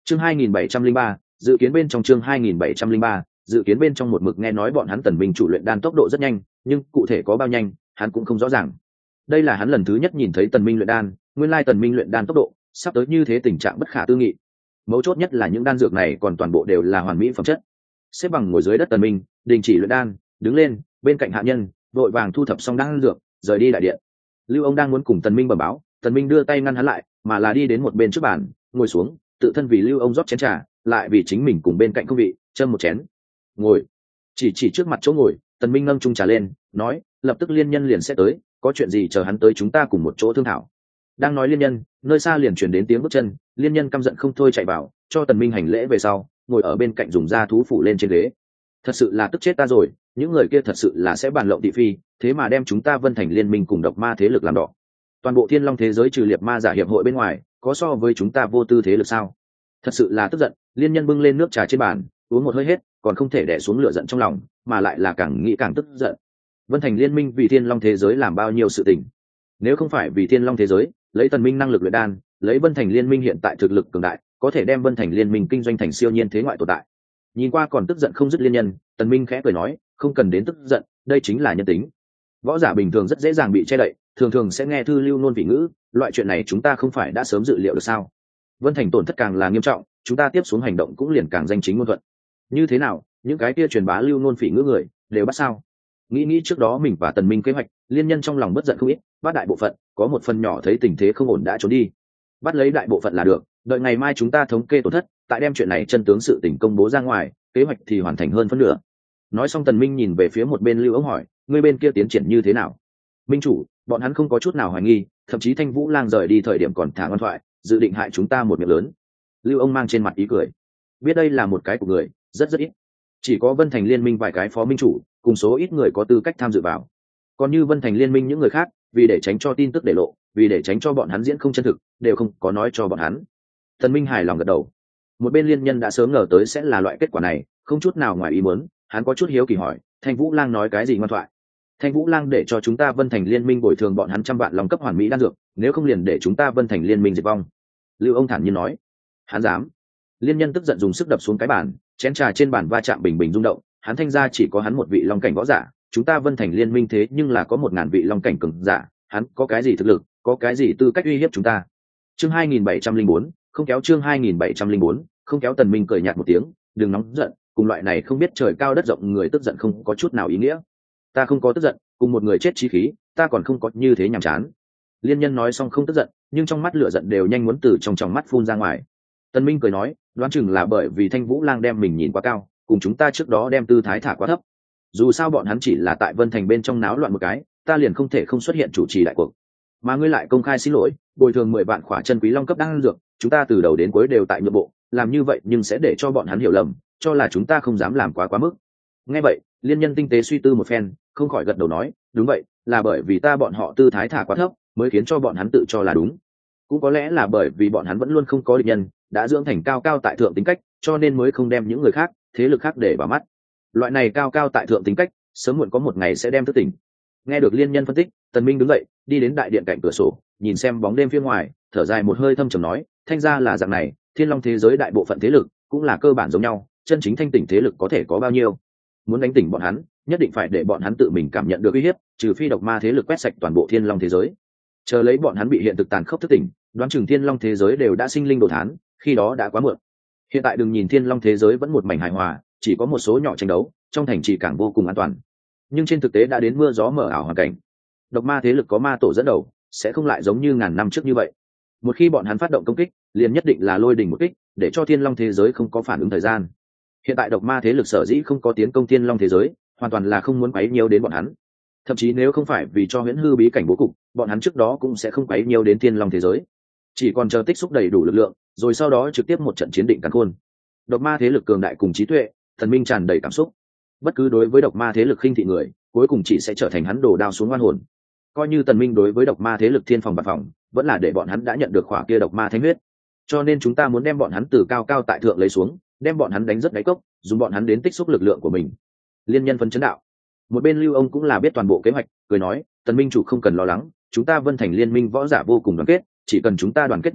Chương 2703, dự kiến bên trong chương 2703, dự kiến bên trong một mực nghe nói bọn hắn Tần Minh chủ luyện đan tốc độ rất nhanh, nhưng cụ thể có bao nhanh, hắn cũng không rõ ràng. Đây là hắn lần thứ nhất nhìn thấy Tần Minh luyện đan, nguyên lai Tần Minh luyện đan tốc độ sắp tới như thế tình trạng bất khả tư nghị. Mấu chốt nhất là những đan dược này còn toàn bộ đều là hoàn mỹ phẩm chất. Xếp bằng ngồi dưới đất Tần Minh, đình chỉ luyện đan, đứng lên, bên cạnh hạ nhân, vội vàng thu thập xong đan dược, rời đi đại điện. Lưu ông đang muốn cùng Tần Minh bẩm báo, Tần Minh đưa tay ngăn hắn lại, mà là đi đến một bên trước bàn, ngồi xuống, tự thân vì Lưu ông rót chén trà, lại vì chính mình cùng bên cạnh công vị châm một chén. Ngồi. Chỉ trước mặt chỗ ngồi, Tần Minh nâng chung trà lên, nói, lập tức liên nhân liền sẽ tới, có chuyện gì chờ hắn tới chúng ta cùng một chỗ thương thảo. Đang nói liên nhân, nơi xa liền truyền đến tiếng bước chân, liên nhân căm giận không thôi chạy vào, cho Tần Minh hành lễ về sau, ngồi ở bên cạnh dùng da thú phủ lên trên ghế. Thật sự là tức chết ta rồi, những người kia thật sự là sẽ bàn lộng thị phi, thế mà đem chúng ta Vân Thành liên minh cùng độc ma thế lực làm đỏ. Toàn bộ Thiên Long thế giới trừ liệt ma giả hiệp hội bên ngoài, có so với chúng ta vô tư thế lực sao? Thật sự là tức giận, liên nhân bưng lên nước trà trên bàn, uống một hơi hết, còn không thể đè xuống lửa giận trong lòng, mà lại là càng nghĩ càng tức giận. Vân Thành liên minh vì Thiên Long thế giới làm bao nhiêu sự tình, nếu không phải vì Thiên Long thế giới lấy Tần Minh năng lực luyện đan, lấy Vân Thành liên minh hiện tại thực lực cường đại, có thể đem Vân Thành liên minh kinh doanh thành siêu nhiên thế ngoại tồn tại. Nhìn qua còn tức giận không dứt liên nhân, Tần Minh khẽ cười nói, không cần đến tức giận, đây chính là nhân tính. Võ giả bình thường rất dễ dàng bị che đậy, thường thường sẽ nghe thư lưu nôn vị ngữ, loại chuyện này chúng ta không phải đã sớm dự liệu được sao? Vân Thành tổn thất càng là nghiêm trọng, chúng ta tiếp xuống hành động cũng liền càng danh chính ngôn thuận. Như thế nào, những cái kia truyền bá lưu nôn phỉ ngữ người đều bắt sao? Nghĩ trước đó mình và Tần Minh kế hoạch, liên nhân trong lòng bất giận không ít, bắt đại bộ phận, có một phần nhỏ thấy tình thế không ổn đã trốn đi. Bắt lấy đại bộ phận là được, đợi ngày mai chúng ta thống kê tổn thất, tại đem chuyện này chân tướng sự tình công bố ra ngoài, kế hoạch thì hoàn thành hơn phân nửa. Nói xong Tần Minh nhìn về phía một bên Lưu Ống hỏi, ngươi bên kia tiến triển như thế nào? Minh chủ, bọn hắn không có chút nào hoài nghi, thậm chí Thanh Vũ Lang rời đi thời điểm còn thả ngoan thoại, dự định hại chúng ta một miệng lớn. Lưu ông mang trên mặt ý cười, biết đây là một cái của người rất ít, chỉ có Vân Thành liên minh vài cái phó minh chủ cùng số ít người có tư cách tham dự vào, còn như Vân Thành liên minh những người khác vì để tránh cho tin tức để lộ, vì để tránh cho bọn hắn diễn không chân thực, đều không có nói cho bọn hắn. Tần Minh hài lòng gật đầu. Một bên liên nhân đã sớm ngờ tới sẽ là loại kết quả này, không chút nào ngoài ý muốn, hắn có chút hiếu kỳ hỏi, Thanh Vũ Lang nói cái gì ngoan thoại? Thanh Vũ Lang để cho chúng ta Vân Thành liên minh bồi thường bọn hắn 100 vạn long cấp hoàn mỹ đan dược, nếu không liền để chúng ta Vân Thành liên minh diệt vong. Lưu ông thản nhiên nói. Hắn dám? Liên nhân tức giận dùng sức đập xuống cái bàn, chén trà trên bàn va chạm bình bình rung động. Hắn Thanh gia chỉ có hắn một vị long cảnh võ giả, chúng ta Vân Thành liên minh thế nhưng là có 1000 vị long cảnh cường giả, hắn có cái gì thực lực, có cái gì tư cách uy hiếp chúng ta? Chương 2704, không kéo chương 2704, không kéo. Tần Minh cười nhạt một tiếng, đừng nóng giận, cùng loại này không biết trời cao đất rộng người tức giận không có chút nào ý nghĩa. Ta không có tức giận, cùng một người chết chí khí, ta còn không có như thế nhàm chán. Liên nhân nói xong không tức giận, nhưng trong mắt lửa giận đều nhanh muốn từ trong tròng mắt phun ra ngoài. Tần Minh cười nói, đoán chừng là bởi vì Thanh Vũ Lang đem mình nhìn quá cao, cùng chúng ta trước đó đem tư thái thả quá thấp. Dù sao bọn hắn chỉ là tại Vân Thành bên trong náo loạn một cái, ta liền không thể không xuất hiện chủ trì đại cuộc. Mà ngươi lại công khai xin lỗi, bồi thường 10 vạn khỏa chân quý long cấp đan dược, chúng ta từ đầu đến cuối đều tại nhượng bộ, làm như vậy nhưng sẽ để cho bọn hắn hiểu lầm, cho là chúng ta không dám làm quá mức. Nghe vậy, liên nhân tinh tế suy tư một phen, không khỏi gật đầu nói, đúng vậy, là bởi vì ta bọn họ tư thái thả quá thấp, mới khiến cho bọn hắn tự cho là đúng. Cũng có lẽ là bởi vì bọn hắn vẫn luôn không có địch nhân, đã dưỡng thành cao cao tại thượng tính cách, cho nên mới không đem những người khác, thế lực khác để vào mắt. Loại này cao cao tại thượng tính cách, sớm muộn có một ngày sẽ đem thức tỉnh. Nghe được liên nhân phân tích, Tần Minh đứng dậy, đi đến đại điện cạnh cửa sổ, nhìn xem bóng đêm phía ngoài, thở dài một hơi thâm trầm nói, Thanh gia là dạng này, Thiên Long thế giới đại bộ phận thế lực cũng là cơ bản giống nhau, chân chính thanh tỉnh thế lực có thể có bao nhiêu? Muốn đánh tỉnh bọn hắn, nhất định phải để bọn hắn tự mình cảm nhận được uy hiếp, trừ phi độc ma thế lực quét sạch toàn bộ Thiên Long thế giới. Chờ lấy bọn hắn bị hiện thực tàn khốc thức tỉnh, đoán chừng Thiên Long thế giới đều đã sinh linh đồ thán, khi đó đã quá muộn. Hiện tại đừng nhìn Thiên Long thế giới vẫn một mảnh hài hòa, chỉ có một số nhỏ tranh đấu, trong thành trì càng vô cùng an toàn. Nhưng trên thực tế đã đến mưa gió mở ảo hoàn cảnh. Độc ma thế lực có ma tổ dẫn đầu, sẽ không lại giống như ngàn năm trước như vậy. Một khi bọn hắn phát động công kích, liền nhất định là lôi đình một kích, để cho Thiên Long thế giới không có phản ứng thời gian. Hiện tại độc ma thế lực sở dĩ không có tiến công Thiên Long thế giới, hoàn toàn là không muốn quấy nhiễu đến bọn hắn. Thậm chí nếu không phải vì cho huyễn hư bí cảnh bố cục, bọn hắn trước đó cũng sẽ không quấy nhiễu đến Thiên Long thế giới. Chỉ còn chờ tích xúc đầy đủ lực lượng, rồi sau đó trực tiếp một trận chiến định càn khôn. Độc ma thế lực cường đại cùng trí tuệ, Thần Minh tràn đầy cảm xúc. Bất cứ đối với độc ma thế lực khinh thị người, cuối cùng chỉ sẽ trở thành hắn đổ đao xuống oan hồn. Coi như Tần Minh đối với độc ma thế lực thiên phòng bạt phòng, vẫn là để bọn hắn đã nhận được khỏa kia độc ma thánh huyết. Cho nên chúng ta muốn đem bọn hắn từ cao cao tại thượng lấy xuống, đem bọn hắn đánh rất đáy cốc, dùng bọn hắn đến tích xúc lực lượng của mình. Liên nhân phân chấn đạo. Một bên Lưu ông cũng là biết toàn bộ kế hoạch, cười nói, Tần Minh chủ không cần lo lắng, chúng ta Vân Thành liên minh võ giả vô cùng đoàn kết, chỉ cần chúng ta đoàn kết nhất trí,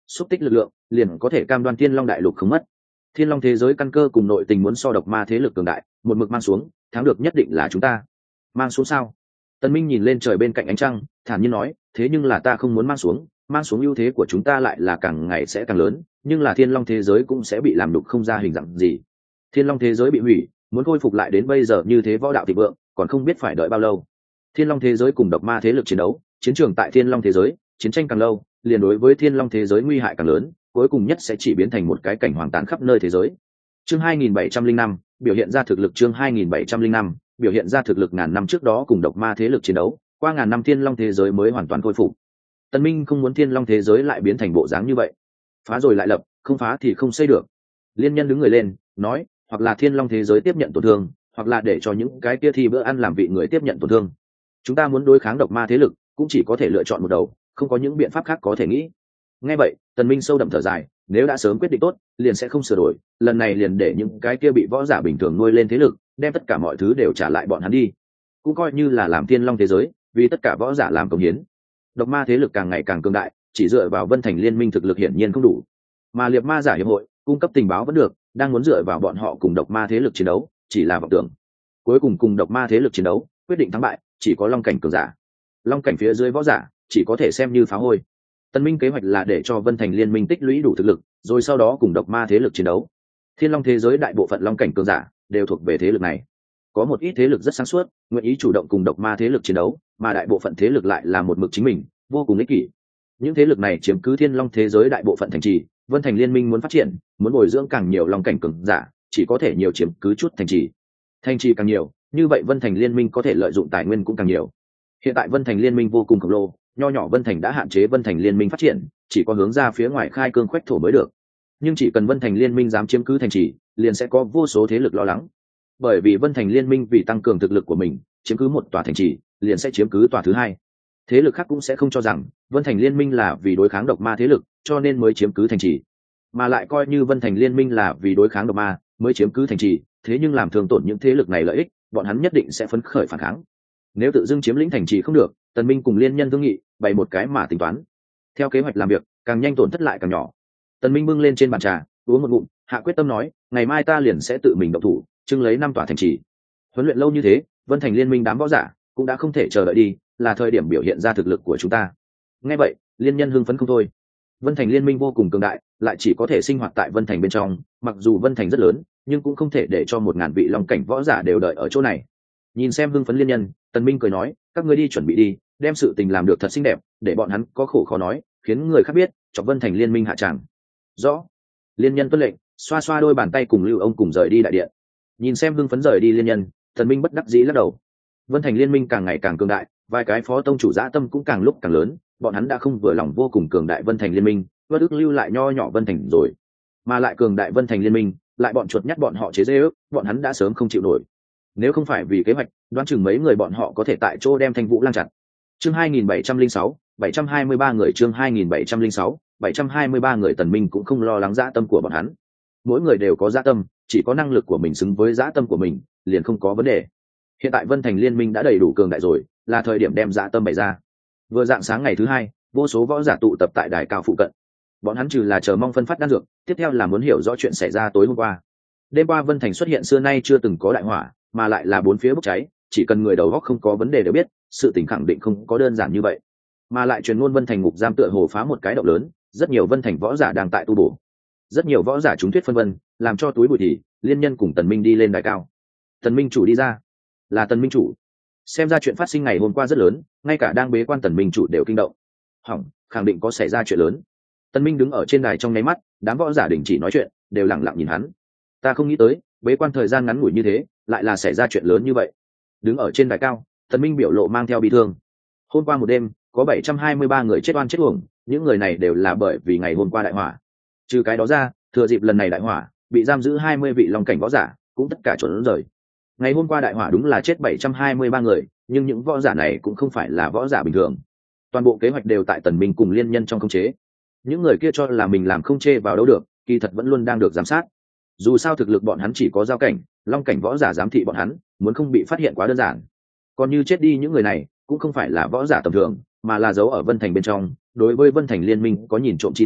xúc tích lực lượng, liền có thể cam đoan Thiên Long đại lục không mất. Thiên Long thế giới căn cơ cùng nội tình muốn so độc ma thế lực cường đại, một mực mang xuống, thắng được nhất định là chúng ta. Mang xuống sao? Tần Minh nhìn lên trời bên cạnh ánh trăng, thản nhiên nói, thế nhưng là ta không muốn mang xuống ưu thế của chúng ta lại là càng ngày sẽ càng lớn, nhưng là Thiên Long thế giới cũng sẽ bị làm đục không ra hình dạng gì. Thiên Long thế giới bị hủy, muốn khôi phục lại đến bây giờ như thế võ đạo thịnh vượng, còn không biết phải đợi bao lâu. Thiên Long thế giới cùng độc ma thế lực chiến đấu, chiến trường tại Thiên Long thế giới, chiến tranh càng lâu, liền đối với Thiên Long thế giới nguy hại càng lớn, cuối cùng nhất sẽ chỉ biến thành một cái cảnh hoang tàn khắp nơi thế giới. Chương 2705, biểu hiện ra thực lực. Chương 2705, biểu hiện ra thực lực. Ngàn năm trước đó cùng độc ma thế lực chiến đấu, qua ngàn năm Thiên Long thế giới mới hoàn toàn khôi phục. Tần Minh không muốn Thiên Long thế giới lại biến thành bộ dáng như vậy, phá rồi lại lập, không phá thì không xây được. Liên Nhân đứng người lên, nói, hoặc là Thiên Long thế giới tiếp nhận tổn thương, hoặc là để cho những cái kia thi bữa ăn làm vị người tiếp nhận tổn thương. Chúng ta muốn đối kháng độc ma thế lực, cũng chỉ có thể lựa chọn một đầu, không có những biện pháp khác có thể nghĩ. Nghe vậy, Tần Minh sâu đậm thở dài, nếu đã sớm quyết định tốt, liền sẽ không sửa đổi, lần này liền để những cái kia bị võ giả bình thường nuôi lên thế lực, đem tất cả mọi thứ đều trả lại bọn hắn đi. Cũng coi như là làm Thiên Long thế giới, vì tất cả võ giả làm công hiến. Độc ma thế lực càng ngày càng cường đại, chỉ dựa vào Vân Thành Liên minh thực lực hiển nhiên không đủ. Mà Liệp Ma giả hiệp hội cung cấp tình báo vẫn được, đang muốn dựa vào bọn họ cùng độc ma thế lực chiến đấu, chỉ là vọng tưởng. Cuối cùng độc ma thế lực chiến đấu, quyết định thắng bại, chỉ có long cảnh cường giả. Long cảnh phía dưới võ giả, chỉ có thể xem như phá hôi. Tân Minh kế hoạch là để cho Vân Thành Liên minh tích lũy đủ thực lực, rồi sau đó cùng độc ma thế lực chiến đấu. Thiên Long thế giới đại bộ phận long cảnh cường giả đều thuộc về thế lực này. Có một ít thế lực rất sáng suốt, nguyện ý chủ động cùng độc ma thế lực chiến đấu, mà đại bộ phận thế lực lại là một mực chính mình, vô cùng ích kỷ. Những thế lực này chiếm cứ Thiên Long thế giới đại bộ phận thành trì, Vân Thành Liên minh muốn phát triển, muốn bồi dưỡng càng nhiều long cảnh cường giả, chỉ có thể nhiều chiếm cứ chút thành trì. Thành trì càng nhiều, như vậy Vân Thành Liên minh có thể lợi dụng tài nguyên cũng càng nhiều. Hiện tại Vân Thành Liên minh vô cùng khổng lồ, nho nhỏ Vân Thành đã hạn chế Vân Thành Liên minh phát triển, chỉ có hướng ra phía ngoài khai cương khoách thổ mới được. Nhưng chỉ cần Vân Thành Liên minh dám chiếm cứ thành trì, liền sẽ có vô số thế lực lo lắng. Bởi vì Vân Thành Liên minh vì tăng cường thực lực của mình, chiếm cứ một tòa thành trì, liền sẽ chiếm cứ tòa thứ hai. Thế lực khác cũng sẽ không cho rằng Vân Thành Liên minh là vì đối kháng độc ma thế lực, cho nên mới chiếm cứ thành trì, mà lại coi như Vân Thành Liên minh là vì đối kháng độc ma mới chiếm cứ thành trì, thế nhưng làm thương tổn những thế lực này lợi ích, bọn hắn nhất định sẽ phấn khởi phản kháng. Nếu tự dưng chiếm lĩnh thành trì không được, Tần Minh cùng Liên Nhân thương nghị, bày một cái mà tính toán. Theo kế hoạch làm việc, càng nhanh tổn thất lại càng nhỏ. Tần Minh bưng lên trên bàn trà, uống một ngụm, hạ quyết tâm nói, ngày mai ta liền sẽ tự mình động thủ, trưng lấy 5 tòa thành trì. Huấn luyện lâu như thế, Vân Thành Liên minh đám võ giả cũng đã không thể chờ đợi đi, là thời điểm biểu hiện ra thực lực của chúng ta. Nghe vậy, Liên Nhân hưng phấn không thôi. Vân Thành Liên minh vô cùng cường đại, lại chỉ có thể sinh hoạt tại Vân Thành bên trong, mặc dù Vân Thành rất lớn, nhưng cũng không thể để cho 1000 vị long cảnh võ giả đều đợi ở chỗ này. Nhìn xem hưng phấn Liên Nhân, Tần Minh cười nói, các ngươi đi chuẩn bị đi, đem sự tình làm được thật xinh đẹp, để bọn hắn có khổ khó nói, khiến người khác biết, cho Vân Thành Liên minh hạ tràng. Rõ. Liên Nhân tuân lệnh, xoa xoa đôi bàn tay cùng Lưu ông cùng rời đi đại điện. Nhìn xem hưng phấn rời đi Liên Nhân, Tần Minh bất đắc dĩ lắc đầu. Vân Thành Liên minh càng ngày càng cường đại, vài cái phó tông chủ dã tâm cũng càng lúc càng lớn, bọn hắn đã không vừa lòng vô cùng cường đại Vân Thành Liên minh, bất ức lưu lại nho nhỏ Vân Thành rồi, mà lại cường đại Vân Thành Liên minh, lại bọn chuột nhắt bọn họ chế giễu, bọn hắn đã sớm không chịu nổi. Nếu không phải vì kế hoạch, đoán chừng mấy người bọn họ có thể tại chỗ đem Thanh Vũ lang chặt. Chương 2706, 723 người. Chương 2706, 723 người. Tần Minh cũng không lo lắng dã tâm của bọn hắn. Mỗi người đều có dã tâm, chỉ có năng lực của mình xứng với dã tâm của mình, liền không có vấn đề. Hiện tại Vân Thành Liên minh đã đầy đủ cường đại rồi, là thời điểm đem dã tâm bày ra. Vừa dạng sáng ngày thứ hai, vô số võ giả tụ tập tại đài cao phụ cận. Bọn hắn trừ là chờ mong phân phát đan dược, tiếp theo là muốn hiểu rõ chuyện xảy ra tối hôm qua. Đêm qua Vân Thành xuất hiện xưa nay chưa từng có đại hỏa, mà lại là 4 phía bốc cháy, chỉ cần người đầu óc không có vấn đề đều biết, sự tình khẳng định không có đơn giản như vậy. Mà lại truyền ngôn Vân Thành ngục giam tựa hồ phá một cái động lớn, rất nhiều Vân Thành võ giả đang tại tu bổ. Rất nhiều võ giả trúng thuyết phân vân, làm cho túi bụi thì Liên Nhân cùng Tần Minh đi lên đài cao. Tần Minh chủ đi ra. Là Tần Minh chủ. Xem ra chuyện phát sinh ngày hôm qua rất lớn, ngay cả đang bế quan Tần Minh chủ đều kinh động. Hỏng, khẳng định có xảy ra chuyện lớn. Tần Minh đứng ở trên đài trong nháy mắt, đám võ giả đình chỉ nói chuyện, đều lặng lặng nhìn hắn. Ta không nghĩ tới, bế quan thời gian ngắn ngủi như thế, lại là xảy ra chuyện lớn như vậy. Đứng ở trên đài cao, Tần Minh biểu lộ mang theo bi thương. Hôm qua một đêm, có 723 người chết oan chết uổng, những người này đều là bởi vì ngày hôm qua đại hỏa. Trừ cái đó ra, thừa dịp lần này đại hỏa, bị giam giữ 20 vị long cảnh võ giả, cũng tất cả trốn rời. Ngày hôm qua đại hỏa đúng là chết 723 người, nhưng những võ giả này cũng không phải là võ giả bình thường. Toàn bộ kế hoạch đều tại Tần Minh cùng Liên Nhân trong khống chế. Những người kia cho là mình làm không chê vào đâu được, kỳ thật vẫn luôn đang được giám sát. Dù sao thực lực bọn hắn chỉ có giao cảnh, long cảnh võ giả giám thị bọn hắn, muốn không bị phát hiện quá đơn giản. Còn như chết đi những người này, cũng không phải là võ giả tầm thường, mà là giấu ở Vân Thành bên trong, đối với Vân Thành Liên minh có nhìn trộm chi tâm,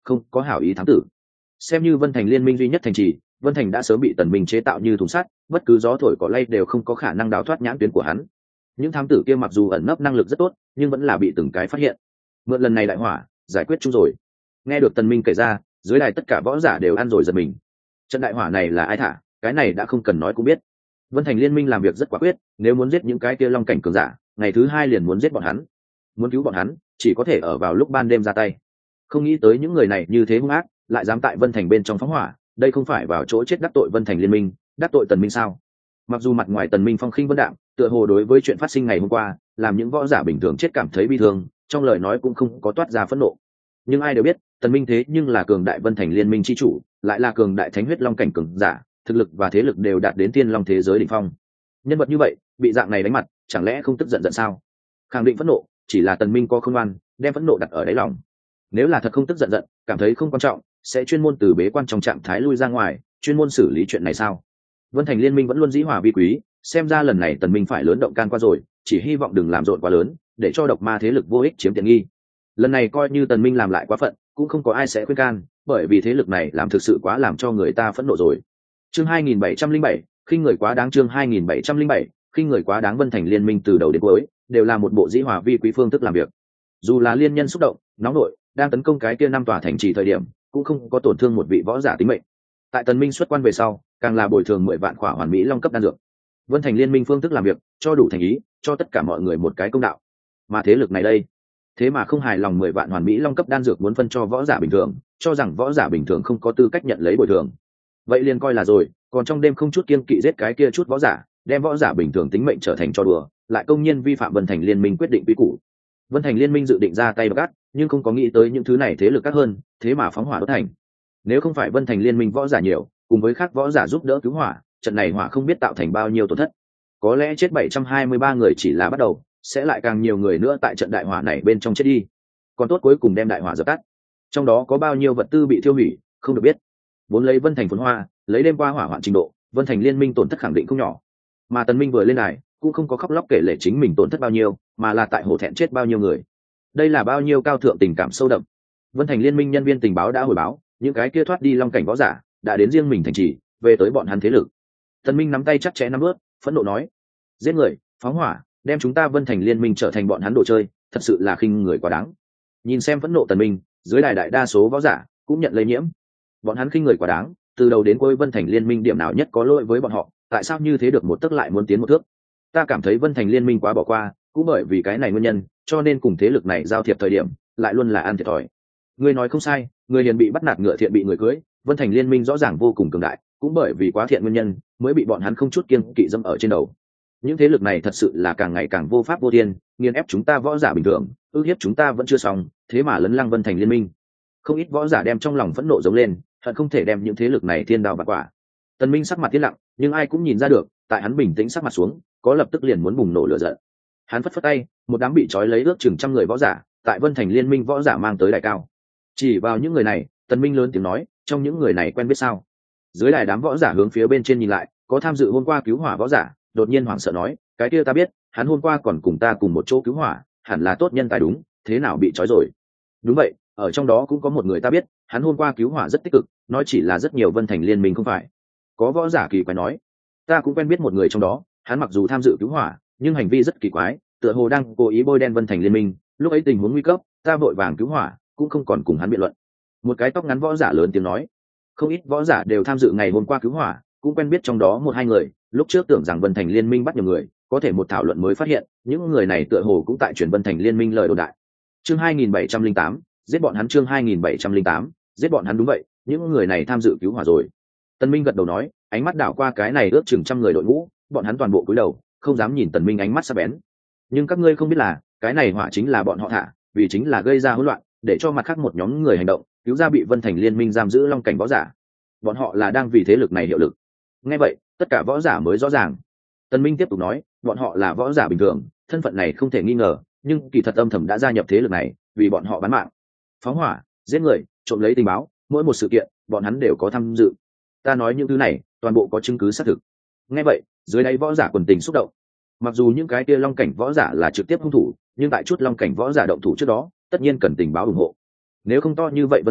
không có hảo ý thám tử. Xem như Vân Thành liên minh duy nhất thành trì, Vân Thành đã sớm bị Tần Minh chế tạo như thùng sắt, bất cứ gió thổi cỏ lay đều không có khả năng đào thoát nhãn tuyến của hắn. Những thám tử kia mặc dù ẩn nấp năng lực rất tốt, nhưng vẫn là bị từng cái phát hiện. Mượn lần này đại hỏa, giải quyết chung rồi. Nghe được Tần Minh kể ra, dưới đài tất cả võ giả đều ăn rồi giật mình. Trận đại hỏa này là ai thả, cái này đã không cần nói cũng biết. Vân Thành liên minh làm việc rất quả quyết, nếu muốn giết những cái kia long cảnh cường giả, ngày thứ hai liền muốn giết bọn hắn. Muốn cứu bọn hắn, chỉ có thể ở vào lúc ban đêm ra tay. Không nghĩ tới những người này như thế hung ác, lại dám tại Vân Thành bên trong phóng hỏa, đây không phải vào chỗ chết đắc tội Vân Thành liên minh, đắc tội Tần Minh sao? Mặc dù mặt ngoài Tần Minh phong khinh vân đạm, tựa hồ đối với chuyện phát sinh ngày hôm qua, làm những võ giả bình thường chết cảm thấy bi thương, trong lời nói cũng không có toát ra phẫn nộ. Nhưng ai đều biết, Tần Minh thế nhưng là cường đại Vân Thành liên minh chi chủ, lại là cường đại thánh huyết long cảnh cường giả, thực lực và thế lực đều đạt đến tiên long thế giới đỉnh phong. Nhân vật như vậy, bị dạng này đánh mặt, chẳng lẽ không tức giận giận sao? Khẳng định phẫn nộ, chỉ là Tần Minh có khôn ngoan, đem phẫn nộ đặt ở đáy lòng. Nếu là thật không tức giận giận, cảm thấy không quan trọng, sẽ chuyên môn từ bế quan trong trạng thái lui ra ngoài, chuyên môn xử lý chuyện này sao? Vân Thành liên minh vẫn luôn dĩ hòa vi quý, xem ra lần này Tần Minh phải lớn động can qua rồi, chỉ hy vọng đừng làm rộn quá lớn, để cho độc ma thế lực vô ích chiếm tiện nghi. Lần này coi như Tần Minh làm lại quá phận, cũng không có ai sẽ khuyên can, bởi vì thế lực này làm thực sự quá làm cho người ta phẫn nộ rồi. Chương 2707, khinh người quá đáng. Chương 2707, khinh người quá đáng. Vân Thành liên minh từ đầu đến cuối đều là một bộ dĩ hòa vi quý phương thức làm việc. Dù là liên nhân xúc động, nóng nổi, đang tấn công cái kia năm tòa thành trì thời điểm, cũng không có tổn thương một vị võ giả tính mệnh. Tại Tần Minh xuất quan về sau, càng là bồi thường 10 vạn khỏa hoàn mỹ long cấp đan dược. Vân Thành liên minh phương thức làm việc, cho đủ thành ý, cho tất cả mọi người một cái công đạo. Mà thế lực này đây, thế mà không hài lòng 10 vạn hoàn mỹ long cấp đan dược muốn phân cho võ giả bình thường, cho rằng võ giả bình thường không có tư cách nhận lấy bồi thường. Vậy liền coi là rồi, còn trong đêm không chút kiêng kỵ giết cái kia chút võ giả, đem võ giả bình thường tính mệnh trở thành trò đùa, lại công nhiên vi phạm Vân Thành liên minh quyết định quy củ. Vân Thành liên minh dự định ra tay gắt, nhưng không có nghĩ tới những thứ này thế lực các hơn, thế mà phóng hỏa đốt thành. Nếu không phải Vân Thành liên minh võ giả nhiều, cùng với khác võ giả giúp đỡ cứu hỏa, trận này hỏa không biết tạo thành bao nhiêu tổn thất. Có lẽ chết 723 người chỉ là bắt đầu, sẽ lại càng nhiều người nữa tại trận đại hỏa này bên trong chết đi. Còn tốt cuối cùng đem đại hỏa dập tắt. Trong đó có bao nhiêu vật tư bị tiêu hủy, không được biết. Vốn lấy Vân Thành phồn hoa, lấy đêm qua hỏa hoạn trình độ, Vân Thành liên minh tổn thất khẳng định không nhỏ. Mà Tần Minh vừa lên đài, cũng không có khóc lóc kể lể chính mình tổn thất bao nhiêu, mà là tại hổ thẹn chết bao nhiêu người. Đây là bao nhiêu cao thượng tình cảm sâu đậm. Vân Thành liên minh nhân viên tình báo đã hồi báo, những cái kia thoát đi long cảnh võ giả đã đến riêng mình thành trì, về tới bọn hắn thế lực. Tần Minh nắm tay chắc chẽ nắm ướt, phẫn nộ nói: giết người, phóng hỏa, đem chúng ta Vân Thành liên minh trở thành bọn hắn đồ chơi, thật sự là khinh người quá đáng. Nhìn xem phẫn nộ Tần Minh, dưới đài đại đa số võ giả cũng nhận lây nhiễm. Bọn hắn khinh người quá đáng, từ đầu đến cuối Vân Thành liên minh điểm nào nhất có lỗi với bọn họ, tại sao như thế được một tấc lại muốn tiến một thước? Ta cảm thấy Vân Thành liên minh quá bỏ qua, cũng bởi vì cái này nguyên nhân, cho nên cùng thế lực này giao thiệp thời điểm, lại luôn là ăn thiệt thòi. Ngươi nói không sai, người hiền bị bắt nạt ngựa thiện bị người cưới, Vân Thành liên minh rõ ràng vô cùng cường đại, cũng bởi vì quá thiện nguyên nhân, mới bị bọn hắn không chút kiêng kỵ dẫm ở trên đầu. Những thế lực này thật sự là càng ngày càng vô pháp vô thiên, nghiền ép chúng ta võ giả bình thường, ức hiếp chúng ta vẫn chưa xong, thế mà lấn lăng Vân Thành liên minh. Không ít võ giả đem trong lòng phẫn nộ giống lên, hận không thể đem những thế lực này thiên đao bạt quả. Tần Minh sắc mặt tiến lặng, nhưng ai cũng nhìn ra được, tại hắn bình tĩnh sắc mặt xuống, có lập tức liền muốn bùng nổ lửa giận. Hắn phất phất tay, một đám bị trói lấy ước chừng trăm người võ giả, tại Vân Thành liên minh võ giả mang tới đài cao. Chỉ vào những người này, Tần Minh lớn tiếng nói, trong những người này quen biết sao? Dưới đài đám võ giả hướng phía bên trên nhìn lại, có tham dự hôm qua cứu hỏa võ giả, đột nhiên hoảng sợ nói, cái kia ta biết, hắn hôm qua còn cùng ta cùng một chỗ cứu hỏa, hẳn là tốt nhân tài đúng, thế nào bị trói rồi? Đúng vậy, ở trong đó cũng có một người ta biết, hắn hôm qua cứu hỏa rất tích cực, nói chỉ là rất nhiều Vân Thành liên minh không phải. Có võ giả kỳ quái nói, ta cũng quen biết một người trong đó, hắn mặc dù tham dự cứu hỏa, nhưng hành vi rất kỳ quái, tựa hồ đang cố ý bôi đen Vân Thành liên minh, lúc ấy tình huống nguy cấp, ta vội vàng cứu hỏa, cũng không còn cùng hắn biện luận. Một cái tóc ngắn võ giả lớn tiếng nói, không ít võ giả đều tham dự ngày hôm qua cứu hỏa, cũng quen biết trong đó một hai người, lúc trước tưởng rằng Vân Thành liên minh bắt nhiều người, có thể một thảo luận mới phát hiện, những người này tựa hồ cũng tại truyền Vân Thành liên minh lời đồn đại. Chương 2708, giết bọn hắn. Chương 2708, giết bọn hắn. Đúng vậy, những người này tham dự cứu hỏa rồi. Tần Minh gật đầu nói, ánh mắt đảo qua cái này ước chừng trăm người đội ngũ, bọn hắn toàn bộ cúi đầu, không dám nhìn Tần Minh ánh mắt sắc bén. Nhưng các ngươi không biết là, cái này hỏa chính là bọn họ thả, vì chính là gây ra hỗn loạn, để cho mặt khác một nhóm người hành động, cứu ra bị Vân Thành liên minh giam giữ long cảnh võ giả. Bọn họ là đang vì thế lực này hiệu lực. Nghe vậy, tất cả võ giả mới rõ ràng. Tần Minh tiếp tục nói, bọn họ là võ giả bình thường, thân phận này không thể nghi ngờ, nhưng kỳ thật âm thầm đã gia nhập thế lực này, vì bọn họ bán mạng, phóng hỏa, giết người, trộm lấy tình báo, mỗi một sự kiện, bọn hắn đều có tham dự. Ta nói những thứ này, toàn bộ có chứng cứ xác thực. Nghe vậy, dưới đáy võ giả quần tình xúc động. Mặc dù những cái kia long cảnh võ giả là trực tiếp hung thủ, nhưng tại chút long cảnh võ giả động thủ trước đó, tất nhiên cần tình báo ủng hộ. Nếu không to như vậy Vân Thành,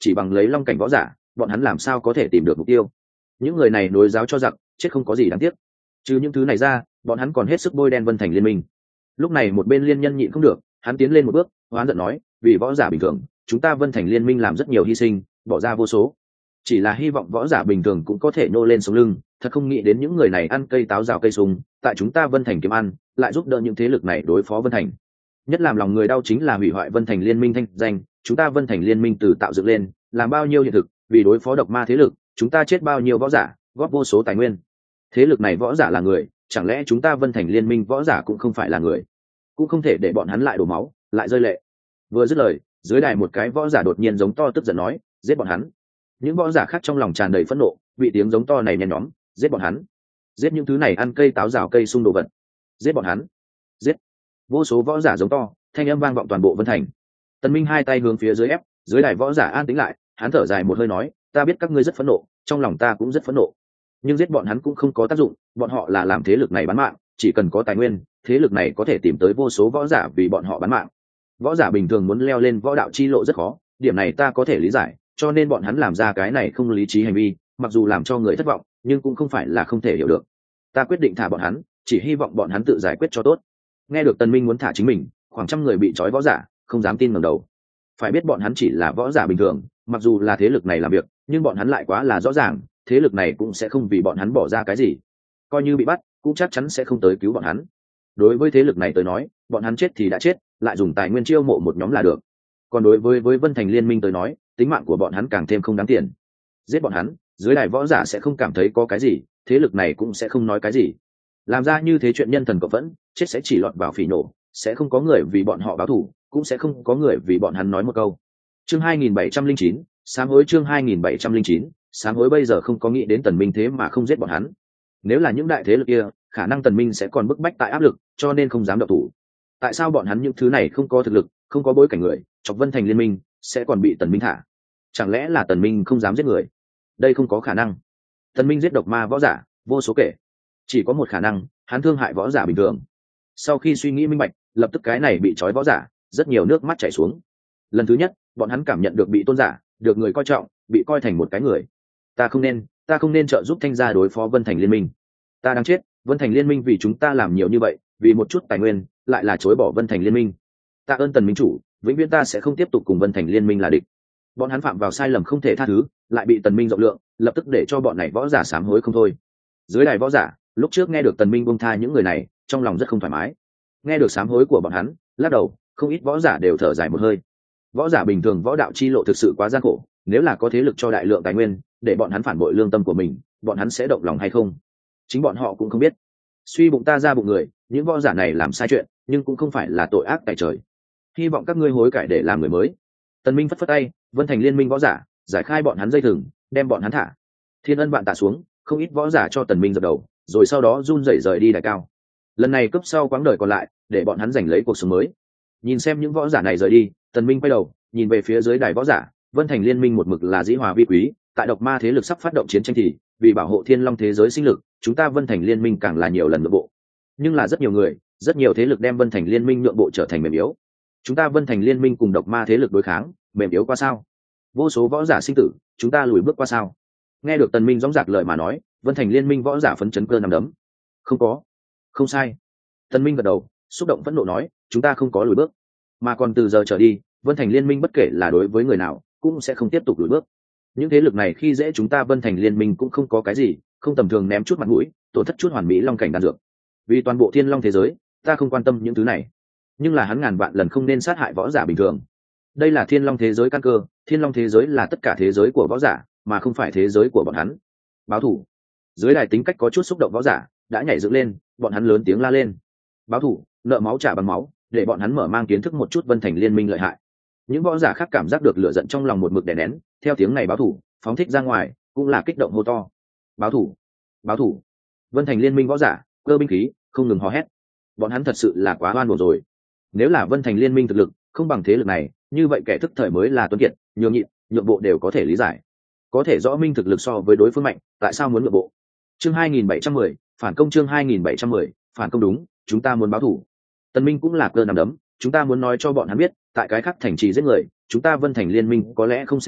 chỉ bằng lấy long cảnh võ giả bọn hắn làm sao có thể tìm được mục tiêu. Những người này nối giáo cho giặc, chết không có gì đáng tiếc. Trừ những thứ này ra, bọn hắn còn hết sức bôi đen Vân Thành Liên minh. Lúc này một bên Liên Nhân nhịn không được, hắn tiến lên một bước, hoán giận nói, vì võ giả bình thường chúng ta Vân Thành Liên minh làm rất nhiều hy sinh, bỏ ra vô số, chỉ là hy vọng võ giả bình thường cũng có thể nô lên sống lưng, thật không nghĩ đến những người này ăn cây táo rào cây sung, tại chúng ta Vân Thành kiếm ăn, lại giúp đỡ những thế lực này đối phó Vân Thành. Nhất làm lòng người đau chính là hủy hoại Vân Thành Liên minh thanh danh. Chúng ta Vân Thành Liên minh từ tạo dựng lên, làm bao nhiêu hiện thực, vì đối phó độc ma thế lực chúng ta chết bao nhiêu võ giả, góp vô số tài nguyên. Thế lực này võ giả là người, chẳng lẽ chúng ta Vân Thành Liên minh võ giả cũng không phải là người? Cũng không thể để bọn hắn lại đổ máu, lại rơi lệ. Vừa dứt lời, dưới đài một cái võ giả đột nhiên giống to tức giận nói, giết bọn hắn. Những võ giả khác trong lòng tràn đầy phẫn nộ, bị tiếng giống to này nhen nhóm, giết bọn hắn, giết những thứ này ăn cây táo rào cây sung đồ vật, giết bọn hắn, giết. Vô số võ giả giống to, thanh âm vang vọng toàn bộ Vân Thành. Tần Minh hai tay hướng phía dưới ép, dưới đài võ giả an tĩnh lại, hắn thở dài một hơi nói, ta biết các ngươi rất phẫn nộ, trong lòng ta cũng rất phẫn nộ, nhưng giết bọn hắn cũng không có tác dụng, bọn họ là làm thế lực này bán mạng, chỉ cần có tài nguyên, thế lực này có thể tìm tới vô số võ giả vì bọn họ bán mạng. Võ giả bình thường muốn leo lên võ đạo chi lộ rất khó, điểm này ta có thể lý giải, cho nên bọn hắn làm ra cái này không lý trí hành vi, mặc dù làm cho người thất vọng, nhưng cũng không phải là không thể hiểu được. Ta quyết định thả bọn hắn, chỉ hy vọng bọn hắn tự giải quyết cho tốt. Nghe được Tần Minh muốn thả chính mình, khoảng trăm người bị trói võ giả không dám tin ngẩng đầu. Phải biết bọn hắn chỉ là võ giả bình thường, mặc dù là thế lực này làm việc, nhưng bọn hắn lại quá là rõ ràng, thế lực này cũng sẽ không vì bọn hắn bỏ ra cái gì, coi như bị bắt cũng chắc chắn sẽ không tới cứu bọn hắn. Đối với thế lực này tới nói, bọn hắn chết thì đã chết, lại dùng tài nguyên chiêu mộ một nhóm là được. Còn đối với Vân Thành Liên minh tới nói, tính mạng của bọn hắn càng thêm không đáng tiền. Giết bọn hắn, dưới đài võ giả sẽ không cảm thấy có cái gì, thế lực này cũng sẽ không nói cái gì. Làm ra như thế chuyện nhân thần cộng vẫn, chết sẽ chỉ lọt vào phỉ nổ, sẽ không có người vì bọn họ báo thù, cũng sẽ không có người vì bọn hắn nói một câu. Chương 2709, sám hối. Chương 2709, sám hối. Bây giờ không có nghĩ đến Tần Minh thế mà không giết bọn hắn. Nếu là những đại thế lực kia, khả năng Tần Minh sẽ còn bức bách tại áp lực, cho nên không dám động thủ. Tại sao bọn hắn những thứ này không có thực lực, không có bối cảnh người, chọc Vân Thành Liên minh sẽ còn bị Tần Minh thả? Chẳng lẽ là Tần Minh không dám giết người? Đây không có khả năng. Tần Minh giết độc ma võ giả vô số kể, chỉ có một khả năng, hắn thương hại võ giả bình thường. Sau khi suy nghĩ minh bạch, lập tức cái này bị trói võ giả rất nhiều nước mắt chảy xuống. Lần thứ nhất, bọn hắn cảm nhận được bị tôn giả, được người coi trọng, bị coi thành một cái người. Ta không nên trợ giúp Thanh gia đối phó Vân Thành Liên minh. Ta đang chết, Vân Thành Liên minh vì chúng ta làm nhiều như vậy, vì một chút tài nguyên, lại là chối bỏ Vân Thành Liên minh. Ta ơn Tần minh chủ, vĩnh viễn ta sẽ không tiếp tục cùng Vân Thành Liên minh là địch. Bọn hắn phạm vào sai lầm không thể tha thứ, lại bị Tần minh rộng lượng, lập tức để cho bọn này võ giả sám hối không thôi. Dưới đài võ giả, lúc trước nghe được Tần minh buông tha những người này, trong lòng rất không thoải mái. Nghe được sám hối của bọn hắn, lắc đầu, không ít võ giả đều thở dài một hơi. Võ giả bình thường võ đạo chi lộ thực sự quá gian khổ, nếu là có thế lực cho đại lượng tài nguyên, để bọn hắn phản bội lương tâm của mình, bọn hắn sẽ động lòng hay không? Chính bọn họ cũng không biết. Suy bụng ta ra bụng người, những võ giả này làm sai chuyện, nhưng cũng không phải là tội ác tại trời. Hy vọng các ngươi hối cải để làm người mới. Tần Minh phất phất tay, Vân Thành Liên minh võ giả, giải khai bọn hắn dây thừng, đem bọn hắn thả. Thiên ân vạn tạ xuống, không ít võ giả cho Tần Minh dập đầu, rồi sau đó run rẩy rời đi đài cao. Lần này cấp sau quãng đời còn lại, để bọn hắn giành lấy cuộc sống mới. Nhìn xem những võ giả này rời đi, Tần Minh quay đầu, nhìn về phía dưới đài võ giả, Vân Thành Liên minh một mực là dĩ hòa vi quý, tại độc ma thế lực sắp phát động chiến tranh thì, vì bảo hộ Thiên Long thế giới sinh lực, chúng ta Vân Thành Liên minh càng là nhiều lần nhượng bộ. Nhưng là rất nhiều người, rất nhiều thế lực đem Vân Thành Liên minh nhượng bộ trở thành mềm yếu. Chúng ta Vân Thành Liên minh cùng độc ma thế lực đối kháng, mềm yếu qua sao? Vô số võ giả sinh tử, chúng ta lùi bước qua sao? Nghe được Tần Minh dõng dạc lời mà nói, Vân Thành Liên minh võ giả phấn chấn cơ nằm đấm. Không có, không sai. Tần Minh gật đầu, xúc động phẫn nộ nói, chúng ta không có lùi bước, mà còn từ giờ trở đi, Vân Thành Liên minh bất kể là đối với người nào, cũng sẽ không tiếp tục lùi bước. Những thế lực này khi dễ chúng ta Vân Thành Liên minh cũng không có cái gì, không tầm thường ném chút mặt mũi, tổn thất chút hoàn mỹ long cảnh đan dược. Vì toàn bộ Thiên Long thế giới, ta không quan tâm những thứ này. Nhưng là hắn ngàn vạn lần không nên sát hại võ giả bình thường. Đây là Thiên Long thế giới căn cơ, Thiên Long thế giới là tất cả thế giới của võ giả, mà không phải thế giới của bọn hắn. Báo thủ. Dưới đài tính cách có chút xúc động võ giả đã nhảy dựng lên, bọn hắn lớn tiếng la lên. Báo thủ, nợ máu trả bằng máu, để bọn hắn mở mang kiến thức một chút Vân Thành Liên minh lợi hại. Những võ giả khác cảm giác được lửa giận trong lòng một mực đè nén, theo tiếng này báo thủ, phóng thích ra ngoài, cũng là kích động hô to. Báo thủ, báo thủ. Vân Thành Liên minh võ giả cơ binh khí không ngừng hò hét. Bọn hắn thật sự là quá oan uổng rồi. Nếu là Vân Thành Liên minh thực lực không bằng thế lực này, như vậy kẻ thức thời mới là tuấn kiệt, nhường nhịn, nhượng bộ đều có thể lý giải. Có thể rõ minh thực lực so với đối phương mạnh, tại sao muốn nhượng bộ? Chương 2710, phản công. Chương 2710, phản công. Đúng, chúng ta muốn báo thủ. Tần Minh cũng là cơ nằm đấm, chúng ta muốn nói cho bọn hắn biết, tại cái khác thành trì giết người, chúng ta Vân Thành Liên minh có lẽ không xen vào,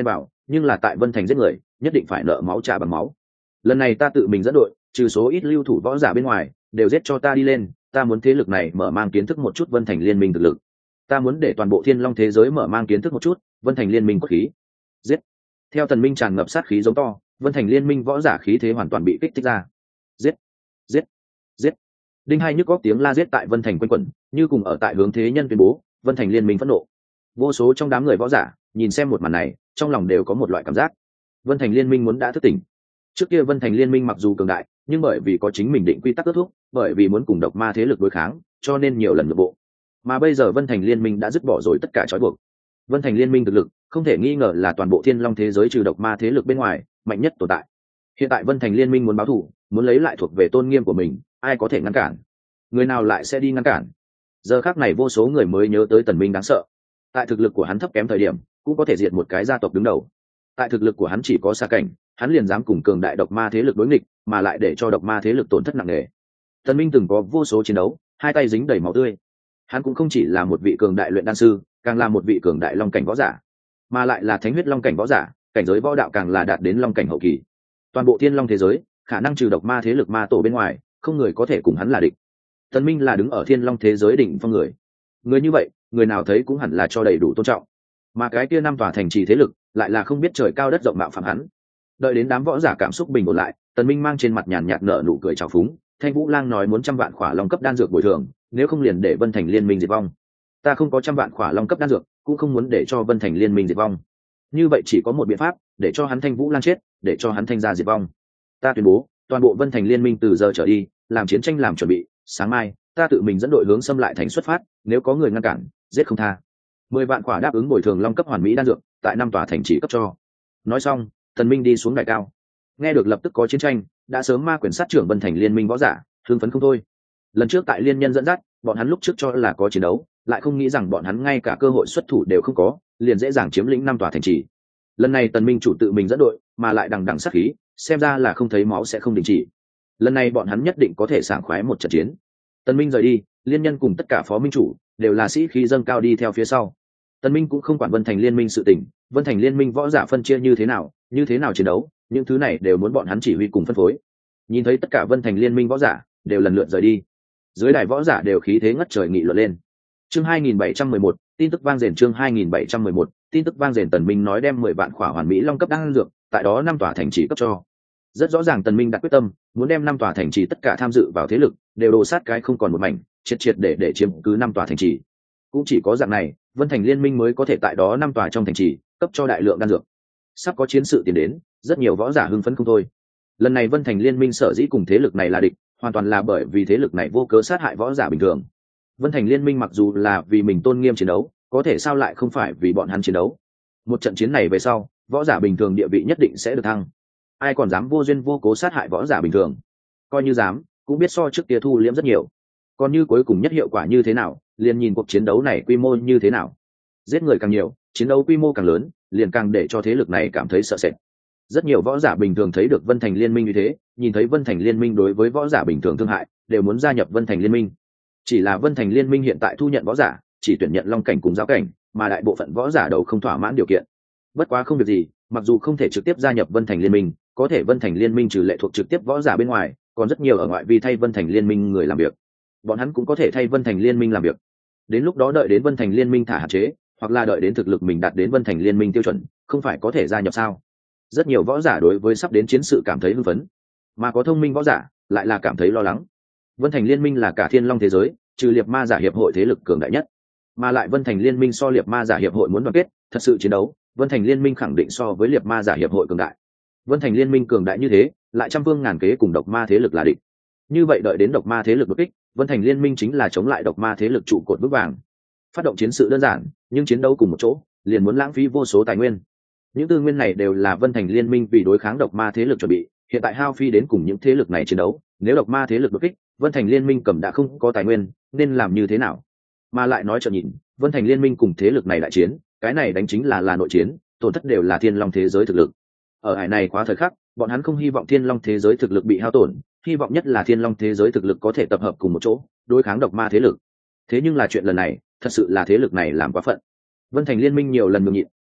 nhưng là tại Vân Thành giết người nhất định phải nợ máu trả bằng máu. Lần này ta tự mình dẫn đội, trừ số ít lưu thủ võ giả bên ngoài đều giết cho ta đi lên. Ta muốn thế lực này mở mang kiến thức một chút Vân Thành liên minh thực lực. Ta muốn để toàn bộ Thiên Long thế giới mở mang kiến thức một chút Vân Thành liên minh cốt khí. Giết! Theo Tần Minh tràn ngập sát khí giống to, Vân Thành liên minh võ giả khí thế hoàn toàn bị kích thích ra. Giết! Giết! Giết! Đinh hai nhức góc tiếng la giết tại Vân Thành quanh quẩn, như cùng ở tại hướng thế nhân tuyên bố Vân Thành liên minh phẫn nộ. Vô số trong đám người võ giả nhìn xem một màn này, trong lòng đều có một loại cảm giác Vân Thành liên minh muốn đã thức tỉnh. Trước kia Vân Thành liên minh mặc dù cường đại, nhưng bởi vì có chính mình định quy tắc kết thúc, bởi vì muốn cùng độc ma thế lực đối kháng, cho nên nhiều lần nhượng bộ. Mà bây giờ Vân Thành liên minh đã dứt bỏ rồi tất cả trói buộc. Vân Thành liên minh thực lực không thể nghi ngờ là toàn bộ Thiên Long thế giới trừ độc ma thế lực bên ngoài mạnh nhất tồn tại. Hiện tại Vân Thành liên minh muốn báo thù, muốn lấy lại thuộc về tôn nghiêm của mình, ai có thể ngăn cản? Người nào lại sẽ đi ngăn cản? Giờ khắc này vô số người mới nhớ tới Tần Minh đáng sợ. Tại thực lực của hắn thấp kém thời điểm, cũng có thể diệt một cái gia tộc đứng đầu. Tại thực lực của hắn chỉ có xa cảnh, hắn liền dám cùng cường đại độc ma thế lực đối nghịch, mà lại để cho độc ma thế lực tổn thất nặng nề. Tần Minh từng có vô số chiến đấu, hai tay dính đầy máu tươi. Hắn cũng không chỉ là một vị cường đại luyện đan sư, càng là một vị cường đại long cảnh võ giả, mà lại là thánh huyết long cảnh võ giả, cảnh giới võ đạo càng là đạt đến long cảnh hậu kỳ. Toàn bộ Thiên Long thế giới, khả năng trừ độc ma thế lực ma tổ bên ngoài, không người có thể cùng hắn là địch. Tần Minh là đứng ở Thiên Long thế giới đỉnh phong người. Người như vậy, người nào thấy cũng hẳn là cho đầy đủ tôn trọng. Mà cái kia năm tòa thành trì thế lực, lại là không biết trời cao đất rộng mạo phạm hắn. Đợi đến đám võ giả cảm xúc bình ổn lại, Tần Minh mang trên mặt nhàn nhạt nở nụ cười trào phúng. Thanh Vũ Lang nói muốn 100 vạn khỏa long cấp đan dược bồi thường, nếu không liền để Vân Thành liên minh diệt vong. Ta không có 100 vạn khỏa long cấp đan dược, cũng không muốn để cho Vân Thành liên minh diệt vong. Như vậy chỉ có một biện pháp, để cho hắn Thanh Vũ Lang chết, để cho hắn Thanh gia diệt vong. Ta tuyên bố, toàn bộ Vân Thành liên minh từ giờ trở đi, làm chiến tranh làm chuẩn bị, sáng mai, ta tự mình dẫn đội hướng xâm lại thành xuất phát, nếu có người ngăn cản, giết không tha. 10 vạn khỏa đáp ứng bồi thường long cấp hoàn mỹ đan dược, tại 5 tòa thành chỉ cấp cho. Nói xong, Tần Minh đi xuống đài cao. Nghe được lập tức có chiến tranh, đã sớm ma quyền sát trưởng Vân Thành liên minh võ giả, hưng phấn không thôi. Lần trước tại liên nhân dẫn dắt, bọn hắn lúc trước cho là có chiến đấu, lại không nghĩ rằng bọn hắn ngay cả cơ hội xuất thủ đều không có, liền dễ dàng chiếm lĩnh 5 tòa thành trì. Lần này Tần Minh chủ tự mình dẫn đội, mà lại đằng đằng sát khí, xem ra là không thấy máu sẽ không đình chỉ. Lần này bọn hắn nhất định có thể sảng khoái một trận chiến. Tần Minh rời đi, liên nhân cùng tất cả phó minh chủ đều là sĩ khí dâng cao đi theo phía sau. Tần Minh cũng không quản Vân Thành liên minh sự tình, Vân Thành liên minh võ giả phân chia như thế nào chiến đấu, những thứ này đều muốn bọn hắn chỉ huy cùng phân phối. Nhìn thấy tất cả Vân Thành liên minh võ giả đều lần lượt rời đi, dưới đài võ giả đều khí thế ngất trời nghị luận lên. Chương 2711, tin tức vang dền. Chương 2711, tin tức vang dền. Tần Minh nói đem 10 vạn khỏa hoàn mỹ long cấp đan dược, tại đó 5 tòa thành trì cấp cho. Rất rõ ràng Tần Minh đặt quyết tâm, muốn đem 5 tòa thành trì tất cả tham dự vào thế lực đều đồ sát cái không còn một mảnh, triệt để chiếm cứ 5 tòa thành trì. Cũng chỉ có dạng này, Vân Thành liên minh mới có thể tại đó 5 tòa trong thành trì cấp cho đại lượng đan dược. Sắp có chiến sự tiến đến, rất nhiều võ giả hưng phấn không thôi. Lần này Vân Thành liên minh sở dĩ cùng thế lực này là địch, hoàn toàn là bởi vì thế lực này vô cớ sát hại võ giả bình thường. Vân Thành liên minh mặc dù là vì mình tôn nghiêm chiến đấu, có thể sao lại không phải vì bọn hắn chiến đấu. Một trận chiến này về sau, võ giả bình thường địa vị nhất định sẽ được thăng. Ai còn dám vô duyên vô cố sát hại võ giả bình thường? Coi như dám, cũng biết so trước kia thu liễm rất nhiều. Còn như cuối cùng nhất hiệu quả như thế nào, liền nhìn cuộc chiến đấu này quy mô như thế nào. Giết người càng nhiều, chiến đấu quy mô càng lớn, liền càng để cho thế lực này cảm thấy sợ sệt. Rất nhiều võ giả bình thường thấy được Vân Thành liên minh như thế, nhìn thấy Vân Thành liên minh đối với võ giả bình thường thương hại, đều muốn gia nhập Vân Thành liên minh. Chỉ là Vân Thành liên minh hiện tại thu nhận võ giả, chỉ tuyển nhận long cảnh cùng giáo cảnh, mà đại bộ phận võ giả đầu không thỏa mãn điều kiện. Bất quá không việc gì, mặc dù không thể trực tiếp gia nhập Vân Thành liên minh, có thể Vân Thành liên minh trừ lệ thuộc trực tiếp võ giả bên ngoài, còn rất nhiều ở ngoại vi thay Vân Thành liên minh người làm việc. Bọn hắn cũng có thể thay Vân Thành liên minh làm việc. Đến lúc đó đợi đến Vân Thành liên minh thả hạn chế, hoặc là đợi đến thực lực mình đạt đến Vân Thành liên minh tiêu chuẩn, không phải có thể gia nhập sao? Rất nhiều võ giả đối với sắp đến chiến sự cảm thấy hưng phấn, mà có thông minh võ giả lại là cảm thấy lo lắng. Vân Thành liên minh là cả Thiên Long thế giới, trừ Liệt Ma giả hiệp hội thế lực cường đại nhất, mà lại Vân Thành liên minh so Liệt Ma giả hiệp hội muốn đoàn kết, thật sự chiến đấu, Vân Thành liên minh khẳng định so với Liệt Ma giả hiệp hội cường đại. Vân Thành liên minh cường đại như thế, lại trăm phương ngàn kế cùng độc ma thế lực là địch. Như vậy đợi đến độc ma thế lực đột kích, Vân Thành liên minh chính là chống lại độc ma thế lực trụ cột vững vàng. Phát động chiến sự đơn giản, nhưng chiến đấu cùng một chỗ, liền muốn lãng phí vô số tài nguyên. Những tư nguyên này đều là Vân Thành liên minh vì đối kháng độc ma thế lực chuẩn bị, hiện tại hao phí đến cùng những thế lực này chiến đấu, nếu độc ma thế lực đột kích, Vân Thành liên minh cầm đã không có tài nguyên, nên làm như thế nào? Mà lại nói cho nhìn, Vân Thành liên minh cùng thế lực này đại chiến, cái này đánh chính là nội chiến, tổn thất đều là Thiên Long thế giới thực lực. Ở hải này quá thời khắc, bọn hắn không hy vọng Thiên Long thế giới thực lực bị hao tổn, hy vọng nhất là Thiên Long thế giới thực lực có thể tập hợp cùng một chỗ, đối kháng độc ma thế lực. Thế nhưng là chuyện lần này, thật sự là thế lực này làm quá phận. Vân Thành liên minh nhiều lần nhường nhịn,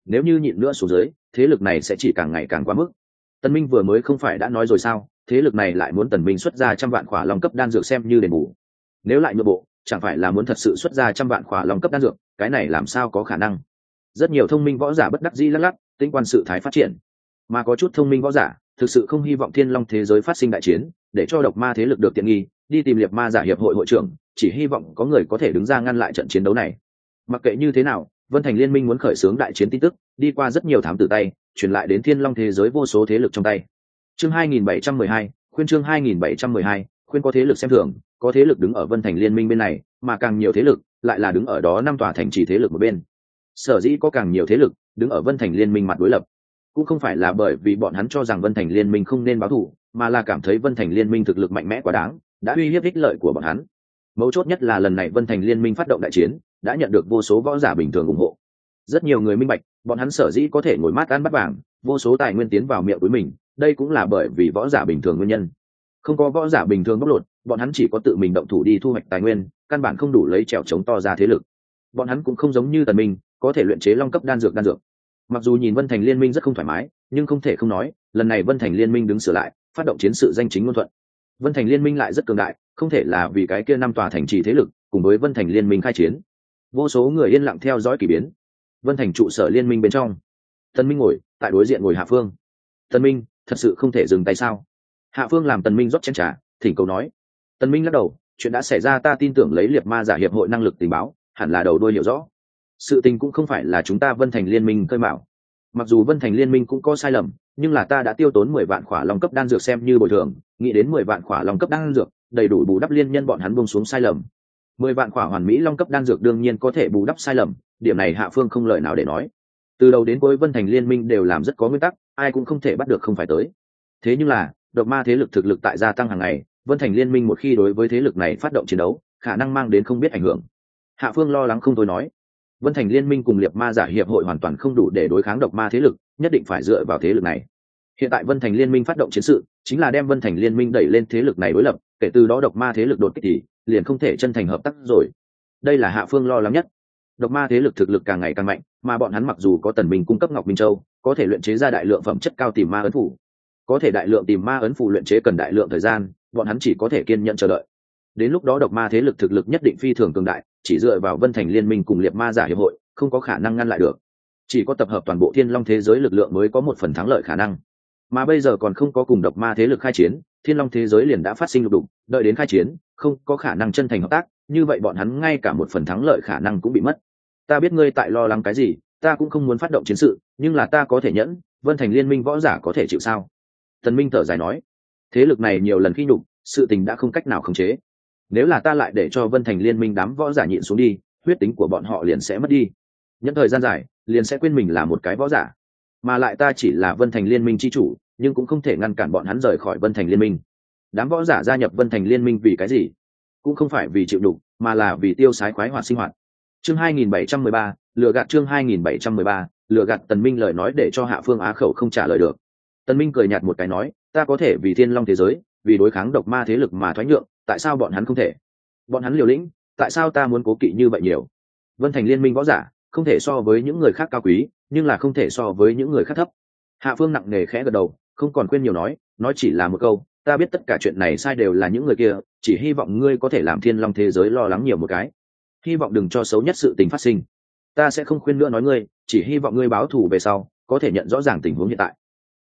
nếu như nhịn nữa xuống dưới thế lực này sẽ chỉ càng ngày càng quá mức. Tần Minh vừa mới không phải đã nói rồi sao, thế lực này lại muốn Tần Minh xuất ra 100 vạn khỏa long cấp đan dược xem như đền bù. Nếu lại nhượng bộ, chẳng phải là muốn thật sự xuất ra 100 vạn khỏa long cấp đan dược, cái này làm sao có khả năng. Rất nhiều thông minh võ giả bất đắc dĩ lắc lắc, tính quan sự thái phát triển. Mà có chút thông minh võ giả, thực sự không hy vọng Thiên Long thế giới phát sinh đại chiến, để cho độc ma thế lực được tiện nghi, đi tìm Liệt Ma giả hiệp hội hội trưởng, chỉ hy vọng có người có thể đứng ra ngăn lại trận chiến đấu này. Mặc kệ như thế nào, Vân Thành Liên minh muốn khởi xướng đại chiến tin tức, đi qua rất nhiều thám tử tay, truyền lại đến Thiên Long thế giới vô số thế lực trong tay. Chương 2712, khuyên chương 2712, khuyên có thế lực xem thường, có thế lực đứng ở Vân Thành Liên minh bên này, mà càng nhiều thế lực lại là đứng ở đó năm tòa thành trì thế lực một bên. Sở dĩ có càng nhiều thế lực đứng ở Vân Thành Liên minh mặt đối lập, cũng không phải là bởi vì bọn hắn cho rằng Vân Thành Liên minh không nên báo thù, mà là cảm thấy Vân Thành Liên minh thực lực mạnh mẽ quá đáng, đã uy hiếp ích lợi của bọn hắn. Mấu chốt nhất là lần này Vân Thành Liên minh phát động đại chiến, đã nhận được vô số võ giả bình thường ủng hộ. Rất nhiều người minh bạch, bọn hắn sở dĩ có thể ngồi mát ăn bắt vàng, vô số tài nguyên tiến vào miệng của mình, đây cũng là bởi vì võ giả bình thường nguyên nhân. Không có võ giả bình thường bóc lột, bọn hắn chỉ có tự mình động thủ đi thu hoạch tài nguyên, căn bản không đủ lấy trèo chống to ra thế lực. Bọn hắn cũng không giống như Tần Minh, có thể luyện chế long cấp đan dược. Mặc dù nhìn Vân Thành Liên minh rất không thoải mái, nhưng không thể không nói, lần này Vân Thành Liên minh đứng sửa lại, phát động chiến sự danh chính ngôn thuận. Vân Thành Liên minh lại rất cường đại, không thể là vì cái kia năm tòa thành trì thế lực, cùng với Vân Thành Liên minh khai chiến. Vô số người yên lặng theo dõi kỳ biến. Vân Thành trụ sở liên minh bên trong, Tần Minh ngồi tại đối diện ngồi Hạ Phương. Tần Minh, thật sự không thể dừng tay sao? Hạ Phương làm Tần Minh rót chén trà, thỉnh cầu nói. Tần Minh lắc đầu, chuyện đã xảy ra ta tin tưởng lấy Liệt Ma giả hiệp hội năng lực tình báo, hẳn là đầu đuôi hiểu rõ. Sự tình cũng không phải là chúng ta Vân Thành Liên minh khơi mào. Mặc dù Vân Thành Liên minh cũng có sai lầm, nhưng là ta đã tiêu tốn 10 vạn khỏa long cấp đan dược xem như bồi thường, nghĩ đến 10 vạn khỏa long cấp đan dược, đầy đủ bù đắp liên nhân bọn hắn buông xuống sai lầm. 10 vạn khỏa hoàn mỹ long cấp đan dược đương nhiên có thể bù đắp sai lầm, điểm này Hạ Phương không lời nào để nói. Từ đầu đến cuối Vân Thành Liên minh đều làm rất có nguyên tắc, ai cũng không thể bắt được không phải tới. Thế nhưng là, độc ma thế lực thực lực tại gia tăng hàng ngày, Vân Thành Liên minh một khi đối với thế lực này phát động chiến đấu, khả năng mang đến không biết ảnh hưởng. Hạ Phương lo lắng không thôi nói, Vân Thành Liên minh cùng Liệt Ma giả hiệp hội hoàn toàn không đủ để đối kháng độc ma thế lực, nhất định phải dựa vào thế lực này. Hiện tại Vân Thành Liên minh phát động chiến sự, chính là đem Vân Thành Liên minh đẩy lên thế lực này đối lập, kể từ đó độc ma thế lực đột kích thì liền không thể chân thành hợp tác rồi. Đây là Hạ Phương lo lắng nhất. Độc ma thế lực thực lực càng ngày càng mạnh, mà bọn hắn mặc dù có Tần Minh cung cấp Ngọc Minh Châu, có thể luyện chế ra đại lượng phẩm chất cao tìm ma ấn phù. Có thể đại lượng tìm ma ấn phù luyện chế cần đại lượng thời gian, bọn hắn chỉ có thể kiên nhẫn chờ đợi. Đến lúc đó độc ma thế lực thực lực nhất định phi thường cường đại, chỉ dựa vào Vân Thành Liên minh cùng Liệt Ma giả hiệp hội, không có khả năng ngăn lại được. Chỉ có tập hợp toàn bộ Thiên Long thế giới lực lượng mới có một phần thắng lợi khả năng. Mà bây giờ còn không có cùng độc ma thế lực khai chiến, Thiên Long thế giới liền đã phát sinh lục đục, đợi đến khai chiến, không có khả năng chân thành hợp tác, như vậy bọn hắn ngay cả một phần thắng lợi khả năng cũng bị mất. Ta biết ngươi tại lo lắng cái gì, ta cũng không muốn phát động chiến sự, nhưng là ta có thể nhẫn, Vân Thành Liên minh võ giả có thể chịu sao? Tần Minh thở dài nói, thế lực này nhiều lần khi nhục, sự tình đã không cách nào khống chế. Nếu là ta lại để cho Vân Thành Liên minh đám võ giả nhịn xuống đi, huyết tính của bọn họ liền sẽ mất đi. Những thời gian dài, liền sẽ quên mình là một cái võ giả. Mà lại ta chỉ là Vân Thành Liên minh chi chủ, nhưng cũng không thể ngăn cản bọn hắn rời khỏi Vân Thành Liên minh. Đám võ giả gia nhập Vân Thành Liên minh vì cái gì? Cũng không phải vì chịu đục, mà là vì tiêu sái khoái hoạt sinh hoạt. Chương 2713, lừa gạt chương 2713, lừa gạt. Tần Minh lời nói để cho Hạ Phương á khẩu không trả lời được. Tần Minh cười nhạt một cái nói, ta có thể vì Thiên Long thế giới, vì đối kháng độc ma thế lực mà thoái nhượng, tại sao bọn hắn không thể? Bọn hắn liều lĩnh, tại sao ta muốn cố kỵ như vậy nhiều? Vân Thành Liên minh võ giả không thể so với những người khác cao quý, nhưng là không thể so với những người khác thấp. Hạ Phương nặng nề khẽ gật đầu, không còn khuyên nhiều nói chỉ là một câu, ta biết tất cả chuyện này sai đều là những người kia, chỉ hy vọng ngươi có thể làm Thiên Long thế giới lo lắng nhiều một cái, hy vọng đừng cho xấu nhất sự tình phát sinh. Ta sẽ không khuyên nữa nói ngươi, chỉ hy vọng ngươi báo thù về sau có thể nhận rõ ràng tình huống hiện tại.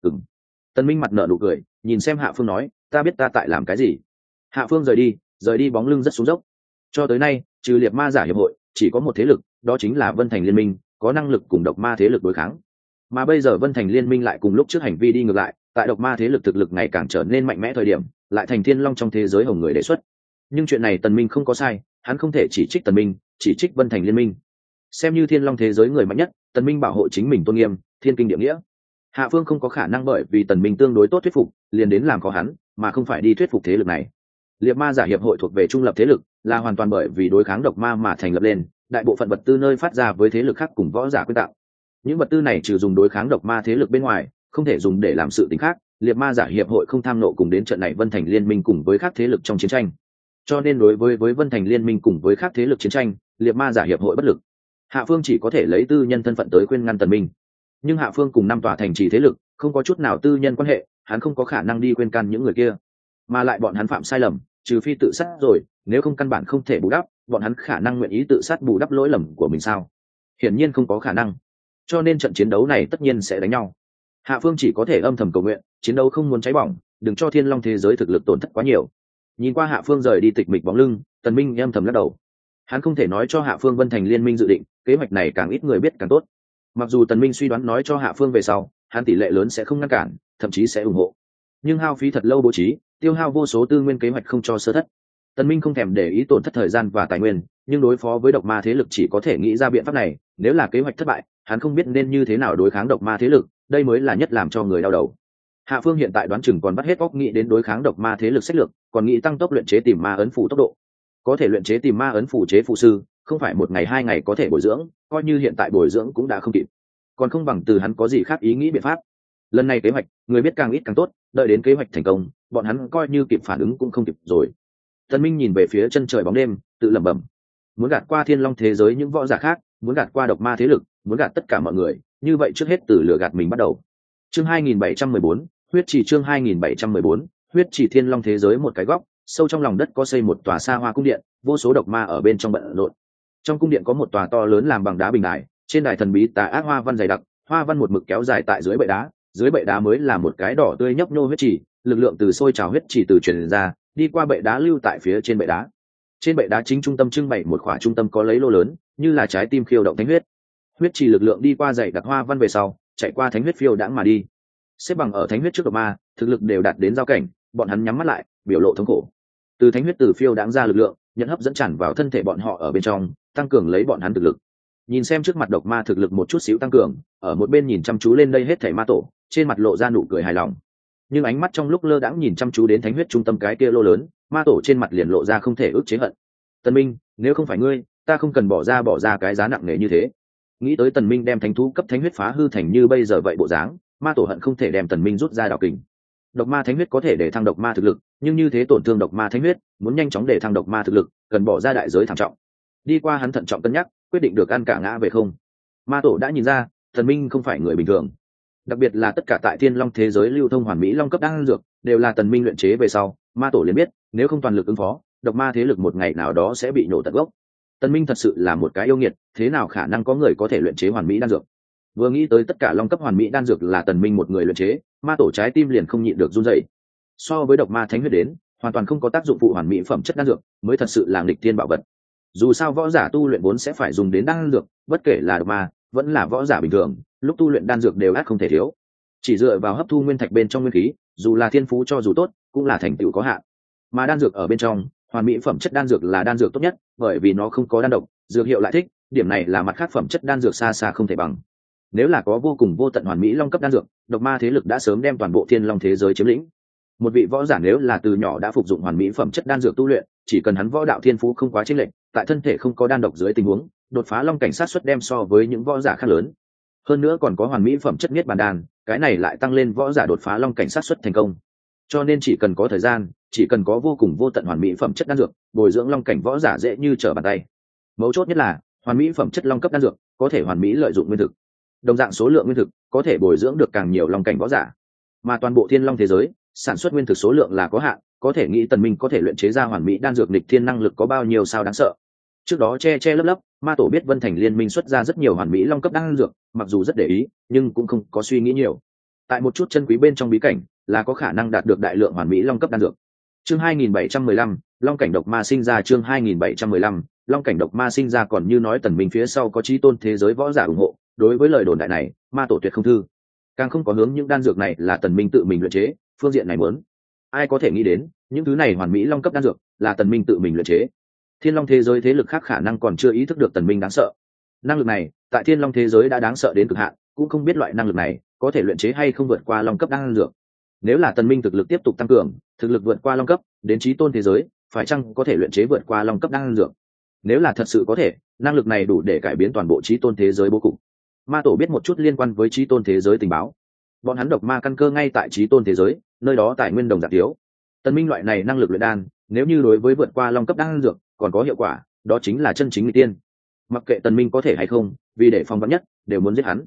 Tần Minh mặt nở nụ cười, nhìn xem Hạ Phương nói, ta biết ta tại làm cái gì. Hạ Phương rời đi bóng lưng rất xuống dốc. Cho tới nay, trừ Liệt Ma giả hiệp hội, chỉ có một thế lực, đó chính là Vân Thành Liên minh, có năng lực cùng độc ma thế lực đối kháng. Mà bây giờ Vân Thành Liên minh lại cùng lúc trước hành vi đi ngược lại, tại độc ma thế lực thực lực ngày càng trở nên mạnh mẽ thời điểm, lại thành Thiên Long trong thế giới hồng người đề xuất. Nhưng chuyện này Tần Minh không có sai, hắn không thể chỉ trích Tần Minh, chỉ trích Vân Thành Liên minh. Xem như Thiên Long thế giới người mạnh nhất, Tần Minh bảo hộ chính mình tôn nghiêm, thiên kinh địa nghĩa. Hạ Phương không có khả năng bởi vì Tần Minh tương đối tốt thuyết phục, liền đến làm khó hắn, mà không phải đi thuyết phục thế lực này. Liệt Ma giả hiệp hội thuộc về trung lập thế lực, là hoàn toàn bởi vì đối kháng độc ma mà thành lập lên, đại bộ phận vật tư nơi phát ra với thế lực khác cùng võ giả quyên tạo. Những vật tư này trừ dùng đối kháng độc ma thế lực bên ngoài, không thể dùng để làm sự tình khác. Liệt Ma giả hiệp hội không tham nộ cùng đến trận này Vân Thành Liên minh cùng với các thế lực trong chiến tranh. Cho nên đối với Vân Thành Liên minh cùng với các thế lực chiến tranh, Liệt Ma giả hiệp hội bất lực. Hạ Phương chỉ có thể lấy tư nhân thân phận tới khuyên ngăn Tần Minh. nhưng Hạ Phương cùng năm tòa thành trì thế lực không có chút nào tư nhân quan hệ, hắn không có khả năng đi khuyên can những người kia. Mà lại bọn hắn phạm sai lầm, trừ phi tự sát rồi, nếu không căn bản không thể bù đắp, bọn hắn khả năng nguyện ý tự sát bù đắp lỗi lầm của mình sao? Hiển nhiên không có khả năng. Cho nên trận chiến đấu này tất nhiên sẽ đánh nhau. Hạ Phương chỉ có thể âm thầm cầu nguyện, chiến đấu không muốn cháy bỏng, đừng cho Thiên Long thế giới thực lực tổn thất quá nhiều. Nhìn qua Hạ Phương rời đi tịch mịch bóng lưng, Tần Minh âm thầm lắc đầu. Hắn không thể nói cho Hạ Phương Vân Thành liên minh dự định, kế hoạch này càng ít người biết càng tốt. Mặc dù Tần Minh suy đoán nói cho Hạ Phương về sau, hắn tỷ lệ lớn sẽ không ngăn cản, thậm chí sẽ ủng hộ. Nhưng hao phí thật lâu bố trí, tiêu hao vô số tư nguyên kế hoạch không cho sơ thất. Tần Minh không thèm để ý tổn thất thời gian và tài nguyên, nhưng đối phó với độc ma thế lực chỉ có thể nghĩ ra biện pháp này, nếu là kế hoạch thất bại, hắn không biết nên như thế nào đối kháng độc ma thế lực, đây mới là nhất làm cho người đau đầu. Hạ Phương hiện tại đoán chừng còn bắt hết óc nghĩ đến đối kháng độc ma thế lực sách lược, còn nghĩ tăng tốc luyện chế tìm ma ấn phủ tốc độ. Có thể luyện chế tìm ma ấn phủ chế phụ sư, không phải một ngày hai ngày có thể bồi dưỡng, coi như hiện tại bồi dưỡng cũng đã không kịp. Còn không bằng từ hắn có gì khác ý nghĩ biện pháp. Lần này kế hoạch, người biết càng ít càng tốt, đợi đến kế hoạch thành công, bọn hắn coi như kịp phản ứng cũng không kịp rồi. Tần Minh nhìn về phía chân trời bóng đêm, tự lẩm bẩm: muốn gạt qua Thiên Long thế giới những võ giả khác, muốn gạt qua độc ma thế lực, muốn gạt tất cả mọi người, như vậy trước hết từ lừa gạt mình bắt đầu. Chương 2714, huyết chỉ. Chương 2714, huyết chỉ. Thiên Long thế giới một cái góc, sâu trong lòng đất có xây một tòa xa hoa cung điện, vô số độc ma ở bên trong bận rộn. Trong cung điện có một tòa to lớn làm bằng đá bình đài, trên đài thần bí tà ác hoa văn dày đặc, hoa văn một mực kéo dài tại dưới bệ đá, dưới bệ đá mới là một cái đỏ tươi nhấp nhô huyết chỉ, lực lượng từ sôi trào huyết chỉ từ truyền ra, đi qua bệ đá lưu tại phía trên bệ đá. Trên bệ đá chính trung tâm trưng bày một khỏa trung tâm có lấy lô lớn, như là trái tim khiêu động thánh huyết. Huyết chỉ lực lượng đi qua dày đặc hoa văn về sau, chạy qua thánh huyết phiêu đãng mà đi. Xếp bằng ở thánh huyết trước độc ma, thực lực đều đạt đến giao cảnh, bọn hắn nhắm mắt lại, biểu lộ thống khổ. Từ thánh huyết từ phiêu đãng ra lực lượng, nhận hấp dẫn tràn vào thân thể bọn họ ở bên trong, tăng cường lấy bọn hắn thực lực. Nhìn xem trước mặt độc ma thực lực một chút xíu tăng cường, ở một bên nhìn chăm chú lên đây hết thảy ma tổ, trên mặt lộ ra nụ cười hài lòng. Nhưng ánh mắt trong lúc lơ đãng nhìn chăm chú đến thánh huyết trung tâm cái kia lô lớn, ma tổ trên mặt liền lộ ra không thể ức chế hận. Tần Minh, nếu không phải ngươi, ta không cần bỏ ra cái giá nặng nề như thế. Nghĩ tới Tần Minh đem thánh thú cấp thánh huyết phá hư thành như bây giờ vậy bộ dáng, ma tổ hận không thể đem Tần Minh rút ra đạo kình. Độc ma thánh huyết có thể để thăng độc ma thực lực, nhưng như thế tổn thương độc ma thánh huyết, muốn nhanh chóng để thăng độc ma thực lực, cần bỏ ra đại giới thảm trọng. Đi qua hắn thận trọng cân nhắc, quyết định được ăn cả ngã về không. Ma tổ đã nhìn ra, Tần Minh không phải người bình thường. Đặc biệt là tất cả tại Thiên Long thế giới lưu thông hoàn mỹ long cấp đan dược, đều là Tần Minh luyện chế về sau, ma tổ liền biết, nếu không toàn lực ứng phó, độc ma thế lực một ngày nào đó sẽ bị nổ tận gốc. Tần Minh thật sự là một cái yêu nghiệt, thế nào khả năng có người có thể luyện chế hoàn mỹ đan dược? Vừa nghĩ tới tất cả long cấp hoàn mỹ đan dược là Tần Minh một người luyện chế, ma tổ trái tim liền không nhịn được run rẩy. So với độc ma thánh huyết đến, hoàn toàn không có tác dụng phụ hoàn mỹ phẩm chất đan dược, mới thật sự là nghịch thiên bảo vật. Dù sao võ giả tu luyện vốn sẽ phải dùng đến đan dược, bất kể là độc ma, vẫn là võ giả bình thường, lúc tu luyện đan dược đều ắt không thể thiếu. Chỉ dựa vào hấp thu nguyên thạch bên trong nguyên khí, dù là thiên phú cho dù tốt, cũng là thành tựu có hạn. Mà đan dược ở bên trong, hoàn mỹ phẩm chất đan dược là đan dược tốt nhất, bởi vì nó không có đan độc, dược hiệu lại thích, điểm này là mặt khác phẩm chất đan dược xa xa không thể bằng. Nếu là có vô cùng vô tận hoàn mỹ long cấp đan dược, độc ma thế lực đã sớm đem toàn bộ Thiên Long thế giới chiếm lĩnh. Một vị võ giả nếu là từ nhỏ đã phục dụng hoàn mỹ phẩm chất đan dược tu luyện, chỉ cần hắn võ đạo thiên phú không quá chênh lệch, tại thân thể không có đan độc dưới tình huống, đột phá long cảnh sát suất đem so với những võ giả khác lớn. Hơn nữa còn có hoàn mỹ phẩm chất niết bàn đan, cái này lại tăng lên võ giả đột phá long cảnh sát suất thành công. Cho nên chỉ cần có thời gian, chỉ cần có vô cùng vô tận hoàn mỹ phẩm chất đan dược, bồi dưỡng long cảnh võ giả dễ như trở bàn tay. Mấu chốt nhất là, hoàn mỹ phẩm chất long cấp đan dược có thể hoàn mỹ lợi dụng nguyên thực. Đồng dạng số lượng nguyên thực có thể bồi dưỡng được càng nhiều long cảnh võ giả. Mà toàn bộ Thiên Long thế giới, sản xuất nguyên thực số lượng là có hạn, có thể nghĩ Tần Minh có thể luyện chế ra hoàn mỹ đan dược nghịch thiên năng lực có bao nhiêu sao đáng sợ. Trước đó che lấp lấp, ma tổ biết Vân Thành liên minh xuất ra rất nhiều hoàn mỹ long cấp đan dược, mặc dù rất để ý, nhưng cũng không có suy nghĩ nhiều. Tại một chút chân quý bên trong bí cảnh, là có khả năng đạt được đại lượng hoàn mỹ long cấp đan dược. Chương 2715, long cảnh độc ma sinh ra. Chương 2715, long cảnh độc ma sinh ra. Còn như nói Tần Minh phía sau có chí tôn thế giới võ giả ủng hộ, đối với lời đồn đại này, ma tổ tuyệt không thư, càng không có hướng những đan dược này là Tần Minh tự mình luyện chế. Phương diện này muốn, ai có thể nghĩ đến những thứ này hoàn mỹ long cấp đan dược là Tần Minh tự mình luyện chế. Thiên Long thế giới thế lực khác khả năng còn chưa ý thức được Tần Minh đáng sợ. Năng lực này tại Thiên Long thế giới đã đáng sợ đến cực hạn, cũng không biết loại năng lực này có thể luyện chế hay không vượt qua long cấp đan dược. Nếu là Tần Minh thực lực tiếp tục tăng cường, thực lực vượt qua long cấp, đến chí tôn thế giới, phải chăng có thể luyện chế vượt qua long cấp đan dược? Nếu là thật sự có thể, năng lực này đủ để cải biến toàn bộ chí tôn thế giới bố cục. Ma tổ biết một chút liên quan với chí tôn thế giới tình báo. Bọn hắn độc ma căn cơ ngay tại chí tôn thế giới, nơi đó tài nguyên đồng dạng thiếu. Tần Minh loại này năng lực luyện đan, nếu như đối với vượt qua long cấp đan dược còn có hiệu quả, đó chính là chân chính nguy tiên. Mặc kệ Tần Minh có thể hay không, vì để phòng vắn nhất, đều muốn giết hắn.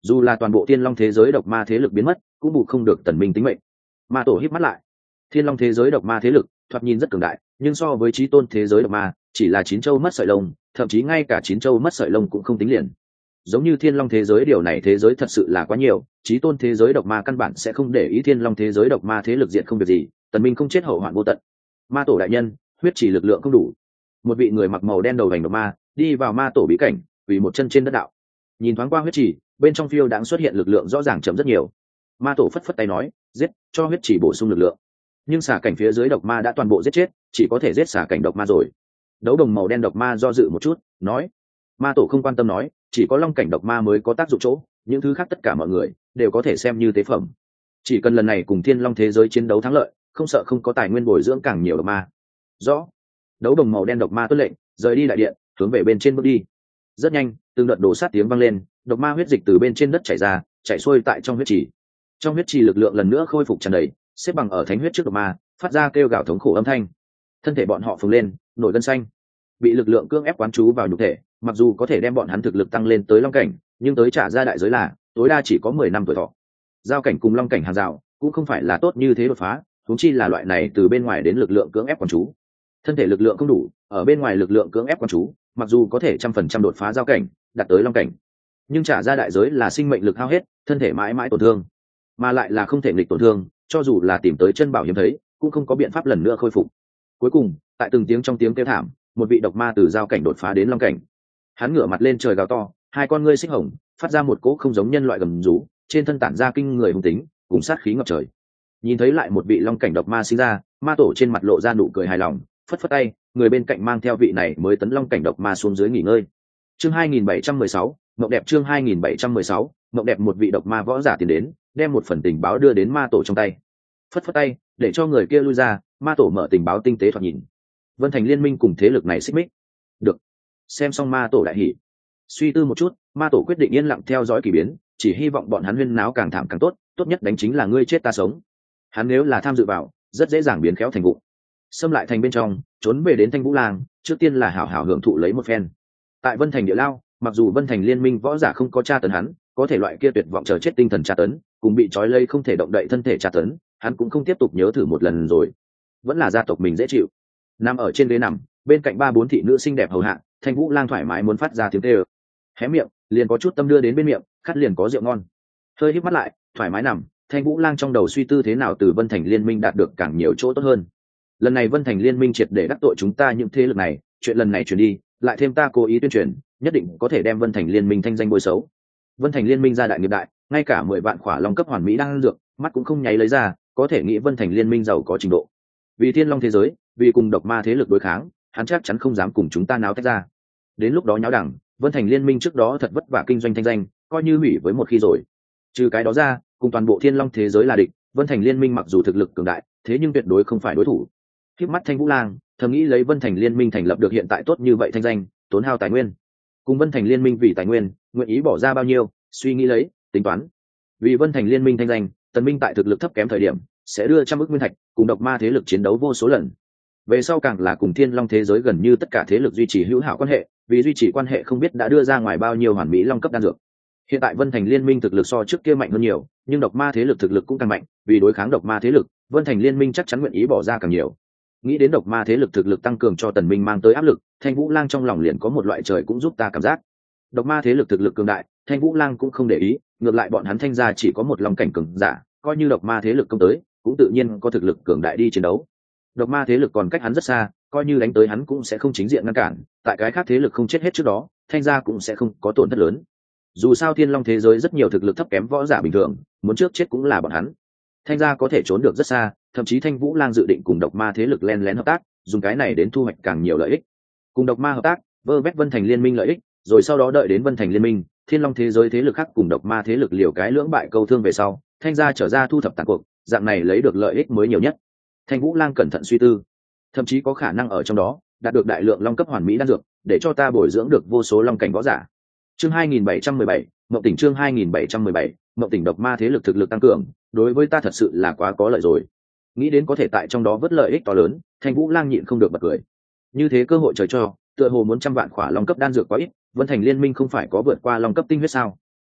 dù là toàn bộ thiên long thế giới độc ma thế lực biến mất cũng bù không được tần minh tính mệnh. Ma tổ híp mắt lại. Thiên long thế giới độc ma thế lực thoạt nhìn rất cường đại, nhưng so với chí tôn thế giới độc ma chỉ là chín châu mất sợi lông, thậm chí ngay cả chín châu mất sợi lông cũng không tính liền. Giống như thiên long thế giới điều này thế giới thật sự là quá nhiều, chí tôn thế giới độc ma căn bản sẽ không để ý thiên long thế giới độc ma thế lực diện không việc gì, tần minh không chết hậu hoạn vô tận. Ma tổ đại nhân, huyết chỉ lực lượng không đủ. Một vị người mặc màu đen đầu vành độc ma đi vào ma tổ bí cảnh, quỳ một chân trên đất đạo. Nhìn thoáng qua huyết chỉ, bên trong phiêu đãng xuất hiện lực lượng rõ ràng chậm rất nhiều. Ma tổ phất phất tay nói, giết, cho huyết chỉ bổ sung lực lượng. Nhưng xà cảnh phía dưới độc ma đã toàn bộ giết chết, chỉ có thể giết xà cảnh độc ma rồi. Đấu đồng màu đen độc ma do dự một chút, nói. Ma tổ không quan tâm nói, chỉ có long cảnh độc ma mới có tác dụng chỗ, những thứ khác tất cả mọi người đều có thể xem như tế phẩm. Chỉ cần lần này cùng thiên long thế giới chiến đấu thắng lợi, không sợ không có tài nguyên bồi dưỡng càng nhiều độc ma. Rõ. Đấu đồng màu đen độc ma tuân lệnh, rời đi đại điện, hướng về bên trên bước đi. Rất nhanh, từng đợt đổ sát tiếng vang lên, độc ma huyết dịch từ bên trên đất chảy ra, chảy xuôi tại trong huyết trì. Trong huyết trì lực lượng lần nữa khôi phục tràn đầy, xếp bằng ở thánh huyết trước độc ma, phát ra kêu gào thống khổ âm thanh. Thân thể bọn họ phồng lên, nổi gân xanh, bị lực lượng cưỡng ép quán chú vào nhục thể, mặc dù có thể đem bọn hắn thực lực tăng lên tới long cảnh, nhưng tới trả ra đại giới là tối đa chỉ có 10 năm tuổi thọ. Giao cảnh cùng long cảnh hàng rào cũng không phải là tốt như thế đột phá, huống chi là loại này từ bên ngoài đến lực lượng cưỡng ép quán chú. Thân thể lực lượng không đủ, ở bên ngoài lực lượng cưỡng ép quán chú, mặc dù có thể 100% đột phá giao cảnh, đạt tới long cảnh, nhưng trả ra đại giới là sinh mệnh lực hao hết, thân thể mãi mãi tổn thương, mà lại là không thể nghịch tổn thương, cho dù là tìm tới chân bảo hiếm thấy, cũng không có biện pháp lần nữa khôi phục. Cuối cùng, tại từng tiếng trong tiếng kêu thảm, một vị độc ma từ giao cảnh đột phá đến long cảnh. Hắn ngửa mặt lên trời gào to, hai con ngươi xích hồng, phát ra một cỗ không giống nhân loại gầm rú, trên thân tản ra kinh người hung tính, cùng sát khí ngập trời. Nhìn thấy lại một vị long cảnh độc ma sinh ra, ma tổ trên mặt lộ ra nụ cười hài lòng, phất phất tay, người bên cạnh mang theo vị này mới tấn long cảnh độc ma xuống dưới nghỉ ngơi. Chương 2716, mộng đẹp. Chương 2716, mộng đẹp. Một vị độc ma võ giả tiến đến, đem một phần tình báo đưa đến ma tổ trong tay. Phất phất tay, để cho người kia lui ra, ma tổ mở tình báo tinh tế thoạt nhìn. Vân Thành liên minh cùng thế lực này xích mích. Được. Xem xong ma tổ đại hỉ. Suy tư một chút, ma tổ quyết định yên lặng theo dõi kỳ biến, chỉ hy vọng bọn hắn huyên náo càng thảm càng tốt, tốt nhất đánh chính là ngươi chết ta sống. Hắn nếu là tham dự vào, rất dễ dàng biến khéo thành vụ. Xâm lại thành bên trong, trốn về đến Thanh Vũ Lang, trước tiên là hảo hảo hưởng thụ lấy một phen. Tại Vân Thành địa lao, mặc dù Vân Thành liên minh võ giả không có tra tấn hắn, có thể loại kia tuyệt vọng chờ chết tinh thần tra tấn, cùng bị trói lây không thể động đậy thân thể tra tấn, hắn cũng không tiếp tục nhớ thử một lần rồi. Vẫn là gia tộc mình dễ chịu. Nằm ở trên ghế nằm, bên cạnh 3-4 thị nữ xinh đẹp hầu hạ, Thanh Vũ Lang thoải mái muốn phát ra tiếng kêu. Hé miệng, liền có chút tâm đưa đến bên miệng, khát liền có rượu ngon. Hơi híp mắt lại, thoải mái nằm, Thanh Vũ Lang trong đầu suy tư thế nào từ Vân Thành liên minh đạt được càng nhiều chỗ tốt hơn. Lần này Vân Thành liên minh triệt để đắc tội chúng ta những thế lực này, chuyện lần này truyền đi, lại thêm ta cố ý tuyên truyền, nhất định có thể đem Vân Thành liên minh thanh danh bôi xấu. Vân Thành liên minh gia đại nghiệp đại, ngay cả 10 vạn khỏa long cấp hoàn mỹ đang dược, mắt cũng không nháy lấy ra, có thể nghĩ Vân Thành liên minh giàu có trình độ. Vì thiên long thế giới, vì cùng độc ma thế lực đối kháng, hắn chắc chắn không dám cùng chúng ta náo tách ra. Đến lúc đó nháo đẳng, Vân Thành liên minh trước đó thật vất vả kinh doanh thanh danh, coi như hủy với một khi rồi. Trừ cái đó ra, cùng toàn bộ thiên long thế giới là địch, Vân Thành liên minh mặc dù thực lực cường đại, thế nhưng tuyệt đối không phải đối thủ. Khiếp mắt Thanh Vũ Lang, thầm nghĩ lấy Vân Thành liên minh thành lập được hiện tại tốt như vậy thanh danh, tốn hao tài nguyên. Cùng Vân Thành liên minh vì tài nguyên, nguyện ý bỏ ra bao nhiêu, suy nghĩ lấy, tính toán. Vì Vân Thành liên minh thanh danh, Tần Minh tại thực lực thấp kém thời điểm, sẽ đưa 100 ức nguyên thạch, cùng độc ma thế lực chiến đấu vô số lần. Về sau càng là cùng thiên long thế giới gần như tất cả thế lực duy trì hữu hảo quan hệ, vì duy trì quan hệ không biết đã đưa ra ngoài bao nhiêu hoàn mỹ long cấp đan dược. Hiện tại Vân Thành liên minh thực lực so trước kia mạnh hơn nhiều, nhưng độc ma thế lực thực lực cũng càng mạnh, vì đối kháng độc ma thế lực, Vân Thành liên minh chắc chắn nguyện ý bỏ ra càng nhiều. Nghĩ đến độc ma thế lực thực lực tăng cường cho Tần Minh mang tới áp lực, Thanh Vũ Lang trong lòng liền có một loại trời cũng giúp ta cảm giác. Độc ma thế lực thực lực cường đại, Thanh Vũ Lang cũng không để ý, ngược lại bọn hắn Thanh gia chỉ có một long cảnh cường giả, coi như độc ma thế lực công tới, cũng tự nhiên có thực lực cường đại đi chiến đấu. Độc ma thế lực còn cách hắn rất xa, coi như đánh tới hắn cũng sẽ không chính diện ngăn cản, tại cái khác thế lực không chết hết trước đó, Thanh gia cũng sẽ không có tổn thất lớn. Dù sao thiên long thế giới rất nhiều thực lực thấp kém võ giả bình thường, muốn trước chết cũng là bọn hắn. Thanh gia có thể trốn được rất xa, thậm chí Thanh Vũ Lang dự định cùng độc ma thế lực len lén hợp tác, dùng cái này đến thu hoạch càng nhiều lợi ích. Cùng độc ma hợp tác, vơ vét Vân Thành liên minh lợi ích, rồi sau đó đợi đến Vân Thành liên minh, thiên long thế giới thế lực khác cùng độc ma thế lực liều cái lưỡng bại câu thương về sau, Thanh gia trở ra thu thập tàn cuộc, dạng này lấy được lợi ích mới nhiều nhất. Thanh Vũ Lang cẩn thận suy tư, thậm chí có khả năng ở trong đó đạt được đại lượng long cấp hoàn mỹ đan dược, để cho ta bồi dưỡng được vô số long cảnh võ giả. Chương 2717, Mộng Tỉnh. Chương 2717, Mộng Tỉnh. Độc ma thế lực thực lực tăng cường, đối với ta thật sự là quá có lợi rồi. Nghĩ đến có thể tại trong đó vớt lợi ích to lớn, Thanh Vũ Lang nhịn không được bật cười. Như thế cơ hội trời cho, tựa hồ muốn 100 vạn khỏa long cấp đan dược quá ít, Vân Thành liên minh không phải có vượt qua long cấp tinh huyết sao?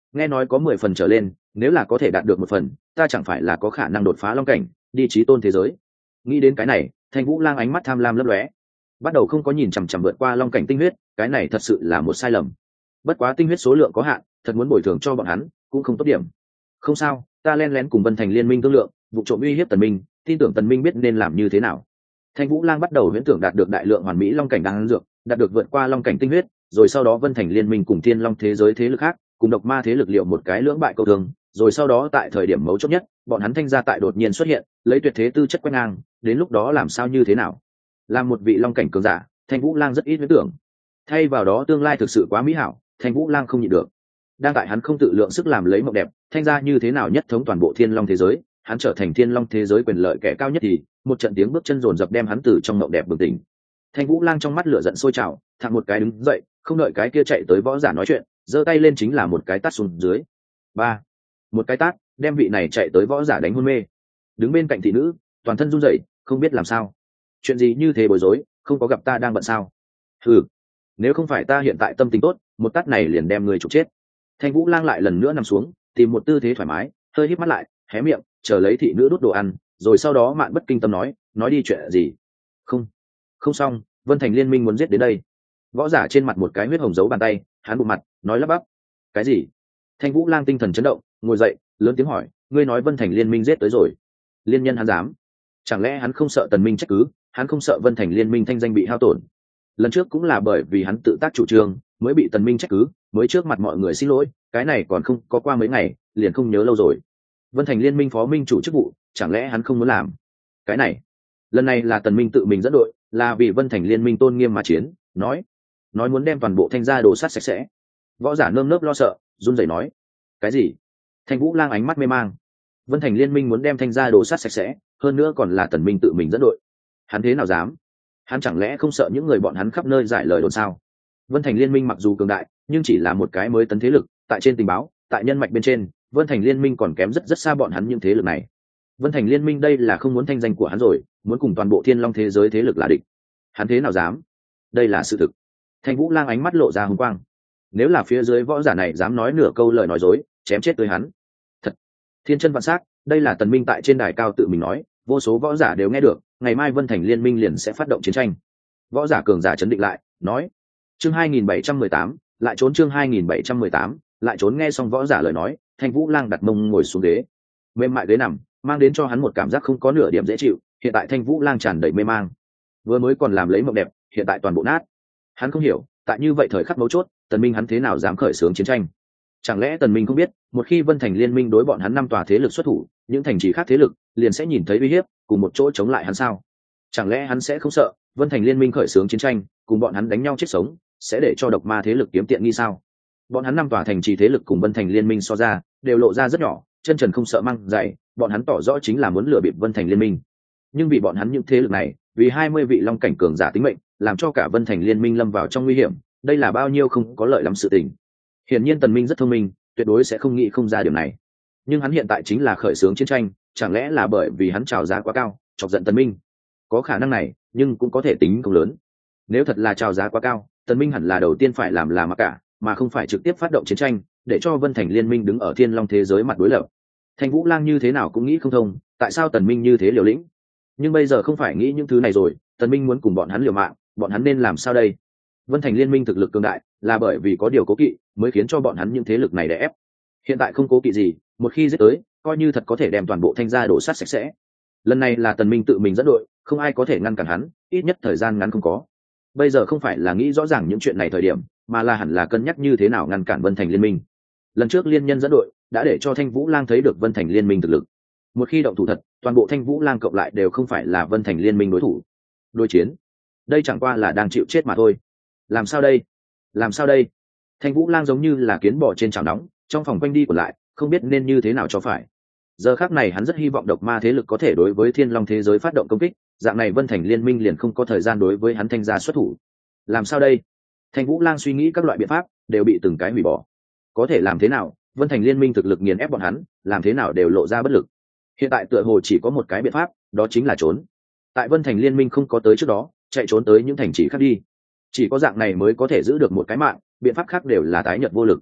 nghe nói có 10 phần trở lên, nếu là có thể đạt được 1 phần, ta chẳng phải là có khả năng đột phá long cảnh, đi chí tôn thế giới. Nghĩ đến cái này, Thanh Vũ Lang ánh mắt tham lam lấp lóe, bắt đầu không có nhìn chằm chằm vượt qua long cảnh tinh huyết, cái này thật sự là một sai lầm. Bất quá tinh huyết số lượng có hạn, thật muốn bồi thường cho bọn hắn, cũng không tốt điểm. Không sao, ta len lén cùng Vân Thành liên minh thương lượng, vụ trộm uy hiếp Tần Minh, tin tưởng Tần Minh biết nên làm như thế nào. Thanh Vũ Lang bắt đầu huyễn tưởng đạt được đại lượng hoàn mỹ long cảnh đan dược, đạt được vượt qua long cảnh tinh huyết, rồi sau đó Vân Thành liên minh cùng Thiên Long thế giới thế lực khác, cùng độc ma thế lực liệu một cái lưỡng bại câu thương, rồi sau đó tại thời điểm mấu chốt nhất, bọn hắn Thanh gia tại đột nhiên xuất hiện, lấy tuyệt thế tư chất quét ngang, đến lúc đó làm sao như thế nào? Làm một vị long cảnh cường giả, Thanh Vũ Lang rất ít huyễn tưởng. Thay vào đó tương lai thực sự quá mỹ hảo, Thanh Vũ Lang không nhịn được. Đang tại hắn không tự lượng sức làm lấy mộng đẹp, Thanh gia như thế nào nhất thống toàn bộ Thiên Long thế giới, hắn trở thành Thiên Long thế giới quyền lợi kẻ cao nhất thì một trận tiếng bước chân rồn rập đem hắn từ trong mộng đẹp bừng tỉnh. Thanh Vũ Lang trong mắt lửa giận sôi trào, thẳng một cái đứng dậy, không đợi cái kia chạy tới võ giả nói chuyện, giơ tay lên chính là một cái tát xuống dưới. Ba, một cái tát, đem vị này chạy tới võ giả đánh hôn mê. Đứng bên cạnh thị nữ, toàn thân run rẩy, không biết làm sao. Chuyện gì như thế bối rối, không có gặp ta đang bận sao? Hừ, nếu không phải ta hiện tại tâm tình tốt, một tát này liền đem người trục chết. Thanh Vũ Lang lại lần nữa nằm xuống, tìm một tư thế thoải mái, hơi híp mắt lại, hé miệng, chờ lấy thị nữ đút đồ ăn, rồi sau đó mạn bất kinh tâm nói đi chuyện gì? Không xong, Vân Thành liên minh muốn giết đến đây. Võ giả trên mặt một cái huyết hồng dấu bàn tay, hắn bụng mặt, nói lắp bắp. Cái gì? Thanh Vũ Lang tinh thần chấn động, ngồi dậy, lớn tiếng hỏi, ngươi nói Vân Thành liên minh giết tới rồi? Liên nhân hắn dám? Chẳng lẽ hắn không sợ Tần Minh trách cứ, hắn không sợ Vân Thành liên minh thanh danh bị hao tổn? Lần trước cũng là bởi vì hắn tự tác chủ trương, mới bị Tần Minh trách cứ, mới trước mặt mọi người xin lỗi, cái này còn không có qua mấy ngày, liền không nhớ lâu rồi. Vân Thành liên minh phó minh chủ chức vụ, chẳng lẽ hắn không muốn làm? Cái này, lần này là Tần Minh tự mình dẫn đội, là vì Vân Thành liên minh tôn nghiêm mà chiến, nói muốn đem toàn bộ Thanh gia đổ sát sạch sẽ. Võ giả nơm nớp lo sợ, run rẩy nói, cái gì? Thanh Vũ Lang ánh mắt mê mang. Vân Thành liên minh muốn đem Thanh gia đổ sát sạch sẽ, hơn nữa còn là Tần Minh tự mình dẫn đội. Hắn thế nào dám? Hắn chẳng lẽ không sợ những người bọn hắn khắp nơi giải lời đồn sao? Vân Thành liên minh mặc dù cường đại, nhưng chỉ là một cái mới tấn thế lực, tại trên tình báo, tại nhân mạch bên trên, Vân Thành liên minh còn kém rất rất xa bọn hắn những thế lực này. Vân Thành liên minh đây là không muốn thanh danh của hắn rồi, muốn cùng toàn bộ Thiên Long thế giới thế lực là địch. Hắn thế nào dám? Đây là sự thực. Thanh Vũ Lang ánh mắt lộ ra hung quang. Nếu là phía dưới võ giả này dám nói nửa câu lời nói dối, chém chết tới hắn. Thật, thiên chân vạn sát, đây là Tần Minh tại trên đài cao tự mình nói, vô số võ giả đều nghe được, ngày mai Vân Thành liên minh liền sẽ phát động chiến tranh. Võ giả cường giả chấn định lại, nói: "Chương 2718, lại trốn chương 2718, lại trốn." Nghe xong võ giả lời nói, Thanh Vũ Lang đặt mông ngồi xuống ghế. Mềm mại ghế nằm, mang đến cho hắn một cảm giác không có nửa điểm dễ chịu, hiện tại Thanh Vũ Lang tràn đầy mê mang. Vừa mới còn làm lấy mộng đẹp, hiện tại toàn bộ nát. Hắn không hiểu, tại như vậy thời khắc mấu chốt, Tần Minh hắn thế nào dám khởi xướng chiến tranh? Chẳng lẽ Tần Minh không biết, một khi Vân Thành liên minh đối bọn hắn 5 tòa thế lực xuất thủ, những thành trì khác thế lực liền sẽ nhìn thấy uy hiếp, cùng một chỗ chống lại hắn sao? Chẳng lẽ hắn sẽ không sợ, Vân Thành liên minh khởi xướng chiến tranh, cùng bọn hắn đánh nhau chết sống, sẽ để cho độc ma thế lực kiếm tiện nghi sao? Bọn hắn 5 tòa thành trì thế lực cùng Vân Thành liên minh so ra, đều lộ ra rất nhỏ, chân trần không sợ măng dày, bọn hắn tỏ rõ chính là muốn lừa bịp Vân Thành liên minh. Nhưng vì bọn hắn những thế lực này, vì 20 vị long cảnh cường giả tính mệnh, làm cho cả Vân Thành liên minh lâm vào trong nguy hiểm, đây là bao nhiêu không có lợi lắm sự tình. Hiển nhiên Tần Minh rất thông minh, tuyệt đối sẽ không nghĩ không ra điều này. Nhưng hắn hiện tại chính là khởi xướng chiến tranh, chẳng lẽ là bởi vì hắn chào giá quá cao, chọc giận Tần Minh? Có khả năng này, nhưng cũng có thể tính không lớn. Nếu thật là chào giá quá cao, Tần Minh hẳn là đầu tiên phải làm là mặc cả, mà không phải trực tiếp phát động chiến tranh, để cho Vân Thành liên minh đứng ở Thiên Long thế giới mặt đối lập. Thanh Vũ Lang như thế nào cũng nghĩ không thông, tại sao Tần Minh như thế liều lĩnh. Nhưng bây giờ không phải nghĩ những thứ này rồi, Tần Minh muốn cùng bọn hắn liều mạng, bọn hắn nên làm sao đây? Vân Thành liên minh thực lực cường đại, là bởi vì có điều cố kỵ, mới khiến cho bọn hắn những thế lực này đè ép. Hiện tại không cố kỵ gì, một khi giết tới, coi như thật có thể đem toàn bộ Thanh gia đổ sát sạch sẽ. Lần này là Tần Minh tự mình dẫn đội, không ai có thể ngăn cản hắn, ít nhất thời gian ngắn không có. Bây giờ không phải là nghĩ rõ ràng những chuyện này thời điểm, mà là hẳn là cân nhắc như thế nào ngăn cản Vân Thành liên minh. Lần trước liên nhân dẫn đội đã để cho Thanh Vũ Lang thấy được Vân Thành liên minh thực lực. Một khi động thủ thật, toàn bộ Thanh Vũ Lang cộng lại đều không phải là Vân Thành liên minh đối thủ. Đối chiến, đây chẳng qua là đang chịu chết mà thôi. Làm sao đây? Làm sao đây? Thanh Vũ Lang giống như là kiến bò trên chảo nóng, trong phòng quanh đi của lại, không biết nên như thế nào cho phải. Giờ khắc này hắn rất hy vọng độc ma thế lực có thể đối với Thiên Long thế giới phát động công kích, dạng này Vân Thành liên minh liền không có thời gian đối với hắn Thanh gia xuất thủ. Làm sao đây? Thanh Vũ Lang suy nghĩ các loại biện pháp, đều bị từng cái hủy bỏ. Có thể làm thế nào? Vân Thành liên minh thực lực nghiền ép bọn hắn, làm thế nào đều lộ ra bất lực. Hiện tại tựa hồ chỉ có một cái biện pháp, đó chính là trốn. Tại Vân Thành liên minh không có tới trước đó, chạy trốn tới những thành trì khác đi. Chỉ có dạng này mới có thể giữ được một cái mạng, biện pháp khác đều là tái nhợt vô lực.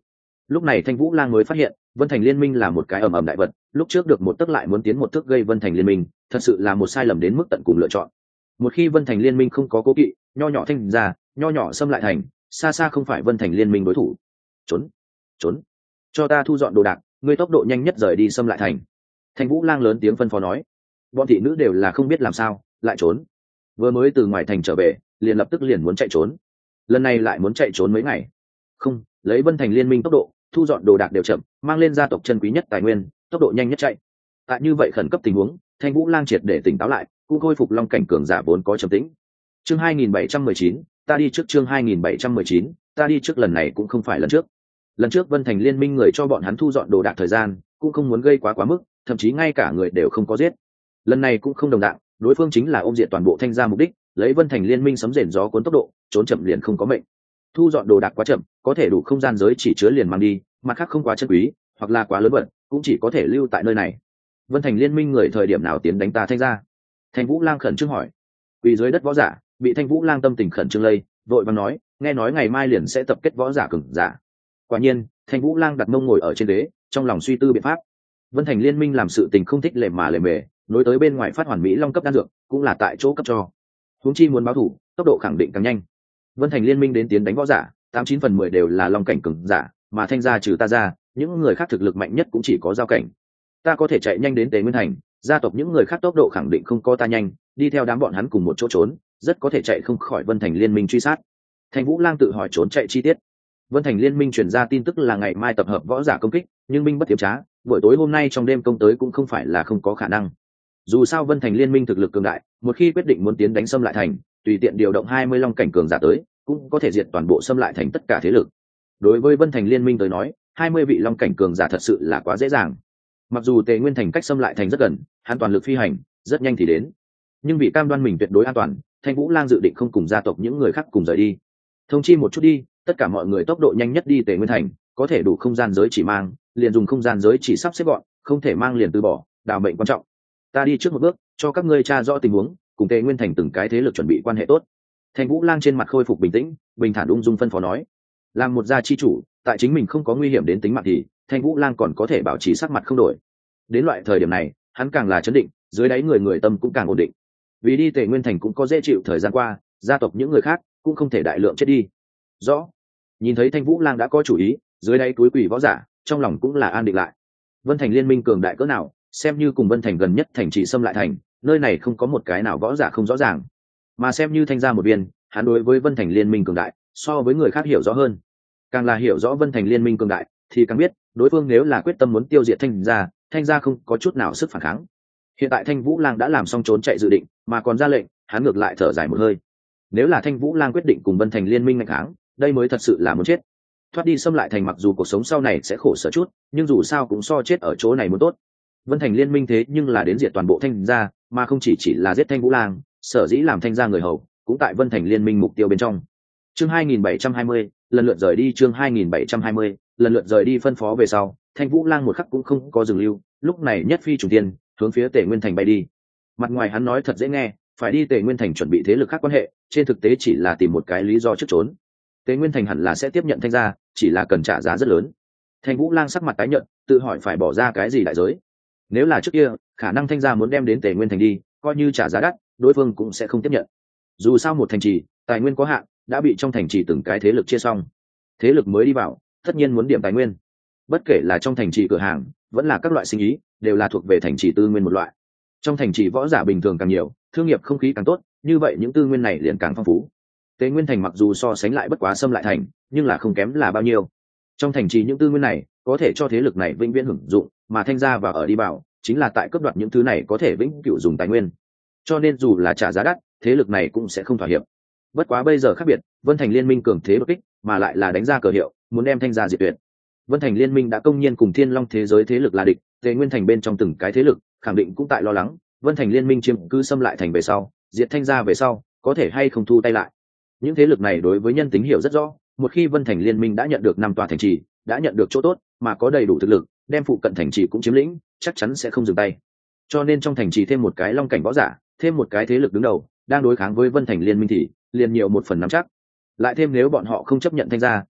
Lúc này Thanh Vũ Lang mới phát hiện Vân Thành Liên minh là một cái ầm ầm đại vật, lúc trước được một tấc lại muốn tiến một thước gây Vân Thành Liên minh, thật sự là một sai lầm đến mức tận cùng lựa chọn. Một khi Vân Thành Liên minh không có cố kỵ, nho nhỏ Thanh gia, nho nhỏ xâm lại thành, xa xa không phải Vân Thành Liên minh đối thủ. Trốn, trốn, cho ta thu dọn đồ đạc, ngươi tốc độ nhanh nhất rời đi xâm lại thành. Thanh Vũ Lang lớn tiếng phân phó nói. Bọn thị nữ đều là không biết làm sao, lại trốn. Vừa mới từ ngoài thành trở về, liền lập tức liền muốn chạy trốn. Lần này lại muốn chạy trốn mấy ngày. Không, lấy Vân Thành Liên minh tốc độ, thu dọn đồ đạc đều chậm, mang lên gia tộc chân quý nhất tài nguyên, tốc độ nhanh nhất chạy. Tại như vậy khẩn cấp tình huống, Thanh Vũ Lang triệt để tỉnh táo lại, cũng khôi phục long cảnh cường giả vốn có trầm tĩnh. Chương 2719, ta đi trước. Chương 2719, ta đi trước. Lần này cũng không phải lần trước. Lần trước Vân Thành Liên minh người cho bọn hắn thu dọn đồ đạc thời gian, cũng không muốn gây quá mức, thậm chí ngay cả người đều không có giết. Lần này cũng không đồng dạng, đối phương chính là ôm diện toàn bộ Thanh gia mục đích, lấy Vân Thành Liên minh sấm rền gió cuốn tốc độ, trốn chậm liền không có mệnh. Thu dọn đồ đạc quá chậm, có thể đủ không gian giới chỉ chứa liền mang đi, mặt khác không quá chân quý, hoặc là quá lớn vật, cũng chỉ có thể lưu tại nơi này. Vân Thành Liên minh người thời điểm nào tiến đánh ta Thanh gia? Thanh Vũ Lang khẩn trương hỏi. Vì dưới đất võ giả, bị Thanh Vũ Lang tâm tình khẩn trương lây, vội vàng nói, nghe nói ngày mai liền sẽ tập kết võ giả cường giả. Quả nhiên, Thanh Vũ Lang đặt mông ngồi ở trên ghế, trong lòng suy tư biện pháp. Vân Thành Liên minh làm sự tình không thích lề mà lề mề, nối tới bên ngoài phát hoàn mỹ long cấp đan dược, cũng là tại chỗ cấp cho. Huống chi muốn báo thủ, tốc độ khẳng định càng nhanh. Vân Thành Liên minh đến tiến đánh võ giả, 89/10 đều là long cảnh cường giả, mà Thanh gia trừ ta ra, những người khác thực lực mạnh nhất cũng chỉ có giao cảnh. Ta có thể chạy nhanh đến Tế Nguyên thành, gia tộc những người khác tốc độ khẳng định không có ta nhanh, đi theo đám bọn hắn cùng một chỗ trốn, rất có thể chạy không khỏi Vân Thành Liên minh truy sát. Thanh Vũ Lang tự hỏi trốn chạy chi tiết. Vân Thành Liên minh truyền ra tin tức là ngày mai tập hợp võ giả công kích, nhưng binh bất tiếm trá, buổi tối hôm nay trong đêm công tới cũng không phải là không có khả năng. Dù sao Vân Thành Liên minh thực lực cường đại, một khi quyết định muốn tiến đánh xâm lại thành, tùy tiện điều động 20 long cảnh cường giả tới, cũng có thể diệt toàn bộ xâm lại thành tất cả thế lực. Đối với Vân Thành Liên minh tới nói, 20 vị long cảnh cường giả thật sự là quá dễ dàng. Mặc dù Tề Nguyên thành cách xâm lại thành rất gần, hắn toàn lực phi hành, rất nhanh thì đến. Nhưng vì cam đoan mình tuyệt đối an toàn, Thanh Vũ Lang dự định không cùng gia tộc những người khác cùng rời đi. Thông chi một chút đi, tất cả mọi người tốc độ nhanh nhất đi Tề Nguyên thành, có thể đủ không gian giới chỉ mang, liền dùng không gian giới chỉ sắp xếp gọn, không thể mang liền từ bỏ, đào mệnh quan trọng. Ta đi trước một bước, cho các ngươi tra rõ tình huống, cùng Tề Nguyên thành từng cái thế lực chuẩn bị quan hệ tốt. Thanh Vũ Lang trên mặt khôi phục bình tĩnh, bình thản ung dung phân phó nói. Làm một gia chi chủ, tại chính mình không có nguy hiểm đến tính mạng thì Thanh Vũ Lang còn có thể bảo trì sắc mặt không đổi. Đến loại thời điểm này, hắn càng là chấn định, dưới đáy người tâm cũng càng ổn định. Vì đi Tề Nguyên thành cũng có dễ chịu thời gian qua, gia tộc những người khác cũng không thể đại lượng chết đi. Rõ. Nhìn thấy Thanh Vũ Lang đã có chủ ý, dưới đáy túi quỷ võ giả, trong lòng cũng là an định lại. Vân Thành Liên minh cường đại cỡ nào, xem như cùng Vân Thành gần nhất thành trì xâm lại thành, nơi này không có một cái nào võ giả không rõ ràng. Mà xem như Thanh gia một viên, hắn đối với Vân Thành Liên minh cường đại, so với người khác hiểu rõ hơn. Càng là hiểu rõ Vân Thành Liên minh cường đại, thì càng biết, đối phương nếu là quyết tâm muốn tiêu diệt Thanh gia không có chút nào sức phản kháng. Hiện tại Thanh Vũ Lang đã làm xong trốn chạy dự định, mà còn ra lệnh, hắn ngược lại thở dài một hơi. Nếu là Thanh Vũ Lang quyết định cùng Vân Thành Liên minh ngăn kháng, đây mới thật sự là muốn chết. Thoát đi xâm lại thành mặc dù cuộc sống sau này sẽ khổ sở chút, nhưng dù sao cũng so chết ở chỗ này muốn tốt. Vân Thành Liên minh thế nhưng là đến diệt toàn bộ Thanh gia, mà không chỉ là giết Thanh Vũ Lang, sở dĩ làm Thanh gia người hầu, cũng tại Vân Thành Liên minh mục tiêu bên trong. Chương 2720, lần lượt rời đi. Chương 2720, lần lượt rời đi phân phó về sau, Thanh Vũ Lang một khắc cũng không có dừng lưu, lúc này nhất phi trùng tiên, hướng phía Tề Nguyên thành bay đi. Mặt ngoài hắn nói thật dễ nghe, phải đi Tề Nguyên thành chuẩn bị thế lực khác quan hệ, trên thực tế chỉ là tìm một cái lý do trước trốn. Tề Nguyên thành hẳn là sẽ tiếp nhận Thanh gia, chỉ là cần trả giá rất lớn. Thanh Vũ Lang sắc mặt tái nhợt, tự hỏi phải bỏ ra cái gì đại giới. Nếu là trước kia, khả năng Thanh gia muốn đem đến Tề Nguyên thành đi, coi như trả giá đắt, đối phương cũng sẽ không tiếp nhận. Dù sao một thành trì, tài nguyên có hạn, đã bị trong thành trì từng cái thế lực chia xong. Thế lực mới đi vào, tất nhiên muốn điểm tài nguyên. Bất kể là trong thành trì cửa hàng, vẫn là các loại sinh ý, đều là thuộc về thành trì tư nguyên một loại. Trong thành trì võ giả bình thường càng nhiều, thương nghiệp không khí càng tốt, như vậy những tư nguyên này liền càng phong phú. Tề Nguyên thành mặc dù so sánh lại bất quá xâm lại thành, nhưng là không kém là bao nhiêu. Trong thành trì những tư nguyên này có thể cho thế lực này vĩnh viễn hưởng dụng, mà Thanh gia và ở đi bảo chính là tại cấp đoạt những thứ này có thể vĩnh cửu dùng tài nguyên. Cho nên dù là trả giá đắt, thế lực này cũng sẽ không thỏa hiệp. Bất quá bây giờ khác biệt, Vân Thành Liên minh cường thế đột kích, mà lại là đánh ra cờ hiệu, muốn đem Thanh gia diệt tuyệt. Vân Thành Liên minh đã công nhiên cùng Thiên Long thế giới thế lực là địch, Tề Nguyên thành bên trong từng cái thế lực, khẳng định cũng tại lo lắng, Vân Thành Liên minh chiếm cứ xâm lại thành về sau, diệt Thanh gia về sau, có thể hay không thu tay lại. Những thế lực này đối với nhân tính hiểu rất rõ, một khi Vân Thành Liên minh đã nhận được 5 tòa thành trì, đã nhận được chỗ tốt, mà có đầy đủ thực lực, đem phụ cận thành trì cũng chiếm lĩnh, chắc chắn sẽ không dừng tay. Cho nên trong thành trì thêm một cái long cảnh võ giả, thêm một cái thế lực đứng đầu, đang đối kháng với Vân Thành Liên minh thì liền nhiều một phần nắm chắc. Lại thêm nếu bọn họ không chấp nhận Thanh gia,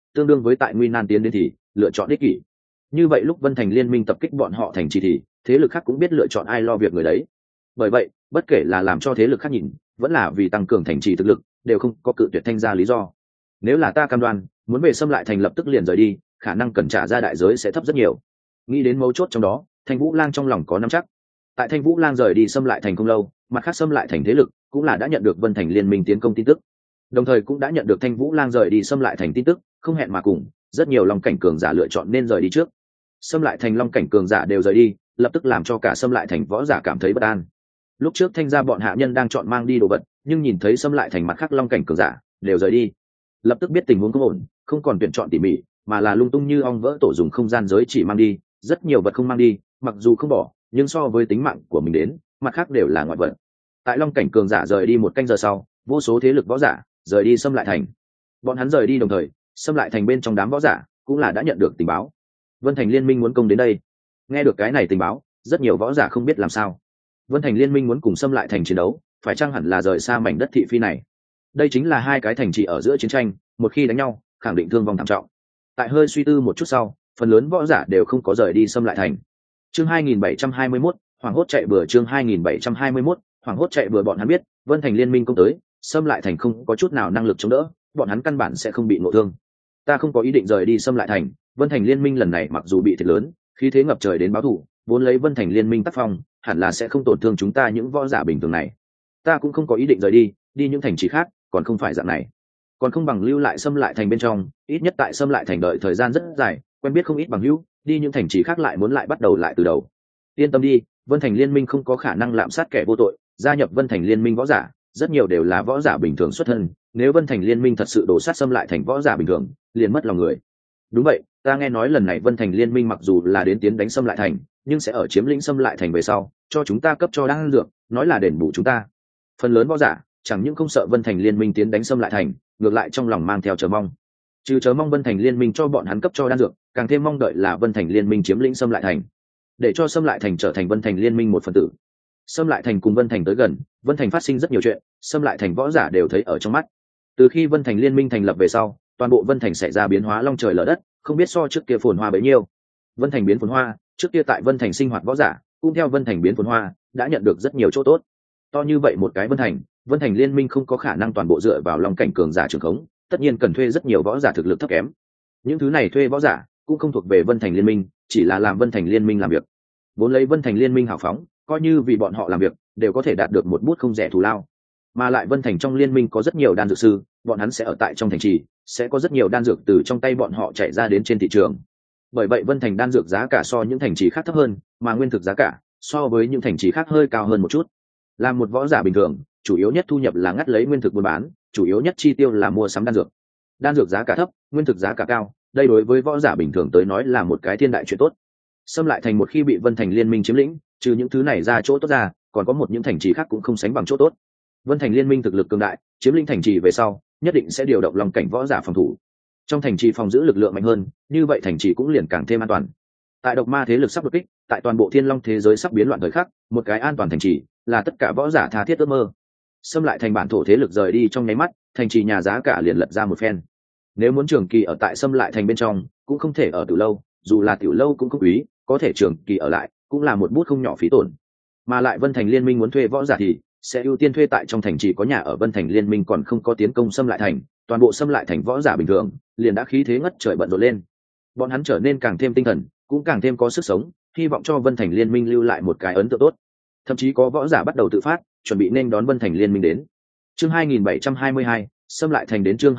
tương đương với tại nguy nan tiến đến thì lựa chọn ích kỷ. Như vậy lúc Vân Thành Liên minh tập kích bọn họ thành trì thì thế lực khác cũng biết lựa chọn ai lo việc người đấy. Bởi vậy bất kể là làm cho thế lực khác nhìn vẫn là vì tăng cường thành trì thực lực, đều không có cự tuyệt Thanh gia lý do. Nếu là ta cam đoan muốn về xâm lại thành lập tức liền rời đi, khả năng cần trả ra đại giới sẽ thấp rất nhiều. Nghĩ đến mấu chốt trong đó, Thanh Vũ Lang trong lòng có nắm chắc. Tại Thanh Vũ Lang rời đi xâm lại thành không lâu, mặt khác xâm lại thành thế lực cũng là đã nhận được Vân Thành Liên minh tiến công tin tức, đồng thời cũng đã nhận được Thanh Vũ Lang rời đi xâm lại thành tin tức, không hẹn mà cùng rất nhiều long cảnh cường giả lựa chọn nên rời đi trước. Xâm lại thành long cảnh cường giả đều rời đi, lập tức làm cho cả xâm lại thành võ giả cảm thấy bất an. Lúc trước Thanh gia bọn hạ nhân đang chọn mang đi đồ vật, nhưng nhìn thấy xâm lại thành mặt khác long cảnh cường giả đều rời đi, lập tức biết tình huống không ổn, không còn tuyển chọn tỉ mỉ, mà là lung tung như ong vỡ tổ, dùng không gian giới chỉ mang đi rất nhiều vật không mang đi, mặc dù không bỏ nhưng so với tính mạng của mình đến, mặt khác đều là ngoại vật. Tại long cảnh cường giả rời đi một canh giờ sau, vô số thế lực võ giả rời đi xâm lại thành. Bọn hắn rời đi đồng thời, xâm lại thành bên trong đám võ giả cũng là đã nhận được tình báo, Vân Thành Liên minh muốn công đến đây. Nghe được cái này tình báo, rất nhiều võ giả không biết làm sao. Vân Thành Liên minh muốn cùng xâm lại thành chiến đấu, phải chăng hẳn là rời xa mảnh đất thị phi này? Đây chính là hai cái thành trì ở giữa chiến tranh, một khi đánh nhau khẳng định thương vong thảm trọng. Tại hơi suy tư một chút sau, phần lớn võ giả đều không có rời đi xâm lại thành. Chương 2721, hoảng hốt chạy bừa. Chương 2721, hoảng hốt chạy bừa. Bọn hắn biết Vân Thành Liên minh công tới, xâm lại thành không có chút nào năng lực chống đỡ, bọn hắn căn bản sẽ không bị ngộ thương. Ta không có ý định rời đi xâm lại thành. Vân Thành Liên minh lần này mặc dù bị thiệt lớn, khí thế ngập trời đến báo thù, vốn lấy Vân Thành Liên minh tác phong hẳn là sẽ không tổn thương chúng ta những võ giả bình thường này. Ta cũng không có ý định rời đi những thành trì khác, còn không phải dạng này, còn không bằng lưu lại xâm lại thành bên trong, ít nhất tại xâm lại thành đợi thời gian rất dài, quen biết không ít bằng hữu, đi những thành trì khác lại muốn lại bắt đầu lại từ đầu. Yên tâm đi, Vân Thành Liên minh không có khả năng lạm sát kẻ vô tội, gia nhập Vân Thành Liên minh võ giả rất nhiều đều là võ giả bình thường xuất thân, nếu Vân Thành Liên minh thật sự đổ sát xâm lại thành võ giả bình thường, liền mất lòng người. Đúng vậy, ta nghe nói lần này Vân Thành Liên minh mặc dù là đến tiến đánh xâm lại thành, nhưng sẽ ở chiếm lĩnh xâm lại thành về sau cho chúng ta cấp cho đan dược, nói là đền bù chúng ta. Phần lớn võ giả chẳng những không sợ Vân Thành Liên minh tiến đánh xâm lại thành, ngược lại trong lòng mang theo chờ mong. Trừ chờ mong Vân Thành Liên minh cho bọn hắn cấp cho đan dược, càng thêm mong đợi là Vân Thành Liên minh chiếm lĩnh xâm lại thành, để cho xâm lại thành trở thành Vân Thành Liên minh một phần tử. Xâm lại thành cùng Vân Thành tới gần, Vân Thành phát sinh rất nhiều chuyện, xâm lại thành võ giả đều thấy ở trong mắt. Từ khi Vân Thành Liên minh thành lập về sau, toàn bộ Vân Thành xảy ra biến hóa long trời lở đất, không biết so trước kia phồn hoa bấy nhiêu. Vân Thành biến phồn hoa, trước kia tại Vân Thành sinh hoạt võ giả cũng theo Vân Thành biến phồn hoa đã nhận được rất nhiều chỗ tốt. To như vậy một cái Vân Thành Liên minh không có khả năng toàn bộ dựa vào long cảnh cường giả trường khống, tất nhiên cần thuê rất nhiều võ giả thực lực thấp kém. Những thứ này thuê võ giả cũng không thuộc về Vân Thành Liên minh, chỉ là làm Vân Thành Liên minh làm việc. Vốn lấy Vân Thành Liên minh hào phóng, coi như vì bọn họ làm việc đều có thể đạt được một bút không rẻ thù lao. Mà lại Vân Thành trong liên minh có rất nhiều đan dược sư, bọn hắn sẽ ở tại trong thành trì, sẽ có rất nhiều đan dược từ trong tay bọn họ chạy ra đến trên thị trường. Bởi vậy Vân Thành đan dược giá cả so những thành trì khác thấp hơn, mà nguyên thực giá cả so với những thành trì khác hơi cao hơn một chút. Làm một võ giả bình thường, chủ yếu nhất thu nhập là ngắt lấy nguyên thực buôn bán, chủ yếu nhất chi tiêu là mua sắm đan dược. Đan dược giá cả thấp, nguyên thực giá cả cao, đây đối với võ giả bình thường tới nói là một cái thiên đại chuyện tốt. Xâm lại thành một khi bị Vân Thành Liên minh chiếm lĩnh, trừ những thứ này ra chỗ tốt ra, còn có những thành trì khác cũng không sánh bằng chỗ tốt. Vân Thành Liên minh thực lực cường đại, chiếm lĩnh thành trì về sau, nhất định sẽ điều động long cảnh võ giả phòng thủ. Trong thành trì phòng giữ lực lượng mạnh hơn, như vậy thành trì cũng liền càng thêm an toàn. Tại độc ma thế lực sắp đột kích, tại toàn bộ thiên long thế giới sắp biến loạn thời khắc, một cái an toàn thành trì là tất cả võ giả tha thiết ước mơ. Xâm lại thành bản thổ thế lực rời đi trong nháy mắt, thành trì nhà giá cả liền lật ra một phen. Nếu muốn trường kỳ ở tại xâm lại thành bên trong, cũng không thể ở tiểu lâu, dù là tiểu lâu cũng không quý, có thể trường kỳ ở lại cũng là một bút không nhỏ phí tổn. Mà lại Vân Thành Liên minh muốn thuê võ giả thì sẽ ưu tiên thuê tại trong thành trì có nhà ở. Vân Thành Liên minh còn không có tiến công xâm lại thành, toàn bộ xâm lại thành võ giả bình thường liền đã khí thế ngất trời bận rộn lên. Bọn hắn trở nên càng thêm tinh thần, cũng càng thêm có sức sống, hy vọng cho Vân Thành Liên minh lưu lại một cái ấn tượng tốt. Thậm chí có võ giả bắt đầu tự phát chuẩn bị nên đón Vân Thành Liên minh đến. Chương 2722, xâm lại thành đến. Chương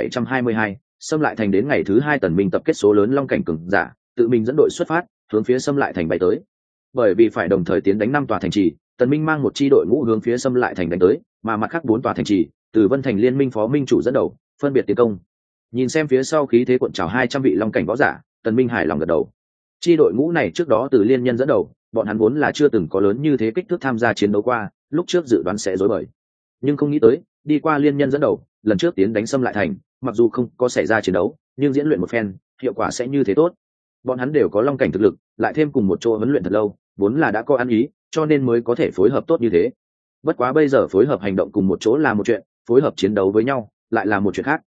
2722, xâm lại thành đến. Ngày thứ 2 Tần Minh tập kết số lớn long cảnh cường giả, tự mình dẫn đội xuất phát, hướng phía xâm lại thành bay tới. Bởi vì phải đồng thời tiến đánh 5 tòa thành trì, Tần Minh mang một chi đội ngũ hướng phía xâm lại thành đánh tới, mà mặt khác 4 tòa thành trì từ Vân Thành Liên minh phó minh chủ dẫn đầu, phân biệt tiến công. Nhìn xem phía sau khí thế cuộn trào 200 vị long cảnh võ giả, Tần Minh hài lòng gật đầu. Chi đội ngũ này trước đó từ Liên Nhân dẫn đầu, bọn hắn vốn là chưa từng có lớn như thế kích thước tham gia chiến đấu qua, lúc trước dự đoán sẽ rối bời, nhưng không nghĩ tới đi qua Liên Nhân dẫn đầu, lần trước tiến đánh xâm lại thành, mặc dù không có xảy ra chiến đấu, nhưng diễn luyện một phen, hiệu quả sẽ như thế tốt. Bọn hắn đều có long cảnh thực lực, lại thêm cùng một chỗ huấn luyện thật lâu, vốn là đã có ăn ý, cho nên mới có thể phối hợp tốt như thế. Bất quá bây giờ phối hợp hành động cùng một chỗ là một chuyện, phối hợp chiến đấu với nhau lại là một chuyện khác.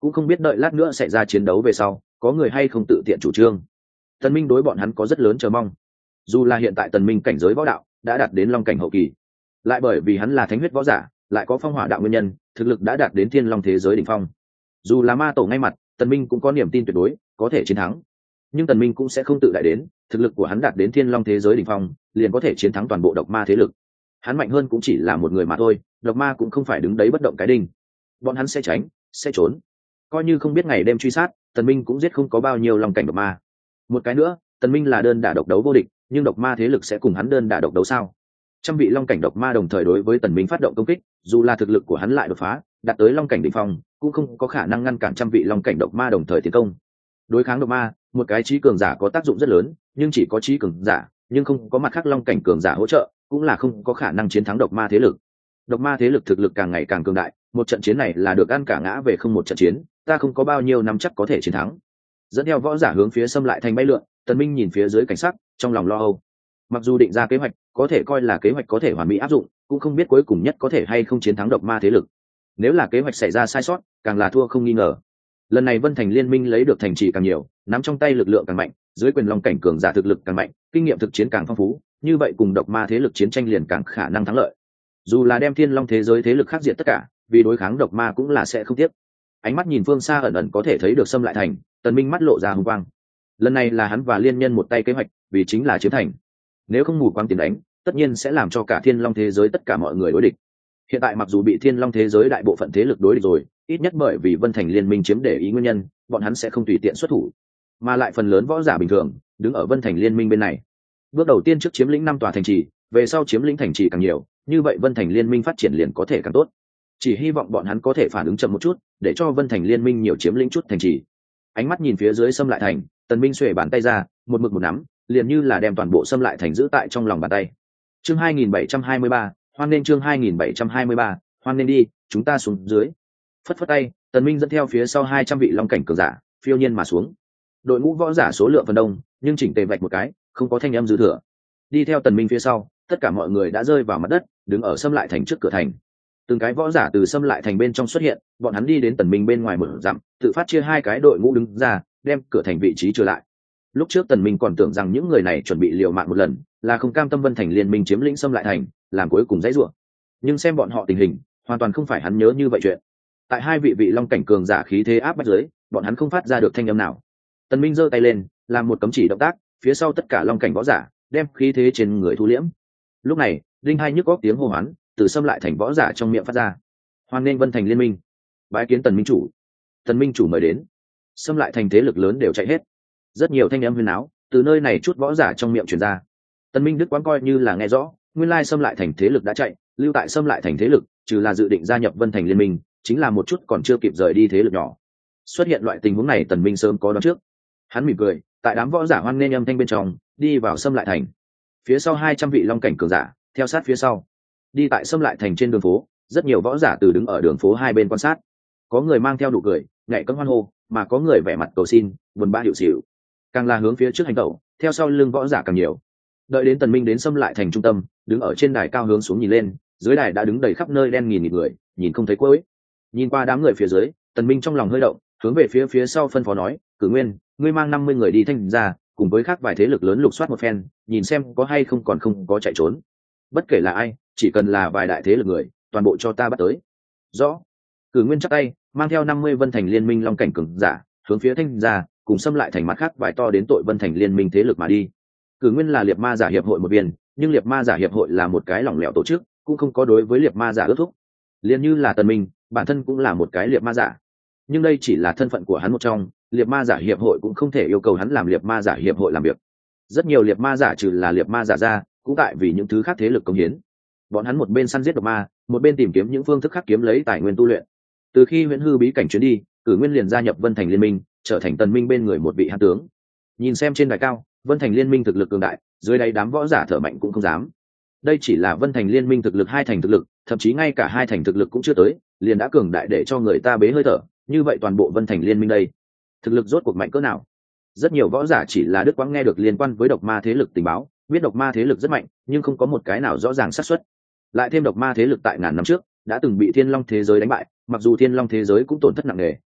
cũng không biết đợi lát nữa xảy ra chiến đấu về sau có người hay không tự tiện chủ trương. Tần Minh đối bọn hắn có rất lớn chờ mong. Dù là hiện tại Tần Minh cảnh giới võ đạo đã đạt đến long cảnh hậu kỳ, lại bởi vì hắn là thánh huyết võ giả, lại có phong hỏa đạo nguyên nhân, thực lực đã đạt đến thiên long thế giới đỉnh phong. Dù là ma tổ ngay mặt, Tần Minh cũng có niềm tin tuyệt đối có thể chiến thắng. Nhưng Tần Minh cũng sẽ không tự đại đến, thực lực của hắn đạt đến thiên long thế giới đỉnh phong, liền có thể chiến thắng toàn bộ độc ma thế lực. Hắn mạnh hơn cũng chỉ là một người mà thôi, độc ma cũng không phải đứng đấy bất động cái đinh. Bọn hắn sẽ tránh, sẽ trốn. Coi như không biết ngày đêm truy sát, Tần Minh cũng giết không có bao nhiêu long cảnh độc ma. Một cái nữa, Tần Minh là đơn đả độc đấu vô địch, nhưng độc ma thế lực sẽ cùng hắn đơn đả độc đấu sao? Trăm vị long cảnh độc ma đồng thời đối với Tần Minh phát động công kích, dù là thực lực của hắn lại đột phá, đạt tới long cảnh đỉnh phong, cũng không có khả năng ngăn cản trăm vị long cảnh độc ma đồng thời tiến công. Đối kháng độc ma, một cái trí cường giả có tác dụng rất lớn, nhưng chỉ có trí cường giả, nhưng không có mặt khác long cảnh cường giả hỗ trợ, cũng là không có khả năng chiến thắng độc ma thế lực. Độc ma thế lực thực lực càng ngày càng cường đại, một trận chiến này là được ăn cả ngã về không một trận chiến, ta không có bao nhiêu nắm chắc có thể chiến thắng. Dẫn theo võ giả hướng phía xâm lại thành bay lượn, Tần Minh nhìn phía dưới cảnh sắc, trong lòng lo âu. Mặc dù định ra kế hoạch, có thể coi là kế hoạch có thể hoàn mỹ áp dụng, cũng không biết cuối cùng nhất có thể hay không chiến thắng độc ma thế lực. Nếu là kế hoạch xảy ra sai sót, càng là thua không nghi ngờ. Lần này Vân Thành Liên minh lấy được thành trì càng nhiều, nắm trong tay lực lượng càng mạnh, dưới quyền long cảnh cường giả thực lực càng mạnh, kinh nghiệm thực chiến càng phong phú, như vậy cùng độc ma thế lực chiến tranh liền càng khả năng thắng lợi. Dù là đem thiên long thế giới thế lực khác diệt tất cả, vì đối kháng độc ma cũng là sẽ không tiếc. Ánh mắt nhìn phương xa ẩn ẩn có thể thấy được xâm lại thành, Tần Minh mắt lộ ra hung quang. Lần này là hắn và liên nhân một tay kế hoạch, vì chính là chiếm thành. Nếu không mù quáng tiền đánh, tất nhiên sẽ làm cho cả thiên long thế giới tất cả mọi người đối địch. Hiện tại mặc dù bị thiên long thế giới đại bộ phận thế lực đối địch rồi, ít nhất bởi vì Vân Thành Liên minh chiếm để ý nguyên nhân, bọn hắn sẽ không tùy tiện xuất thủ, mà lại phần lớn võ giả bình thường đứng ở Vân Thành Liên minh bên này. Bước đầu tiên trước chiếm lĩnh 5 tòa thành trì, về sau chiếm lĩnh thành trì càng nhiều, như vậy Vân Thành Liên minh phát triển liền có thể càng tốt. Chỉ hy vọng bọn hắn có thể phản ứng chậm một chút, để cho Vân Thành Liên minh nhiều chiếm lĩnh chút thành trì. Ánh mắt nhìn phía dưới xâm lại thành, Tần Minh xuề bàn tay ra, một mực một nắm, liền như là đem toàn bộ xâm lại thành giữ tại trong lòng bàn tay. Chương 2723, hoan nên chương 2723, hoan nên đi, chúng ta xuống dưới. Phất phất tay, Tần Minh dẫn theo phía sau 200 vị long cảnh cường giả, phiêu nhiên mà xuống. Đội ngũ võ giả số lượng phần đông, nhưng chỉnh tề vạch một cái, không có thanh âm dư thừa. Đi theo Tần Minh phía sau, tất cả mọi người đã rơi vào mặt đất, đứng ở xâm lại thành trước cửa thành. Từng cái võ giả từ xâm lại thành bên trong xuất hiện, bọn hắn đi đến Tần Minh bên ngoài mở dặm, tự phát chia hai cái đội ngũ đứng ra, đem cửa thành vị trí trở lại. Lúc trước Tần Minh còn tưởng rằng những người này chuẩn bị liều mạng một lần, là không cam tâm Vân Thành Liên minh chiếm lĩnh xâm lại thành, làm cuối cùng dãy rủa. Nhưng xem bọn họ tình hình, hoàn toàn không phải hắn nhớ như vậy chuyện. Tại hai vị long cảnh cường giả khí thế áp bách dưới, bọn hắn không phát ra được thanh âm nào. Tần Minh giơ tay lên, làm một cấm chỉ động tác, phía sau tất cả long cảnh võ giả đem khí thế trên người thu liễm. Lúc này, linh hai nhức óc tiếng hô hoán từ xâm lại thành võ giả trong miệng phát ra. Hoan nghênh Vân Thành Liên minh, bái kiến Tần Minh chủ. Tần Minh chủ mời đến. Xâm lại thành thế lực lớn đều chạy hết. Rất nhiều thanh âm huyên náo từ nơi này chút võ giả trong miệng truyền ra. Tần Minh Đức quán coi như là nghe rõ, nguyên lai xâm lại thành thế lực đã chạy, lưu tại xâm lại thành thế lực, trừ là dự định gia nhập Vân Thành Liên minh, chính là một chút còn chưa kịp rời đi thế lực nhỏ. Xuất hiện loại tình huống này Tần Minh sớm có đoán trước. Hắn mỉm cười, tại đám võ giả hoan nghênh âm thanh bên trong, đi vào xâm lại thành. Phía sau 200 vị long cảnh cường giả, theo sát phía sau. Đi tại xâm lại thành trên đường phố, rất nhiều võ giả từ đứng ở đường phố hai bên quan sát. Có người mang theo nụ cười, nhảy cẫng hoan hô, mà có người vẻ mặt cầu xin, buồn bã hiểu xỉu. Càng là hướng phía trước hành tẩu, theo sau lưng võ giả càng nhiều. Đợi đến Tần Minh đến xâm lại thành trung tâm, đứng ở trên đài cao hướng xuống nhìn lên, dưới đài đã đứng đầy khắp nơi đen nghìn nghịt người, nhìn không thấy cuối. Nhìn qua đám người phía dưới, Tần Minh trong lòng hơi động, hướng về phía sau phân phó nói, Cử Nguyên, ngươi mang 50 người đi thanh ra, cùng với khác vài thế lực lớn lục soát một phen, nhìn xem có hay không còn không có chạy trốn. Bất kể là ai, chỉ cần là vài đại thế lực người, toàn bộ cho ta bắt tới. Rõ. Cử Nguyên chắp tay, mang theo 50 Vân Thành Liên minh long cảnh cường giả, hướng phía thanh ra, cùng xâm lại thành mặt khác vài to đến tội Vân Thành Liên minh thế lực mà đi. Cử Nguyên là liệt ma giả hiệp hội một viên, nhưng liệt ma giả hiệp hội là một cái lỏng lẻo tổ chức, cũng không có đối với liệt ma giả ước thúc. Liên như là Tần Minh, bản thân cũng là một cái liệt ma giả, nhưng đây chỉ là thân phận của hắn một trong, liệt ma giả hiệp hội cũng không thể yêu cầu hắn làm liệt ma giả hiệp hội làm việc. Rất nhiều liệt ma giả trừ là liệt ma giả ra, cũng tại vì những thứ khác thế lực công hiến. Bọn hắn một bên săn giết độc ma, một bên tìm kiếm những phương thức khác kiếm lấy tài nguyên tu luyện. Từ khi Huyễn Hư bí cảnh chuyến đi, Cử Nguyên liền gia nhập Vân Thành Liên minh, trở thành Tần Minh bên người một vị hán tướng. Nhìn xem trên đài cao, Vân Thành Liên minh thực lực cường đại, dưới đáy đám võ giả thở mạnh cũng không dám. Đây chỉ là Vân Thành Liên minh thực lực 2 thành thực lực, thậm chí ngay cả 2 thành thực lực cũng chưa tới, liền đã cường đại để cho người ta bế hơi thở. Như vậy toàn bộ Vân Thành Liên minh đây, thực lực rốt cuộc mạnh cỡ nào? Rất nhiều võ giả chỉ là đứt quãng nghe được liên quan với độc ma thế lực tình báo, biết độc ma thế lực rất mạnh, nhưng không có một cái nào rõ ràng xác suất. Lại thêm độc ma thế lực tại ngàn năm trước đã từng bị Thiên Long thế giới đánh bại, mặc dù Thiên Long thế giới cũng tổn thất nặng nề,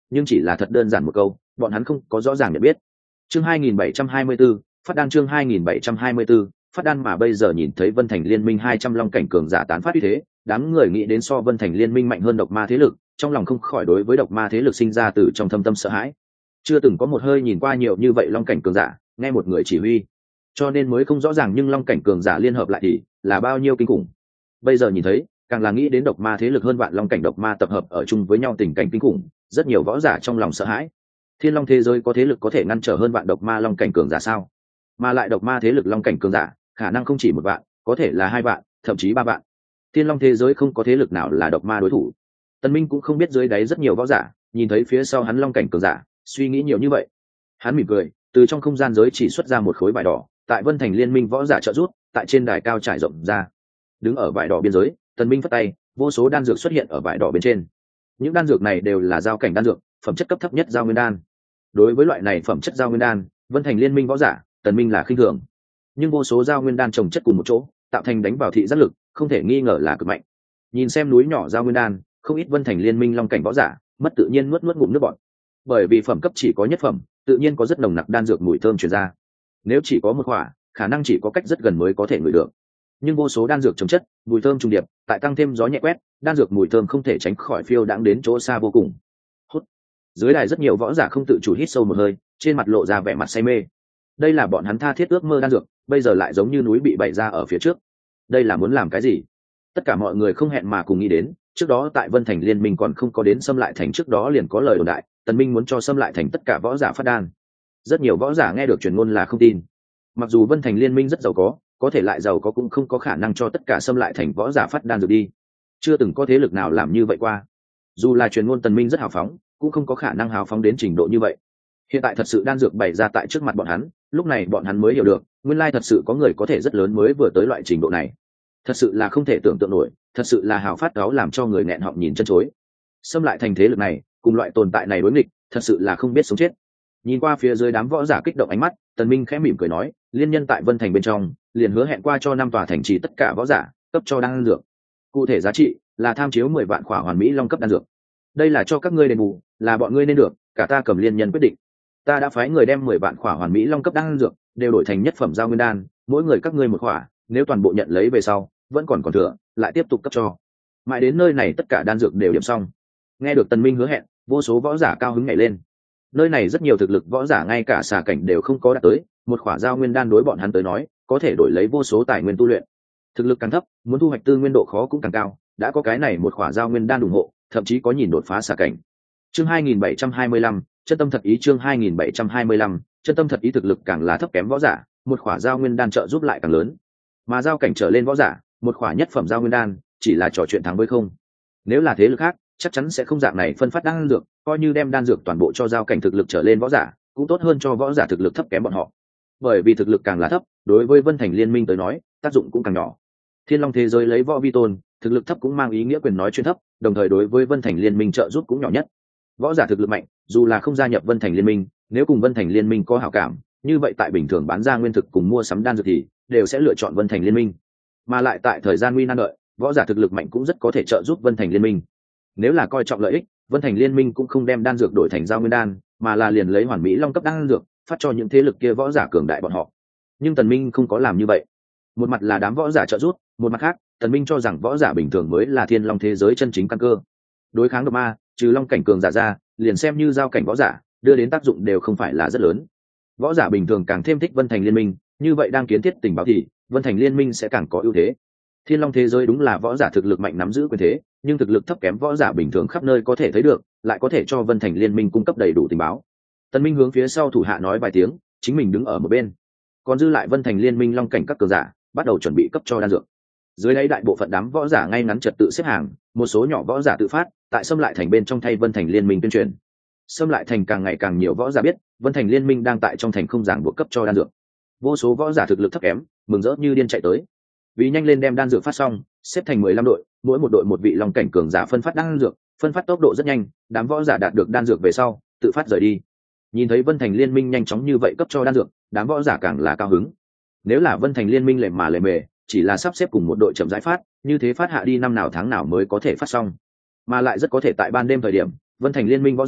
nhưng chỉ là thật đơn giản một câu bọn hắn không có rõ ràng nhận biết. Chương 2724, phát đan. Chương 2724, phát đan. Mà bây giờ nhìn thấy Vân Thành Liên Minh 200 long cảnh cường giả tán phát uy thế, đám người nghĩ đến so Vân Thành Liên Minh mạnh hơn độc ma thế lực, trong lòng không khỏi đối với độc ma thế lực sinh ra từ trong thâm tâm sợ hãi. Chưa từng có một hơi nhìn qua nhiều như vậy long cảnh cường giả, nghe một người chỉ huy, cho nên mới không rõ ràng, nhưng long cảnh cường giả liên hợp lại thì là bao nhiêu kinh khủng. Bây giờ nhìn thấy, càng là nghĩ đến độc ma thế lực hơn vạn long cảnh độc ma tập hợp ở chung với nhau tình cảnh kinh khủng, rất nhiều võ giả trong lòng sợ hãi. Thiên long thế giới có thế lực có thể ngăn trở hơn vạn độc ma long cảnh cường giả sao? Mà lại độc ma thế lực long cảnh cường giả khả năng không chỉ một vạn, có thể là 2 vạn, thậm chí 3 vạn. Thiên long thế giới không có thế lực nào là độc ma đối thủ. Tân Minh cũng không biết dưới đáy rất nhiều võ giả nhìn thấy phía sau hắn long cảnh cường giả suy nghĩ nhiều như vậy. Hắn mỉm cười, từ trong không gian giới chỉ xuất ra một khối vải đỏ, tại Vân Thành Liên Minh võ giả trợ rút, tại trên đài cao trải rộng ra. Đứng ở vải đỏ biên giới, Tân Minh phất tay, vô số đan dược xuất hiện ở vải đỏ bên trên. Những đan dược này đều là giao cảnh đan dược, phẩm chất cấp thấp nhất giao nguyên đan. Đối với loại này phẩm chất giao nguyên đan, Vân Thành Liên Minh võ giả, Tân Minh là khinh thường. Nhưng vô số giao nguyên đan trồng chất cùng một chỗ, tạo thành đánh vào thị giác lực, không thể nghi ngờ là cực mạnh. Nhìn xem núi nhỏ giao nguyên đan, không ít Vân Thành Liên Minh long cảnh võ giả, mất tự nhiên nuốt ngụm nước bọt. Bởi vì phẩm cấp chỉ có nhất phẩm, tự nhiên có rất nồng nặc đan dược mùi thơm truyền ra. Nếu chỉ có một quả, khả năng chỉ có cách rất gần mới có thể ngửi được. Nhưng vô số đan dược chống chất, mùi thơm trùng điệp, tại tăng thêm gió nhẹ quét, đan dược mùi thơm không thể tránh khỏi phiêu đãng đến chỗ xa vô cùng. Hút. Dưới đài rất nhiều võ giả không tự chủ hít sâu một hơi, trên mặt lộ ra vẻ mặt say mê. Đây là bọn hắn tha thiết ước mơ đan dược, bây giờ lại giống như núi bị bày ra ở phía trước. Đây là muốn làm cái gì? Tất cả mọi người không hẹn mà cùng nghĩ đến, trước đó tại Vân Thành Liên Minh còn không có đến Xâm Lại Thành trước đó liền có lời đồn đại, Tần Minh muốn cho Xâm Lại Thành tất cả võ giả phát đan. Rất nhiều võ giả nghe được truyền ngôn là không tin. Mặc dù Vân Thành Liên Minh rất giàu có thể lại giàu có cũng không có khả năng cho tất cả Xâm Lại Thành võ giả phát đan dược đi. Chưa từng có thế lực nào làm như vậy qua. Dù là truyền ngôn Tần Minh rất hào phóng, cũng không có khả năng hào phóng đến trình độ như vậy. Hiện tại thật sự đan dược bày ra tại trước mặt bọn hắn, lúc này bọn hắn mới hiểu được, nguyên lai thật sự có người có thể rất lớn mới vừa tới loại trình độ này. Thật sự là không thể tưởng tượng nổi, thật sự là hào phát cáo làm cho người nghẹn họng nhìn chân chối. Xâm Lại Thành thế lực này, cùng loại tồn tại này đối nghịch, thật sự là không biết sống chết. Nhìn qua phía dưới đám võ giả kích động ánh mắt, Tần Minh khẽ mỉm cười nói, liên nhân tại Vân Thành bên trong, liền hứa hẹn qua cho 5 tòa thành trì tất cả võ giả cấp cho đan dược. Cụ thể giá trị là tham chiếu 10 vạn khỏa hoàn mỹ long cấp đan dược. Đây là cho các ngươi đền bù, là bọn ngươi nên được, cả ta cầm liên nhân quyết định. Ta đã phái người đem 10 vạn khỏa hoàn mỹ long cấp đan dược đều đổi thành nhất phẩm giao nguyên đan, mỗi người các ngươi một khỏa, nếu toàn bộ nhận lấy về sau, vẫn còn thừa, lại tiếp tục cấp cho. Mãi đến nơi này tất cả đan dược đều điểm xong. Nghe được Tần Minh hứa hẹn, vô số võ giả cao hứng nhảy lên. Nơi này rất nhiều thực lực võ giả ngay cả xà cảnh đều không có đạt tới, một khỏa giao nguyên đan đối bọn hắn tới nói, có thể đổi lấy vô số tài nguyên tu luyện. Thực lực càng thấp, muốn thu hoạch tư nguyên độ khó cũng càng cao, đã có cái này một khỏa giao nguyên đan ủng hộ, thậm chí có nhìn đột phá xà cảnh. Chương 2725, chân tâm thật ý. Chương 2725, chân tâm thật ý. Thực lực càng là thấp kém võ giả, một khỏa giao nguyên đan trợ giúp lại càng lớn. Mà giao cảnh trở lên võ giả, một khỏa nhất phẩm giao nguyên đan chỉ là trò chuyện thắng với không. Nếu là thế lực khác, chắc chắn sẽ không dạng này phân phát đan dược, coi như đem đan dược toàn bộ cho giao cảnh thực lực trở lên võ giả, cũng tốt hơn cho võ giả thực lực thấp kém bọn họ. Bởi vì thực lực càng là thấp, đối với Vân Thành Liên Minh tới nói, tác dụng cũng càng nhỏ. Thiên Long thế giới lấy võ vi tôn, thực lực thấp cũng mang ý nghĩa quyền nói chuyên thấp, đồng thời đối với Vân Thành Liên Minh trợ giúp cũng nhỏ nhất. Võ giả thực lực mạnh, dù là không gia nhập Vân Thành Liên Minh, nếu cùng Vân Thành Liên Minh có hảo cảm, như vậy tại bình thường bán ra nguyên thực cùng mua sắm đan dược thì đều sẽ lựa chọn Vân Thành Liên Minh. Mà lại tại thời gian nguy nan đợi, võ giả thực lực mạnh cũng rất có thể trợ giúp Vân Thành Liên Minh. Nếu là coi trọng lợi ích, Vân Thành Liên Minh cũng không đem đan dược đổi thành giao nguyên đan, mà là liền lấy hoàn mỹ long cấp đan dược phát cho những thế lực kia võ giả cường đại bọn họ. Nhưng Tần Minh không có làm như vậy. Một mặt là đám võ giả trợ giúp, một mặt khác, Tần Minh cho rằng võ giả bình thường mới là thiên long thế giới chân chính căn cơ. Đối kháng độc ma, trừ long cảnh cường giả ra, liền xem như giao cảnh võ giả, đưa đến tác dụng đều không phải là rất lớn. Võ giả bình thường càng thêm thích Vân Thành Liên Minh, như vậy đang kiến thiết tình báo thì Vân Thành Liên Minh sẽ càng có ưu thế. Thiên long thế giới đúng là võ giả thực lực mạnh nắm giữ quyền thế, nhưng thực lực thấp kém võ giả bình thường khắp nơi có thể thấy được, lại có thể cho Vân Thành Liên Minh cung cấp đầy đủ tình báo. Tần Minh hướng phía sau thủ hạ nói vài tiếng, chính mình đứng ở một bên. Còn dư lại Vân Thành Liên Minh long cảnh các cường giả, bắt đầu chuẩn bị cấp cho đan dược. Dưới đáy đại bộ phận đám võ giả ngay ngắn trật tự xếp hàng, một số nhỏ võ giả tự phát, tại Xâm Lại Thành bên trong thay Vân Thành Liên Minh tuyên truyền. Xâm Lại Thành càng ngày càng nhiều võ giả biết, Vân Thành Liên Minh đang tại trong thành không giảng buộc cấp cho đan dược. Vô số võ giả thực lực thấp kém, mừng rỡ như điên chạy tới. Vì nhanh lên đem đan dược phát xong, xếp thành 15 đội, mỗi một đội một vị long cảnh cường giả phân phát đan dược, phân phát tốc độ rất nhanh, đám võ giả đạt được đan dược về sau, tự phát rời đi. Nhìn thấy Vân Thành Liên Minh nhanh chóng như vậy cấp cho đan dược, đám võ giả càng là cao hứng. Nếu là Vân Thành Liên Minh lề mà lề mề, chỉ là sắp xếp cùng một đội chậm rãi phát, như thế phát hạ đi năm nào tháng nào mới có thể phát xong. Mà lại rất có thể tại ban đêm thời điểm, Vân Thành Liên Minh võ giả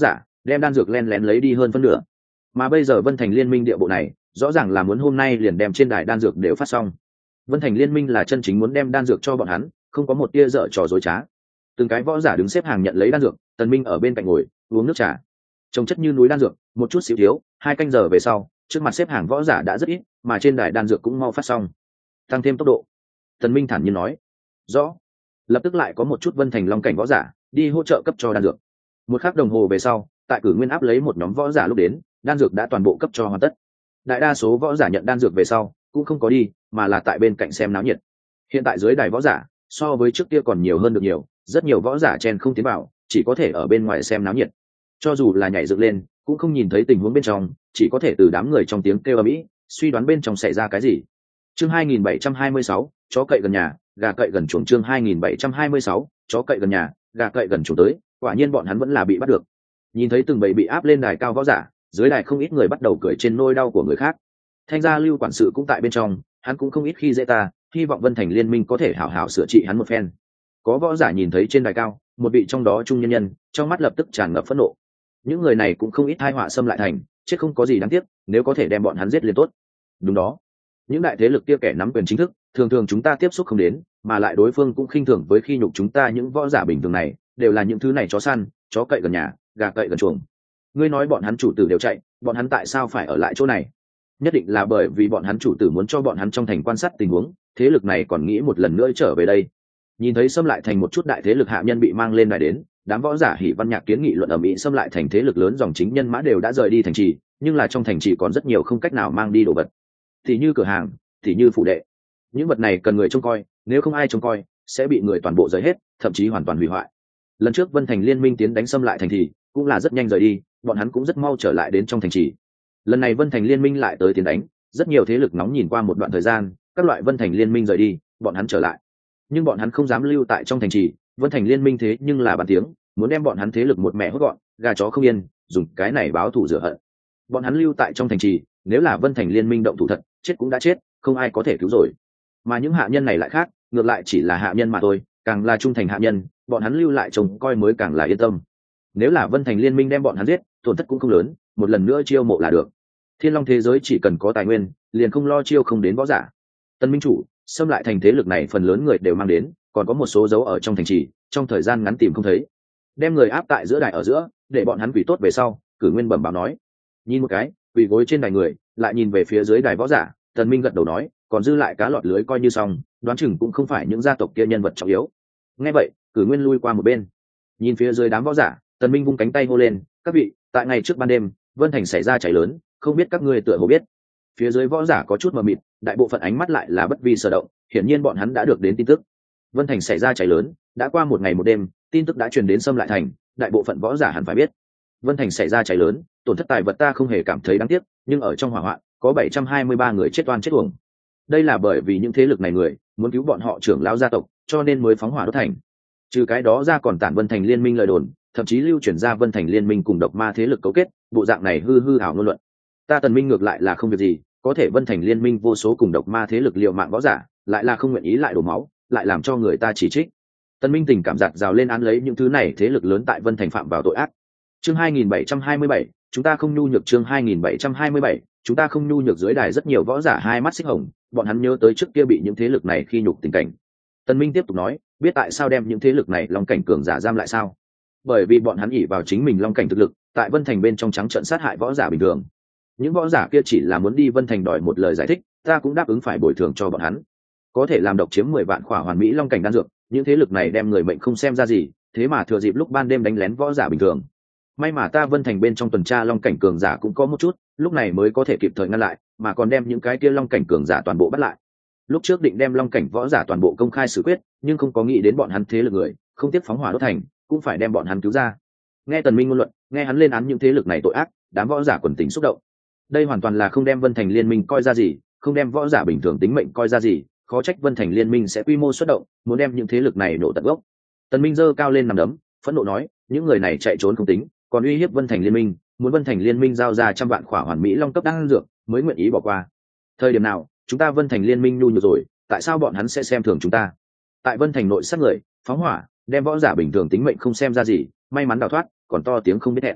đem đan dược len lén lấy đi hơn phân nửa. Mà bây giờ Vân Thành Liên minh địa bộ này rõ ràng là muốn hôm nay liền đem trên đài đan dược đều phát xong. Vân Thành Liên minh là chân chính muốn đem đan dược cho bọn hắn, không có một tia dở trò dối trá. Từng cái võ giả đứng xếp hàng nhận lấy đan dược, Tần Minh ở bên cạnh ngồi uống nước trà. Trông chất như núi đan dược, một chút xíu thiếu, 2 canh giờ về sau, trước mặt xếp hàng võ giả đã rất ít, mà trên đài đan dược cũng mau phát xong. Tăng thêm tốc độ. Tần Minh thản nhiên nói. Rõ. Lập tức lại có một chút Vân Thành Long cảnh võ giả đi hỗ trợ cấp cho đan dược. Một khắc đồng hồ về sau, tại Cử Nguyên áp lấy một nhóm võ giả lúc đến, đan dược đã toàn bộ cấp cho hoàn tất. Đại đa số võ giả nhận đan dược về sau, cũng không có đi, mà là tại bên cạnh xem náo nhiệt. Hiện tại dưới đài võ giả, so với trước kia còn nhiều hơn được nhiều, rất nhiều võ giả chen không tiến vào, chỉ có thể ở bên ngoài xem náo nhiệt. Cho dù là nhảy dựng lên, cũng không nhìn thấy tình huống bên trong, chỉ có thể từ đám người trong tiếng kêu ầm ĩ, suy đoán bên trong xảy ra cái gì. Chương 2726, chó cậy gần nhà, gà cậy gần chuồng. Chương 2726, chó cậy gần nhà, gà cậy gần chuồng tới, quả nhiên bọn hắn vẫn là bị bắt được. Nhìn thấy từng bầy bị áp lên đài cao võ giả, dưới đài không ít người bắt đầu cười trên nỗi đau của người khác. Thanh gia Lưu quản sự cũng tại bên trong, hắn cũng không ít khi dễ ta, hy vọng Vân Thành Liên minh có thể hảo hảo sửa trị hắn một phen. Có võ giả nhìn thấy trên đài cao, một vị trong đó trung nhân nhân, trong mắt lập tức tràn ngập phẫn nộ. Những người này cũng không ít tai họa xâm lại thành, chết không có gì đáng tiếc, nếu có thể đem bọn hắn giết liền tốt. Đúng đó, những đại thế lực kia kẻ nắm quyền chính thức, thường thường chúng ta tiếp xúc không đến, mà lại đối phương cũng khinh thường với khi nhục chúng ta. Những võ giả bình thường này đều là những thứ này chó săn, chó cậy gần nhà, gà cậy gần chuồng. Ngươi nói bọn hắn chủ tử đều chạy, bọn hắn tại sao phải ở lại chỗ này? Nhất định là bởi vì bọn hắn chủ tử muốn cho bọn hắn trong thành quan sát tình huống, thế lực này còn nghĩ một lần nữa trở về đây. Nhìn thấy xâm lại thành một chút đại thế lực hạ nhân bị mang lên đài đến, đám võ giả Hỉ Văn Nhạc kiến nghị luận ở mỹ, xâm lại thành thế lực lớn dòng chính nhân mã đều đã rời đi thành trì, nhưng là trong thành trì còn rất nhiều không cách nào mang đi đồ vật, thì như cửa hàng, thì như phụ đệ. Những vật này cần người trông coi, nếu không ai trông coi sẽ bị người toàn bộ rời hết, thậm chí hoàn toàn hủy hoại. Lần trước Vân Thành Liên minh tiến đánh xâm lại thành trì, cũng là rất nhanh rời đi, bọn hắn cũng rất mau trở lại đến trong thành trì. Lần này Vân Thành Liên minh lại tới tiến đánh, rất nhiều thế lực nóng nhìn qua một đoạn thời gian, các loại Vân Thành Liên minh rời đi, bọn hắn trở lại, nhưng bọn hắn không dám lưu tại trong thành trì. Vân Thành Liên minh thế nhưng là bàn tiếng, muốn đem bọn hắn thế lực một mẹ hốt gọn, gà chó không yên, dùng cái này báo thù rửa hận. Bọn hắn lưu tại trong thành trì, nếu là Vân Thành Liên minh động thủ thật, chết cũng đã chết, không ai có thể cứu rồi. Mà những hạ nhân này lại khác, ngược lại chỉ là hạ nhân mà thôi, càng là trung thành hạ nhân, bọn hắn lưu lại trông coi mới càng là yên tâm. Nếu là Vân Thành Liên minh đem bọn hắn giết, tổn thất cũng không lớn, một lần nữa chiêu mộ là được. Thiên Long thế giới chỉ cần có tài nguyên, liền không lo chiêu không đến võ giả. Tân minh chủ xâm lại thành thế lực này phần lớn người đều mang đến, còn có một số dấu ở trong thành trì, trong thời gian ngắn tìm không thấy. Đem người áp tại giữa đài ở giữa, để bọn hắn quỳ tốt về sau. Cử Nguyên bẩm báo nói. Nhìn một cái, quỳ gối trên đài người, lại nhìn về phía dưới đài võ giả. Tần Minh gật đầu nói, còn dư lại cá lọt lưới coi như xong, đoán chừng cũng không phải những gia tộc kia nhân vật trọng yếu. Nghe vậy, Cử Nguyên lui qua một bên, nhìn phía dưới đám võ giả. Tần Minh vung cánh tay hô lên, các vị, tại ngày trước ban đêm, Vân Thành xảy ra cháy lớn, không biết các ngươi tựa hồ biết. Phía dưới võ giả có chút mờ mịt, đại bộ phận ánh mắt lại là bất vi sở động, hiển nhiên bọn hắn đã được đến tin tức. Vân Thành xảy ra cháy lớn, đã qua một ngày một đêm, tin tức đã truyền đến xâm lại thành, đại bộ phận võ giả hẳn phải biết. Vân Thành xảy ra cháy lớn, tổn thất tài vật ta không hề cảm thấy đáng tiếc, nhưng ở trong hỏa hoạn, có 723 người chết oan chết uổng. Đây là bởi vì những thế lực này người muốn cứu bọn họ trưởng lão gia tộc, cho nên mới phóng hỏa đốt thành. Trừ cái đó ra còn tản Vân Thành Liên minh lời đồn, thậm chí lưu truyền ra Vân Thành Liên minh cùng độc ma thế lực cấu kết, bộ dạng này hư ảo ngôn luận. Ta Tần Minh ngược lại là không việc gì, có thể Vân Thành Liên minh vô số cùng độc ma thế lực liều mạng võ giả, lại là không nguyện ý lại đổ máu, lại làm cho người ta chỉ trích. Tần Minh tình cảm giạt rào lên án lấy những thứ này thế lực lớn tại Vân Thành phạm vào tội ác. Chương 2727, chúng ta không nhu nhược. Chương 2727, chúng ta không nhu nhược. Dưới đài rất nhiều võ giả hai mắt xích hồng, bọn hắn nhớ tới trước kia bị những thế lực này khi nhục tình cảnh. Tần Minh tiếp tục nói, biết tại sao đem những thế lực này long cảnh cường giả giam lại sao? Bởi vì bọn hắn ỷ vào chính mình long cảnh thực lực, tại Vân Thành bên trong trắng trợn sát hại võ giả bình thường. Những võ giả kia chỉ là muốn đi Vân Thành đòi một lời giải thích, ta cũng đáp ứng phải bồi thường cho bọn hắn. Có thể làm độc chiếm 10 vạn khỏa hoàn mỹ long cảnh đan dược, những thế lực này đem người mệnh không xem ra gì, thế mà thừa dịp lúc ban đêm đánh lén võ giả bình thường. May mà ta Vân Thành bên trong tuần tra long cảnh cường giả cũng có một chút, lúc này mới có thể kịp thời ngăn lại, mà còn đem những cái kia long cảnh cường giả toàn bộ bắt lại. Lúc trước định đem long cảnh võ giả toàn bộ công khai xử quyết, nhưng không có nghĩ đến bọn hắn thế lực người, không tiếp phóng hỏa đốt thành, cũng phải đem bọn hắn cứu ra. Nghe Tần Minh ngôn luận, nghe hắn lên án những thế lực này tội ác, đám võ giả quần tình xúc động. Đây hoàn toàn là không đem Vân Thành Liên minh coi ra gì, không đem võ giả bình thường tính mệnh coi ra gì, khó trách Vân Thành Liên minh sẽ quy mô xuất động, muốn đem những thế lực này nổ tận gốc. Tần Minh giơ cao lên nằm đấm, phẫn nộ nói, những người này chạy trốn không tính, còn uy hiếp Vân Thành Liên minh, muốn Vân Thành Liên minh giao ra 100 vạn khỏa hoàn mỹ long cấp đan dược, mới nguyện ý bỏ qua. Thời điểm nào, chúng ta Vân Thành Liên minh nhu nhược rồi, tại sao bọn hắn sẽ xem thường chúng ta? Tại Vân Thành nội sát người, phóng hỏa, đem võ giả bình thường tính mệnh không xem ra gì, may mắn đào thoát, còn to tiếng không biết hẹn.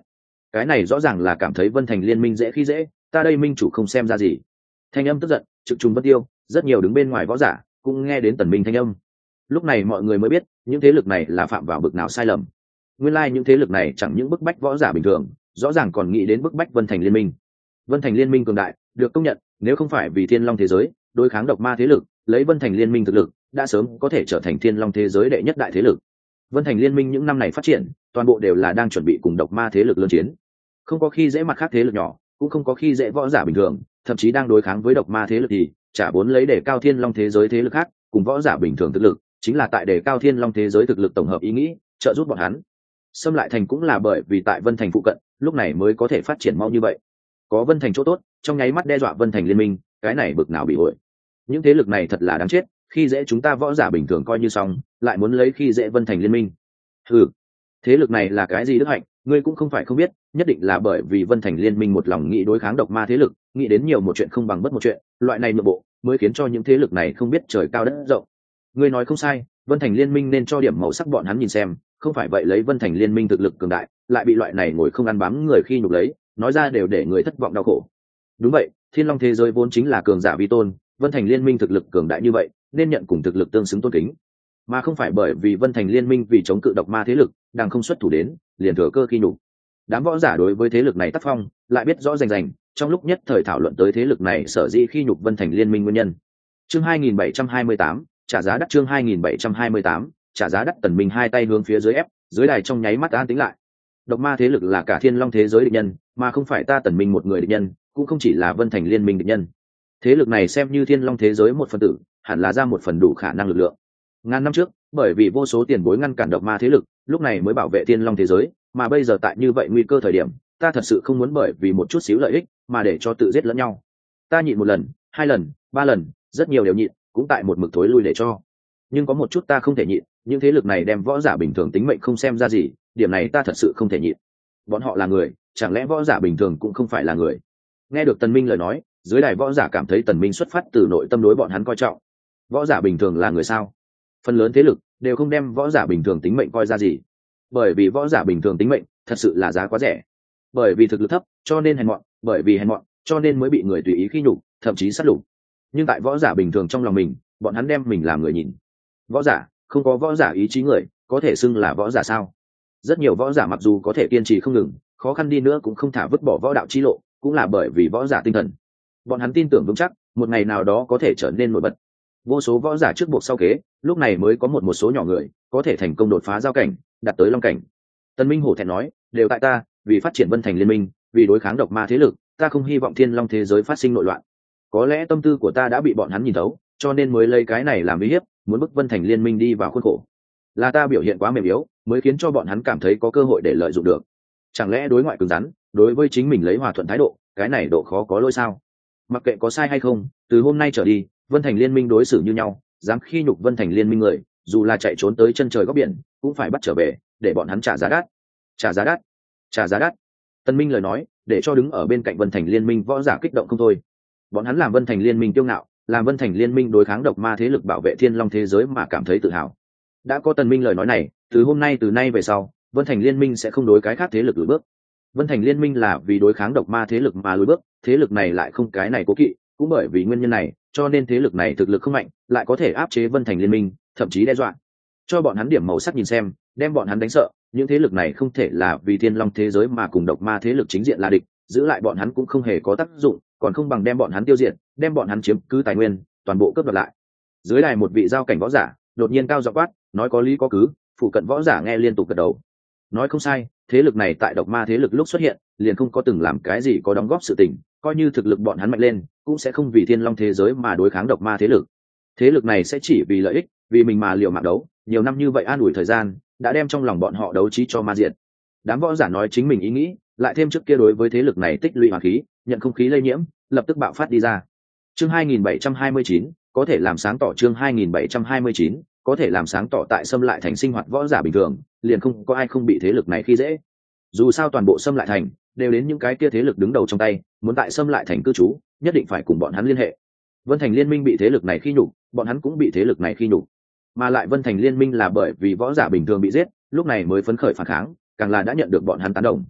cái này rõ ràng là cảm thấy Vân Thành liên minh dễ khi dễ, ta đây minh chủ không xem ra gì. Thanh âm tức giận trực trùng vân tiêu, rất nhiều đứng bên ngoài võ giả cũng nghe đến Tần Minh thanh âm. Lúc này mọi người mới biết những thế lực này là phạm vào bực nào sai lầm. Nguyên lai những thế lực này chẳng những bức bách võ giả bình thường, rõ ràng còn nghĩ đến bức bách Vân Thành liên minh. Vân Thành liên minh cường đại, được công nhận, nếu không phải vì Thiên Long thế giới đối kháng độc ma thế lực, lấy Vân Thành liên minh thực lực đã sớm có thể trở thành Thiên Long thế giới đệ nhất đại thế lực. Vân Thành liên minh những năm này phát triển, toàn bộ đều là đang chuẩn bị cùng độc ma thế lực lớn chiến, không có khi dễ mặt khác thế lực nhỏ, cũng không có khi dễ võ giả bình thường, thậm chí đang đối kháng với độc ma thế lực thì trả vốn lấy để cao Thiên Long thế giới thế lực khác cùng võ giả bình thường thực lực, chính là tại để cao Thiên Long thế giới thực lực tổng hợp ý nghĩ, trợ giúp bọn hắn. Xâm lại thành cũng là bởi vì tại Vân Thành phụ cận, lúc này mới có thể phát triển mau như vậy. Có Vân Thành chỗ tốt, trong nháy mắt đe dọa Vân Thành liên minh, cái này bực nào bị ổi. Những thế lực này thật là đáng chết, khi dễ chúng ta võ giả bình thường coi như xong, lại muốn lấy khi dễ Vân Thành liên minh. Ừ, thế lực này là cái gì đức hạnh, ngươi cũng không phải không biết, nhất định là bởi vì Vân Thành liên minh một lòng nghĩ đối kháng độc ma thế lực, nghĩ đến nhiều một chuyện không bằng bất một chuyện, loại này nội bộ mới khiến cho những thế lực này không biết trời cao đất rộng. Ngươi nói không sai, Vân Thành liên minh nên cho điểm màu sắc bọn hắn nhìn xem, không phải vậy lấy Vân Thành liên minh thực lực cường đại, lại bị loại này ngồi không ăn bám người khi nhục lấy, nói ra đều để người thất vọng đau khổ. Đúng vậy, Thiên Long thế giới vốn chính là cường giả vi tôn, Vân Thành liên minh thực lực cường đại như vậy, nên nhận cùng thực lực tương xứng tôn kính, mà không phải bởi vì Vân Thành liên minh vì chống cự độc ma thế lực, đang không xuất thủ đến, liền thừa cơ khi nhục. Đám võ giả đối với thế lực này tác phong, lại biết rõ rành rành, trong lúc nhất thời thảo luận tới thế lực này sở dĩ khi nhục Vân Thành liên minh nguyên nhân. Chương 2728, trả giá đắt. Chương 2728, trả giá đắt. Tần Minh hai tay hướng phía dưới ép, dưới đài trong nháy mắt an tĩnh lại. Độc ma thế lực là cả Thiên Long thế giới địch nhân, mà không phải ta Tần Minh một người địch nhân, cũng không chỉ là Vân Thành liên minh địch nhân. Thế lực này xem như Thiên Long thế giới một phần tử, hẳn là ra một phần đủ khả năng lực lượng. Ngàn năm trước, bởi vì vô số tiền bối ngăn cản độc ma thế lực, lúc này mới bảo vệ Thiên Long thế giới, mà bây giờ tại như vậy nguy cơ thời điểm, ta thật sự không muốn bởi vì một chút xíu lợi ích mà để cho tự giết lẫn nhau. Ta nhịn một lần, hai lần, ba lần, rất nhiều đều nhịn, cũng tại một mực thối lui để cho. Nhưng có một chút ta không thể nhịn, những thế lực này đem võ giả bình thường tính mệnh không xem ra gì, điểm này ta thật sự không thể nhịn. Bọn họ là người, chẳng lẽ võ giả bình thường cũng không phải là người? Nghe được Tần Minh lời nói, dưới đài võ giả cảm thấy Tần Minh xuất phát từ nội tâm đối bọn hắn coi trọng. Võ giả bình thường là người sao? Phần lớn thế lực đều không đem võ giả bình thường tính mệnh coi ra gì, bởi vì võ giả bình thường tính mệnh thật sự là giá quá rẻ. Bởi vì thực lực thấp cho nên hèn mọn, bởi vì hèn mọn cho nên mới bị người tùy ý khi nhục, thậm chí sát lục. Nhưng tại võ giả bình thường trong lòng mình, bọn hắn đem mình làm người nhìn. Võ giả không có võ giả ý chí người, có thể xưng là võ giả sao? Rất nhiều võ giả mặc dù có thể kiên trì không ngừng, khó khăn đi nữa cũng không thả vứt bỏ võ đạo chi lộ, cũng là bởi vì võ giả tinh thần. Bọn hắn tin tưởng vững chắc một ngày nào đó có thể trở nên nổi bật. Vô số võ giả trước buộc sau kế, lúc này mới có một số nhỏ người có thể thành công đột phá giao cảnh, đạt tới long cảnh. Tần Minh hổ thẹn nói, đều tại ta, vì phát triển Vân Thành liên minh, vì đối kháng độc ma thế lực, ta không hy vọng Thiên Long thế giới phát sinh nội loạn. Có lẽ tâm tư của ta đã bị bọn hắn nhìn thấu, cho nên mới lấy cái này làm uy hiếp, muốn bức Vân Thành liên minh đi vào khuôn khổ. Là ta biểu hiện quá mềm yếu, mới khiến cho bọn hắn cảm thấy có cơ hội để lợi dụng được. Chẳng lẽ đối ngoại cứng rắn, đối với chính mình lấy hòa thuận thái độ, cái này độ khó có lỗi sao? Mặc kệ có sai hay không, từ hôm nay trở đi, Vân Thành liên minh đối xử như nhau, dám khi nhục Vân Thành liên minh người, dù là chạy trốn tới chân trời góc biển, cũng phải bắt trở về, để bọn hắn trả giá đắt. Trả giá đắt. Trả giá đắt. Tần Minh lời nói, để cho đứng ở bên cạnh Vân Thành liên minh võ giả kích động không thôi. Bọn hắn làm Vân Thành liên minh kiêu ngạo, làm Vân Thành liên minh đối kháng độc ma thế lực bảo vệ Thiên Long thế giới mà cảm thấy tự hào. Đã có Tần Minh lời nói này, từ nay về sau, Vân Thành liên minh sẽ không đối cái khác thế lực lùi bước. Vân Thành liên minh là vì đối kháng độc ma thế lực mà lùi bước, thế lực này lại không cái này cố kỵ, cũng bởi vì nguyên nhân này, cho nên thế lực này thực lực không mạnh, lại có thể áp chế Vân Thành liên minh, thậm chí đe dọa. Cho bọn hắn điểm màu sắc nhìn xem, đem bọn hắn đánh sợ, những thế lực này không thể là vì Thiên Long thế giới mà cùng độc ma thế lực chính diện là địch, giữ lại bọn hắn cũng không hề có tác dụng, còn không bằng đem bọn hắn tiêu diệt, đem bọn hắn chiếm cứ tài nguyên, toàn bộ cướp đoạt lại. Dưới đài một vị giao cảnh võ giả, đột nhiên cao giọng quát, nói có lý có cứ, phụ cận võ giả nghe liên tục gật đầu. Nói không sai, thế lực này tại độc ma thế lực lúc xuất hiện, liền không có từng làm cái gì có đóng góp sự tình, coi như thực lực bọn hắn mạnh lên, cũng sẽ không vì Thiên Long thế giới mà đối kháng độc ma thế lực. Thế lực này sẽ chỉ vì lợi ích, vì mình mà liều mạng đấu, nhiều năm như vậy an ủi thời gian, đã đem trong lòng bọn họ đấu trí cho ma diệt. Đám võ giả nói chính mình ý nghĩ, lại thêm trước kia đối với thế lực này tích lũy hỏa khí, nhận không khí lây nhiễm, lập tức bạo phát đi ra. Chương 2729, có thể làm sáng tỏ. Chương 2729, có thể làm sáng tỏ tại xâm lại thành sinh hoạt võ giả bình thường, liền không có ai không bị thế lực này khi dễ. Dù sao toàn bộ xâm lại thành đều đến những cái kia thế lực đứng đầu trong tay, muốn tại xâm lại thành cư trú, nhất định phải cùng bọn hắn liên hệ. Vân Thành liên minh bị thế lực này khi nhục, bọn hắn cũng bị thế lực này khi nhục. Mà lại Vân Thành liên minh là bởi vì võ giả bình thường bị giết, lúc này mới phấn khởi phản kháng, càng là đã nhận được bọn hắn tán đồng.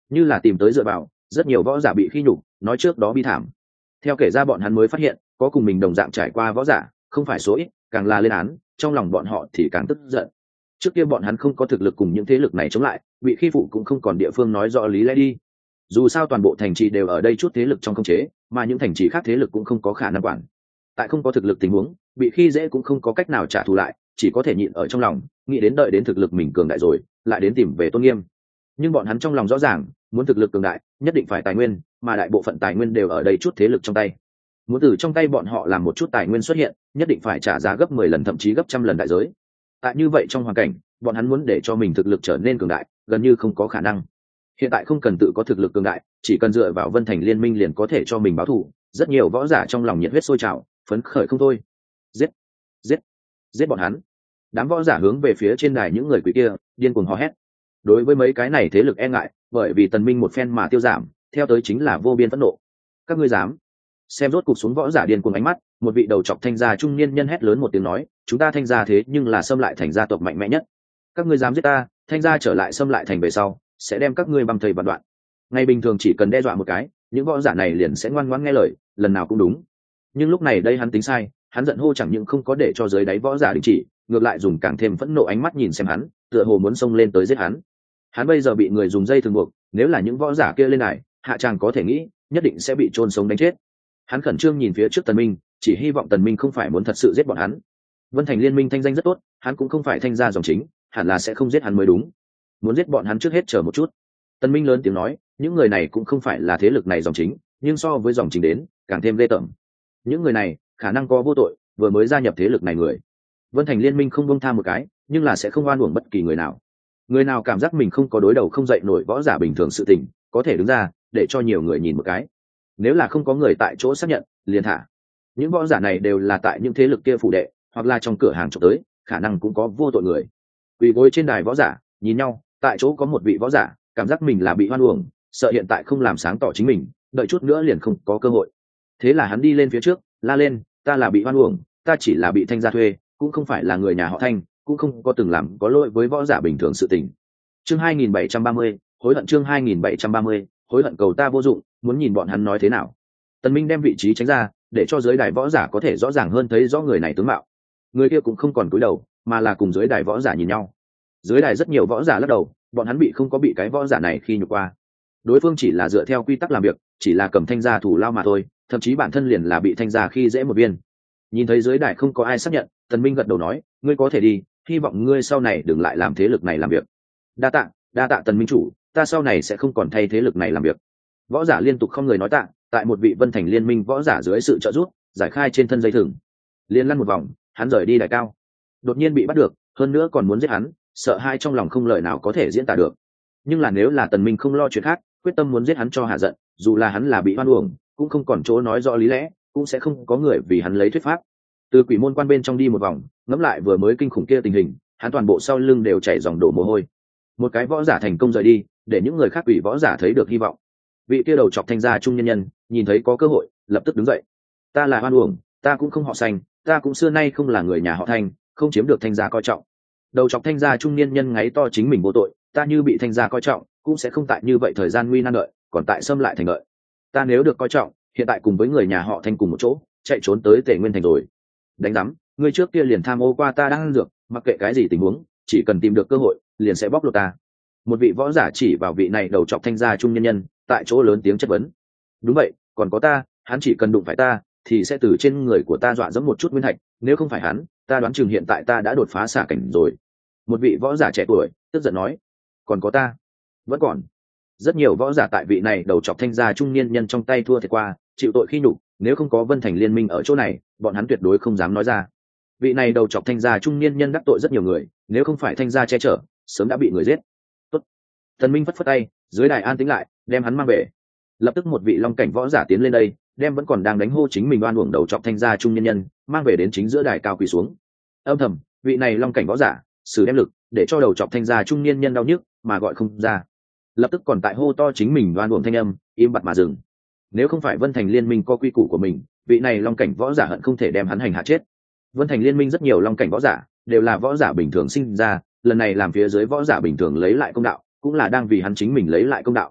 như là tìm tới dựa vào. Rất nhiều võ giả bị khi nhục, nói trước đó bi thảm. Theo kể ra bọn hắn mới phát hiện có cùng mình đồng dạng trải qua võ giả không phải số ít, càng là lên án, trong lòng bọn họ thì càng tức giận. Trước kia bọn hắn không có thực lực cùng những thế lực này chống lại, bị khi phụ cũng không còn địa phương nói rõ lý lẽ đi. Dù sao toàn bộ thành trì đều ở đây chút thế lực trong khống chế, mà những thành trì khác thế lực cũng không có khả năng quản. Tại không có thực lực tình huống, bị khi dễ cũng không có cách nào trả thù lại, chỉ có thể nhịn ở trong lòng, nghĩ đến đợi đến thực lực mình cường đại rồi, lại đến tìm về tôn nghiêm. Nhưng bọn hắn trong lòng rõ ràng, muốn thực lực cường đại, nhất định phải tài nguyên, mà đại bộ phận tài nguyên đều ở đây chút thế lực trong tay. Muốn từ trong tay bọn họ làm một chút tài nguyên xuất hiện, nhất định phải trả giá gấp 10 lần thậm chí gấp trăm lần đại giới. Tại như vậy trong hoàn cảnh, bọn hắn muốn để cho mình thực lực trở nên cường đại, gần như không có khả năng. Hiện tại không cần tự có thực lực cường đại, chỉ cần dựa vào Vân Thành Liên minh liền có thể cho mình báo thù. Rất nhiều võ giả trong lòng nhiệt huyết sôi trào, phấn khởi không thôi. Giết, giết, giết bọn hắn! Đám võ giả hướng về phía trên đài những người quỷ kia, điên cuồng hò hét. Đối với mấy cái này thế lực e ngại, bởi vì Tần Minh một phen mà tiêu giảm, theo tới chính là vô biên phẫn nộ. Các ngươi dám? Xem rốt cục xuống võ giả điên cuồng ánh mắt, một vị đầu trọc Thanh gia trung niên nhân hét lớn một tiếng nói, chúng ta Thanh gia thế nhưng là xâm lại thành gia tộc mạnh mẽ nhất. Các ngươi dám giết ta, Thanh gia trở lại xâm lại thành về sau, sẽ đem các ngươi băm thây vạn đoạn. Ngày bình thường chỉ cần đe dọa một cái, những võ giả này liền sẽ ngoan ngoãn nghe lời, lần nào cũng đúng. Nhưng lúc này đây hắn tính sai, hắn giận hô chẳng những không có để cho dưới đáy võ giả đình chỉ, ngược lại dùng càng thêm phẫn nộ ánh mắt nhìn xem hắn, tựa hồ muốn xông lên tới giết hắn. Hắn bây giờ bị người dùng dây thừng buộc, nếu là những võ giả kia lên này, hạ tràng có thể nghĩ, nhất định sẽ bị chôn sống đánh chết. Hắn khẩn trương nhìn phía trước Tần Minh, chỉ hy vọng Tần Minh không phải muốn thật sự giết bọn hắn. Vân Thành Liên minh thanh danh rất tốt, hắn cũng không phải Thanh gia dòng chính, hẳn là sẽ không giết hắn mới đúng. Muốn giết bọn hắn trước hết chờ một chút. Tần Minh lớn tiếng nói, những người này cũng không phải là thế lực này dòng chính, nhưng so với dòng chính đến, càng thêm ghê tởm. Những người này, khả năng có vô tội, vừa mới gia nhập thế lực này người. Vân Thành Liên minh không buông tha một cái, nhưng là sẽ không oan uổng bất kỳ người nào. Người nào cảm giác mình không có đối đầu không dậy nổi võ giả bình thường sự tình, có thể đứng ra, để cho nhiều người nhìn một cái. Nếu là không có người tại chỗ xác nhận, liền thả. Những võ giả này đều là tại những thế lực kia phủ đệ, hoặc là trong cửa hàng trộm tới, khả năng cũng có vô tội người. Quỳ gối trên đài võ giả, nhìn nhau, tại chỗ có một vị võ giả, cảm giác mình là bị hoan uổng, sợ hiện tại không làm sáng tỏ chính mình, đợi chút nữa liền không có cơ hội. Thế là hắn đi lên phía trước, la lên, ta là bị hoan uổng, ta chỉ là bị Thanh gia thuê, cũng không phải là người nhà họ Thanh, cũng không có từng làm có lỗi với võ giả bình thường sự tình. Chương 2730, hối hận chương 2730, hối hận cầu ta vô dụng, muốn nhìn bọn hắn nói thế nào. Tần Minh đem vị trí tránh ra, để cho dưới đài võ giả có thể rõ ràng hơn thấy rõ người này tướng mạo. Người kia cũng không còn cúi đầu, mà là cùng dưới đài võ giả nhìn nhau. Dưới đài rất nhiều võ giả lắc đầu, bọn hắn bị không có bị cái võ giả này khi nhục qua. Đối phương chỉ là dựa theo quy tắc làm việc, chỉ là cầm Thanh gia thủ lao mà thôi, thậm chí bản thân liền là bị Thanh gia khi dễ một viên. Nhìn thấy dưới đài không có ai xác nhận, Tần Minh gật đầu nói, ngươi có thể đi, hy vọng ngươi sau này đừng lại làm thế lực này làm việc. Đa tạ Tần Minh chủ, ta sau này sẽ không còn thay thế lực này làm việc. Võ giả liên tục không người nói tạ, tại một vị Vân Thành Liên minh võ giả dưới sự trợ giúp, giải khai trên thân dây thừng, liên lăn một vòng, hắn rời đi đài cao. Đột nhiên bị bắt được, hơn nữa còn muốn giết hắn, sợ hai trong lòng không lời nào có thể diễn tả được. Nhưng là nếu là Tần Minh không lo chuyện khác, quyết tâm muốn giết hắn cho hạ giận, dù là hắn là bị oan uổng, cũng không còn chỗ nói rõ lý lẽ, cũng sẽ không có người vì hắn lấy thuyết pháp. Từ quỷ môn quan bên trong đi một vòng, ngẫm lại vừa mới kinh khủng kia tình hình, hắn toàn bộ sau lưng đều chảy dòng đổ mồ hôi. Một cái võ giả thành công rời đi, để những người khác quỷ võ giả thấy được hy vọng. Vị kia đầu chọc Thanh gia trung nhân nhân nhìn thấy có cơ hội, lập tức đứng dậy. Ta là oan uổng, ta cũng không họ Xanh, ta cũng xưa nay không là người nhà họ Thanh, không chiếm được Thanh gia coi trọng. Đầu chọc Thanh gia trung niên nhân ngáy to chính mình vô tội, ta như bị Thanh gia coi trọng, cũng sẽ không tại như vậy thời gian nguy nan đợi, còn tại xâm lại thành đợi. Ta nếu được coi trọng, hiện tại cùng với người nhà họ Thanh cùng một chỗ, chạy trốn tới Tề Nguyên thành rồi. Đánh rắm, ngươi trước kia liền tham ô qua ta đang ăn dược, mặc kệ cái gì tình huống, chỉ cần tìm được cơ hội, liền sẽ bóc lột ta. Một vị võ giả chỉ vào vị này đầu chọc Thanh gia trung nhân nhân, tại chỗ lớn tiếng chất vấn. Đúng vậy, còn có ta, hắn chỉ cần đụng phải ta, thì sẽ từ trên người của ta dọa dẫm một chút nguyên thạch, nếu không phải hắn, ta đoán chừng hiện tại ta đã đột phá xả cảnh rồi. Một vị võ giả trẻ tuổi tức giận nói. Còn có ta, vẫn còn. Rất nhiều võ giả tại vị này đầu chọc Thanh gia trung niên nhân trong tay thua thiệt qua, chịu tội khi nhục, nếu không có Vân Thành Liên minh ở chỗ này, bọn hắn tuyệt đối không dám nói ra. Vị này đầu chọc Thanh gia trung niên nhân đắc tội rất nhiều người, nếu không phải Thanh gia che chở, sớm đã bị người giết. Tốt. Thần Minh phất phất tay, dưới đài an tĩnh lại, đem hắn mang về. Lập tức một vị long cảnh võ giả tiến lên đây, đem vẫn còn đang đánh hô chính mình oan uổng đầu chọc Thanh gia trung nhân nhân mang về đến chính giữa đài cao quỳ xuống. Âm thầm, vị này long cảnh võ giả sử đem lực để cho đầu chọc Thanh gia trung niên nhân đau nhức mà gọi không ra. Lập tức còn tại hô to chính mình oan uổng thanh âm, im bặt mà dừng. Nếu không phải Vân Thành Liên minh có quy củ của mình, vị này long cảnh võ giả hận không thể đem hắn hành hạ chết. Vân Thành Liên minh rất nhiều long cảnh võ giả đều là võ giả bình thường sinh ra, lần này làm phía dưới võ giả bình thường lấy lại công đạo, cũng là đang vì hắn chính mình lấy lại công đạo.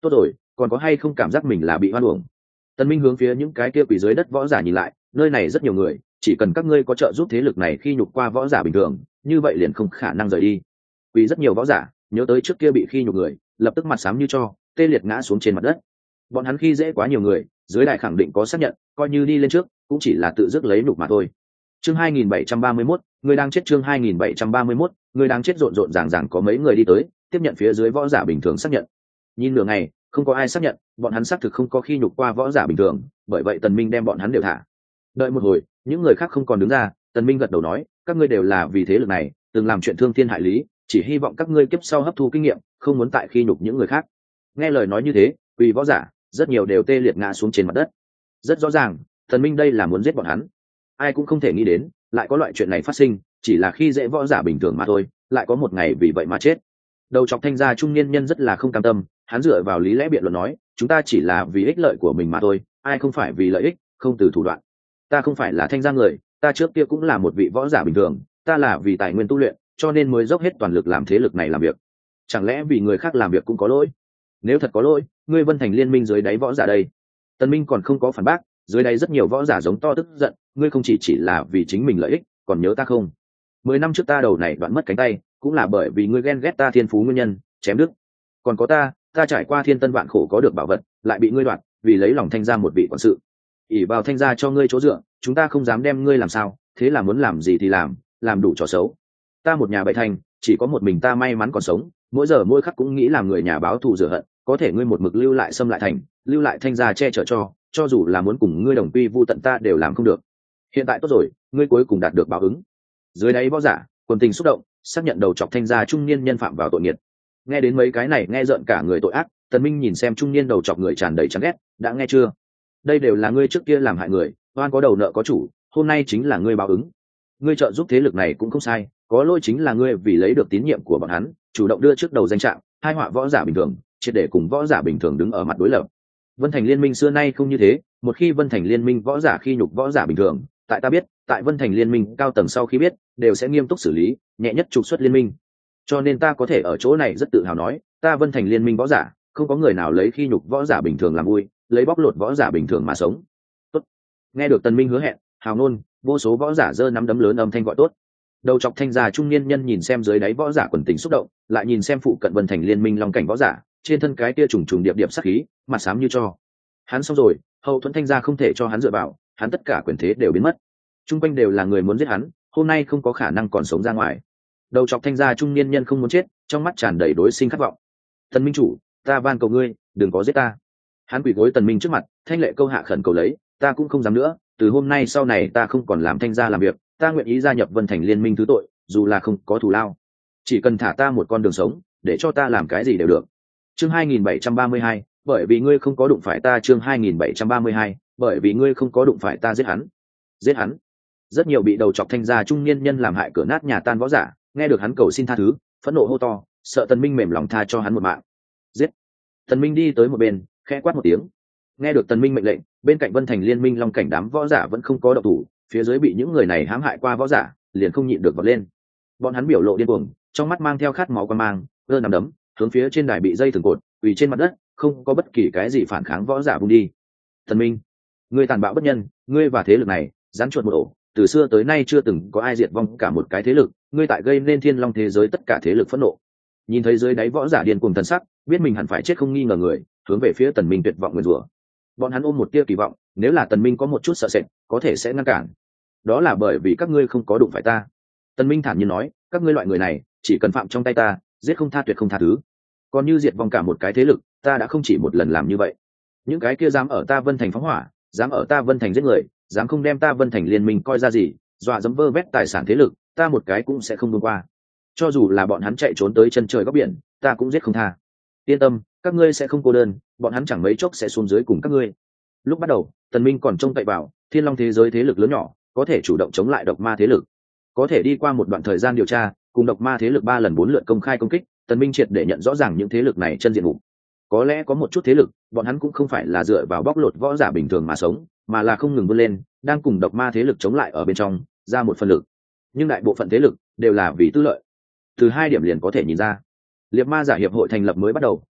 tốt rồi, còn có hay không cảm giác mình là bị hoan uổng? Tần Minh hướng phía những cái kia quỷ dưới đất võ giả nhìn lại, nơi này rất nhiều người, chỉ cần các ngươi có trợ giúp thế lực này khi nhục qua võ giả bình thường, như vậy liền không khả năng rời đi. Quỷ rất nhiều võ giả, nhớ tới trước kia bị khi nhục người, lập tức mặt xám như tro, tê liệt ngã xuống trên mặt đất. Bọn hắn khi dễ quá nhiều người, dưới đại khẳng định có xác nhận, coi như đi lên trước, cũng chỉ là tự dứt lấy nhục mà thôi. Chương 2731, người đang chết. Chương 2731, người đang chết. Rộn rộn ràng ràng có mấy người đi tới, tiếp nhận phía dưới võ giả bình thường xác nhận. Nhìn nửa ngày, không có ai xác nhận, bọn hắn xác thực không có khi nhục qua võ giả bình thường, bởi vậy Tần Minh đem bọn hắn đều thả. Đợi một hồi, những người khác không còn đứng ra, Tần Minh gật đầu nói, các ngươi đều là vì thế lực này, từng làm chuyện thương thiên hại lý, chỉ hy vọng các ngươi kiếp sau hấp thu kinh nghiệm, không muốn tại khi nhục những người khác. Nghe lời nói như thế, quỳ võ giả, rất nhiều đều tê liệt ngã xuống trên mặt đất. Rất rõ ràng, Tần Minh đây là muốn giết bọn hắn. Ai cũng không thể nghĩ đến, lại có loại chuyện này phát sinh, chỉ là khi dễ võ giả bình thường mà thôi, lại có một ngày vì vậy mà chết. Đầu chọc Thanh gia trung niên nhân rất là không cam tâm, hắn dựa vào lý lẽ biện luận nói, chúng ta chỉ là vì ích lợi của mình mà thôi, ai không phải vì lợi ích, không từ thủ đoạn. Ta không phải là Thanh gia người, ta trước kia cũng là một vị võ giả bình thường, ta là vì tài nguyên tu luyện, cho nên mới dốc hết toàn lực làm thế lực này làm việc. Chẳng lẽ vì người khác làm việc cũng có lỗi? Nếu thật có lỗi, ngươi Vân Thành liên minh dưới đáy võ giả đây. Tần Minh còn không có phản bác, dưới đây rất nhiều võ giả giống to tức giận, ngươi không chỉ là vì chính mình lợi ích, còn nhớ ta không? 10 năm trước ta đầu này đoạn mất cánh tay, cũng là bởi vì ngươi ghen ghét ta thiên phú nguyên nhân, chém đứt. Còn có ta trải qua thiên tân vạn khổ có được bảo vật, lại bị ngươi đoạt, vì lấy lòng Thanh gia một vị quản sự. ỷ vào Thanh gia cho ngươi chỗ dựa, chúng ta không dám đem ngươi làm sao, thế là muốn làm gì thì làm đủ trò xấu. Ta một nhà bảy thành, chỉ có một mình ta may mắn còn sống, mỗi giờ mỗi khắc cũng nghĩ làm người nhà báo thù rửa hận, có thể ngươi một mực lưu lại xâm lại thành, lưu lại Thanh gia che chở cho dù là muốn cùng ngươi đồng quy vu tận ta đều làm không được. Hiện tại tốt rồi, ngươi cuối cùng đạt được báo ứng. Dưới đáy võ giả quần tình xúc động, xác nhận đầu chọc Thanh gia trung niên nhân phạm vào tội nghiệt. Nghe đến mấy cái này nghe rợn cả người tội ác, Tần Minh nhìn xem trung niên đầu chọc người tràn đầy chán ghét, đã nghe chưa? Đây đều là ngươi trước kia làm hại người, oan có đầu nợ có chủ, hôm nay chính là ngươi báo ứng. Ngươi trợ giúp thế lực này cũng không sai, có lỗi chính là ngươi vì lấy được tín nhiệm của bọn hắn, chủ động đưa trước đầu danh trạng, hai họa võ giả bình thường, triệt để cùng võ giả bình thường đứng ở mặt đối lập. Vân Thành liên minh xưa nay không như thế, một khi Vân Thành liên minh võ giả khi nhục võ giả bình thường, tại ta biết, tại Vân Thành liên minh cao tầng sau khi biết, đều sẽ nghiêm túc xử lý, nhẹ nhất trục xuất liên minh. Cho nên ta có thể ở chỗ này rất tự hào nói, ta Vân Thành liên minh võ giả, không có người nào lấy khi nhục võ giả bình thường làm vui, lấy bóc lột võ giả bình thường mà sống. Tốt. Nghe được Tần Minh hứa hẹn, hào ngôn, vô số võ giả giơ nắm đấm lớn âm thanh gọi tốt. Đầu chọc Thanh gia trung niên nhân nhìn xem dưới đáy võ giả quần tình xúc động, lại nhìn xem phụ cận Vân Thành liên minh long cảnh võ giả, trên thân cái tia trùng trùng điệp điệp sát khí, mặt xám như cho. Hắn xong rồi, hậu thuẫn Thanh gia không thể cho hắn dựa vào, hắn tất cả quyền thế đều biến mất. Trung quanh đều là người muốn giết hắn, hôm nay không có khả năng còn sống ra ngoài. Đầu chọc Thanh gia trung niên nhân không muốn chết, trong mắt tràn đầy đối sinh khát vọng. Tần minh chủ, ta van cầu ngươi, đừng có giết ta. Hắn quỳ gối Tần Minh trước mặt, thanh lệ câu hạ khẩn cầu lấy, ta cũng không dám nữa, từ hôm nay sau này ta không còn làm Thanh gia làm việc, ta nguyện ý gia nhập Vân Thành liên minh thứ tội, dù là không có thù lao, chỉ cần thả ta một con đường sống, để cho ta làm cái gì đều được. Chương 2732, bởi vì ngươi không có đụng phải ta. Chương 2732, bởi vì ngươi không có đụng phải ta. Giết hắn, giết hắn. Rất nhiều bị đầu chọc Thanh gia trung niên nhân làm hại cửa nát nhà tan võ giả, nghe được hắn cầu xin tha thứ, phẫn nộ hô to, sợ Tần Minh mềm lòng tha cho hắn một mạng. Giết. Tần Minh đi tới một bên, khẽ quát một tiếng. Nghe được Tần Minh mệnh lệnh, bên cạnh Vân Thành liên minh long cảnh đám võ giả vẫn không có động thủ, phía dưới bị những người này hãm hại qua võ giả, liền không nhịn được vọt lên. Bọn hắn biểu lộ điên cuồng, trong mắt mang theo khát máu quan mang, giơ nắm đấm, hướng phía trên đài bị dây thừng cột, quỳ trên mặt đất, không có bất kỳ cái gì phản kháng võ giả vung đi. Tần Minh, ngươi tàn bạo bất nhân, ngươi và thế lực này rắn chuột một ổ, từ xưa tới nay chưa từng có ai diệt vong cả một cái thế lực, ngươi tại gây nên thiên long thế giới tất cả thế lực phẫn nộ. Nhìn thấy dưới đáy võ giả điên cuồng thần sắc, biết mình hẳn phải chết không nghi ngờ người, hướng về phía Tần Minh tuyệt vọng nguyền rủa. Bọn hắn ôm một tia kỳ vọng, nếu là Tần Minh có một chút sợ sệt, có thể sẽ ngăn cản. Đó là bởi vì các ngươi không có đụng phải ta. Tần Minh thản nhiên nói, các ngươi loại người này, chỉ cần phạm trong tay ta, giết không tha tuyệt không tha thứ. Còn như diệt vong cả một cái thế lực, ta đã không chỉ một lần làm như vậy. Những cái kia dám ở ta Vân Thành phóng hỏa, dám ở ta Vân Thành giết người, dám không đem ta Vân Thành liên minh coi ra gì, dọa dẫm vơ vét tài sản thế lực, ta một cái cũng sẽ không buông qua. Cho dù là bọn hắn chạy trốn tới chân trời góc biển, ta cũng giết không tha. Yên tâm, các ngươi sẽ không cô đơn, bọn hắn chẳng mấy chốc sẽ xuống dưới cùng các ngươi. Lúc bắt đầu, Tần Minh còn trông cậy vào thiên long thế giới thế lực lớn nhỏ có thể chủ động chống lại độc ma thế lực, có thể đi qua một đoạn thời gian điều tra, cùng độc ma thế lực 3 lần 4 lượt công khai công kích, Tần Minh triệt để nhận rõ ràng những thế lực này chân diện mục. Có lẽ có một chút thế lực, bọn hắn cũng không phải là dựa vào bóc lột võ giả bình thường mà sống, mà là không ngừng vươn lên, đang cùng độc ma thế lực chống lại ở bên trong, ra một phần lực. Nhưng đại bộ phận thế lực đều là vì tư lợi. Từ 2 điểm liền có thể nhìn ra. Liệt ma giả hiệp hội thành lập mới bắt đầu,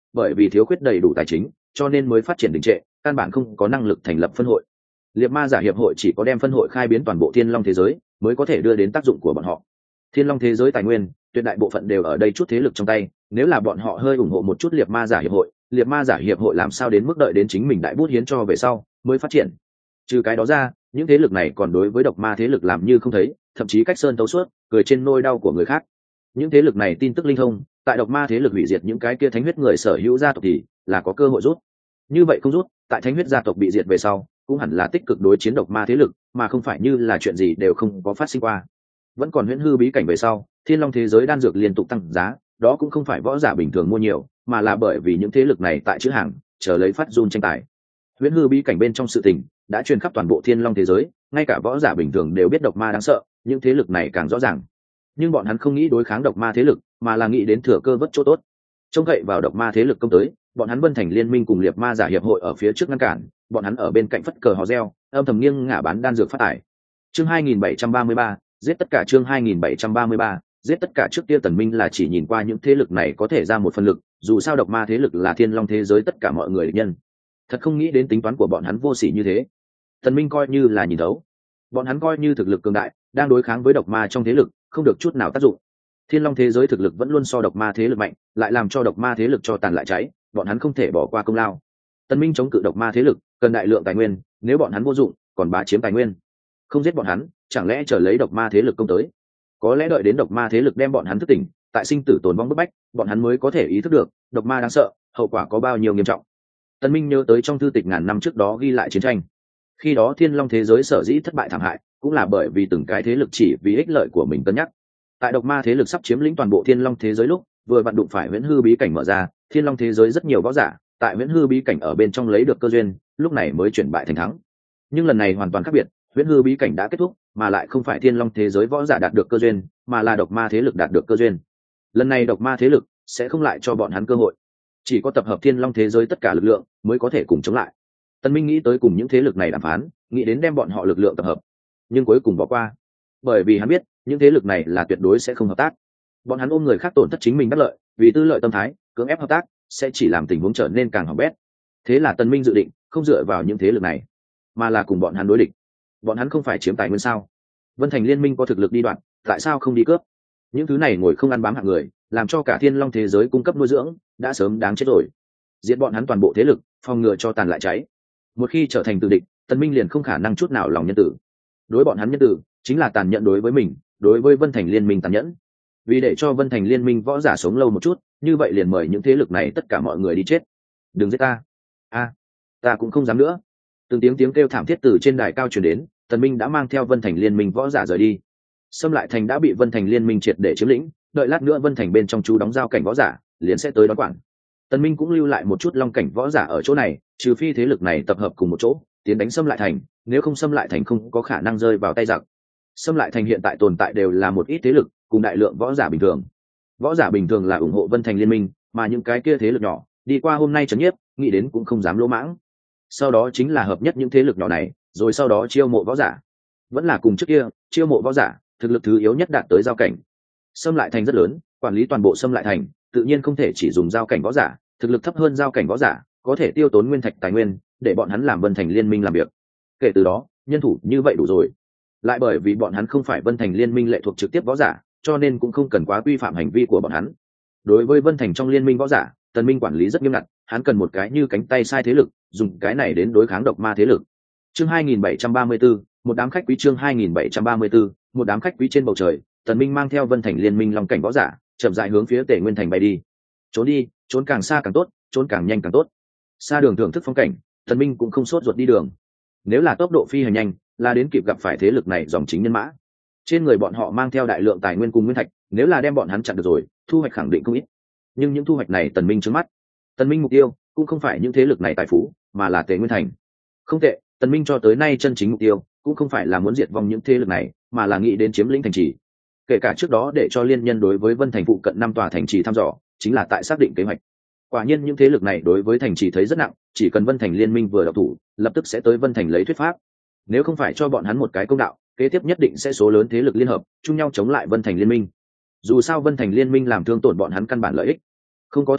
bởi vì thiếu khuyết đầy đủ tài chính cho nên mới phát triển đình trệ, căn bản không có năng lực thành lập phân hội. Liệt ma giả hiệp hội chỉ có đem phân hội khai biến toàn bộ thiên long thế giới mới có thể đưa đến tác dụng của bọn họ. Thiên long thế giới tài nguyên tuyệt đại bộ phận đều ở đây chút thế lực trong tay, nếu là bọn họ hơi ủng hộ một chút liệt ma giả hiệp hội làm sao đến mức đợi đến chính mình đại bút hiến cho về sau mới phát triển. Trừ cái đó ra, những thế lực này còn đối với độc ma thế lực làm như không thấy, thậm chí cách sơn tấu suốt, cười trên nôi đau của người khác. Những thế lực này tin tức linh thông, tại độc ma thế lực hủy diệt những cái kia thánh huyết người sở hữu gia tộc thì là có cơ hội rút. Như vậy không rút, tại thánh huyết gia tộc bị diệt về sau cũng hẳn là tích cực đối chiến độc ma thế lực, mà không phải như là chuyện gì đều không có phát sinh qua. Vẫn còn huyễn hư bí cảnh về sau, thiên long thế giới đan dược liên tục tăng giá, đó cũng không phải võ giả bình thường mua nhiều, mà là bởi vì những thế lực này tại chữ hàng chờ lấy phát run tranh tài. Huyễn hư bí cảnh bên trong sự tình đã truyền khắp toàn bộ thiên long thế giới, ngay cả võ giả bình thường đều biết độc ma đáng sợ, những thế lực này càng rõ ràng. Nhưng bọn hắn không nghĩ đối kháng độc ma thế lực, mà là nghĩ đến thừa cơ vớt chỗ tốt. Trông cậy vào độc ma thế lực công tới, bọn hắn Vân Thành Liên minh cùng liệt ma giả hiệp hội ở phía trước ngăn cản, bọn hắn ở bên cạnh phất cờ hò reo, âm thầm nghiêng ngả bán đan dược phát tải. Chương 2733, giết tất cả. Chương 2733, giết tất cả. Trước kia Tần Minh là chỉ nhìn qua những thế lực này có thể ra một phần lực, dù sao độc ma thế lực là thiên long thế giới tất cả mọi người địch nhân. Thật không nghĩ đến tính toán của bọn hắn vô sỉ như thế. Tần Minh coi như là nhìn thấu, bọn hắn coi như thực lực cường đại, đang đối kháng với độc ma trong thế lực, không được chút nào tác dụng. Thiên long thế giới thực lực vẫn luôn so độc ma thế lực mạnh, lại làm cho độc ma thế lực cho tàn lại cháy, bọn hắn không thể bỏ qua công lao. Tần Minh chống cự độc ma thế lực cần đại lượng tài nguyên, nếu bọn hắn vô dụng còn bá chiếm tài nguyên, không giết bọn hắn chẳng lẽ chờ lấy độc ma thế lực công tới? Có lẽ đợi đến độc ma thế lực đem bọn hắn thức tỉnh, tại sinh tử tồn vong bức bách, bọn hắn mới có thể ý thức được độc ma đáng sợ, hậu quả có bao nhiêu nghiêm trọng. Tần Minh nhớ tới trong thư tịch ngàn năm trước đó ghi lại chiến tranh, khi đó thiên long thế giới sở dĩ thất bại thảm hại cũng là bởi vì từng cái thế lực chỉ vì ích lợi của mình cân nhắc. Tại độc ma thế lực sắp chiếm lĩnh toàn bộ thiên long thế giới lúc vừa vặn đụng phải huyễn hư bí cảnh mở ra, thiên long thế giới rất nhiều võ giả tại huyễn hư bí cảnh ở bên trong lấy được cơ duyên, lúc này mới chuyển bại thành thắng. Nhưng lần này hoàn toàn khác biệt, huyễn hư bí cảnh đã kết thúc, mà lại không phải thiên long thế giới võ giả đạt được cơ duyên, mà là độc ma thế lực đạt được cơ duyên. Lần này độc ma thế lực sẽ không lại cho bọn hắn cơ hội, chỉ có tập hợp thiên long thế giới tất cả lực lượng mới có thể cùng chống lại. Tần Minh nghĩ tới cùng những thế lực này đàm phán, nghĩ đến đem bọn họ lực lượng tập hợp, nhưng cuối cùng bỏ qua, bởi vì hắn biết những thế lực này là tuyệt đối sẽ không hợp tác. Bọn hắn ôm người khác tổn thất chính mình đắc lợi, vì tư lợi tâm thái cưỡng ép hợp tác sẽ chỉ làm tình huống trở nên càng hỏng bét. Thế là Tần Minh dự định không dựa vào những thế lực này, mà là cùng bọn hắn đối địch. Bọn hắn không phải chiếm tài nguyên sao? Vân Thành Liên minh có thực lực đi đoạn, tại sao không đi cướp? Những thứ này ngồi không ăn bám hạng người, làm cho cả thiên long thế giới cung cấp nuôi dưỡng, đã sớm đáng chết rồi. Diệt bọn hắn toàn bộ thế lực, phòng ngừa cho tàn lại cháy. Một khi trở thành tử địch, Tần Minh liền không khả năng chút nào lòng nhân tử. Đối bọn hắn nhân tử, chính là tàn nhẫn đối với mình, đối với Vân Thành Liên minh tàn nhẫn. Vì để cho Vân Thành Liên minh võ giả sống lâu một chút, như vậy liền mời những thế lực này tất cả mọi người đi chết. Đừng giết ta. Ta cũng không dám nữa. Từng tiếng kêu thảm thiết từ trên đài cao truyền đến, Tần Minh đã mang theo Vân Thành Liên minh võ giả rời đi. Xâm lại thành đã bị Vân Thành Liên minh triệt để chiếm lĩnh, đợi lát nữa Vân Thành bên trong chú đóng giao cảnh võ giả, liền sẽ tới đón quản. Tần Minh cũng lưu lại một chút long cảnh võ giả ở chỗ này, trừ phi thế lực này tập hợp cùng một chỗ, tiến đánh xâm lại thành, nếu không xâm lại thành không có khả năng rơi vào tay giặc. Xâm lại thành hiện tại tồn tại đều là một ít thế lực, cùng đại lượng võ giả bình thường. Võ giả bình thường là ủng hộ Vân Thành Liên minh, mà những cái kia thế lực nhỏ, đi qua hôm nay trấn nhiếp, nghĩ đến cũng không dám lỗ mãng. Sau đó chính là hợp nhất những thế lực nhỏ này, rồi sau đó chiêu mộ võ giả. Vẫn là cùng trước kia, chiêu mộ võ giả, thực lực thứ yếu nhất đạt tới giao cảnh. Xâm lại thành rất lớn, quản lý toàn bộ xâm lại thành, tự nhiên không thể chỉ dùng giao cảnh võ giả, thực lực thấp hơn giao cảnh võ giả, có thể tiêu tốn nguyên thạch tài nguyên, để bọn hắn làm Vân Thành Liên minh làm việc. Kể từ đó, nhân thủ như vậy đủ rồi. Lại bởi vì bọn hắn không phải Vân Thành Liên minh lệ thuộc trực tiếp võ giả, cho nên cũng không cần quá quy phạm hành vi của bọn hắn. Đối với Vân Thành trong liên minh võ giả, Tần Minh quản lý rất nghiêm ngặt, hắn cần một cái như cánh tay sai thế lực, dùng cái này đến đối kháng độc ma thế lực. Chương 2734, một đám khách quý. Chương 2734, một đám khách quý. Trên bầu trời, Tần Minh mang theo Vân Thành Liên minh long cảnh võ giả, chậm rãi hướng phía Tề Nguyên Thành bay đi. Trốn đi, trốn càng xa càng tốt, trốn càng nhanh càng tốt. Xa đường thưởng thức phong cảnh, Tần Minh cũng không sốt ruột đi đường. Nếu là tốc độ phi hành nhanh, là đến kịp gặp phải thế lực này dòng chính nhân mã. Trên người bọn họ mang theo đại lượng tài nguyên cùng nguyên thạch, nếu là đem bọn hắn chặn được rồi, thu hoạch khẳng định không ít. Nhưng những thu hoạch này Tần Minh trước mắt. Tần Minh mục tiêu cũng không phải những thế lực này tài phú, mà là Tề Nguyên Thành. Không tệ, Tần Minh cho tới nay chân chính mục tiêu cũng không phải là muốn diệt vong những thế lực này, mà là nghĩ đến chiếm lĩnh thành trì. Kể cả trước đó để cho liên nhân đối với Vân Thành phụ cận 5 tòa thành trì thăm dò, chính là tại xác định kế hoạch. Quả nhiên những thế lực này đối với thành trì thấy rất nặng, chỉ cần Vân Thành Liên minh vừa độc thủ, lập tức sẽ tới Vân Thành lấy thuyết pháp. Nếu không phải cho bọn hắn một cái công đạo, kế tiếp nhất định sẽ số lớn thế lực liên hợp, chung nhau chống lại Vân Thành Liên minh. Dù sao Vân Thành Liên minh làm thương tổn bọn hắn căn bản lợi ích. Không có thành trì,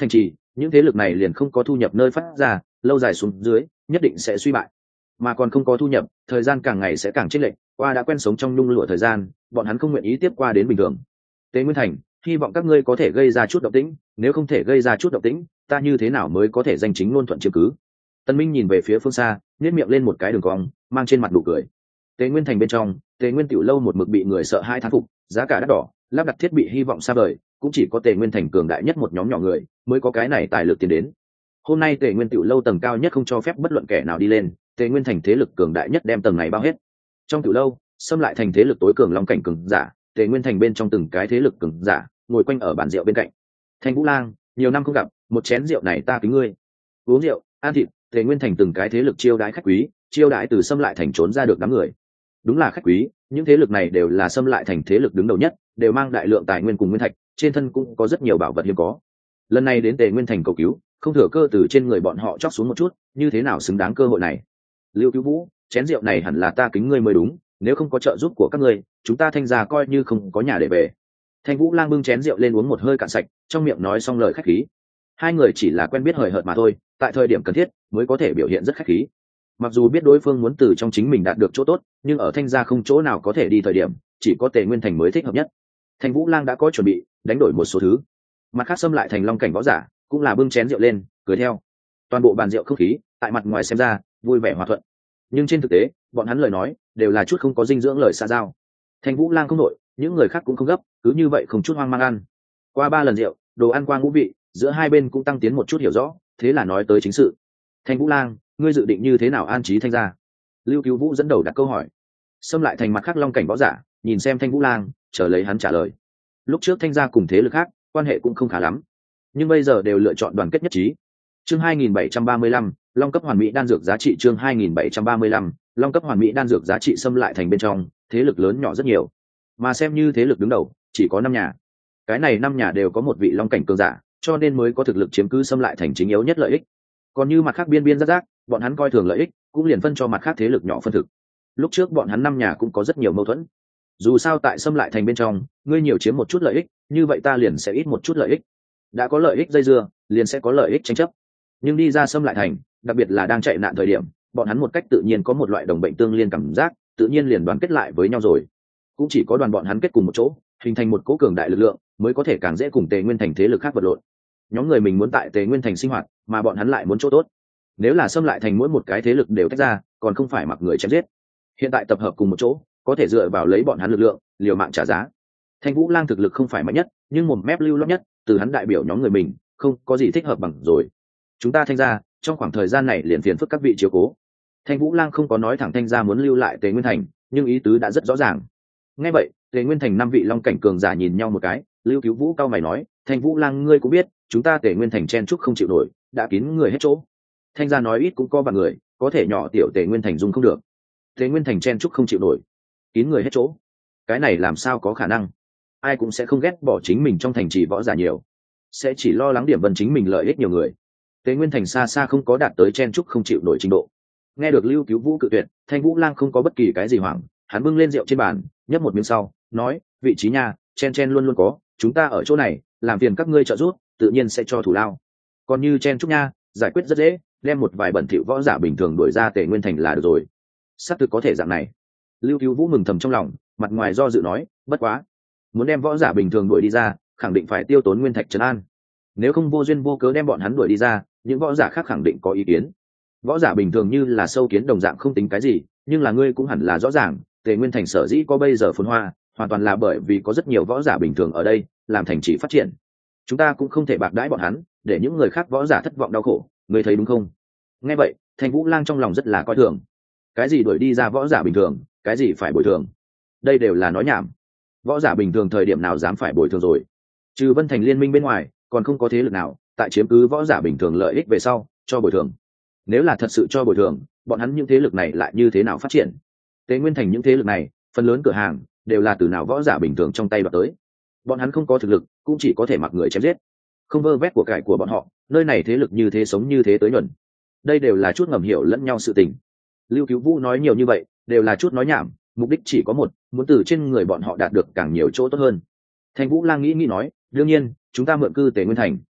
những thế lực này liền không có thu nhập nơi phát ra, lâu dài xuống dưới nhất định sẽ suy bại, mà còn không có thu nhập, thời gian càng ngày sẽ càng chênh lệch, qua đã quen sống trong nhung lụa thời gian, bọn hắn không nguyện ý tiếp qua đến bình thường. Tế Nguyên Thành, hy vọng các ngươi có thể gây ra chút động tĩnh, nếu không thể gây ra chút động tĩnh, ta như thế nào mới có thể danh chính ngôn thuận chiếm cứ. Tân Minh nhìn về phía phương xa, nhếch miệng lên một cái đường cong, mang trên mặt nụ cười. Tế Nguyên Thành bên trong, Tế Nguyên tiểu lâu một mực bị người sợ hai thán phục, giá cả đắt đỏ, lắp đặt thiết bị hy vọng xa vời, cũng chỉ có Tế Nguyên Thành cường đại nhất một nhóm nhỏ người mới có cái này tài lực tiến đến. Hôm nay Tế Nguyên tiểu lâu tầng cao nhất không cho phép bất luận kẻ nào đi lên, Tế Nguyên Thành thế lực cường đại nhất đem tầng này bao hết. Trong tiểu lâu, xâm lại thành thế lực tối cường long cảnh cường giả, Tế Nguyên Thành bên trong từng cái thế lực cường giả, ngồi quanh ở bàn rượu bên cạnh. Thanh Vũ Lang, nhiều năm không gặp, một chén rượu này ta kính ngươi. Uống rượu, ăn thịt, Tế Nguyên Thành từng cái thế lực chiêu đãi khách quý, chiêu đãi từ xâm lại thành trốn ra được đám người. Đúng là khách quý, những thế lực này đều là xâm lại thành thế lực đứng đầu nhất, đều mang đại lượng tài nguyên cùng nguyên thạch, trên thân cũng có rất nhiều bảo vật hiếm có. Lần này đến Tế Nguyên Thành cầu cứu, không thừa cơ từ trên người bọn họ chóc xuống một chút, như thế nào xứng đáng cơ hội này. Lưu Cứu Vũ, chén rượu này hẳn là ta kính ngươi mới đúng, nếu không có trợ giúp của các ngươi, chúng ta Thanh gia coi như không có nhà để về. Thanh Vũ Lang bưng chén rượu lên uống một hơi cạn sạch, trong miệng nói xong lời khách khí. Hai người chỉ là quen biết hời hợt mà thôi, tại thời điểm cần thiết mới có thể biểu hiện rất khách khí. Mặc dù biết đối phương muốn từ trong chính mình đạt được chỗ tốt, nhưng ở Thanh gia không chỗ nào có thể đi thời điểm, chỉ có Tề Nguyên Thành mới thích hợp nhất. Thanh Vũ Lang đã có chuẩn bị, đánh đổi một số thứ. Mặt khác xâm lại thành long cảnh võ giả, cũng là bưng chén rượu lên, cười theo. Toàn bộ bàn rượu không khí, tại mặt ngoài xem ra vui vẻ hòa thuận, nhưng trên thực tế, bọn hắn lời nói đều là chút không có dinh dưỡng lời xa giao. Thanh Vũ Lang không nội, những người khác cũng không gấp, cứ như vậy không chút hoang mang ăn. Qua 3 lần rượu, đồ ăn qua ngũ vị, giữa hai bên cũng tăng tiến một chút hiểu rõ, thế là nói tới chính sự. Thanh Vũ Lang, ngươi dự định như thế nào an trí Thanh gia? Lưu Cứu Vũ dẫn đầu đặt câu hỏi. Xâm lại thành mặt khác long cảnh võ giả, nhìn xem Thanh Vũ Lang, chờ lấy hắn trả lời. Lúc trước Thanh gia cùng thế lực khác, quan hệ cũng không khá lắm, nhưng bây giờ đều lựa chọn đoàn kết nhất trí. Chương 2735, Long cấp hoàn mỹ đan dược giá trị. Chương 2735, Long cấp hoàn mỹ đan dược giá trị. Xâm lại thành bên trong, thế lực lớn nhỏ rất nhiều, mà xem như thế lực đứng đầu chỉ có 5 nhà. Cái này 5 nhà đều có một vị long cảnh cường giả, cho nên mới có thực lực chiếm cứ xâm lại thành chính yếu nhất lợi ích. Còn như mặt khác biên biên rắc rác, bọn hắn coi thường lợi ích, cũng liền phân cho mặt khác thế lực nhỏ phân thực. Lúc trước bọn hắn 5 nhà cũng có rất nhiều mâu thuẫn. Dù sao tại xâm lại thành bên trong, ngươi nhiều chiếm một chút lợi ích, như vậy ta liền sẽ ít một chút lợi ích. Đã có lợi ích dây dưa, liền sẽ có lợi ích tranh chấp. Nhưng đi ra xâm lại thành, đặc biệt là đang chạy nạn thời điểm, bọn hắn một cách tự nhiên có một loại đồng bệnh tương liên cảm giác, tự nhiên liền đoàn kết lại với nhau rồi. Cũng chỉ có đoàn bọn hắn kết cùng một chỗ, hình thành một cỗ cường đại lực lượng, mới có thể càng dễ cùng Tề Nguyên Thành thế lực khác vật lộn. Nhóm người mình muốn tại Tề Nguyên Thành sinh hoạt, mà bọn hắn lại muốn chỗ tốt. Nếu là xâm lại thành mỗi một cái thế lực đều tách ra, còn không phải mặc người chém giết. Hiện tại tập hợp cùng một chỗ, có thể dựa vào lấy bọn hắn lực lượng, liều mạng trả giá. Thanh Vũ Lang thực lực không phải mạnh nhất, nhưng một mép lưu loát nhất, từ hắn đại biểu nhóm người mình, không có gì thích hợp bằng rồi. Chúng ta Thanh gia, trong khoảng thời gian này liền phiền phức các vị chiếu cố. Thanh Vũ Lang không có nói thẳng Thanh gia muốn lưu lại Tề Nguyên Thành, nhưng ý tứ đã rất rõ ràng. Nghe vậy, Tề Nguyên Thành 5 vị long cảnh cường giả nhìn nhau một cái, Lưu Cứu Vũ cao mày nói, Thanh Vũ Lang ngươi cũng biết, chúng ta Tề Nguyên Thành chen chúc không chịu nổi, đã kín người hết chỗ. Thanh gia nói ít cũng có vài người, có thể nhỏ tiểu Tề Nguyên Thành dung không được. Tề Nguyên Thành chen chúc không chịu nổi, kín người hết chỗ. Cái này làm sao có khả năng? Ai cũng sẽ không ghét bỏ chính mình trong thành trì võ giả nhiều, sẽ chỉ lo lắng điểm vân chính mình lợi ích nhiều người. Tề Nguyên Thành xa xa không có đạt tới chen chúc không chịu nổi trình độ. Nghe được Lưu Cứu Vũ cự tuyệt, Thanh Vũ Lang không có bất kỳ cái gì hoảng, hắn bưng lên rượu trên bàn, nhấp một miếng sau, nói, vị trí nha, chen luôn luôn có, chúng ta ở chỗ này, làm phiền các ngươi trợ giúp, tự nhiên sẽ cho thủ lao. Còn như chen chúc nha, giải quyết rất dễ, đem một vài bẩn thỉu võ giả bình thường đuổi ra Tề Nguyên Thành là được rồi. Sắp thực có thể dạng này. Lưu Cứu Vũ mừng thầm trong lòng, mặt ngoài do dự nói, bất quá, muốn đem võ giả bình thường đuổi đi ra, khẳng định phải tiêu tốn nguyên thạch trấn an. Nếu không vô duyên vô cớ đem bọn hắn đuổi đi ra, những võ giả khác khẳng định có ý kiến. Võ giả bình thường như là sâu kiến đồng dạng không tính cái gì, nhưng là ngươi cũng hẳn là rõ ràng, Tề Nguyên Thành sở dĩ có bây giờ phồn hoa, hoàn toàn là bởi vì có rất nhiều võ giả bình thường ở đây, làm thành trì phát triển. Chúng ta cũng không thể bạc đãi bọn hắn, để những người khác võ giả thất vọng đau khổ, ngươi thấy đúng không? Nghe vậy, Thanh Vũ Lang trong lòng rất là coi thường. Cái gì đuổi đi ra võ giả bình thường, cái gì phải bồi thường? Đây đều là nói nhảm. Võ giả bình thường thời điểm nào dám phải bồi thường rồi? Trừ Vân Thành liên minh bên ngoài, còn không có thế lực nào tại chiếm cứ võ giả bình thường lợi ích về sau cho bồi thường. Nếu là thật sự cho bồi thường, bọn hắn những thế lực này lại như thế nào phát triển? Tế Nguyên Thành những thế lực này, phần lớn cửa hàng đều là từ nào võ giả bình thường trong tay đoạt tới. Bọn hắn không có thực lực, cũng chỉ có thể mặc người chém giết, không vơ vét của cải của bọn họ. Nơi này thế lực như thế sống như thế tới nhuận, đây đều là chút ngầm hiểu lẫn nhau sự tình. Lưu Cứu Vũ nói nhiều như vậy, đều là chút nói nhảm, mục đích chỉ có một, muốn từ trên người bọn họ đạt được càng nhiều chỗ tốt hơn. Thanh Vũ Lang nghĩ nói, đương nhiên, chúng ta mượn cư Tề Nguyên Thành,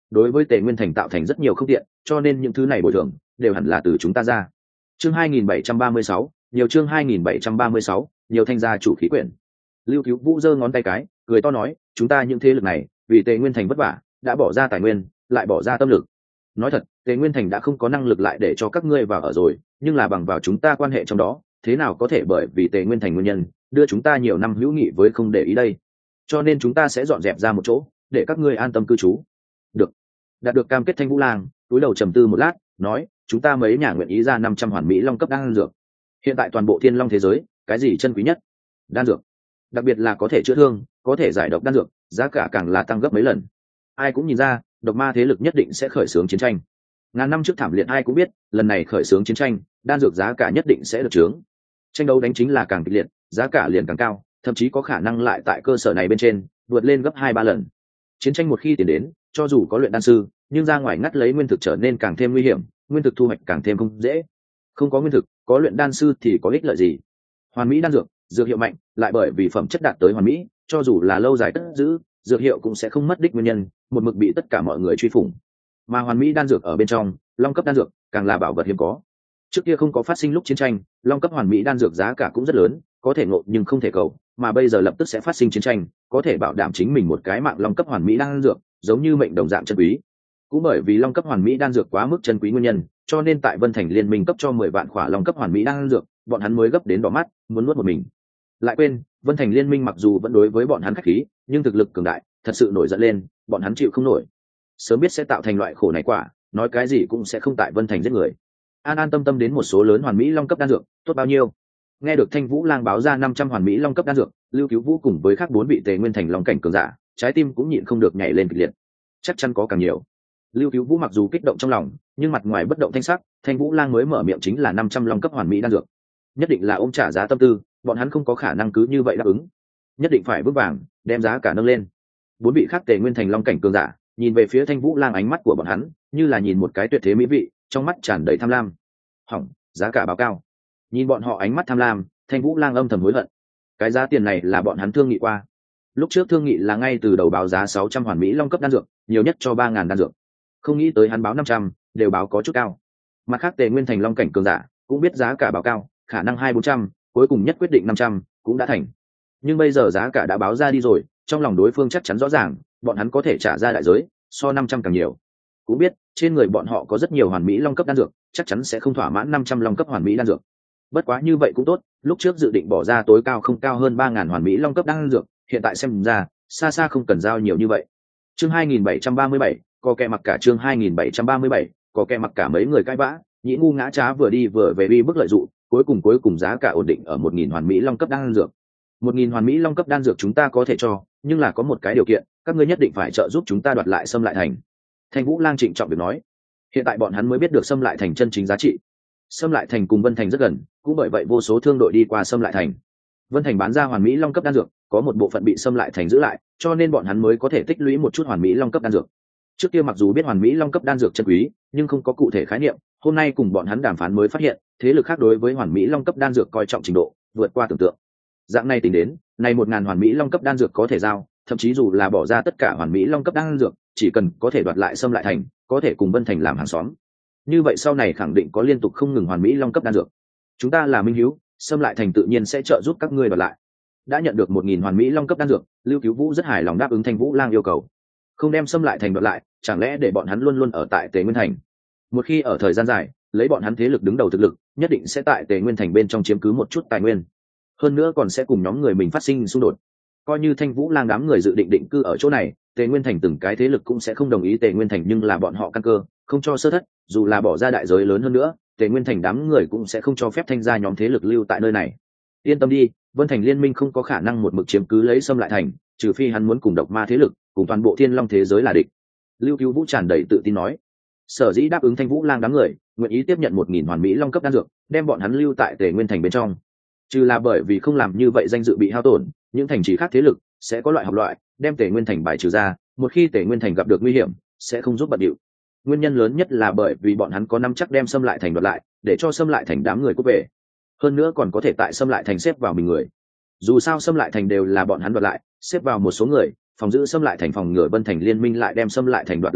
đối với Tề Nguyên Thành tạo thành rất nhiều không tiện, cho nên những thứ này bồi thường đều hẳn là từ chúng ta ra. Chương 2736, nhiều chương 2736, nhiều thanh gia chủ khí quyển. Lưu Cứu Vũ giơ ngón tay cái, cười to nói, chúng ta những thế lực này, vì Tề Nguyên Thành vất vả, đã bỏ ra tài nguyên, lại bỏ ra tâm lực. Nói thật, Tề Nguyên Thành đã không có năng lực lại để cho các ngươi vào ở rồi, nhưng là bằng vào chúng ta quan hệ trong đó, thế nào có thể bởi vì Tề Nguyên Thành nguyên nhân, đưa chúng ta nhiều năm hữu nghị với không để ý đây. Cho nên chúng ta sẽ dọn dẹp ra một chỗ, để các ngươi an tâm cư trú. Được. Đạt được cam kết Thanh Vũ Lang, túi đầu trầm tư một lát, nói, chúng ta mấy nhà nguyện ý ra 500 hoàn mỹ long cấp đan dược. Hiện tại toàn bộ Thiên Long thế giới, cái gì chân quý nhất? Đan dược. Đặc biệt là có thể chữa thương, có thể giải độc đan dược, giá cả càng là tăng gấp mấy lần. Ai cũng nhìn ra, độc ma thế lực nhất định sẽ khởi xướng chiến tranh. Ngàn năm trước thảm liệt ai cũng biết, lần này khởi xướng chiến tranh, đan dược giá cả nhất định sẽ được chướng. Tranh đấu đánh chính là càng kịch liệt, giá cả liền càng cao, thậm chí có khả năng lại tại cơ sở này bên trên vượt lên gấp 2-3 lần. Chiến tranh một khi tiến đến, cho dù có luyện đan sư, nhưng ra ngoài ngắt lấy nguyên thực trở nên càng thêm nguy hiểm, nguyên thực thu hoạch càng thêm không dễ. Không có nguyên thực, có luyện đan sư thì có ích lợi gì? Hoàn mỹ đan dược, dược hiệu mạnh, lại bởi vì phẩm chất đạt tới hoàn mỹ, cho dù là lâu dài cất giữ, dược hiệu cũng sẽ không mất đích nguyên nhân, một mực bị tất cả mọi người truy phủng. Mà hoàn mỹ đan dược ở bên trong, long cấp đan dược càng là bảo vật hiếm có. Trước kia không có phát sinh lúc chiến tranh, long cấp hoàn mỹ đan dược giá cả cũng rất lớn, có thể ngộ nhưng không thể cầu, mà bây giờ lập tức sẽ phát sinh chiến tranh, có thể bảo đảm chính mình một cái mạng long cấp hoàn mỹ đan dược, giống như mệnh đồng dạng chân quý. Cũng bởi vì long cấp hoàn mỹ đan dược quá mức chân quý nguyên nhân, cho nên tại Vân Thành liên minh cấp cho 10 vạn khỏa long cấp hoàn mỹ đan dược, bọn hắn mới gấp đến đỏ mắt, muốn nuốt một mình. Lại quên, Vân Thành liên minh mặc dù vẫn đối với bọn hắn khách khí, nhưng thực lực cường đại, thật sự nổi giận lên, bọn hắn chịu không nổi. Sớm biết sẽ tạo thành loại khổ này quả, nói cái gì cũng sẽ không tại Vân Thành giết người. An an tâm tâm đến một số lớn hoàn mỹ long cấp đan dược, tốt bao nhiêu? Nghe được Thanh Vũ Lang báo ra 500 hoàn mỹ long cấp đan dược, Lưu Cứu Vũ cùng với khác 4 vị Tề Nguyên Thành long cảnh cường giả, trái tim cũng nhịn không được nhảy lên kịch liệt. Chắc chắn có càng nhiều. Lưu Cứu Vũ mặc dù kích động trong lòng, nhưng mặt ngoài bất động thanh sắc, Thanh Vũ Lang mới mở miệng chính là 500 long cấp hoàn mỹ đan dược. Nhất định là ôm trả giá tâm tư, bọn hắn không có khả năng cứ như vậy đáp ứng. Nhất định phải vững vàng, đem giá cả nâng lên. 4 vị khác Tề Nguyên Thành long cảnh cường giả, nhìn về phía Thanh Vũ Lang, ánh mắt của bọn hắn như là nhìn một cái tuyệt thế mỹ vị, trong mắt tràn đầy tham lam. Hỏng, giá cả báo cao. Nhìn bọn họ ánh mắt tham lam, Thanh Vũ Lang âm thầm hối hận. Cái giá tiền này là bọn hắn thương nghị qua. Lúc trước thương nghị là ngay từ đầu báo giá 600 hoàn mỹ long cấp đan dược, nhiều nhất cho 3000 đan dược. Không nghĩ tới hắn báo 500, đều báo có chút cao. Mặt khác Tề Nguyên Thành long cảnh cường giả cũng biết giá cả báo cao, khả năng 200-400, cuối cùng nhất quyết định 500 cũng đã thành. Nhưng bây giờ giá cả đã báo ra đi rồi, trong lòng đối phương chắc chắn rõ ràng, bọn hắn có thể trả ra đại giới so 500 càng nhiều. Cũng biết trên người bọn họ có rất nhiều hoàn mỹ long cấp đan dược, chắc chắn sẽ không thỏa mãn 500 long cấp hoàn mỹ đan dược. Bất quá như vậy cũng tốt, lúc trước dự định bỏ ra tối cao không cao hơn 3000 hoàn mỹ long cấp đan dược, hiện tại xem ra xa xa không cần giao nhiều như vậy. Chương 2737, có kẻ mặc cả. Chương 2737, có kẻ mặc cả. Mấy người cãi vã, Nhĩ ngu ngã trá vừa đi vừa về uy bức lợi dụ, cuối cùng giá cả ổn định ở 1000 hoàn mỹ long cấp đan dược. 1000 hoàn mỹ long cấp đan dược chúng ta có thể cho, nhưng là có một cái điều kiện, các ngươi nhất định phải trợ giúp chúng ta đoạt lại Xâm Lại Thành. Thanh Vũ Lang trịnh trọng việc nói. Hiện tại bọn hắn mới biết được Xâm Lại Thành chân chính giá trị. Xâm Lại Thành cùng Vân Thành rất gần, cũng bởi vậy vô số thương đội đi qua Xâm Lại Thành. Vân Thành bán ra hoàn mỹ long cấp đan dược, có một bộ phận bị Xâm Lại Thành giữ lại, cho nên bọn hắn mới có thể tích lũy một chút hoàn mỹ long cấp đan dược. Trước kia mặc dù biết hoàn mỹ long cấp đan dược chân quý, nhưng không có cụ thể khái niệm, hôm nay cùng bọn hắn đàm phán mới phát hiện, thế lực khác đối với hoàn mỹ long cấp đan dược coi trọng trình độ vượt qua tưởng tượng. Dạng này tính đến, này 1000 hoàn mỹ long cấp đan dược có thể giao, thậm chí dù là bỏ ra tất cả hoàn mỹ long cấp đan dược, chỉ cần có thể đoạt lại Xâm Lại Thành, có thể cùng Vân Thành làm hàng xóm. Như vậy sau này khẳng định có liên tục không ngừng hoàn mỹ long cấp đan dược. Chúng ta là minh hữu, Xâm Lại Thành tự nhiên sẽ trợ giúp các ngươi đoạt lại. Đã nhận được 1000 hoàn mỹ long cấp đan dược, Lưu Cứu Vũ rất hài lòng đáp ứng Thanh Vũ Lang yêu cầu. Không đem Xâm Lại Thành đoạt lại, chẳng lẽ để bọn hắn luôn luôn ở tại Tề Nguyên Thành? Một khi ở thời gian dài, lấy bọn hắn thế lực đứng đầu thực lực, nhất định sẽ tại Tề Nguyên Thành bên trong chiếm cứ một chút tài nguyên. Hơn nữa còn sẽ cùng nhóm người mình phát sinh xung đột. Coi như Thanh Vũ Lang đám người dự định định cư ở chỗ này, Tề Nguyên Thành từng cái thế lực cũng sẽ không đồng ý Tề Nguyên Thành, nhưng là bọn họ căn cơ, không cho sơ thất, dù là bỏ ra đại giới lớn hơn nữa, Tề Nguyên Thành đám người cũng sẽ không cho phép Thanh gia nhóm thế lực lưu tại nơi này. Yên tâm đi, Vân Thành liên minh không có khả năng một mực chiếm cứ lấy Xâm Lại Thành, trừ phi hắn muốn cùng độc ma thế lực, cùng toàn bộ Thiên Long thế giới là địch. Lưu Cứu Vũ tràn đầy tự tin nói. Sở dĩ đáp ứng Thanh Vũ Lang đám người, nguyện ý tiếp nhận 1000 hoàn mỹ long cấp đan dược, đem bọn hắn lưu tại Tề Nguyên Thành bên trong. Trừ là bởi vì không làm như vậy danh dự bị hao tổn, những thành trì khác thế lực sẽ có loại học loại, đem Tề Nguyên Thành bài trừ ra, một khi Tề Nguyên Thành gặp được nguy hiểm, sẽ không giúp bận điệu. Nguyên nhân lớn nhất là bởi vì bọn hắn có nắm chắc đem Xâm Lại Thành đoạt lại, để cho Xâm Lại Thành đám người cút về. Hơn nữa còn có thể tại Xâm Lại Thành xếp vào mình người. Dù sao Xâm Lại Thành đều là bọn hắn đoạt lại, xếp vào một số người, phòng giữ Xâm Lại Thành, phòng ngừa Vân Thành liên minh lại đem Xâm Lại Thành đoạt lại đi,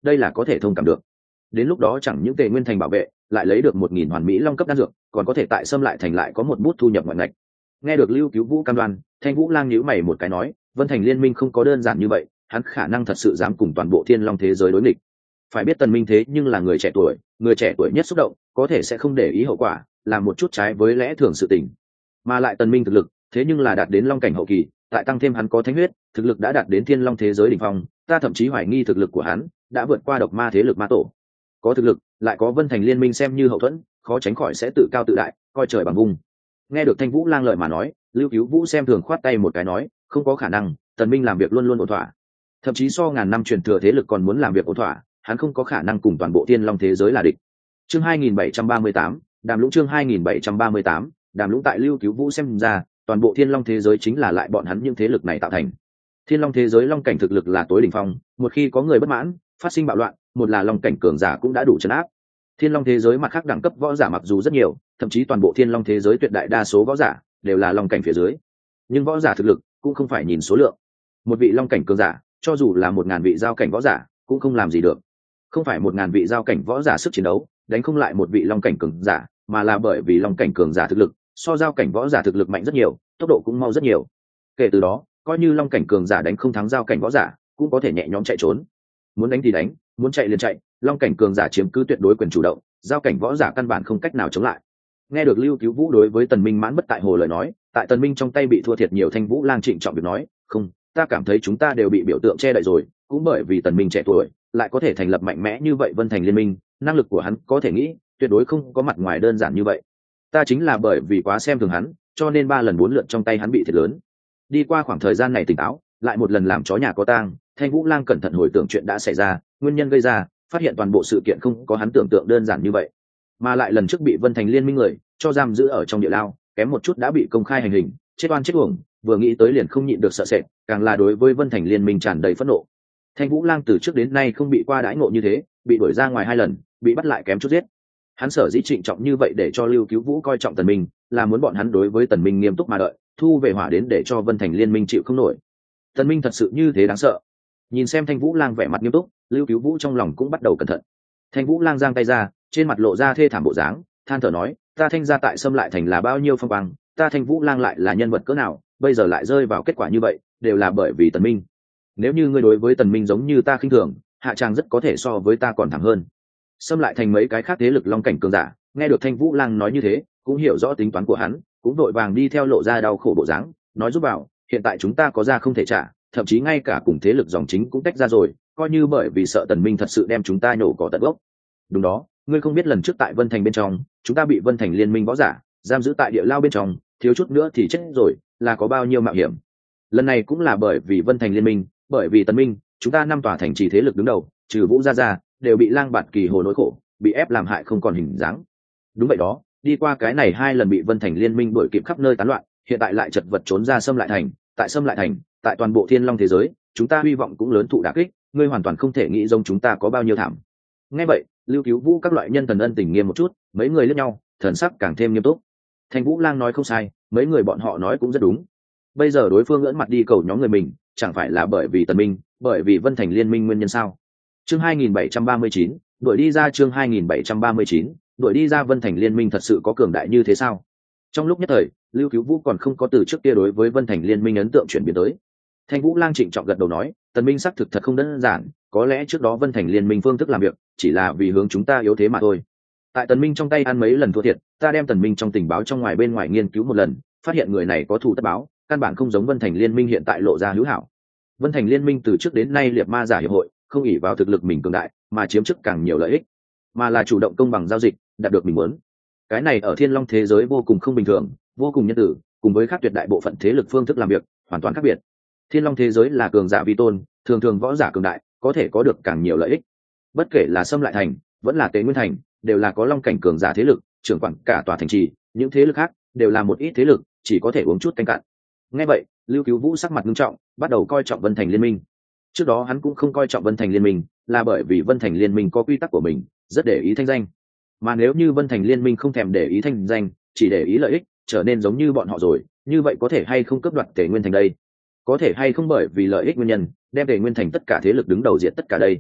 đây là có thể thông cảm được. Đến lúc đó chẳng những Tề Nguyên Thành bảo vệ, lại lấy được 1000 hoàn mỹ long cấp đan dược, còn có thể tại Xâm Lại Thành lại có một bút thu nhập ngoại ngạch. Nghe được Lưu Cứu Vũ cam đoan, Thanh Vũ Lang nhíu mày một cái nói, Vân Thành liên minh không có đơn giản như vậy, hắn khả năng thật sự dám cùng toàn bộ Thiên Long thế giới đối nghịch. Phải biết Tần Minh thế nhưng là người trẻ tuổi nhất xúc động, có thể sẽ không để ý hậu quả, làm một chút trái với lẽ thường sự tình. Mà lại Tần Minh thực lực, thế nhưng là đạt đến long cảnh hậu kỳ, lại tăng thêm hắn có thánh huyết, thực lực đã đạt đến Thiên Long thế giới đỉnh phong, ta thậm chí hoài nghi thực lực của hắn đã vượt qua độc ma thế lực ma tổ. Có thực lực, lại có Vân Thành liên minh xem như hậu thuẫn, khó tránh khỏi sẽ tự cao tự đại, coi trời bằng vung. Nghe được Thanh Vũ Lang lời mà nói, Lưu Cứu Vũ xem thường khoát tay một cái nói, không có khả năng, Tần Minh làm việc luôn luôn ổn thỏa, thậm chí so ngàn năm truyền thừa thế lực còn muốn làm việc ổn thỏa, hắn không có khả năng cùng toàn bộ Thiên Long thế giới là địch. Chương 2738, Đàm Lũng chương 2738, Đàm Lũng tại Lưu Cứu Vũ xem ra, toàn bộ Thiên Long thế giới chính là lại bọn hắn những thế lực này tạo thành. Thiên Long thế giới long cảnh thực lực là tối đỉnh phong, một khi có người bất mãn, phát sinh bạo loạn, một là long cảnh cường giả cũng đã đủ trấn áp. Thiên Long thế giới mặt khác đẳng cấp võ giả mặc dù rất nhiều, thậm chí toàn bộ Thiên Long thế giới tuyệt đại đa số võ giả đều là long cảnh phía dưới, nhưng võ giả thực lực cũng không phải nhìn số lượng. Một vị long cảnh cường giả, cho dù là 1000 vị giao cảnh võ giả, cũng không làm gì được. Không phải 1000 vị giao cảnh võ giả sức chiến đấu đánh không lại một vị long cảnh cường giả, mà là bởi vì long cảnh cường giả thực lực so giao cảnh võ giả thực lực mạnh rất nhiều, tốc độ cũng mau rất nhiều. Kể từ đó, coi như long cảnh cường giả đánh không thắng giao cảnh võ giả, cũng có thể nhẹ nhõm chạy trốn. Muốn đánh thì đánh, muốn chạy liền chạy, long cảnh cường giả chiếm cứ tuyệt đối quyền chủ động, giao cảnh võ giả căn bản không cách nào chống lại. Nghe được Lưu Cứu Vũ đối với Tần Minh mãn bất tại hồ lời nói, tại Tần Minh trong tay bị thua thiệt nhiều, Thanh Vũ Lang trịnh trọng việc nói, không, ta cảm thấy chúng ta đều bị biểu tượng che đậy rồi, cũng bởi vì Tần Minh trẻ tuổi, lại có thể thành lập mạnh mẽ như vậy Vân Thành liên minh, năng lực của hắn có thể nghĩ, tuyệt đối không có mặt ngoài đơn giản như vậy. Ta chính là bởi vì quá xem thường hắn, cho nên 3 lần 4 lượt trong tay hắn bị thiệt lớn. Đi qua khoảng thời gian này tỉnh táo, lại một lần làm chó nhà có tang, Thanh Vũ Lang cẩn thận hồi tưởng chuyện đã xảy ra, nguyên nhân gây ra, phát hiện toàn bộ sự kiện không có hắn tưởng tượng đơn giản như vậy, mà lại lần trước bị Vân Thành liên minh người cho giam giữ ở trong địa lao, kém một chút đã bị công khai hành hình, chết oan chết uổng, vừa nghĩ tới liền không nhịn được sợ sệt, càng là đối với Vân Thành liên minh tràn đầy phẫn nộ. Thanh Vũ Lang từ trước đến nay không bị qua đãi ngộ như thế, bị đuổi ra ngoài 2 lần, bị bắt lại kém chút giết. Hắn sở dĩ trịnh trọng như vậy để cho Lưu Cứu Vũ coi trọng Tần Minh, là muốn bọn hắn đối với Tần Minh nghiêm túc mà đợi, thu về hỏa đến để cho Vân Thành liên minh chịu không nổi. Tần Minh thật sự như thế đáng sợ. Nhìn xem Thanh Vũ Lang vẻ mặt nghiêm túc, Lưu Cứu Vũ trong lòng cũng bắt đầu cẩn thận. Thanh Vũ Lang giang tay ra, trên mặt lộ ra thê thảm bộ dáng, than thở nói, ta Thanh gia tại Xâm Lại Thành là bao nhiêu phong quang, ta Thanh Vũ Lang lại là nhân vật cỡ nào, bây giờ lại rơi vào kết quả như vậy, đều là bởi vì Tần Minh. Nếu như ngươi đối với Tần Minh giống như ta khinh thường, hạ tràng rất có thể so với ta còn thảm hơn. Xâm Lại Thành mấy cái khác thế lực long cảnh cường giả, nghe được Thanh Vũ Lang nói như thế, cũng hiểu rõ tính toán của hắn, cũng vội vàng đi theo lộ ra đau khổ bộ dáng, nói giúp bảo, hiện tại chúng ta có ra không thể trả, thậm chí ngay cả cùng thế lực dòng chính cũng tách ra rồi, coi như bởi vì sợ Tần Minh thật sự đem chúng ta nhổ cỏ tận gốc. Đúng đó, ngươi không biết lần trước tại Vân Thành bên trong, chúng ta bị Vân Thành liên minh võ giả giam giữ tại địa lao bên trong, thiếu chút nữa thì chết rồi, là có bao nhiêu mạo hiểm. Lần này cũng là bởi vì Vân Thành liên minh, bởi vì Tần Minh, chúng ta 5 tòa thành trì thế lực đứng đầu, trừ Vũ gia ra, đều bị Lang Bạt Kỳ Hồ nỗi khổ, bị ép làm hại không còn hình dáng. Đúng vậy đó, đi qua cái này 2 lần bị Vân Thành liên minh đuổi kịp khắp nơi tán loạn, hiện tại lại chật vật trốn ra Xâm Lại Thành, tại Xâm Lại Thành, tại toàn bộ Thiên Long thế giới, chúng ta hy vọng cũng lớn thụ đả kích, ngươi hoàn toàn không thể nghĩ giống chúng ta có bao nhiêu thảm. Nghe vậy, Lưu Cứu Vũ các loại nhân thần ân tình nghiêm một chút, mấy người liếc nhau, thần sắc càng thêm nghiêm túc. Thanh Vũ Lang nói không sai, mấy người bọn họ nói cũng rất đúng. Bây giờ đối phương ưỡn mặt đi cầu nhóm người mình, chẳng phải là bởi vì Tần Minh, bởi vì Vân Thành liên minh nguyên nhân sao? Chương 2739, đuổi đi ra chương 2739, đuổi đi ra Vân Thành liên minh thật sự có cường đại như thế sao? Trong lúc nhất thời, Lưu Cứu Vũ còn không có từ trước kia đối với Vân Thành liên minh ấn tượng chuyển biến tới. Thanh Vũ Lang trịnh trọng gật đầu nói, Tần Minh xác thực thật không đơn giản, có lẽ trước đó Vân Thành liên minh phương thức làm việc chỉ là vì hướng chúng ta yếu thế mà thôi. Tại Tần Minh trong tay ăn mấy lần thua thiệt, ta đem Tần Minh trong tình báo trong ngoài bên ngoài nghiên cứu một lần, phát hiện người này có thù tất báo, căn bản không giống Vân Thành liên minh hiện tại lộ ra hữu hảo. Vân Thành liên minh từ trước đến nay liệt ma giả hiệp hội, không ỷ vào thực lực mình cường đại, mà chiếm chức càng nhiều lợi ích, mà là chủ động công bằng giao dịch, đạt được mình muốn. Cái này ở Thiên Long thế giới vô cùng không bình thường, vô cùng nhân tử, cùng với khác tuyệt đại bộ phận thế lực phương thức làm việc hoàn toàn khác biệt. Thiên Long thế giới là cường giả vi tôn, thường thường võ giả cường đại có thể có được càng nhiều lợi ích. Bất kể là Xâm Lại Thành, vẫn là Tế Nguyên Thành, đều là có long cảnh cường giả thế lực, trưởng quản cả tòa thành trì, những thế lực khác đều là một ít thế lực, chỉ có thể uống chút canh cạn. Nghe vậy, Lưu Cứu Vũ sắc mặt nghiêm trọng, bắt đầu coi trọng Vân Thành liên minh. Trước đó hắn cũng không coi trọng Vân Thành liên minh, là bởi vì Vân Thành liên minh có quy tắc của mình, rất để ý thanh danh. Mà nếu như Vân Thành liên minh không thèm để ý thanh danh, chỉ để ý lợi ích, trở nên giống như bọn họ rồi, như vậy có thể hay không cướp đoạt Tề Nguyên Thành đây? Có thể hay không bởi vì lợi ích nguyên nhân, đem Tề Nguyên Thành tất cả thế lực đứng đầu diệt tất cả đây?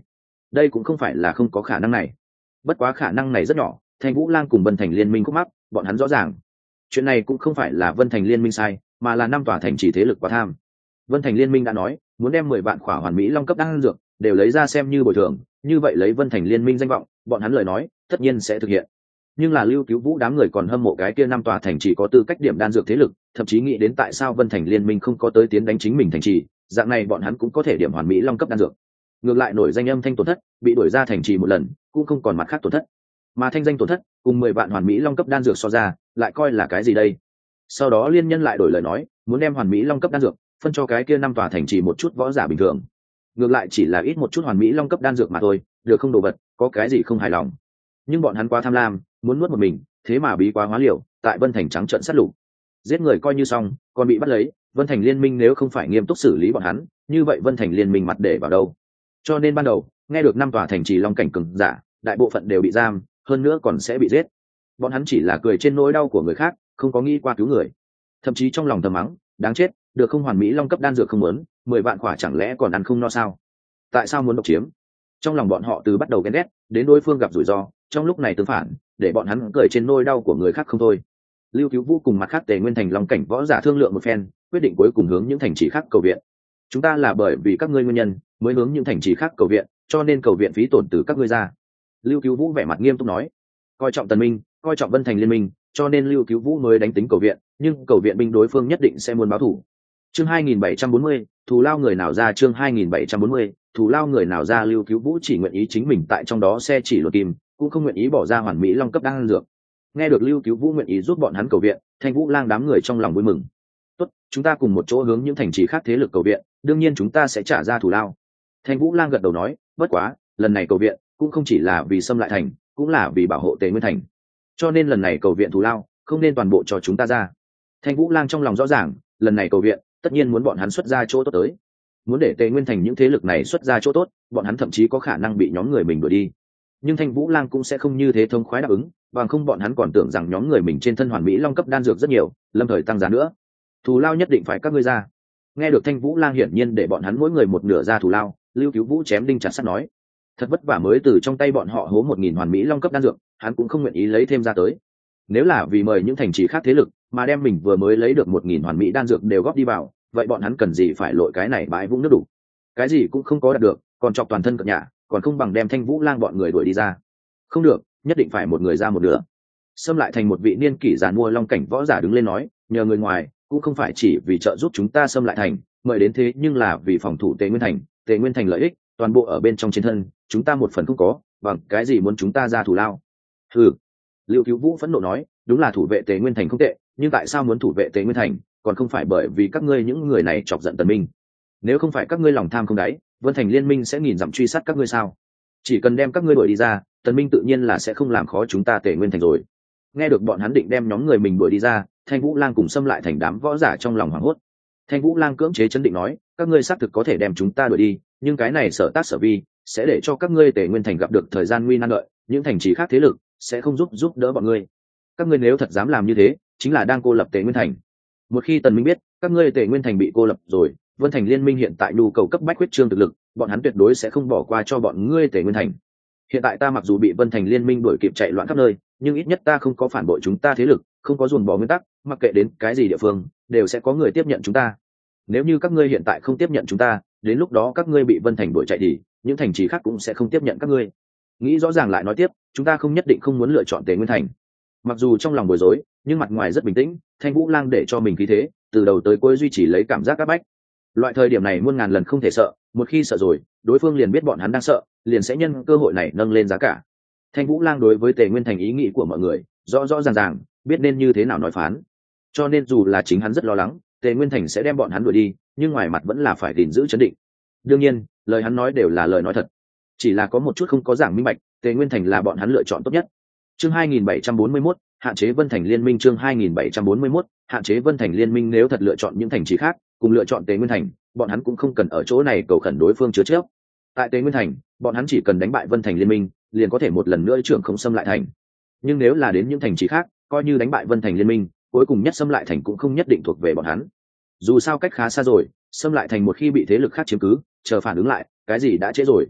đây cũng không phải là không có khả năng này, bất quá khả năng này rất nhỏ. Thanh Vũ Lang cùng Vân Thành liên minh khúc mắc, bọn hắn rõ ràng chuyện này cũng không phải là Vân Thành liên minh sai, mà là năm tòa thành trì thế lực quá tham. Vân Thành liên minh đã nói muốn đem 10 vạn khỏa hoàn mỹ long cấp đan dược đều lấy ra xem như bồi thường, như vậy lấy Vân Thành liên minh danh vọng, bọn hắn lời nói tất nhiên sẽ thực hiện. Nhưng là Lưu Cứu Vũ đám người còn hâm mộ cái kia năm tòa thành trì có tư cách điểm đan dược thế lực, thậm chí nghĩ đến tại sao Vân Thành liên minh không có tới tiến đánh chính mình thành trì, dạng này bọn hắn cũng có thể điểm hoàn mỹ long cấp đan dược. Ngược lại nổi danh âm thanh tổn thất, bị đuổi ra thành trì một lần, cũng không còn mặt khác tổn thất. Mà thanh danh tổn thất, cùng 10 vạn hoàn mỹ long cấp đan dược so ra, lại coi là cái gì đây? Sau đó Liên Nhân lại đổi lời nói, muốn đem hoàn mỹ long cấp đan dược phân cho cái kia năm tòa thành trì một chút võ giả bình thường. Ngược lại chỉ là ít một chút hoàn mỹ long cấp đan dược mà thôi, được không đồ vật, có cái gì không hài lòng. Nhưng bọn hắn quá tham lam, muốn nuốt một mình, thế mà bí quá hóa liều, tại Vân Thành trắng trợn sát lục. Giết người coi như xong, còn bị bắt lấy, Vân Thành liên minh nếu không phải nghiêm túc xử lý bọn hắn, như vậy Vân Thành liên minh mặt để vào đâu? Cho nên ban đầu, nghe được năm tòa thành trì long cảnh cường giả, đại bộ phận đều bị giam, hơn nữa còn sẽ bị giết. Bọn hắn chỉ là cười trên nỗi đau của người khác, không có nghĩ qua cứu người. Thậm chí trong lòng thầm mắng, đáng chết, được không hoàn mỹ long cấp đan dược không muốn, 10 vạn quả chẳng lẽ còn ăn không no sao? Tại sao muốn độc chiếm? Trong lòng bọn họ từ bắt đầu ghen ghét, đến đối phương gặp rủi ro, trong lúc này tương phản, để bọn hắn cười trên nỗi đau của người khác không thôi. Lưu Cứu Vũ cùng mặt khác Tề Nguyên Thành long cảnh võ giả thương lượng một phen, quyết định cuối cùng hướng những thành trì khác cầu viện. Chúng ta là bởi vì các ngươi nguyên nhân mới hướng những thành trì khác cầu viện, cho nên cầu viện phí tổn từ các ngươi ra. Lưu Cứu Vũ vẻ mặt nghiêm túc nói, coi trọng Tần Minh, coi trọng Vân Thành liên minh, cho nên Lưu Cứu Vũ mới đánh tính cầu viện, nhưng cầu viện binh đối phương nhất định sẽ muốn báo thù. Chương 2740, thù lao người nào ra? Chương 2740, thù lao người nào ra? Lưu Cứu Vũ chỉ nguyện ý chính mình tại trong đó xe chỉ luật kim, cũng không nguyện ý bỏ ra hoàn mỹ long cấp đan dược. Nghe được Lưu Cứu Vũ nguyện ý giúp bọn hắn cầu viện, Thanh Vũ Lang đám người trong lòng vui mừng. Tốt, chúng ta cùng một chỗ hướng những thành trì khác thế lực cầu viện, đương nhiên chúng ta sẽ trả ra thù lao. Thanh Vũ Lang gật đầu nói, bất quá, lần này cầu viện cũng không chỉ là vì xâm lại thành, cũng là vì bảo hộ Tề Nguyên Thành. Cho nên lần này cầu viện thù lao không nên toàn bộ cho chúng ta ra. Thanh Vũ Lang trong lòng rõ ràng, lần này cầu viện tất nhiên muốn bọn hắn xuất ra chỗ tốt tới. Muốn để Tề Nguyên Thành những thế lực này xuất ra chỗ tốt, bọn hắn thậm chí có khả năng bị nhóm người mình đuổi đi. Nhưng Thanh Vũ Lang cũng sẽ không như thế thông khoái đáp ứng, bằng không bọn hắn còn tưởng rằng nhóm người mình trên thân hoàn mỹ long cấp đan dược rất nhiều, lâm thời tăng giá nữa. Thù lao nhất định phải các ngươi ra. Nghe được Thanh Vũ Lang hiển nhiên để bọn hắn mỗi người một nửa ra thù lao, Lưu Cứu Vũ chém đinh chặt sắt nói, thật vất vả mới từ trong tay bọn họ hố 1000 hoàn mỹ long cấp đan dược, hắn cũng không nguyện ý lấy thêm ra tới. Nếu là vì mời những thành trì khác thế lực mà đem mình vừa mới lấy được 1000 hoàn mỹ đan dược đều góp đi vào, vậy bọn hắn cần gì phải lội cái này bãi vũng nước đủ, cái gì cũng không có đạt được, còn chọc toàn thân cận nhà, còn không bằng đem Thanh Vũ Lang bọn người đuổi đi ra. Không được, nhất định phải một người ra một nửa. Xâm lại thành một vị niên kỷ già mua long cảnh võ giả đứng lên nói, nhờ người ngoài cũng không phải chỉ vì trợ giúp chúng ta xâm lại thành, mời đến thế nhưng là vì phòng thủ Tề Nguyên Thành. Tề Nguyên Thành lợi ích toàn bộ ở bên trong trên thân, chúng ta một phần không có, bằng cái gì muốn chúng ta ra thù lao? Hừ. Lưu Cứu Vũ phẫn nộ nói, đúng là thủ vệ Tề Nguyên Thành không tệ, nhưng tại sao muốn thủ vệ Tề Nguyên Thành, còn không phải bởi vì các ngươi những người này chọc giận Tần Minh? Nếu không phải các ngươi lòng tham không đáy, Vân Thành liên minh sẽ nghìn dặm truy sát các ngươi sao? Chỉ cần đem các ngươi đuổi đi ra, Tần Minh tự nhiên là sẽ không làm khó chúng ta Tề Nguyên Thành rồi. Nghe được bọn hắn định đem nhóm người mình đuổi đi ra, Thanh Vũ Lang cùng xâm lại thành đám võ giả trong lòng hoảng hốt. Thanh Vũ Lang cưỡng chế chấn định nói, các ngươi xác thực có thể đem chúng ta đuổi đi, nhưng cái này sở tác sở vi sẽ để cho các ngươi Tề Nguyên Thành gặp được thời gian nguy nan đợi, những thành trì khác thế lực sẽ không giúp đỡ bọn ngươi. Các ngươi nếu thật dám làm như thế, chính là đang cô lập Tề Nguyên Thành. Một khi Tần Minh biết các ngươi Tề Nguyên Thành bị cô lập rồi, Vân Thành liên minh hiện tại nhu cầu cấp bách huyết trương thực lực, bọn hắn tuyệt đối sẽ không bỏ qua cho bọn ngươi Tề Nguyên Thành. Hiện tại ta mặc dù bị Vân Thành liên minh đuổi kịp chạy loạn khắp nơi, nhưng ít nhất ta không có phản bội chúng ta thế lực, không có ruồng bỏ nguyên tắc, mặc kệ đến cái gì địa phương đều sẽ có người tiếp nhận chúng ta. Nếu như các ngươi hiện tại không tiếp nhận chúng ta, đến lúc đó các ngươi bị Vân Thành đuổi chạy thì những thành trì khác cũng sẽ không tiếp nhận các ngươi. Nghĩ rõ ràng lại nói tiếp, chúng ta không nhất định không muốn lựa chọn Tề Nguyên Thành. Mặc dù trong lòng bối rối, nhưng mặt ngoài rất bình tĩnh. Thanh Vũ Lang để cho mình khí thế từ đầu tới cuối duy trì lấy cảm giác áp bách. Loại thời điểm này muôn ngàn lần không thể sợ, một khi sợ rồi, đối phương liền biết bọn hắn đang sợ, liền sẽ nhân cơ hội này nâng lên giá cả. Thanh Vũ Lang đối với Tề Nguyên Thành ý nghĩ của mọi người rõ rõ ràng ràng, biết nên như thế nào nói phán. Cho nên dù là chính hắn rất lo lắng Tề Nguyên Thành sẽ đem bọn hắn đuổi đi, nhưng ngoài mặt vẫn là phải gìn giữ trấn định. Đương nhiên, lời hắn nói đều là lời nói thật, chỉ là có một chút không có giảng minh bạch, Tề Nguyên Thành là bọn hắn lựa chọn tốt nhất. Chương 2741, hạn chế Vân Thành liên minh. Chương 2741, hạn chế Vân Thành liên minh. Nếu thật lựa chọn những thành trì khác cùng lựa chọn Tề Nguyên Thành, bọn hắn cũng không cần ở chỗ này cầu khẩn đối phương chứa chấp. Tại Tề Nguyên Thành, bọn hắn chỉ cần đánh bại Vân Thành liên minh, liền có thể một lần nữa trưởng không xâm lại thành. Nhưng nếu là đến những thành trì khác, coi như đánh bại Vân Thành liên minh, cuối cùng nhất xâm lại thành cũng không nhất định thuộc về bọn hắn. Dù sao cách khá xa rồi, xâm lại thành một khi bị thế lực khác chiếm cứ, chờ phản ứng lại, cái gì đã trễ rồi.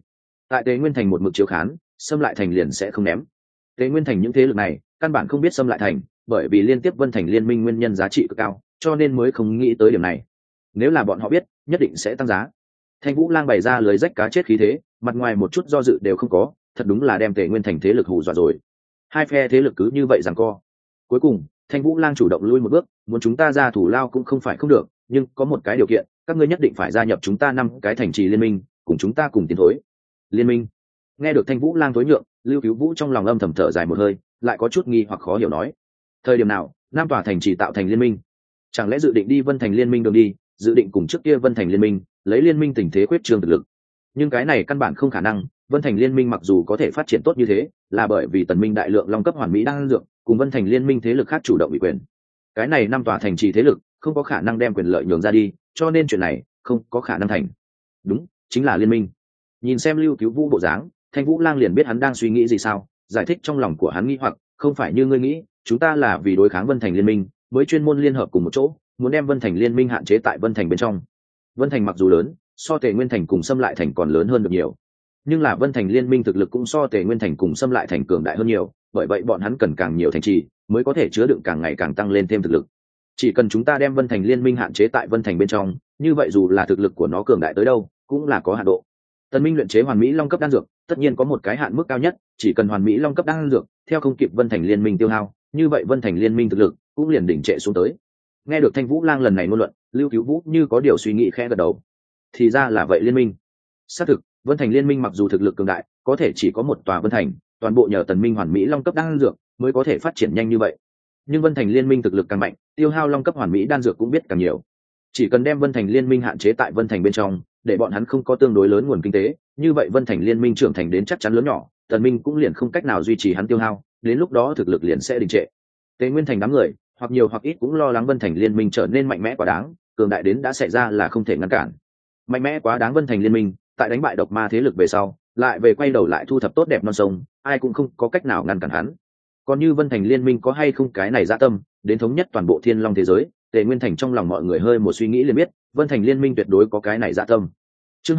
tại Tế Nguyên Thành một mực chiếu khán, xâm lại thành liền sẽ không ném. Tế Nguyên Thành những thế lực này căn bản không biết xâm lại thành, bởi vì liên tiếp Vân Thành liên minh nguyên nhân giá trị cực cao, cho nên mới không nghĩ tới điểm này. Nếu là bọn họ biết, nhất định sẽ tăng giá. Thanh Vũ Lang bày ra lưới rách cá chết khí thế, mặt ngoài một chút do dự đều không có, thật đúng là đem Tế Nguyên Thành thế lực hù dọa rồi. Hai phe thế lực cứ như vậy giằng co. Cuối cùng, Thanh Vũ Lang chủ động lui một bước, muốn chúng ta ra thủ lao cũng không phải không được, nhưng có một cái điều kiện, các ngươi nhất định phải gia nhập chúng ta 5 cái thành trì liên minh, cùng chúng ta cùng tiến thối. Liên minh? Nghe được Thanh Vũ Lang tối nhượng, Lưu Cứu Vũ trong lòng âm thầm thở dài một hơi, lại có chút nghi hoặc khó hiểu nói: thời điểm nào, Nam tòa thành trì tạo thành liên minh? Chẳng lẽ dự định đi Vân Thành liên minh đường đi, dự định cùng trước kia Vân Thành liên minh, lấy liên minh tình thế khuyết trương thực lực? Nhưng cái này căn bản không khả năng. Vân Thành liên minh mặc dù có thể phát triển tốt như thế, là bởi vì Tần Minh đại lượng long cấp hoàn mỹ đang dược, cùng Vân Thành liên minh thế lực khác chủ động ủy quyền. Cái này 5 tòa thành trì thế lực không có khả năng đem quyền lợi nhường ra đi, cho nên chuyện này không có khả năng thành. Đúng, chính là liên minh. Nhìn xem Lưu Cứu Vũ bộ dáng, Thanh Vũ Lang liền biết hắn đang suy nghĩ gì sao, giải thích trong lòng của hắn nghi hoặc: không phải như ngươi nghĩ, chúng ta là vì đối kháng Vân Thành liên minh, mới chuyên môn liên hợp cùng một chỗ, muốn đem Vân Thành liên minh hạn chế tại Vân Thành bên trong. Vân Thành mặc dù lớn, so Tề Nguyên Thành cùng Xâm Lại Thành còn lớn hơn được nhiều, nhưng là Vân Thành liên minh thực lực cũng so Tề Nguyên Thành cùng Xâm Lại Thành cường đại hơn nhiều, bởi vậy bọn hắn cần càng nhiều thành trì mới có thể chứa đựng càng ngày càng tăng lên thêm thực lực. Chỉ cần chúng ta đem Vân Thành liên minh hạn chế tại Vân Thành bên trong, như vậy dù là thực lực của nó cường đại tới đâu, cũng là có hạn độ. Tần Minh luyện chế hoàn mỹ long cấp đan dược, tất nhiên có một cái hạn mức cao nhất, chỉ cần hoàn mỹ long cấp đan dược, theo không kịp Vân Thành liên minh tiêu hao, như vậy Vân Thành liên minh thực lực cũng liền đỉnh trệ xuống tới. Nghe được Thanh Vũ Lang lần này ngôn luận, Lưu Cứu Vũ như có điều suy nghĩ khẽ gật đầu. Thì ra là vậy, liên minh. Xác thực, Vân Thành liên minh mặc dù thực lực cường đại, có thể chỉ có một tòa Vân Thành, toàn bộ nhờ Tần Minh hoàn mỹ long cấp đan dược mới có thể phát triển nhanh như vậy. Nhưng Vân Thành liên minh thực lực càng mạnh, tiêu hao long cấp hoàn mỹ đan dược cũng biết càng nhiều. Chỉ cần đem Vân Thành liên minh hạn chế tại Vân Thành bên trong, để bọn hắn không có tương đối lớn nguồn kinh tế, như vậy Vân Thành liên minh trưởng thành đến chắc chắn lớn nhỏ, Tần Minh cũng liền không cách nào duy trì hắn tiêu hao, đến lúc đó thực lực liền sẽ đình trệ. Tế Nguyên Thành đám người, hoặc nhiều hoặc ít cũng lo lắng Vân Thành liên minh trở nên mạnh mẽ quá đáng, cường đại đến đã xảy ra là không thể ngăn cản. Mạnh mẽ quá đáng Vân Thành liên minh, tại đánh bại độc ma thế lực về sau, lại về quay đầu lại thu thập tốt đẹp non sông, ai cũng không có cách nào ngăn cản hắn. Còn như Vân Thành liên minh có hay không cái này dạ tâm, đến thống nhất toàn bộ Thiên Long thế giới, Tề Nguyên Thành trong lòng mọi người hơi một suy nghĩ liền biết, Vân Thành liên minh tuyệt đối có cái này dạ tâm. Chương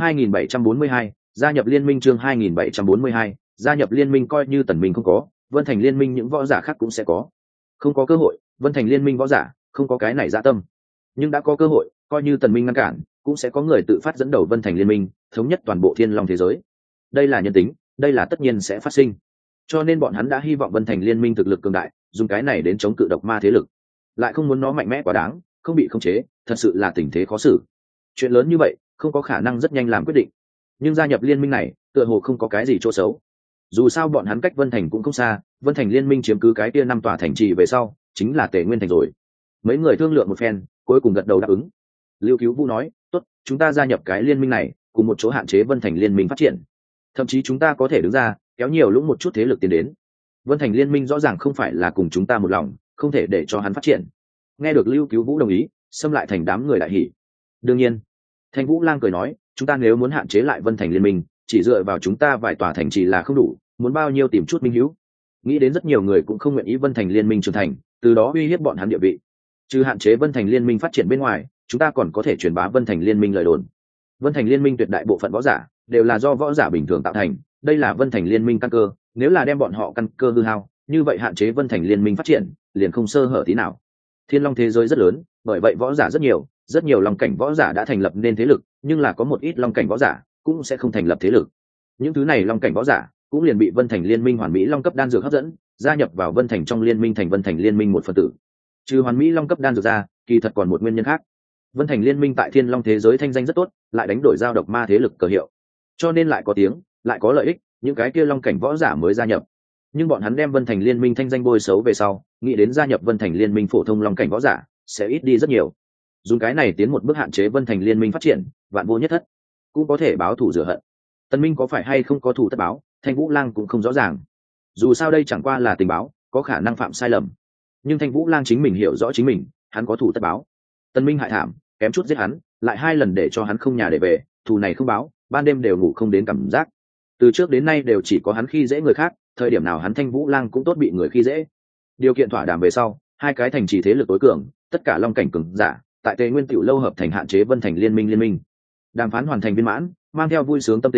2742, gia nhập liên minh. Chương 2742, gia nhập liên minh. Coi như Tần Minh không có, Vân Thành liên minh những võ giả khác cũng sẽ có. Không có cơ hội, Vân Thành liên minh võ giả không có cái này dạ tâm. Nhưng đã có cơ hội, coi như Tần Minh ngăn cản, cũng sẽ có người tự phát dẫn đầu Vân Thành liên minh, thống nhất toàn bộ Thiên Long thế giới. Đây là nhân tính, đây là tất nhiên sẽ phát sinh. Cho nên bọn hắn đã hy vọng Vân Thành liên minh thực lực cường đại, dùng cái này đến chống cự độc ma thế lực, lại không muốn nó mạnh mẽ quá đáng, không bị khống chế, thật sự là tình thế khó xử. Chuyện lớn như vậy, không có khả năng rất nhanh làm quyết định. Nhưng gia nhập liên minh này, tựa hồ không có cái gì chỗ xấu. Dù sao bọn hắn cách Vân Thành cũng không xa, Vân Thành liên minh chiếm cứ cái kia 5 tòa thành trì về sau, chính là Tề Nguyên Thành rồi. Mấy người thương lượng một phen, cuối cùng gật đầu đáp ứng. Lưu Cứu Vũ nói: "Tốt, chúng ta gia nhập cái liên minh này, cùng một chỗ hạn chế Vân Thành liên minh phát triển. Thậm chí chúng ta có thể đứng ra, kéo nhiều lũng một chút thế lực tiến đến. Vân Thành liên minh rõ ràng không phải là cùng chúng ta một lòng, không thể để cho hắn phát triển." Nghe được Lưu Cứu Vũ đồng ý, Xâm Lại Thành đám người đại hỉ. Đương nhiên, Thanh Vũ Lang cười nói: "Chúng ta nếu muốn hạn chế lại Vân Thành liên minh, chỉ dựa vào chúng ta vài tòa thành trì là không đủ, muốn bao nhiêu tìm chút minh hữu." Nghĩ đến rất nhiều người cũng không nguyện ý Vân Thành liên minh trưởng thành, từ đó uy hiếp bọn hắn địa vị. Trừ hạn chế Vân Thành liên minh phát triển bên ngoài, chúng ta còn có thể truyền bá Vân Thành liên minh lời đồn. Vân Thành liên minh tuyệt đại bộ phận võ giả đều là do võ giả bình thường tạo thành, đây là Vân Thành liên minh căn cơ, nếu là đem bọn họ căn cơ hư hao, như vậy hạn chế Vân Thành liên minh phát triển, liền không sơ hở tí nào. Thiên Long thế giới rất lớn, bởi vậy võ giả rất nhiều long cảnh võ giả đã thành lập nên thế lực, nhưng là có một ít long cảnh võ giả cũng sẽ không thành lập thế lực. Những thứ này long cảnh võ giả cũng liền bị Vân Thành liên minh hoàn mỹ long cấp đan dược hấp dẫn, gia nhập vào Vân Thành trong liên minh, thành Vân Thành liên minh một phần tử. Trừ hoàn mỹ long cấp đan dược ra, kỳ thật còn một nguyên nhân khác. Vân Thành liên minh tại Thiên Long thế giới thanh danh rất tốt, lại đánh đổi giao độc ma thế lực cờ hiệu, cho nên lại có tiếng, lại có lợi ích, những cái kia long cảnh võ giả mới gia nhập. Nhưng bọn hắn đem Vân Thành liên minh thanh danh bôi xấu về sau, nghĩ đến gia nhập Vân Thành liên minh phổ thông long cảnh võ giả sẽ ít đi rất nhiều. Dùng cái này tiến một bước hạn chế Vân Thành liên minh phát triển, vạn vô nhất thất, cũng có thể báo thù rửa hận. Tân Minh có phải hay không có thù tất báo, Thanh Vũ Lang cũng không rõ ràng. Dù sao đây chẳng qua là tình báo, có khả năng phạm sai lầm. Nhưng Thanh Vũ Lang chính mình hiểu rõ chính mình, hắn có thù tất báo. Tân Minh hại thảm, kém chút giết hắn, lại 2 lần để cho hắn không nhà để về, thù này không báo, ban đêm đều ngủ không đến cảm giác. Từ trước đến nay đều chỉ có hắn khi dễ người khác, thời điểm nào hắn Thanh Vũ Lang cũng tốt bị người khi dễ. Điều kiện thỏa đàm về sau, 2 cái thành trì thế lực tối cường, tất cả long cảnh cường giả, tại Tề Nguyên Tiểu lâu hợp thành hạn chế Vân Thành liên minh. Đàm phán hoàn thành viên mãn, mang theo vui sướng tâm tình,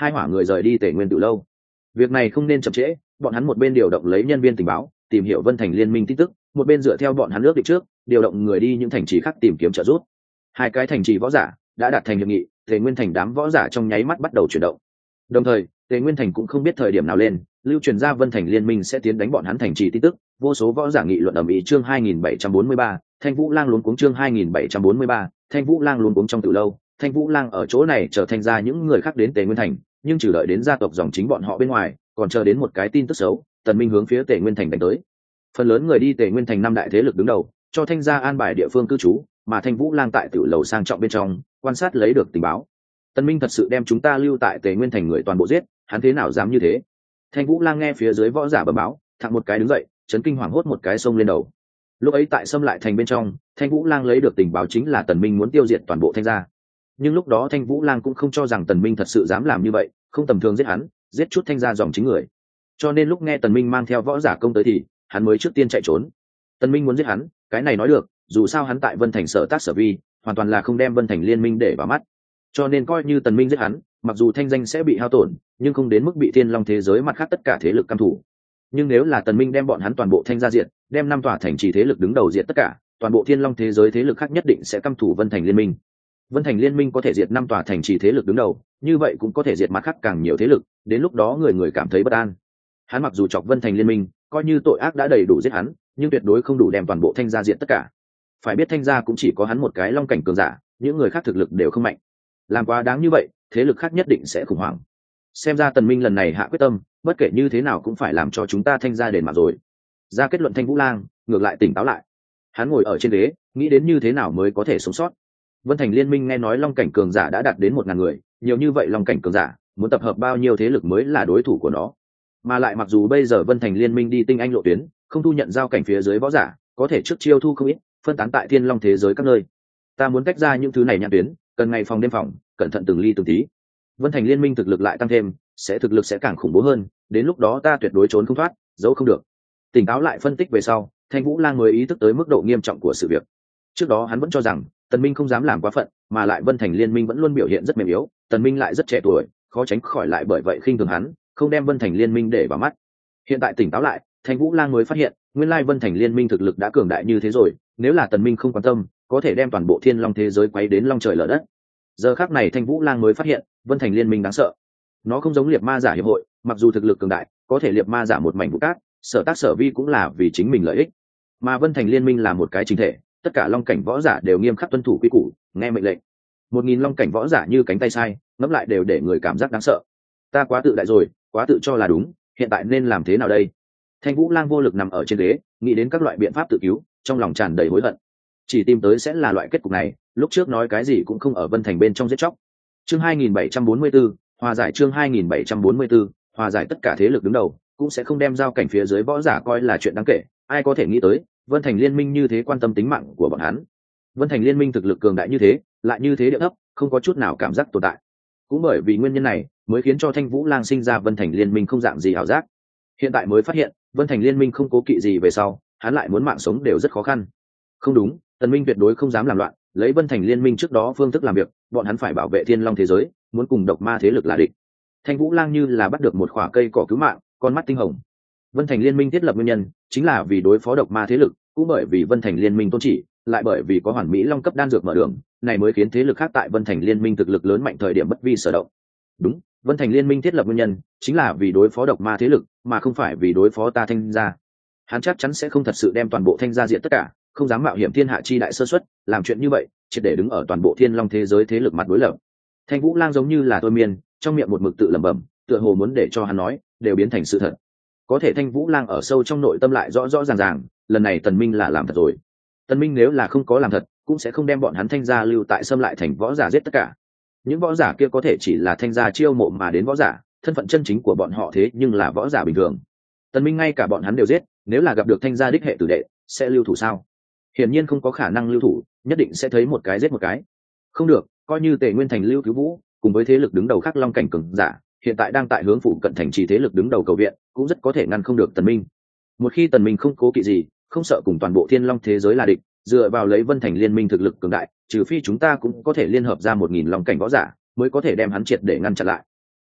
hai hỏa người rời đi Tề Nguyên Tử lâu. Việc này không nên chậm trễ, bọn hắn một bên điều động lấy nhân viên tình báo tìm hiểu Vân Thành liên minh tin tức, một bên dựa theo bọn hắn ước định trước điều động người đi những thành trì khác tìm kiếm trợ giúp. Hai cái thành trì võ giả đã đạt thành hiệp nghị, Tề Nguyên Thành đám võ giả trong nháy mắt bắt đầu chuyển động. Đồng thời Tề Nguyên Thành cũng không biết thời điểm nào lên lưu truyền ra Vân Thành liên minh sẽ tiến đánh bọn hắn thành trì tin tức, vô số võ giả nghị luận ầm ĩ. Chương 2743, Thanh Vũ Lang luống cuống. Chương 2743, Thanh Vũ Lang luống cuống. Trong Tử lâu, Thanh Vũ Lang ở chỗ này chờ thành ra những người khác đến Tề Nguyên Thành, nhưng trừ đợi đến gia tộc dòng chính bọn họ bên ngoài, còn chờ đến một cái tin tức xấu, Tần Minh hướng phía Tề Nguyên Thành đánh tới. Phần lớn người đi Tề Nguyên Thành năm đại thế lực đứng đầu, cho Thanh gia an bài địa phương cư trú, mà Thanh Vũ Lang tại Tử lầu sang trọng bên trong, quan sát lấy được tình báo. Tần Minh thật sự đem chúng ta lưu tại Tề Nguyên Thành người toàn bộ giết, hắn thế nào dám như thế? Thanh Vũ Lang nghe phía dưới võ giả bẩm báo, thẳng một cái đứng dậy, chấn kinh hoàng hốt một cái xông lên đầu. Lúc ấy tại xâm lại thành bên trong, Thanh Vũ Lang lấy được tình báo chính là Tần Minh muốn tiêu diệt toàn bộ Thanh gia. Nhưng lúc đó Thanh Vũ Lang cũng không cho rằng Tần Minh thật sự dám làm như vậy, không tầm thường giết hắn, giết chút Thanh gia dòng chính người. Cho nên lúc nghe Tần Minh mang theo võ giả công tới thì hắn mới trước tiên chạy trốn. Tần Minh muốn giết hắn, cái này nói được, dù sao hắn tại Vân Thành sở tác sở vi, hoàn toàn là không đem Vân Thành liên minh để vào mắt. Cho nên coi như Tần Minh giết hắn, mặc dù thanh danh sẽ bị hao tổn, nhưng không đến mức bị Thiên Long thế giới mặt khác tất cả thế lực căm thù. Nhưng nếu là Tần Minh đem bọn hắn toàn bộ thanh gia diệt, đem năm tòa thành trì thế lực đứng đầu diệt tất cả, toàn bộ Thiên Long thế giới thế lực khác nhất định sẽ căm thù Vân Thành liên minh. Vân Thành liên minh có thể diệt năm tòa thành trì thế lực đứng đầu, như vậy cũng có thể diệt mặt khác càng nhiều thế lực, đến lúc đó người người cảm thấy bất an. Hắn mặc dù chọc Vân Thành liên minh, coi như tội ác đã đầy đủ giết hắn, nhưng tuyệt đối không đủ đem toàn bộ thanh gia diệt tất cả. Phải biết thanh gia cũng chỉ có hắn một cái long cảnh cường giả, những người khác thực lực đều không mạnh. Làm quá đáng như vậy, thế lực khác nhất định sẽ khủng hoảng. Xem ra Tần Minh lần này hạ quyết tâm, bất kể như thế nào cũng phải làm cho chúng ta thanh gia đền mạng rồi. Ra kết luận Thanh Vũ Lang ngược lại tỉnh táo lại. Hắn ngồi ở trên ghế, nghĩ đến như thế nào mới có thể sống sót. Vân Thành liên minh nghe nói long cảnh cường giả đã đạt đến 1000 người, nhiều như vậy long cảnh cường giả, muốn tập hợp bao nhiêu thế lực mới là đối thủ của nó. Mà lại mặc dù bây giờ Vân Thành liên minh đi tinh anh lộ tuyến, không thu nhận giao cảnh phía dưới võ giả, có thể trước chiêu thu không ít, phân tán tại Thiên Long thế giới các nơi. Ta muốn tách ra những thứ này nhãn tuyến, cần ngày phòng đêm phòng, cẩn thận từng ly từng tí. Vân Thành liên minh thực lực lại tăng thêm, thực lực sẽ càng khủng bố hơn, đến lúc đó ta tuyệt đối trốn không thoát, giấu không được. Tỉnh táo lại phân tích về sau, Thanh Vũ Lang mới ý thức tới mức độ nghiêm trọng của sự việc. Trước đó hắn vẫn cho rằng Tần Minh không dám làm quá phận, mà lại Vân Thành liên minh vẫn luôn biểu hiện rất mềm yếu, Tần Minh lại rất trẻ tuổi, khó tránh khỏi lại bởi vậy khinh thường hắn, không đem Vân Thành liên minh để vào mắt. Hiện tại tỉnh táo lại, Thanh Vũ Lang mới phát hiện, nguyên lai Vân Thành liên minh thực lực đã cường đại như thế rồi, nếu là Tần Minh không quan tâm, có thể đem toàn bộ Thiên Long thế giới quấy đến long trời lở đất. Giờ khắc này Thanh Vũ Lang mới phát hiện, Vân Thành liên minh đáng sợ. Nó không giống liệt ma giả hiệp hội, mặc dù thực lực cường đại, có thể liệt ma giả một mảnh vụ cát, sở tác sở vi cũng là vì chính mình lợi ích. Mà Vân Thành liên minh là một cái chính thể, tất cả long cảnh võ giả đều nghiêm khắc tuân thủ quy củ, nghe mệnh lệnh. 1000 long cảnh võ giả như cánh tay sai, ngẫm lại đều để người cảm giác đáng sợ. Ta quá tự đại rồi, quá tự cho là đúng, hiện tại nên làm thế nào đây? Thanh Vũ Lang vô lực nằm ở trên ghế, nghĩ đến các loại biện pháp tự cứu, trong lòng tràn đầy hối hận. Chỉ tìm tới sẽ là loại kết cục này, lúc trước nói cái gì cũng không ở Vân Thành bên trong giết chóc. Chương 2744, hòa giải. Chương 2744, hòa giải. Tất cả thế lực đứng đầu cũng sẽ không đem giao cảnh phía dưới võ giả coi là chuyện đáng kể, ai có thể nghĩ tới Vân Thành liên minh như thế quan tâm tính mạng của bọn hắn. Vân Thành liên minh thực lực cường đại như thế, lại như thế địa thấp, không có chút nào cảm giác tồn tại. Cũng bởi vì nguyên nhân này mới khiến cho Thanh Vũ Lang sinh ra Vân Thành liên minh không dạng gì ảo giác. Hiện tại mới phát hiện Vân Thành liên minh không cố kỵ gì về sau, hắn lại muốn mạng sống đều rất khó khăn. Không đúng, Tần Minh tuyệt đối không dám làm loạn, lấy Vân Thành liên minh trước đó phương thức làm việc, bọn hắn phải bảo vệ Thiên Long thế giới, muốn cùng độc ma thế lực là địch. Thanh Vũ Lang như là bắt được một khỏa cây cỏ cứu mạng, con mắt tinh hồng. Vân Thành liên minh thiết lập nguyên nhân chính là vì đối phó độc ma thế lực, cũng bởi vì Vân Thành liên minh tôn chỉ, lại bởi vì có hoàn mỹ long cấp đan dược mở đường, này mới khiến thế lực khác tại Vân Thành liên minh thực lực lớn mạnh thời điểm bất vi sở động. Đúng, Vân Thành liên minh thiết lập nguyên nhân chính là vì đối phó độc ma thế lực, mà không phải vì đối phó ta Thanh gia. Hắn chắc chắn sẽ không thật sự đem toàn bộ Thanh gia diện tất cả, không dám mạo hiểm thiên hạ chi đại sơ suất, làm chuyện như vậy chỉ để đứng ở toàn bộ Thiên Long thế giới thế lực mặt đối lập. Thanh Vũ Lang giống như là thôi miên, trong miệng một mực tự lẩm bẩm, tựa hồ muốn để cho hắn nói đều biến thành sự thật. Có thể Thanh Vũ Lang ở sâu trong nội tâm lại rõ rõ ràng ràng, lần này Tần Minh là làm thật rồi. Tần Minh nếu là không có làm thật, cũng sẽ không đem bọn hắn Thanh gia lưu tại xâm lại thành võ giả giết tất cả. Những võ giả kia có thể chỉ là Thanh gia chiêu mộ mà đến võ giả, thân phận chân chính của bọn họ thế nhưng là võ giả bình thường. Tần Minh ngay cả bọn hắn đều giết, nếu là gặp được Thanh gia đích hệ tử đệ, sẽ lưu thủ sao? Hiển nhiên không có khả năng lưu thủ, nhất định sẽ thấy một cái giết một cái. Không được, coi như Tề Nguyên Thành Lưu Cứu Vũ cùng với thế lực đứng đầu khác long cảnh cường giả, hiện tại đang tại hướng phụ cận thành trì thế lực đứng đầu cầu viện, cũng rất có thể ngăn không được Tần Minh. Một khi Tần Minh không cố kỵ gì, không sợ cùng toàn bộ Thiên Long thế giới là địch, dựa vào lấy Vân Thành liên minh thực lực cường đại, trừ phi chúng ta cũng có thể liên hợp ra 1000 long cảnh võ giả, mới có thể đem hắn triệt để ngăn chặn lại.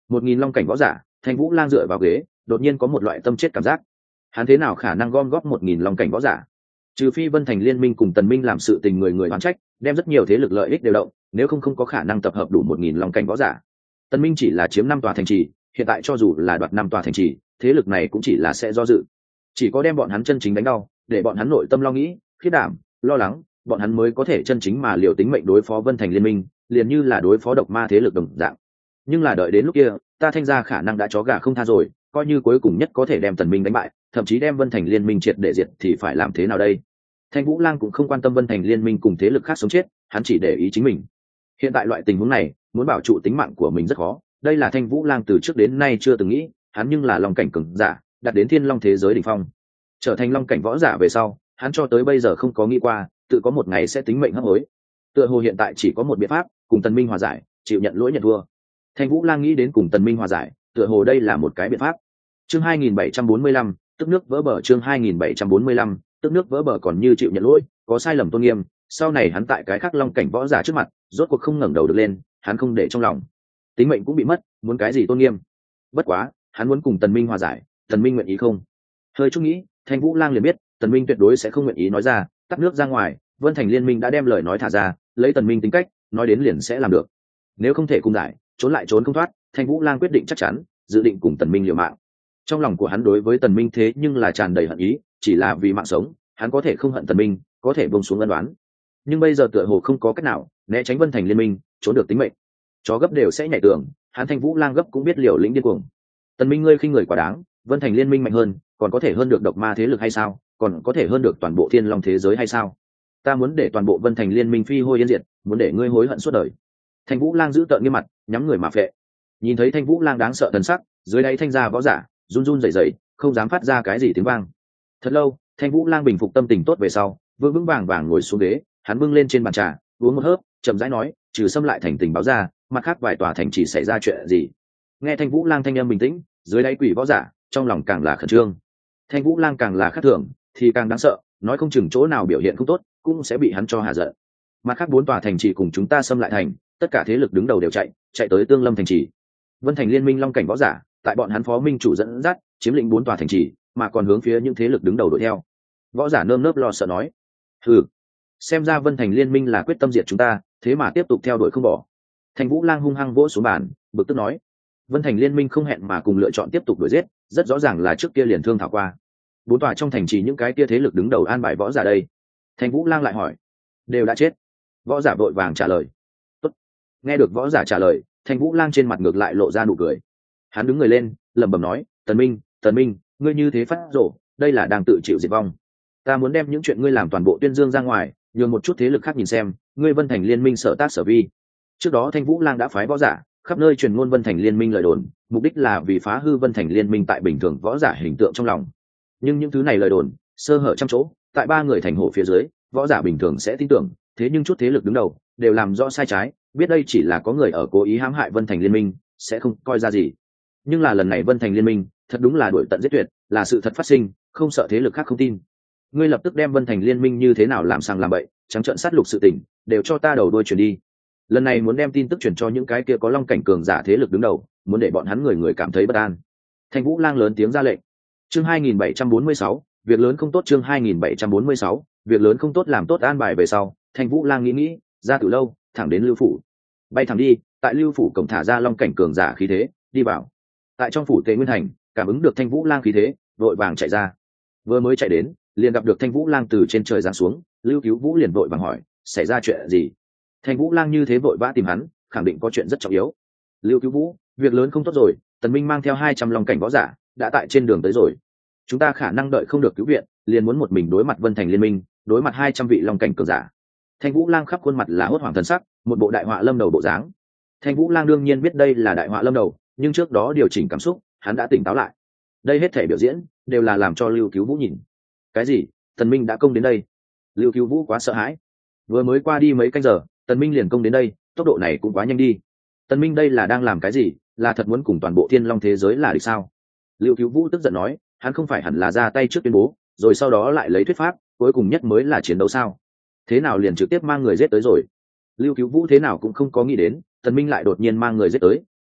1.000 long cảnh võ giả. Thanh Vũ Lang dựa vào ghế, đột nhiên có một loại tâm chết cảm giác. Hắn thế nào khả năng gom góp 1.000 long cảnh võ giả? Trừ phi Vân Thành Liên minh cùng Tần Minh làm sự tình người người oán trách, đem rất nhiều thế lực lợi ích đều động, nếu không có khả năng tập hợp đủ 1.000 long cảnh võ giả. Tần Minh chỉ là chiếm 5 tòa thành trì, hiện tại cho dù là đoạt 5 tòa thành trì, thế lực này cũng chỉ là sẽ do dự. Chỉ có đem bọn hắn chân chính đánh đau, để bọn hắn nội tâm lo nghĩ, khiếp đảm, lo lắng, bọn hắn mới có thể chân chính mà liều tính mệnh đối phó Vân Thành Liên minh, liền như là đối phó độc ma thế lực đồng dạng. Nhưng là đợi đến lúc kia, ta Thanh gia khả năng đã chó gà không tha rồi, coi như cuối cùng nhất có thể đem Tần Minh đánh bại, thậm chí đem Vân Thành Liên minh triệt để diệt thì phải làm thế nào đây? Thanh Vũ Lang cũng không quan tâm Vân Thành Liên minh cùng thế lực khác sống chết, hắn chỉ để ý chính mình. Hiện tại loại tình huống này, muốn bảo trụ tính mạng của mình rất khó, đây là Thanh Vũ Lang từ trước đến nay chưa từng nghĩ, hắn nhưng là long cảnh cường giả, đạt đến thiên long thế giới đỉnh phong. Trở thành long cảnh võ giả về sau, hắn cho tới bây giờ không có nghĩ qua, tự có một ngày sẽ tính mệnh hấp hối. Tựa hồ hiện tại chỉ có một biện pháp, cùng Tần Minh hòa giải, chịu nhận lỗi nhận thua. Thanh Vũ Lang nghĩ đến cùng Tần Minh hòa giải, tựa hồ đây là một cái biện pháp. Chương 2745, tức nước vỡ bờ. Chương 2745, tức nước vỡ bờ. Còn như chịu nhận lỗi, có sai lầm tôn nghiêm, sau này hắn tại cái khác long cảnh võ giả trước mặt, rốt cuộc không ngẩng đầu được lên, hắn không để trong lòng. Tính mệnh cũng bị mất, muốn cái gì tôn nghiêm? Bất quá, hắn muốn cùng Tần Minh hòa giải, Tần Minh nguyện ý không? Hơi chút nghĩ, Thanh Vũ Lang liền biết, Tần Minh tuyệt đối sẽ không nguyện ý nói ra, tắt nước ra ngoài, Vân Thành Liên minh đã đem lời nói thả ra, lấy Tần Minh tính cách, nói đến liền sẽ làm được. Nếu không thể cùng giải, trốn lại trốn không thoát, Thanh Vũ Lang quyết định chắc chắn, dự định cùng Tần Minh liều mạng. Trong lòng của hắn đối với Tần Minh thế nhưng là tràn đầy hận ý, chỉ là vì mạng sống, hắn có thể không hận Tần Minh, có thể buông xuống ân oán. Nhưng bây giờ tựa hồ không có cách nào, né tránh Vân Thành Liên minh, trốn được tính mệnh. Chó gấp đều sẽ nhảy tường, hắn Thanh Vũ Lang gấp cũng biết liều lĩnh điên cuồng. Tần Minh ngươi khinh người quá đáng, Vân Thành Liên minh mạnh hơn, còn có thể hơn được độc ma thế lực hay sao? Còn có thể hơn được toàn bộ thiên long thế giới hay sao? Ta muốn để toàn bộ Vân Thành Liên minh phi hôi yên diệt, muốn để ngươi hối hận suốt đời. Thanh Vũ Lang giữ tợn nghiêm mặt, nhắm người mà phệ. Nhìn thấy Thanh Vũ Lang đáng sợ thần sắc, dưới đáy Thanh gia võ giả run run rẩy rẩy, không dám phát ra cái gì tiếng vang. Thật lâu, Thanh Vũ Lang bình phục tâm tình tốt về sau, vững vững vàng vàng ngồi xuống ghế, hắn bưng lên trên bàn trà, uống một hớp, chậm rãi nói, trừ xâm lại thành tình báo ra, mặt khác vài tòa thành chỉ xảy ra chuyện gì? Nghe Thanh Vũ Lang thanh âm bình tĩnh, dưới đáy quỷ võ giả trong lòng càng là khẩn trương. Thanh Vũ Lang càng là khác thường, thì càng đáng sợ, nói không chừng chỗ nào biểu hiện không tốt, cũng sẽ bị hắn cho hạ giận. Mặt khác 4 tòa thành trì cùng chúng ta xâm lại thành, tất cả thế lực đứng đầu đều chạy tới Tương Lâm thành trì. Vân Thành Liên minh long cảnh võ giả, tại bọn hắn phó minh chủ dẫn dắt, chiếm lĩnh 4 tòa thành trì, mà còn hướng phía những thế lực đứng đầu đuổi theo. Võ giả nơm nớp lo sợ nói: "Hừ, xem ra Vân Thành Liên minh là quyết tâm diệt chúng ta, thế mà tiếp tục theo đuổi không bỏ." Thanh Vũ Lang hung hăng vỗ xuống bàn, bực tức nói: "Vân Thành Liên minh không hẹn mà cùng lựa chọn tiếp tục đuổi giết, rất rõ ràng là trước kia liền thương thảo qua. 4 tòa trong thành trì những cái kia thế lực đứng đầu an bài võ giả đây?" Thanh Vũ Lang lại hỏi: "Đều đã chết." Võ giả vội vàng trả lời: "Tốt." Nghe được võ giả trả lời, Thanh Vũ Lang trên mặt ngược lại lộ ra nụ cười. Hắn đứng người lên, lẩm bẩm nói: Tần Minh, ngươi như thế phát rồ, đây là đang tự chịu diệt vong. Ta muốn đem những chuyện ngươi làm toàn bộ tuyên dương ra ngoài, nhường một chút thế lực khác nhìn xem, ngươi Vân Thành Liên minh sở tác sở vi." Trước đó Thanh Vũ Lang đã phái võ giả khắp nơi truyền ngôn Vân Thành Liên minh lời đồn, mục đích là vì phá hư Vân Thành Liên minh tại bình thường võ giả hình tượng trong lòng. Nhưng những thứ này lời đồn, sơ hở trăm chỗ, tại 3 người thành hổ phía dưới, võ giả bình thường sẽ tin tưởng, thế nhưng chút thế lực đứng đầu đều làm rõ sai trái, biết đây chỉ là có người ở cố ý hãm hại Vân Thành Liên minh, sẽ không coi ra gì. Nhưng là lần này Vân Thành Liên minh thật đúng là đuổi tận giết tuyệt, là sự thật phát sinh, không sợ thế lực khác không tin. Ngươi lập tức đem Vân Thành Liên minh như thế nào làm sang làm bậy, trắng trợn sát lục sự tình, đều cho ta đầu đuôi truyền đi. Lần này muốn đem tin tức truyền cho những cái kia có long cảnh cường giả thế lực đứng đầu, muốn để bọn hắn người người cảm thấy bất an. Thanh Vũ Lang lớn tiếng ra lệnh. Chương 2746, việc lớn không tốt. Chương 2746, việc lớn không tốt. Làm tốt an bài về sau, Thanh Vũ Lang nghĩ, ra từ lâu, thẳng đến Lưu phủ. Bay thẳng đi, tại Lưu phủ cổng thả ra long cảnh cường giả khí thế, đi vào. Tại trong phủ Tề Nguyên Thành, cảm ứng được Thanh Vũ Lang khí thế, vội vàng chạy ra. Vừa mới chạy đến, liền gặp được Thanh Vũ Lang từ trên trời giáng xuống, Lưu Cứu Vũ liền vội vàng hỏi, xảy ra chuyện gì? Thanh Vũ Lang như thế vội vã tìm hắn, khẳng định có chuyện rất trọng yếu. Lưu Cứu Vũ, việc lớn không tốt rồi, Tần Minh mang theo 200 long cảnh võ giả, đã tại trên đường tới rồi. Chúng ta khả năng đợi không được cứu viện, liền muốn một mình đối mặt Vân Thành Liên minh, đối mặt 200 vị long cảnh cường giả. Thanh Vũ Lang khắp khuôn mặt là hốt hoảng thần sắc, một bộ đại họa lâm đầu bộ dáng. Thanh Vũ Lang đương nhiên biết đây là đại họa lâm đầu, nhưng trước đó điều chỉnh cảm xúc, hắn đã tỉnh táo lại. Đây hết thể biểu diễn đều là làm cho Lưu Cứu Vũ nhìn. Cái gì? Tần Minh đã công đến đây? Lưu Cứu Vũ quá sợ hãi. Vừa mới qua đi mấy canh giờ, Tần Minh liền công đến đây, tốc độ này cũng quá nhanh đi. Tần Minh đây là đang làm cái gì? Là thật muốn cùng toàn bộ Thiên Long thế giới là địch sao? Lưu Cứu Vũ tức giận nói, hắn không phải hẳn là ra tay trước tuyên bố, rồi sau đó lại lấy thuyết pháp, cuối cùng nhất mới là chiến đấu sao? Thế nào liền trực tiếp mang người giết tới rồi? Lưu Cứu Vũ thế nào cũng không có nghĩ đến, Tần Minh lại đột nhiên mang người giết tới,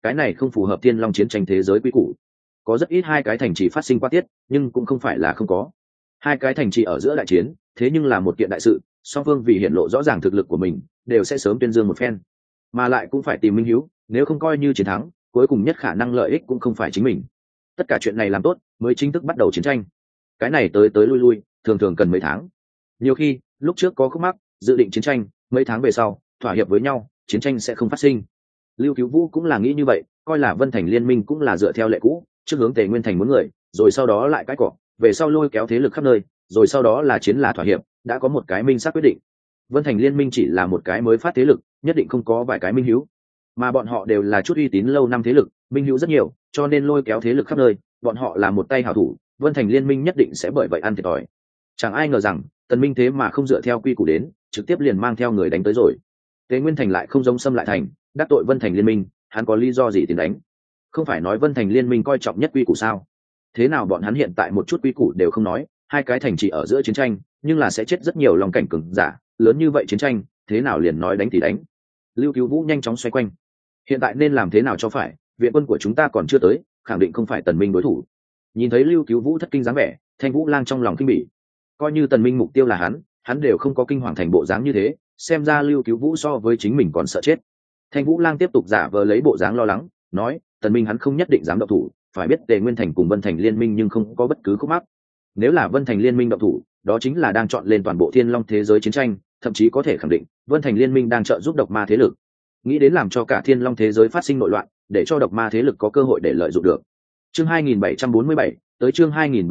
cái này không phù hợp thiên long chiến tranh thế giới quy củ. Có rất ít hai cái thành trì phát sinh qua tiết, nhưng cũng không phải là không có. Hai cái thành trì ở giữa đại chiến, thế nhưng là một kiện đại sự, song phương vì hiển lộ rõ ràng thực lực của mình, đều sẽ sớm tuyên dương một phen, mà lại cũng phải tìm minh hiếu, nếu không coi như chiến thắng, cuối cùng nhất khả năng lợi ích cũng không phải chính mình. Tất cả chuyện này làm tốt, mới chính thức bắt đầu chiến tranh. Cái này tới tới lui lui, thường thường cần mấy tháng. Nhiều khi, lúc trước có khúc mắc, dự định chiến tranh, mấy tháng về sau, thỏa hiệp với nhau, chiến tranh sẽ không phát sinh. Lưu Cứu Vũ cũng là nghĩ như vậy, coi là Vân Thành liên minh cũng là dựa theo lệ cũ, trước hướng Tề Nguyên Thành muốn người, rồi sau đó lại cãi cọ, về sau lôi kéo thế lực khắp nơi, rồi sau đó là chiến là thỏa hiệp, đã có một cái minh xác quyết định. Vân Thành liên minh chỉ là một cái mới phát thế lực, nhất định không có vài cái minh hữu, mà bọn họ đều là chút uy tín lâu năm thế lực, minh hữu rất nhiều, cho nên lôi kéo thế lực khắp nơi, bọn họ là một tay hảo thủ, Vân Thành liên minh nhất định sẽ bởi vậy ăn thiệt thòi. Chẳng ai ngờ rằng Tần Minh thế mà không dựa theo quy củ đến, trực tiếp liền mang theo người đánh tới rồi. Tế Nguyên Thành lại không giống Xâm Lại Thành, đắc tội Vân Thành liên minh, hắn có lý do gì tiền đánh? Không phải nói Vân Thành liên minh coi trọng nhất quy củ sao? Thế nào bọn hắn hiện tại một chút quy củ đều không nói, hai cái thành chỉ ở giữa chiến tranh, nhưng là sẽ chết rất nhiều lòng cảnh cường giả, lớn như vậy chiến tranh, thế nào liền nói đánh thì đánh? Lưu Cứu Vũ nhanh chóng xoay quanh. Hiện tại nên làm thế nào cho phải, viện quân của chúng ta còn chưa tới, khẳng định không phải Tần Minh đối thủ. Nhìn thấy Lưu Cứu Vũ thất kinh dáng vẻ, Thanh Vũ Lang trong lòng kinh bỉ. Coi như Tần Minh mục tiêu là hắn đều không có kinh hoàng thành bộ dáng như thế, xem ra Lưu Cứu Vũ so với chính mình còn sợ chết. Thanh Vũ Lang tiếp tục giả vờ lấy bộ dáng lo lắng, nói, Tần Minh hắn không nhất định dám động thủ, phải biết Tề Nguyên Thành cùng Vân Thành liên minh nhưng không có bất cứ khúc mắc. Nếu là Vân Thành liên minh động thủ, đó chính là đang chọn lên toàn bộ Thiên Long thế giới chiến tranh, thậm chí có thể khẳng định, Vân Thành liên minh đang trợ giúp độc ma thế lực, nghĩ đến làm cho cả Thiên Long thế giới phát sinh nội loạn, để cho độc ma thế lực có cơ hội để lợi dụng được. Chương 2747, tới chương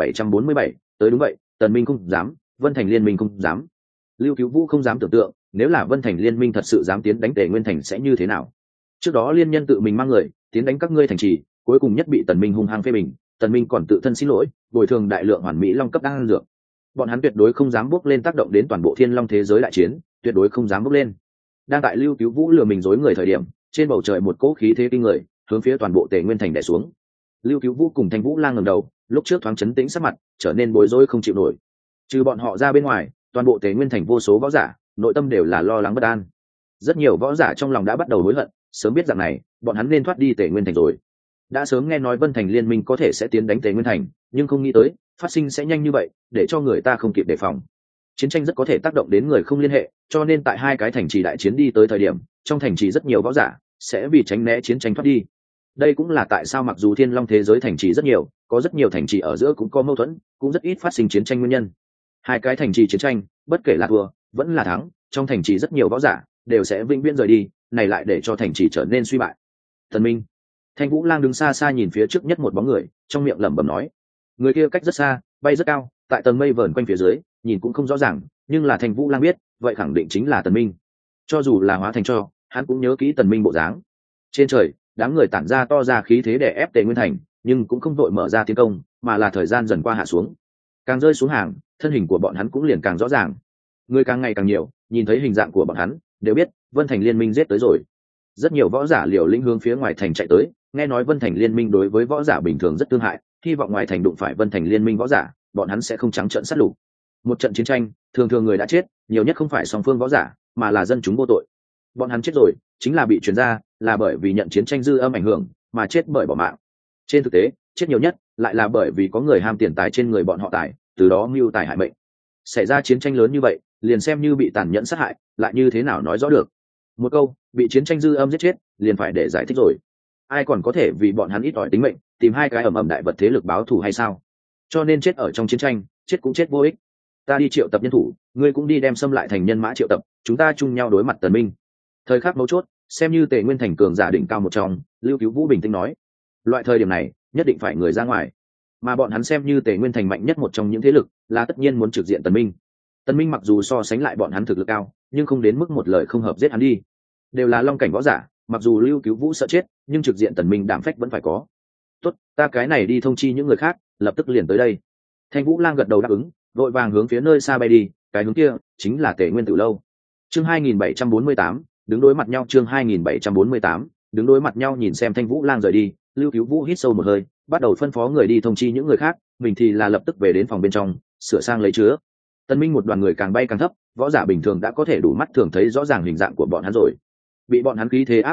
2747, tới đúng vậy, Tần Minh không dám, Vân Thành liên minh không dám. Lưu Cứu Vũ không dám tưởng tượng, nếu là Vân Thành liên minh thật sự dám tiến đánh Tề Nguyên Thành sẽ như thế nào. Trước đó liên nhân tự mình mang người tiến đánh các ngươi thành trì, cuối cùng nhất bị Tần Minh hung hăng phê bình, Tần Minh còn tự thân xin lỗi, bồi thường đại lượng hoàn mỹ long cấp đan dược. Bọn hắn tuyệt đối không dám bước lên tác động đến toàn bộ Thiên Long thế giới đại chiến, tuyệt đối không dám bước lên. Đang tại Lưu Cứu Vũ lừa mình dối người thời điểm, trên bầu trời một cỗ khí thế kinh người hướng phía toàn bộ Tề Nguyên Thành đè xuống. Lưu Cứu Vũ cùng Thanh Vũ Lang ngẩng đầu, lúc trước thoáng chấn tĩnh sắc mặt trở nên bối rối không chịu nổi. Trừ bọn họ ra bên ngoài, toàn bộ Tề Nguyên Thành vô số võ giả, nội tâm đều là lo lắng bất an. Rất nhiều võ giả trong lòng đã bắt đầu hối hận, sớm biết rằng này, bọn hắn nên thoát đi Tề Nguyên Thành rồi. Đã sớm nghe nói Vân Thành liên minh có thể sẽ tiến đánh Tề Nguyên Thành, nhưng không nghĩ tới phát sinh sẽ nhanh như vậy, để cho người ta không kịp đề phòng. Chiến tranh rất có thể tác động đến người không liên hệ, cho nên tại hai cái thành trì đại chiến đi tới thời điểm, trong thành trì rất nhiều võ giả sẽ vì tránh né chiến tranh thoát đi. Đây cũng là tại sao mặc dù Thiên Long thế giới thành trì rất nhiều, có rất nhiều thành trì ở giữa cũng có mâu thuẫn, cũng rất ít phát sinh chiến tranh nguyên nhân. Hai cái thành trì chiến tranh, bất kể là thua vẫn là thắng, trong thành trì rất nhiều võ giả đều sẽ vĩnh viễn rời đi, này lại để cho thành trì trở nên suy bại. Thần Minh. Thanh Vũ Lang đứng xa xa nhìn phía trước nhất một bóng người, trong miệng lẩm bẩm nói, người kia cách rất xa, bay rất cao, tại tầng mây vờn quanh phía dưới, nhìn cũng không rõ ràng, nhưng là Thanh Vũ Lang biết, vậy khẳng định chính là Tần Minh. Cho dù là hóa thành cho, hắn cũng nhớ kỹ Tần Minh bộ dáng. Trên trời, đám người tản ra to ra khí thế để ép Tề Nguyên Thành, nhưng cũng không vội mở ra tiến công, mà là thời gian dần qua hạ xuống. Càng rơi xuống hàng, thân hình của bọn hắn cũng liền càng rõ ràng. Người càng ngày càng nhiều, nhìn thấy hình dạng của bọn hắn, đều biết Vân Thành liên minh giết tới rồi. Rất nhiều võ giả liều lĩnh hướng phía ngoài thành chạy tới, nghe nói Vân Thành liên minh đối với võ giả bình thường rất thương hại, hy vọng ngoài thành đụng phải Vân Thành liên minh võ giả, bọn hắn sẽ không trắng trợn sát lục. Một trận chiến tranh, thường thường người đã chết, nhiều nhất không phải song phương võ giả, mà là dân chúng vô tội. Bọn hắn chết rồi, chính là bị truyền ra, là bởi vì nhận chiến tranh dư âm ảnh hưởng, mà chết bởi bỏ mạng. Trên thực tế, chết nhiều nhất lại là bởi vì có người ham tiền tài trên người bọn họ tài, từ đó mưu tài hại mệnh. Xảy ra chiến tranh lớn như vậy, liền xem như bị tàn nhẫn sát hại, lại như thế nào nói rõ được. Một câu, bị chiến tranh dư âm giết chết, liền phải để giải thích rồi. Ai còn có thể vì bọn hắn ít ỏi tính mệnh, tìm hai cái ầm ầm đại vật thế lực báo thù hay sao? Cho nên chết ở trong chiến tranh, chết cũng chết vô ích. Ta đi triệu tập nhân thủ, ngươi cũng đi đem Xâm Lại Thành nhân mã triệu tập, chúng ta chung nhau đối mặt Tần Minh. Thời khắc mấu chốt, xem như Tề Nguyên Thành cường giả đỉnh cao một trong, Lưu Cứu Vũ bình tĩnh nói, loại thời điểm này, nhất định phải người ra ngoài. Mà bọn hắn xem như Tề Nguyên Thành mạnh nhất một trong những thế lực, là tất nhiên muốn trực diện Tần Minh. Tần Minh mặc dù so sánh lại bọn hắn thực lực cao, nhưng không đến mức một lời không hợp giết hắn đi. Đều là long cảnh võ giả, mặc dù Lưu Cứu Vũ sợ chết, nhưng trực diện Tần Minh đảm phách vẫn phải có. Tốt, ta cái này đi thông chi những người khác, lập tức liền tới đây. Thanh Vũ Lang gật đầu đáp ứng, vội vàng hướng phía nơi xa bay đi, cái hướng kia chính là Tề Nguyên Tử lâu. Chương 2748, đứng đối mặt nhau. Chương 2748, đứng đối mặt nhau. Nhìn xem Thanh Vũ Lang rời đi, Lưu Cứu Vũ hít sâu một hơi, bắt đầu phân phó người đi thông chi những người khác, mình thì là lập tức về đến phòng bên trong, sửa sang lấy chứa. Tân Minh một đoàn người càng bay càng thấp, võ giả bình thường đã có thể đủ mắt thường thấy rõ ràng hình dạng của bọn hắn rồi. Bị bọn hắn khí thế áp bách tại,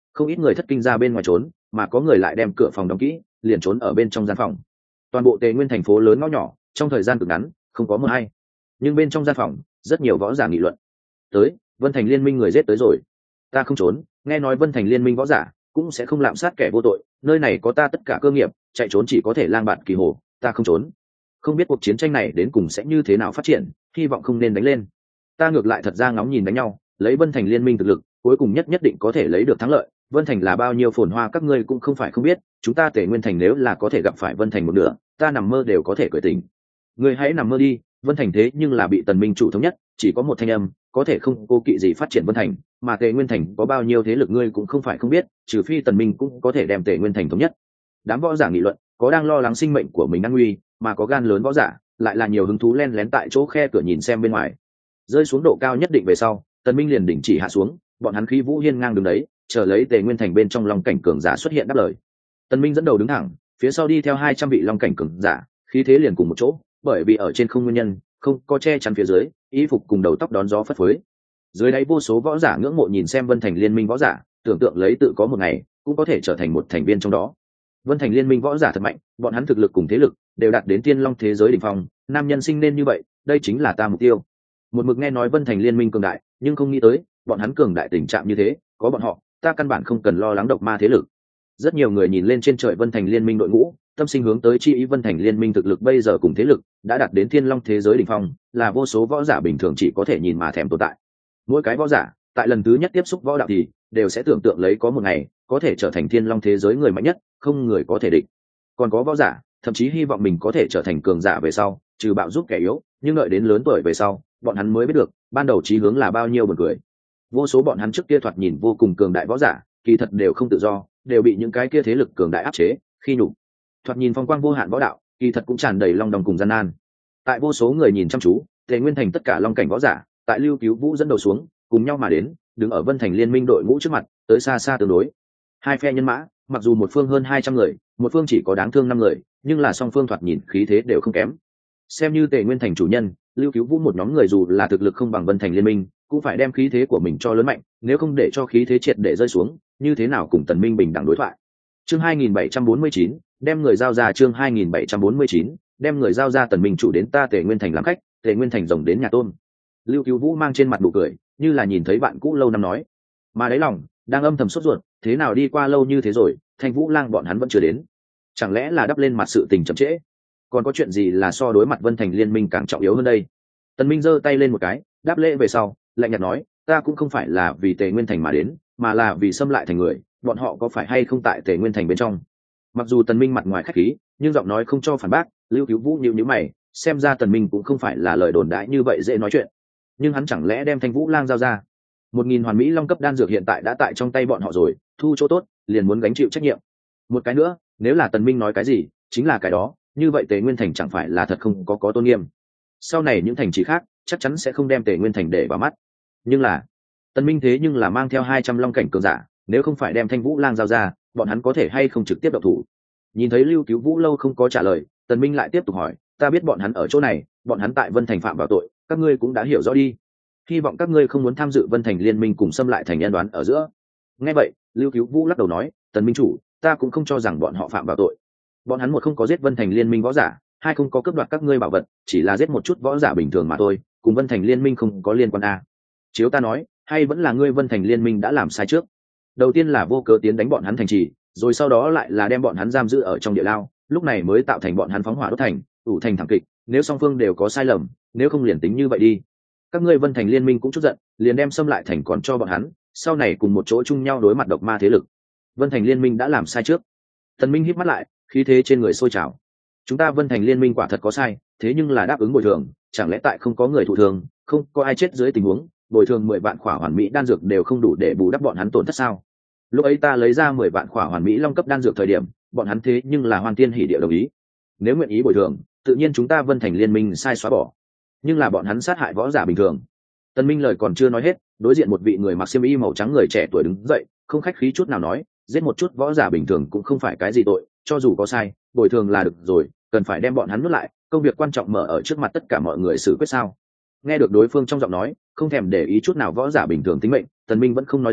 không ít người thất kinh ra bên ngoài trốn, mà có người lại đem cửa phòng đóng kỹ, liền trốn ở bên trong gian phòng. Toàn bộ Tề Nguyên thành phố lớn ngõ nhỏ, trong thời gian cực ngắn, không có mưa hay. Nhưng bên trong gian phòng, rất nhiều võ giả nghị luận. Tới, Vân Thành Liên minh người giết tới rồi. Ta không trốn, nghe nói Vân Thành Liên minh võ giả cũng sẽ không lạm sát kẻ vô tội, nơi này có ta tất cả cơ nghiệp, chạy trốn chỉ có thể lang bạt kỳ hồ, ta không trốn. Không biết cuộc chiến tranh này đến cùng sẽ như thế nào phát triển, hy vọng không nên đánh lên. Ta ngược lại thật ra ngóng nhìn đánh nhau, lấy Vân Thành Liên minh thực lực, cuối cùng nhất định có thể lấy được thắng lợi. Vân Thành là bao nhiêu phồn hoa các ngươi cũng không phải không biết, chúng ta Tề Nguyên Thành nếu là có thể gặp phải Vân Thành một nửa, ta nằm mơ đều có thể cười tỉnh. Ngươi hãy nằm mơ đi, Vân Thành thế nhưng là bị Tần Minh chủ thống nhất, chỉ có một thanh âm, có thể không cố kỵ gì phát triển Vân Thành, mà Tề Nguyên Thành có bao nhiêu thế lực ngươi cũng không phải không biết, trừ phi Tần Minh cũng có thể đem Tề Nguyên Thành thống nhất. Đám võ giả nghị luận, có đang lo lắng sinh mệnh của mình an nguy, mà có gan lớn võ giả, lại là nhiều hứng thú len lén tại chỗ khe cửa nhìn xem bên ngoài. Rơi xuống độ cao nhất định về sau, Tần Minh liền đình chỉ hạ xuống, bọn hắn khí vũ hiên ngang đứng đấy, chờ lấy Tề Nguyên Thành bên trong long cảnh cường giả xuất hiện đáp lời. Tần Minh dẫn đầu đứng thẳng, phía sau đi theo 200 vị long cảnh cường giả, khí thế liền cùng một chỗ, bởi vì ở trên không nguyên nhân, không có che chắn phía dưới, y phục cùng đầu tóc đón gió phất phới. Dưới đáy vô số võ giả ngưỡng mộ nhìn xem Vân Thành Liên minh võ giả, tưởng tượng lấy tự có một ngày cũng có thể trở thành một thành viên trong đó. Vân Thành Liên minh võ giả thật mạnh, bọn hắn thực lực cùng thế lực đều đạt đến tiên long thế giới đỉnh phong, nam nhân sinh nên như vậy, đây chính là ta mục tiêu. Một mực nghe nói Vân Thành Liên minh cường đại, nhưng không nghĩ tới, bọn hắn cường đại tình trạng như thế, có bọn họ, ta căn bản không cần lo lắng độc ma thế lực. Rất nhiều người nhìn lên trên trời Vân Thành Liên minh đội ngũ, tâm sinh hướng tới chi ý Vân Thành Liên minh thực lực bây giờ cùng thế lực đã đạt đến thiên long thế giới đỉnh phong, là vô số võ giả bình thường chỉ có thể nhìn mà thèm tồn tại. Mỗi cái võ giả, tại lần thứ nhất tiếp xúc võ đạo thì đều sẽ tưởng tượng lấy có một ngày có thể trở thành thiên long thế giới người mạnh nhất, không người có thể địch. Còn có võ giả, thậm chí hy vọng mình có thể trở thành cường giả về sau, trừ bạo giúp kẻ yếu, nhưng đợi đến lớn tuổi về sau, bọn hắn mới biết được, ban đầu chí hướng là bao nhiêu buồn cười. Vô số bọn hắn trước kia thoạt nhìn vô cùng cường đại võ giả, kỳ thật đều không tự do, đều bị những cái kia thế lực cường đại áp chế, khi nhục. Thoạt nhìn phong quang vô hạn võ đạo, kỳ thật cũng tràn đầy long đong cùng gian nan. Tại vô số người nhìn chăm chú, Tề Nguyên Thành tất cả long cảnh võ giả, tại Lưu Cứu Vũ dẫn đầu xuống, cùng nhau mà đến, đứng ở Vân Thành Liên minh đội ngũ trước mặt, tới xa xa tương đối. Hai phe nhân mã, mặc dù một phương hơn 200 người, một phương chỉ có đáng thương 5 người, nhưng là song phương thoạt nhìn khí thế đều không kém. Xem như Tề Nguyên Thành chủ nhân, Lưu Cứu Vũ một nhóm người dù là thực lực không bằng Vân Thành Liên minh, cũng phải đem khí thế của mình cho lớn mạnh, nếu không để cho khí thế triệt để rơi xuống, như thế nào cùng Tần Minh bình đẳng đối thoại. Chương 2749, đem người giao ra. Chương 2749, đem người giao ra. Tần Minh chủ đến ta Tề Nguyên Thành làm khách, Tề Nguyên Thành rồng đến nhà tôn. Lưu Cứu Vũ mang trên mặt nụ cười, như là nhìn thấy bạn cũ lâu năm nói, mà đáy lòng đang âm thầm sốt ruột, thế nào đi qua lâu như thế rồi, Thanh Vũ Lang bọn hắn vẫn chưa đến, chẳng lẽ là đắp lên mặt sự tình chậm trễ, còn có chuyện gì là so đối mặt Vân Thành Liên minh càng trọng yếu hơn đây? Tần Minh giơ tay lên một cái, đáp lễ về sau, lạnh nhạt nói, ta cũng không phải là vì Tề Nguyên Thành mà đến, mà là vì xâm lại thành người, bọn họ có phải hay không tại Tề Nguyên Thành bên trong? Mặc dù Tần Minh mặt ngoài khách khí, nhưng giọng nói không cho phản bác. Lưu Cứu Vũ nhíu mày, xem ra Tần Minh cũng không phải là lời đồn đại như vậy dễ nói chuyện. Nhưng hắn chẳng lẽ đem Thanh Vũ Lang giao ra? 1000 hoàn mỹ long cấp đan dược hiện tại đã tại trong tay bọn họ rồi, thu chỗ tốt, liền muốn gánh chịu trách nhiệm. Một cái nữa, nếu là Tần Minh nói cái gì, chính là cái đó, như vậy Tề Nguyên Thành chẳng phải là thật không có tôn nghiêm. Sau này những thành trì khác chắc chắn sẽ không đem Tề Nguyên Thành để vào mắt. Nhưng là Tần Minh thế nhưng là mang theo 200 long cảnh cường giả, nếu không phải đem Thanh Vũ Lang giao ra, bọn hắn có thể hay không trực tiếp động thủ? Nhìn thấy Lưu Cứu Vũ lâu không có trả lời, Tần Minh lại tiếp tục hỏi, ta biết bọn hắn ở chỗ này, bọn hắn tại Vân Thành phạm vào tội, các ngươi cũng đã hiểu rõ đi. Hy vọng các ngươi không muốn tham dự Vân Thành Liên minh cùng xâm lại thành nhân đoán ở giữa. Nghe vậy, Lưu Cứu Vũ lắc đầu nói, Tần Minh chủ, ta cũng không cho rằng bọn họ phạm vào tội. Bọn hắn một không có giết Vân Thành Liên minh võ giả, hai không có cướp đoạt các ngươi bảo vật, chỉ là giết một chút võ giả bình thường mà thôi, cùng Vân Thành Liên minh không có liên quan a. Chiếu ta nói, hay vẫn là ngươi Vân Thành Liên minh đã làm sai trước. Đầu tiên là vô cớ tiến đánh bọn hắn thành trì, rồi sau đó lại là đem bọn hắn giam giữ ở trong địa lao, lúc này mới tạo thành bọn hắn phóng hỏa đốt thành, ủ thành thảm kịch. Nếu song phương đều có sai lầm, nếu không liền tính như vậy đi. Các ngươi Vân Thành Liên minh cũng chút giận, liền đem xâm lại thành còn cho bọn hắn, sau này cùng một chỗ chung nhau đối mặt độc ma thế lực. Vân Thành Liên minh đã làm sai trước. Tần Minh híp mắt lại, khí thế trên người sôi trào. Chúng ta Vân Thành Liên minh quả thật có sai, thế nhưng là đáp ứng bồi thường, chẳng lẽ tại không có người thụ thường, không có ai chết dưới tình huống, bồi thường 10 vạn khỏa hoàn mỹ đan dược đều không đủ để bù đắp bọn hắn tổn thất sao? Lúc ấy ta lấy ra 10 vạn khỏa hoàn mỹ long cấp đan dược thời điểm, bọn hắn thế nhưng là hoan tiên hỉ địa đồng ý. Nếu nguyện ý bồi thường, tự nhiên chúng ta Vân Thành Liên minh sai xóa bỏ. Nhưng là bọn hắn sát hại võ giả bình thường. Tần Minh lời còn chưa nói hết, đối diện một vị người mặc xiêm y màu trắng người trẻ tuổi đứng dậy, không khách khí chút nào nói, giết một chút võ giả bình thường cũng không phải cái gì tội, cho dù có sai, bồi thường là được rồi, cần phải đem bọn hắn nuốt lại, công việc quan trọng mở ở trước mặt tất cả mọi người xử quyết sao? Nghe được đối phương trong giọng nói, không thèm để ý chút nào võ giả bình thường tính mệnh, Tần Minh vẫn không nói gì,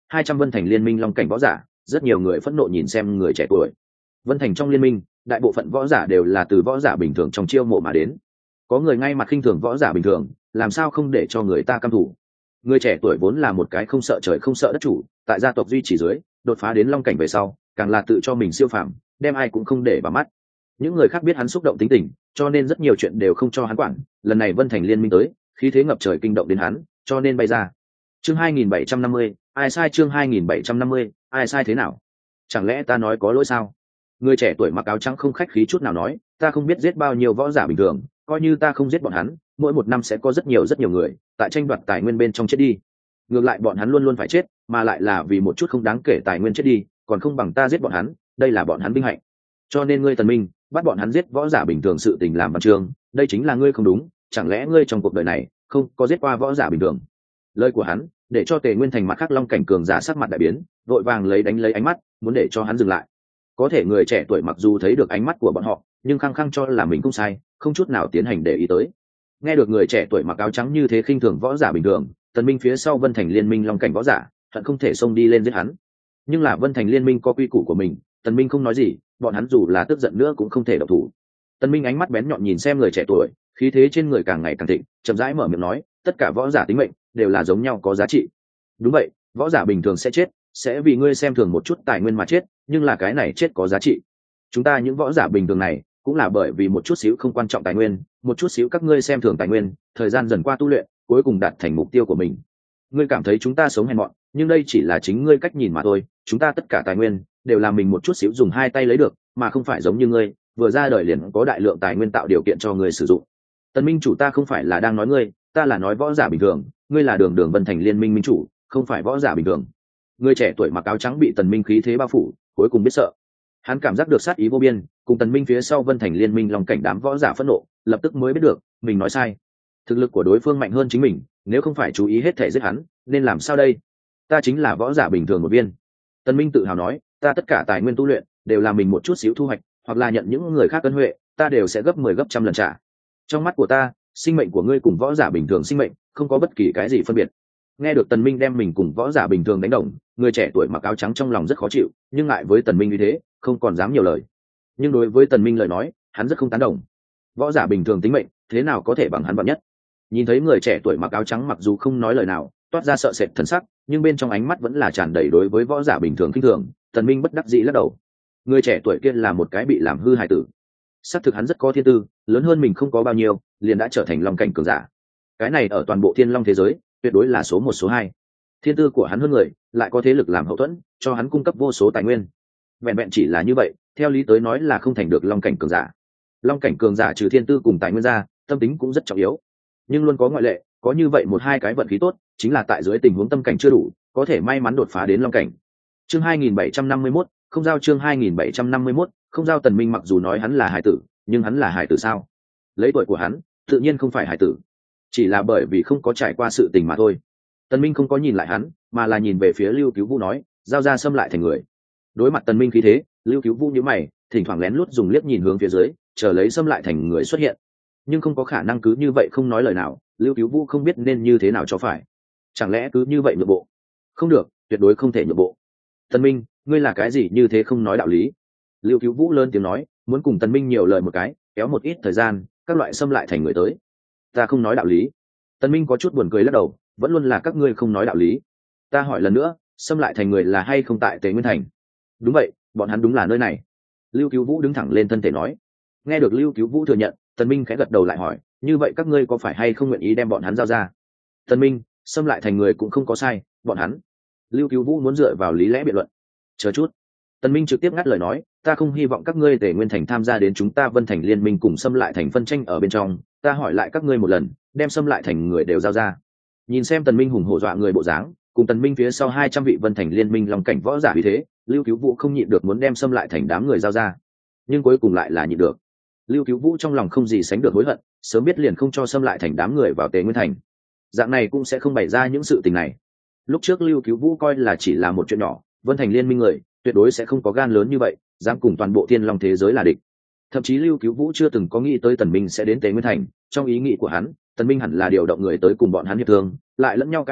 200 Vân Thành liên minh long cảnh võ giả, rất nhiều người phẫn nộ nhìn xem người trẻ tuổi. Vân Thành trong liên minh, đại bộ phận võ giả đều là từ võ giả bình thường trong chiêu mộ mà đến. Có người ngay mặt khinh thường võ giả bình thường, làm sao không để cho người ta căm thủ. Người trẻ tuổi vốn là một cái không sợ trời không sợ đất chủ, tại gia tộc duy trì dưới, đột phá đến long cảnh về sau, càng là tự cho mình siêu phàm, đem ai cũng không để vào mắt. Những người khác biết hắn xúc động tính tình, cho nên rất nhiều chuyện đều không cho hắn quản. Lần này Vân Thành liên minh tới, khí thế ngập trời kinh động đến hắn, cho nên bay ra. Chương 2750, ai sai? Chương 2750, ai sai thế nào? Chẳng lẽ ta nói có lỗi sao? Người trẻ tuổi mặc áo trắng không khách khí chút nào nói, ta không biết giết bao nhiêu võ giả bình thường, coi như ta không giết bọn hắn, mỗi một năm sẽ có rất nhiều người tại tranh đoạt tài nguyên bên trong chết đi. Ngược lại bọn hắn luôn luôn phải chết, mà lại là vì một chút không đáng kể tài nguyên chết đi, còn không bằng ta giết bọn hắn, đây là bọn hắn vinh hạnh. Cho nên ngươi Tần Minh, bắt bọn hắn giết võ giả bình thường sự tình làm văn chương, đây chính là ngươi không đúng, chẳng lẽ ngươi trong cuộc đời này không có giết qua võ giả bình thường? Lời của hắn để cho Tề Nguyên Thành mặt khác long cảnh cường giả sắc mặt đại biến, vội vàng lấy ánh mắt, muốn để cho hắn dừng lại. Có thể người trẻ tuổi mặc dù thấy được ánh mắt của bọn họ, nhưng khăng khăng cho là mình cũng sai, không chút nào tiến hành để ý tới. Nghe được người trẻ tuổi mặc áo trắng như thế khinh thường võ giả bình thường, Tần Minh phía sau Vân Thành liên minh long cảnh võ giả hận không thể xông đi lên giết hắn. Nhưng là Vân Thành liên minh có quy củ của mình, Tần Minh không nói gì, bọn hắn dù là tức giận nữa cũng không thể động thủ. Tần Minh ánh mắt bén nhọn nhìn xem người trẻ tuổi, khí thế trên người càng ngày càng thịnh, chậm rãi mở miệng nói, tất cả võ giả tính mệnh đều là giống nhau có giá trị. Đúng vậy, võ giả bình thường sẽ chết, sẽ vì ngươi xem thường một chút tài nguyên mà chết, nhưng là cái này chết có giá trị. Chúng ta những võ giả bình thường này cũng là bởi vì một chút xíu không quan trọng tài nguyên, một chút xíu các ngươi xem thường tài nguyên, thời gian dần qua tu luyện, cuối cùng đạt thành mục tiêu của mình. Ngươi cảm thấy chúng ta sống hèn mọn, nhưng đây chỉ là chính ngươi cách nhìn mà thôi, chúng ta tất cả tài nguyên đều là mình một chút xíu dùng hai tay lấy được, mà không phải giống như ngươi, vừa ra đời liền có đại lượng tài nguyên tạo điều kiện cho ngươi sử dụng. Tần Minh chủ, ta không phải là đang nói ngươi, ta là nói võ giả bình thường, ngươi là Đường Vân Thành liên minh minh chủ, không phải võ giả bình thường. Người trẻ tuổi mặc áo trắng bị Tần Minh khí thế bao phủ, cuối cùng biết sợ. Hắn cảm giác được sát ý vô biên, cùng Tần Minh phía sau Vân Thành liên minh lòng cảnh đám võ giả phẫn nộ, lập tức mới biết được mình nói sai. Thực lực của đối phương mạnh hơn chính mình, nếu không phải chú ý hết thể giết hắn, nên làm sao đây? Ta chính là võ giả bình thường một viên. Tần Minh tự hào nói, ta tất cả tài nguyên tu luyện đều là mình một chút xíu thu hoạch, hoặc là nhận những người khác ân huệ, ta đều sẽ gấp 10 gấp trăm lần trả. Trong mắt của ta, sinh mệnh của ngươi cùng võ giả bình thường sinh mệnh không có bất kỳ cái gì phân biệt. Nghe được Tần Minh đem mình cùng võ giả bình thường đánh đồng, người trẻ tuổi mặc áo trắng trong lòng rất khó chịu, nhưng ngại với Tần Minh như thế, không còn dám nhiều lời. Nhưng đối với Tần Minh lời nói, hắn rất không tán đồng. Võ giả bình thường tính mệnh, thế nào có thể bằng hắn vạn nhất? Nhìn thấy người trẻ tuổi mặc áo trắng mặc dù không nói lời nào, toát ra sợ sệt thần sắc, nhưng bên trong ánh mắt vẫn là tràn đầy đối với võ giả bình thường khinh thường. Tần Minh bất đắc dĩ lắc đầu. Người trẻ tuổi kia là một cái bị làm hư hài tử. Xác thực hắn rất có thiên tư, lớn hơn mình không có bao nhiêu, liền đã trở thành long cảnh cường giả. Cái này ở toàn bộ Thiên Long thế giới, tuyệt đối là số 1 số 2. Thiên tư của hắn hơn người, lại có thế lực làm hậu thuẫn, cho hắn cung cấp vô số tài nguyên. Vẹn vẹn chỉ là như vậy, theo lý tới nói là không thành được long cảnh cường giả. Long cảnh cường giả trừ thiên tư cùng tài nguyên ra, tâm tính cũng rất trọng yếu. Nhưng luôn có ngoại lệ, có như vậy một hai cái vận khí tốt, chính là tại dưới tình huống tâm cảnh chưa đủ, có thể may mắn đột phá đến long cảnh. Chương 2751, không giao. Chương 2751, không giao. Tần Minh mặc dù nói hắn là hải tử, nhưng hắn là hải tử sao? Lấy tuổi của hắn, tự nhiên không phải hải tử, chỉ là bởi vì không có trải qua sự tình mà thôi. Tần Minh không có nhìn lại hắn, mà là nhìn về phía Lưu Cứu Vũ nói, giao ra xâm lại thành người. Đối mặt Tần Minh khí thế, Lưu Cứu Vũ nhíu mày, thỉnh thoảng lén lút dùng liếc nhìn hướng phía dưới, chờ lấy xâm lại thành người xuất hiện. Nhưng không có khả năng cứ như vậy không nói lời nào, Lưu Cứu Vũ không biết nên như thế nào cho phải. Chẳng lẽ cứ như vậy nhượng bộ? Không được, tuyệt đối không thể nhượng bộ. Tần Minh, ngươi là cái gì như thế không nói đạo lý? Lưu Cứu Vũ lớn tiếng nói, muốn cùng Tần Minh nhiều lời một cái, kéo một ít thời gian, các loại xâm lại thành người tới. Ta không nói đạo lý. Tần Minh có chút buồn cười lắc đầu, vẫn luôn là các ngươi không nói đạo lý. Ta hỏi lần nữa, xâm lại thành người là hay không tại Tề Nguyên Thành? Đúng vậy, bọn hắn đúng là nơi này. Lưu Cứu Vũ đứng thẳng lên thân thể nói. Nghe được Lưu Cứu Vũ thừa nhận, Tần Minh khẽ gật đầu lại hỏi, như vậy các ngươi có phải hay không nguyện ý đem bọn hắn giao ra? Tần Minh, xâm lại thành người cũng không có sai, bọn hắn. Lưu Cứu Vũ muốn dựa vào lý lẽ biện luận. Chờ chút. Tần Minh trực tiếp ngắt lời nói, ta không hy vọng các ngươi Tề Nguyên Thành tham gia đến chúng ta Vân Thành liên minh cùng xâm lại thành phân tranh ở bên trong, ta hỏi lại các ngươi một lần, đem xâm lại thành người đều giao ra. Nhìn xem Tần Minh hùng hổ dọa người bộ dáng, cùng Tần Minh phía sau 200 vị Vân Thành liên minh long cảnh võ giả vì thế, Lưu Cứu Vũ không nhịn được muốn đem xâm lại thành đám người giao ra, nhưng cuối cùng lại là nhịn được. Lưu Cứu Vũ trong lòng không gì sánh được hối hận, sớm biết liền không cho xâm lại thành đám người vào Tề Nguyên Thành, dạng này cũng sẽ không bày ra những sự tình này. Lúc trước Lưu Cứu Vũ coi là chỉ là một chuyện nhỏ, Vân Thành liên minh người tuyệt đối sẽ không có gan lớn như vậy, dám cùng toàn bộ Thiên Long thế giới là địch. Thậm chí Lưu Cứu Vũ chưa từng có nghĩ tới Tần Minh sẽ đến Tề Nguyên Thành, trong ý nghĩ của hắn, Tần Minh hẳn là điều động người tới cùng bọn hắn hiệp thương, lại lẫn nhau cái cỏ,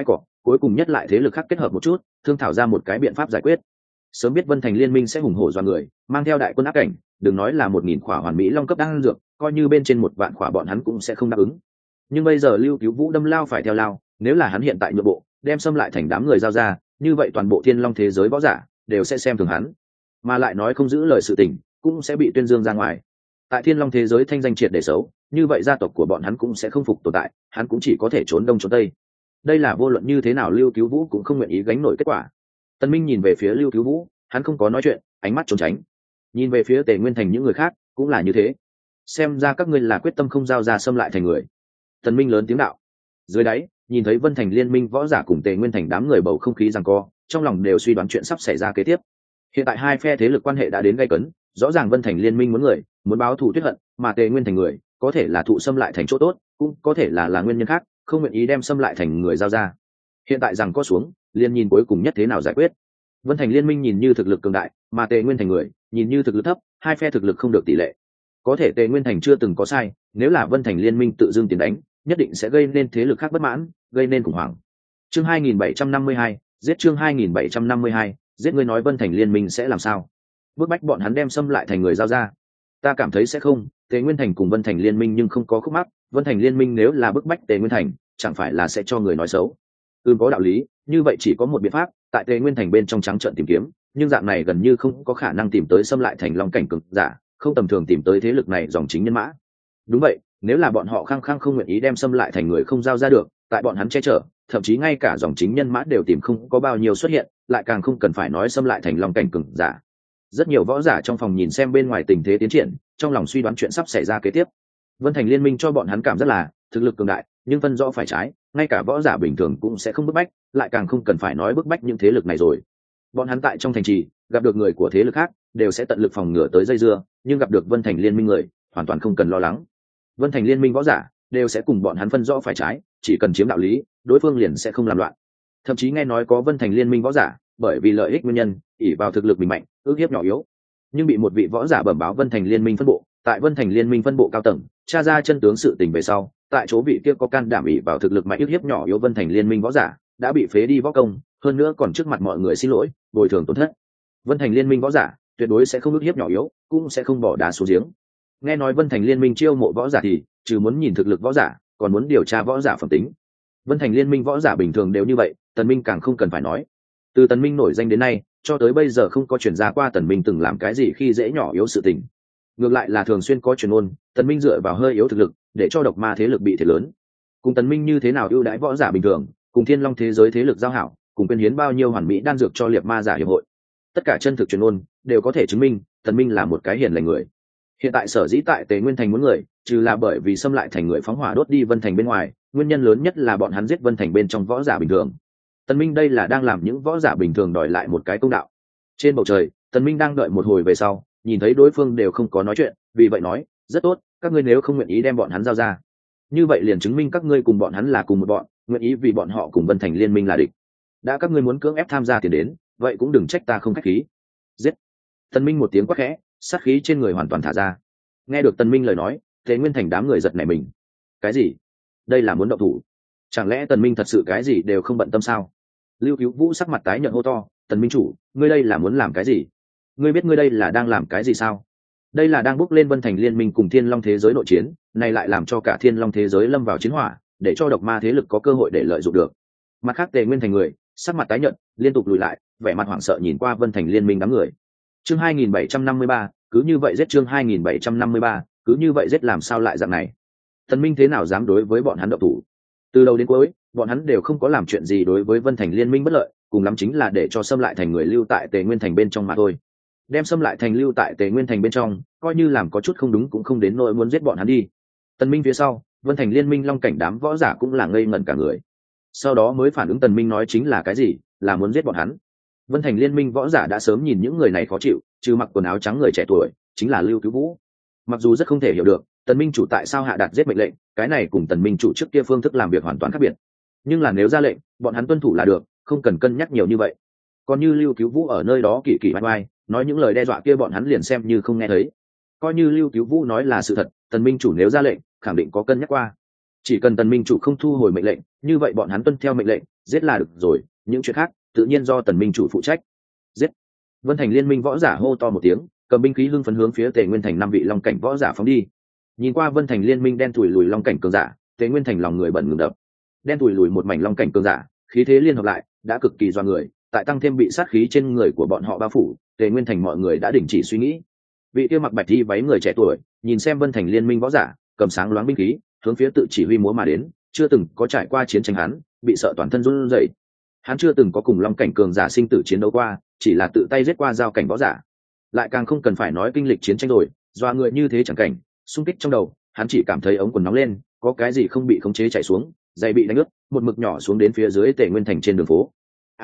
cuối cùng nhất lại thế lực khác kết hợp một chút, thương thảo ra một cái biện pháp giải quyết. Sớm biết Vân Thành liên minh sẽ hùng hổ doan người, mang theo đại quân áp cảnh, đừng nói là 1000 khỏa hoàn mỹ long cấp đan dược, coi như bên trên 1 vạn khỏa bọn hắn cũng sẽ không đáp ứng. Nhưng bây giờ Lưu Cứu Vũ đâm lao phải theo lao, nếu là hắn hiện tại nhượng bộ, đem xâm lại thành đám người giao ra, như vậy toàn bộ Thiên Long thế giới võ giả đều sẽ xem thường hắn, mà lại nói không giữ lời sự tình, cũng sẽ bị tuyên dương ra ngoài. Tại Thiên Long thế giới thanh danh triệt để xấu, như vậy gia tộc của bọn hắn cũng sẽ không phục tồn tại, hắn cũng chỉ có thể trốn đông trốn tây. Đây là vô luận như thế nào Lưu Cứu Vũ cũng không nguyện ý gánh nổi kết quả. Tần Minh nhìn về phía Lưu Cứu Vũ, hắn không có nói chuyện, ánh mắt trốn tránh. Nhìn về phía Tề Nguyên Thành những người khác, cũng là như thế. Xem ra các ngươi là quyết tâm không giao ra xâm lại thành người. Tần Minh lớn tiếng đạo. Dưới đáy, nhìn thấy Vân Thành liên minh võ giả cùng Tề Nguyên Thành đám người bầu không khí giằng co, trong lòng đều suy đoán chuyện sắp xảy ra kế tiếp. Hiện tại hai phe thế lực quan hệ đã đến gay cấn, rõ ràng Vân Thành liên minh muốn người, muốn báo thù tuyết hận, mà Tề Nguyên Thành người, có thể là thụ xâm lại thành chỗ tốt, cũng có thể là nguyên nhân khác, không nguyện ý đem xâm lại thành người giao ra. Hiện tại rằng có xuống, liên nhìn cuối cùng nhất thế nào giải quyết. Vân Thành liên minh nhìn như thực lực cường đại, mà Tề Nguyên Thành người nhìn như thực lực thấp, hai phe thực lực không được tỷ lệ. Có thể Tề Nguyên Thành chưa từng có sai, nếu là Vân Thành liên minh tự dưng tiền đánh, nhất định sẽ gây nên thế lực khác bất mãn, gây nên khủng hoảng. Chương 2752, giết chương 2752, giết. Ngươi nói Vân Thành liên minh sẽ làm sao? Bức bách bọn hắn đem xâm lại thành người giao ra? Ta cảm thấy sẽ không, Tề Nguyên Thành cùng Vân Thành liên minh nhưng không có khúc mắc, Vân Thành liên minh nếu là bức bách Tề Nguyên Thành, chẳng phải là sẽ cho người nói xấu. Có đạo lý, như vậy chỉ có một biện pháp, tại Tề Nguyên Thành bên trong trắng trợn tìm kiếm, nhưng dạng này gần như không có khả năng tìm tới xâm lại thành long cảnh cường giả, không tầm thường tìm tới thế lực này dòng chính nhân mã. Đúng vậy, nếu là bọn họ khăng khăng không nguyện ý đem xâm lại thành người không giao ra được, tại bọn hắn che chở, thậm chí ngay cả dòng chính nhân mã đều tìm không có bao nhiêu xuất hiện, lại càng không cần phải nói xâm lại thành long cảnh cường giả. Rất nhiều võ giả trong phòng nhìn xem bên ngoài tình thế tiến triển, trong lòng suy đoán chuyện sắp xảy ra kế tiếp. Vân Thành liên minh cho bọn hắn cảm rất là thực lực cường đại, nhưng phân rõ phải trái, ngay cả võ giả bình thường cũng sẽ không bức bách, lại càng không cần phải nói bức bách những thế lực này rồi. Bọn hắn tại trong thành trì gặp được người của thế lực khác, đều sẽ tận lực phòng ngừa tới dây dưa, nhưng gặp được Vân Thành liên minh người, hoàn toàn không cần lo lắng. Vân Thành liên minh võ giả đều sẽ cùng bọn hắn phân rõ phải trái, chỉ cần chiếm đạo lý, đối phương liền sẽ không làm loạn. Thậm chí nghe nói có Vân Thành liên minh võ giả, bởi vì lợi ích nguyên nhân, ỷ vào thực lực mình mạnh, ước hiếp nhỏ yếu, nhưng bị một vị võ giả bẩm báo Vân Thành liên minh phân bộ, tại Vân Thành liên minh phân bộ cao tầng tra ra chân tướng sự tình về sau, tại chỗ vị kia có can đảm ỷ vào thực lực mạnh ước hiếp nhỏ yếu Vân Thành liên minh võ giả đã bị phế đi võ công, hơn nữa còn trước mặt mọi người xin lỗi, bồi thường tổn thất. Vân Thành liên minh võ giả tuyệt đối sẽ không ước hiếp nhỏ yếu, cũng sẽ không bỏ đá xuống giếng. Nghe nói Vân Thành liên minh chiêu mộ võ giả thì trừ muốn nhìn thực lực võ giả, còn muốn điều tra võ giả phẩm tính. Vân Thành liên minh võ giả bình thường đều như vậy, Tần Minh càng không cần phải nói. Từ Tần Minh nổi danh đến nay, cho tới bây giờ không có truyền ra qua Tần Minh từng làm cái gì khi dễ nhỏ yếu sự tình. Ngược lại là thường xuyên có truyền ngôn, Tần Minh dựa vào hơi yếu thực lực, để cho độc ma thế lực bị thiệt lớn. Cùng Tần Minh như thế nào ưu đãi võ giả bình thường, cùng Thiên Long thế giới thế lực giao hảo, cùng quyên hiến bao nhiêu hoàn mỹ đan dược cho liệt ma giả hiệp hội. Tất cả chân thực truyền ngôn đều có thể chứng minh, Tần Minh là một cái hiền lành người. Hiện tại sở dĩ tại Tề Nguyên Thành muốn người, trừ là bởi vì xâm lại thành người phóng hỏa đốt đi Vân Thành bên ngoài, nguyên nhân lớn nhất là bọn hắn giết Vân Thành bên trong võ giả bình thường. Tần Minh đây là đang làm những võ giả bình thường đòi lại một cái công đạo. Trên bầu trời, Tần Minh đang đợi một hồi về sau, nhìn thấy đối phương đều không có nói chuyện, vì vậy nói, rất tốt, các ngươi nếu không nguyện ý đem bọn hắn giao ra, như vậy liền chứng minh các ngươi cùng bọn hắn là cùng một bọn, nguyện ý vì bọn họ cùng Vân Thành liên minh là địch. Đã các ngươi muốn cưỡng ép tham gia tiền đến, vậy cũng đừng trách ta không khách khí. Giết! Tần Minh một tiếng quát khẽ, sát khí trên người hoàn toàn thả ra. Nghe được Tần Minh lời nói, Tề Nguyên Thành đám người giật nảy mình. Cái gì? Đây là muốn động thủ? Chẳng lẽ Tần Minh thật sự cái gì đều không bận tâm sao? Lưu Cứu Vũ sắc mặt tái nhợt hô to, Tần Minh chủ, ngươi đây là muốn làm cái gì? Ngươi biết ngươi đây là đang làm cái gì sao? Đây là đang bước lên Vân Thành liên minh cùng Thiên Long thế giới nội chiến, này lại làm cho cả Thiên Long thế giới lâm vào chiến hỏa, để cho độc ma thế lực có cơ hội để lợi dụng được. Mặt khác Tề Nguyên Thành người, sắc mặt tái nhợt, liên tục lùi lại, vẻ mặt hoảng sợ nhìn qua Vân Thành liên minh đám người. Chương 2753, cứ như vậy giết chương 2753, cứ như vậy giết làm sao lại dạng này? Tần Minh thế nào dám đối với bọn hắn động thủ? Từ đầu đến cuối, bọn hắn đều không có làm chuyện gì đối với Vân Thành liên minh bất lợi, cùng lắm chính là để cho xâm lại thành người lưu tại Tề Nguyên Thành bên trong mà thôi. Đem xâm lại thành lưu tại Tề Nguyên Thành bên trong, coi như làm có chút không đúng cũng không đến nỗi muốn giết bọn hắn đi. Tần Minh phía sau, Vân Thành liên minh long cảnh đám võ giả cũng là ngây ngẩn cả người. Sau đó mới phản ứng Tần Minh nói chính là cái gì, là muốn giết bọn hắn. Vân Thành liên minh võ giả đã sớm nhìn những người này khó chịu, trừ mặc quần áo trắng người trẻ tuổi, chính là Lưu Cứu Vũ. Mặc dù rất không thể hiểu được, Tần Minh chủ tại sao hạ đạt giết mệnh lệnh, cái này cùng Tần Minh chủ trước kia phương thức làm việc hoàn toàn khác biệt. Nhưng là nếu ra lệnh, bọn hắn tuân thủ là được, không cần cân nhắc nhiều như vậy. Còn như Lưu Cứu Vũ ở nơi đó kỳ kỳ oai oai, nói những lời đe dọa kia bọn hắn liền xem như không nghe thấy. Coi như Lưu Cứu Vũ nói là sự thật, Tần Minh chủ nếu ra lệnh, khẳng định có cân nhắc qua. Chỉ cần Tần Minh chủ không thu hồi mệnh lệnh, như vậy bọn hắn tuân theo mệnh lệnh, giết là được rồi, những chuyện khác tự nhiên do tần minh chủ phụ trách. Giết! Vân Thành liên minh võ giả hô to một tiếng, cầm binh khí hưng phấn hướng phía Tề Nguyên Thành 5 vị long cảnh võ giả phóng đi. Nhìn qua Vân Thành liên minh đen tủi lùi long cảnh cường giả, Tề Nguyên Thành lòng người bận ngừng đập. Đen tủi lùi một mảnh long cảnh cường giả, khí thế liên hợp lại đã cực kỳ doa người, tại tăng thêm bị sát khí trên người của bọn họ bao phủ, Tề Nguyên Thành mọi người đã đình chỉ suy nghĩ. Vị kia mặc bạch y váy người trẻ tuổi, nhìn xem Vân Thành liên minh võ giả, cầm sáng loáng binh khí, hướng phía tự chỉ huy múa mà đến, chưa từng có trải qua chiến tranh hắn, bị sợ toàn thân run rẩy. Hắn chưa từng có cùng long cảnh cường giả sinh tử chiến đấu qua, chỉ là tự tay giết qua giao cảnh võ giả, lại càng không cần phải nói kinh lịch chiến tranh rồi. Doa người như thế chẳng cảnh xung kích trong đầu, hắn chỉ cảm thấy ống quần nóng lên, có cái gì không bị khống chế chảy xuống, giày bị đánh ướt, một mực nhỏ xuống đến phía dưới Tề Nguyên Thành trên đường phố.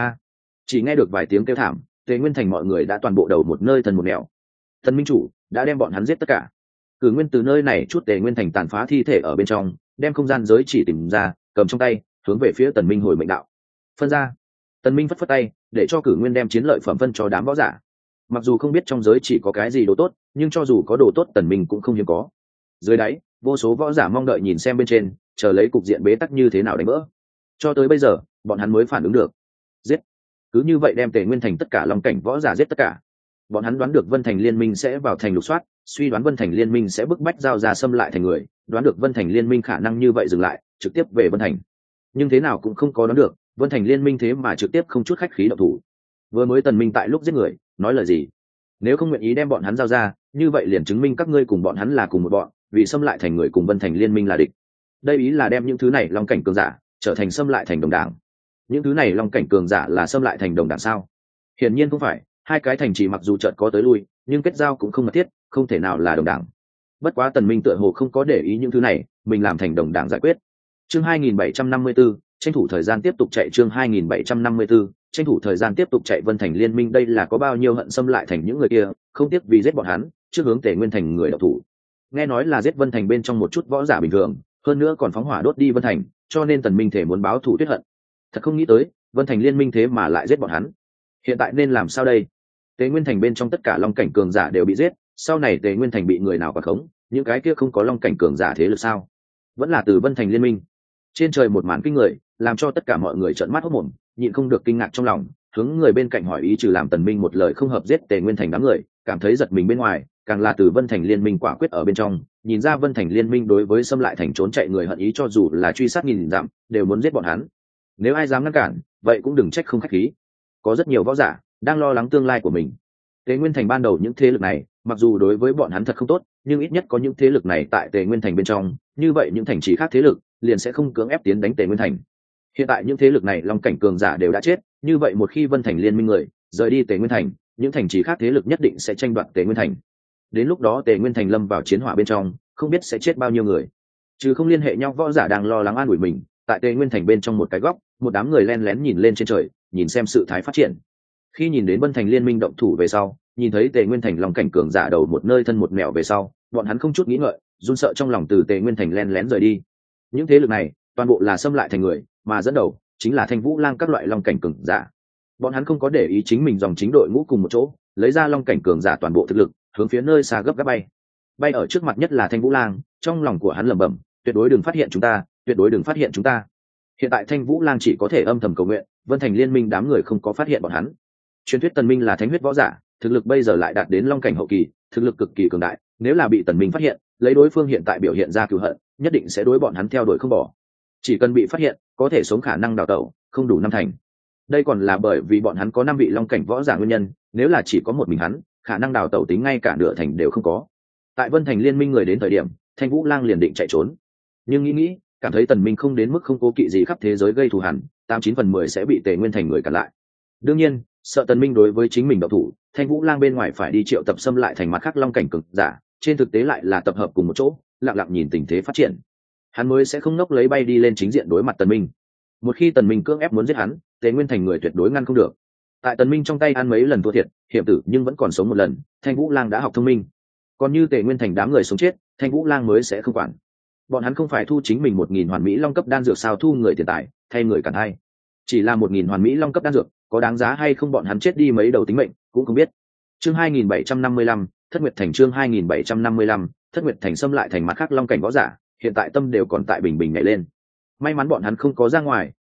Chỉ nghe được vài tiếng kêu thảm, Tề Nguyên Thành mọi người đã toàn bộ đầu một nơi thân một nẻo. Thần minh chủ đã đem bọn hắn giết tất cả. Cử Nguyên từ nơi này chút Tề Nguyên Thành tàn phá thi thể ở bên trong, đem không gian giới chỉ tìm ra, cầm trong tay, hướng về phía Tần Minh hồi mệnh đạo. Phân ra. Tần Minh phất phất tay, để cho Cử Nguyên đem chiến lợi phẩm phân cho đám võ giả. Mặc dù không biết trong giới chỉ có cái gì đồ tốt, nhưng cho dù có đồ tốt Tần Minh cũng không hiếm có. Dưới đáy, vô số võ giả mong đợi nhìn xem bên trên, chờ lấy cục diện bế tắc như thế nào đánh vỡ. Cho tới bây giờ, bọn hắn mới phản ứng được. Giết! Cứ như vậy đem Tề Nguyên Thành tất cả long cảnh võ giả giết tất cả. Bọn hắn đoán được Vân Thành liên minh sẽ vào thành lục soát, suy đoán Vân Thành liên minh sẽ bức bách giao ra xâm lại thành người, đoán được Vân Thành liên minh khả năng như vậy dừng lại, trực tiếp về Vân Thành. Nhưng thế nào cũng không có đoán được, Vân Thành liên minh thế mà trực tiếp không chút khách khí động thủ. Vừa mới Tần Minh tại lúc giết người, nói lời gì? Nếu không nguyện ý đem bọn hắn giao ra, như vậy liền chứng minh các ngươi cùng bọn hắn là cùng một bọn, vì xâm lại thành người cùng Vân Thành liên minh là địch. Đây ý là đem những thứ này long cảnh cường giả trở thành xâm lại thành đồng đảng. Những thứ này long cảnh cường giả là xâm lại thành đồng đảng sao? Hiển nhiên không phải, hai cái thành trì mặc dù chợt có tới lui, nhưng kết giao cũng không mật thiết, không thể nào là đồng đảng. Bất quá Tần Minh tựa hồ không có để ý những thứ này, mình làm thành đồng đảng giải quyết. Chương 2754, tranh thủ thời gian tiếp tục chạy. Chương 2754, tranh thủ thời gian tiếp tục chạy. Vân Thành liên minh đây là có bao nhiêu hận xâm lại thành những người kia, không tiếc vì giết bọn hắn, trước hướng Tề Nguyên Thành người đạo thủ. Nghe nói là giết Vân Thành bên trong một chút võ giả bình thường, hơn nữa còn phóng hỏa đốt đi Vân Thành, cho nên Tần Minh thể muốn báo thù tuyết hận. Thật không nghĩ tới, Vân Thành liên minh thế mà lại giết bọn hắn. Hiện tại nên làm sao đây? Tề Nguyên Thành bên trong tất cả long cảnh cường giả đều bị giết, sau này Tề Nguyên Thành bị người nào quản khống, những cái kia không có long cảnh cường giả thế lực sao? Vẫn là từ Vân Thành liên minh. Trên trời một màn kinh người, làm cho tất cả mọi người trợn mắt hốt mồm, nhịn không được kinh ngạc trong lòng, hướng người bên cạnh hỏi ý, trừ làm Tần Minh một lời không hợp giết Tề Nguyên Thành đám người, cảm thấy giật mình bên ngoài, càng là từ Vân Thành liên minh quả quyết ở bên trong, nhìn ra Vân Thành liên minh đối với xâm lại thành trốn chạy người hận ý, cho dù là truy sát nghìn dặm, đều muốn giết bọn hắn. Nếu ai dám ngăn cản, vậy cũng đừng trách không khách khí. Có rất nhiều võ giả đang lo lắng tương lai của mình. Tề Nguyên Thành ban đầu những thế lực này, mặc dù đối với bọn hắn thật không tốt, nhưng ít nhất có những thế lực này tại Tề Nguyên Thành bên trong, như vậy những thành trì khác thế lực liền sẽ không cưỡng ép tiến đánh Tề Nguyên Thành. Hiện tại những thế lực này long cảnh cường giả đều đã chết, như vậy một khi Vân Thành liên minh người rời đi Tề Nguyên Thành, những thành trì khác thế lực nhất định sẽ tranh đoạt Tề Nguyên Thành. Đến lúc đó Tề Nguyên Thành lâm vào chiến hỏa bên trong, không biết sẽ chết bao nhiêu người. Chứ không liên hệ nhau võ giả đang lo lắng an ủi mình, tại Tề Nguyên Thành bên trong một cái góc, một đám người len lén nhìn lên trên trời, nhìn xem sự thái phát triển. Khi nhìn đến Vân Thành liên minh động thủ về sau, nhìn thấy Tề Nguyên Thành long cảnh cường giả đầu một nơi thân một mẹo về sau, bọn hắn không chút nghĩ ngợi, run sợ trong lòng từ Tề Nguyên Thành len lén rời đi. Những thế lực này, toàn bộ là xâm lại thành người, mà dẫn đầu chính là Thanh Vũ Lang các loại long cảnh cường giả. Bọn hắn không có để ý chính mình dòng chính đội ngũ cùng một chỗ, lấy ra long cảnh cường giả toàn bộ thực lực, hướng phía nơi xa gấp gáp bay. Bay ở trước mặt nhất là Thanh Vũ Lang, trong lòng của hắn lẩm bẩm, tuyệt đối đừng phát hiện chúng ta, tuyệt đối đừng phát hiện chúng ta. Hiện tại Thanh Vũ Lang chỉ có thể âm thầm cầu nguyện, Vân Thành liên minh đám người không có phát hiện bọn hắn. Truyền thuyết Tần Minh là thánh huyết võ giả, thực lực bây giờ lại đạt đến long cảnh hậu kỳ, thực lực cực kỳ cường đại, nếu là bị Tần Minh phát hiện, lấy đối phương hiện tại biểu hiện ra cừu hận, nhất định sẽ đối bọn hắn theo đuổi không bỏ. Chỉ cần bị phát hiện, có thể sống khả năng đào tẩu không đủ năm thành. Đây còn là bởi vì bọn hắn có 5 vị long cảnh võ giả nguyên nhân, nếu là chỉ có một mình hắn, khả năng đào tẩu tính ngay cả nửa thành đều không có. Tại Vân Thành liên minh người đến thời điểm, Thanh Vũ Lang liền định chạy trốn, nhưng nghĩ, cảm thấy Tần Minh không đến mức không cố kỵ gì khắp thế giới gây thù hằn, 89/10 sẽ bị Tề Nguyên Thành người cản lại. Đương nhiên, sợ Tần Minh đối với chính mình động thủ, Thanh Vũ Lang bên ngoài phải đi triệu tập xâm lại thành mặt khác long cảnh cường giả, trên thực tế lại là tập hợp cùng một chỗ, lặng lặng nhìn tình thế phát triển. Hắn mới sẽ không ngốc lấy bay đi lên chính diện đối mặt Tần Minh. Một khi Tần Minh cưỡng ép muốn giết hắn, Tề Nguyên Thành người tuyệt đối ngăn không được. Tại Tần Minh trong tay ăn mấy lần thua thiệt, hiểm tử nhưng vẫn còn sống một lần, Thanh Vũ Lang đã học thông minh. Còn như Tề Nguyên Thành đám người sống chết, Thanh Vũ Lang mới sẽ không quản. Bọn hắn không phải thu chính mình 1000 hoàn mỹ long cấp đan dược sao thu người tiền tài, thay người cản hay. Chỉ là 1000 hoàn mỹ long cấp đan dược, có đáng giá hay không bọn hắn chết đi mấy đầu tính mệnh, cũng không biết. Chương 2755, Thất Nguyệt Thành. Chương 2755, Thất Nguyệt Thành xâm lại thành mặt khác long cảnh võ giả, hiện tại tâm đều còn tại bình bình nhảy lên. May mắn bọn hắn không có ra ngoài,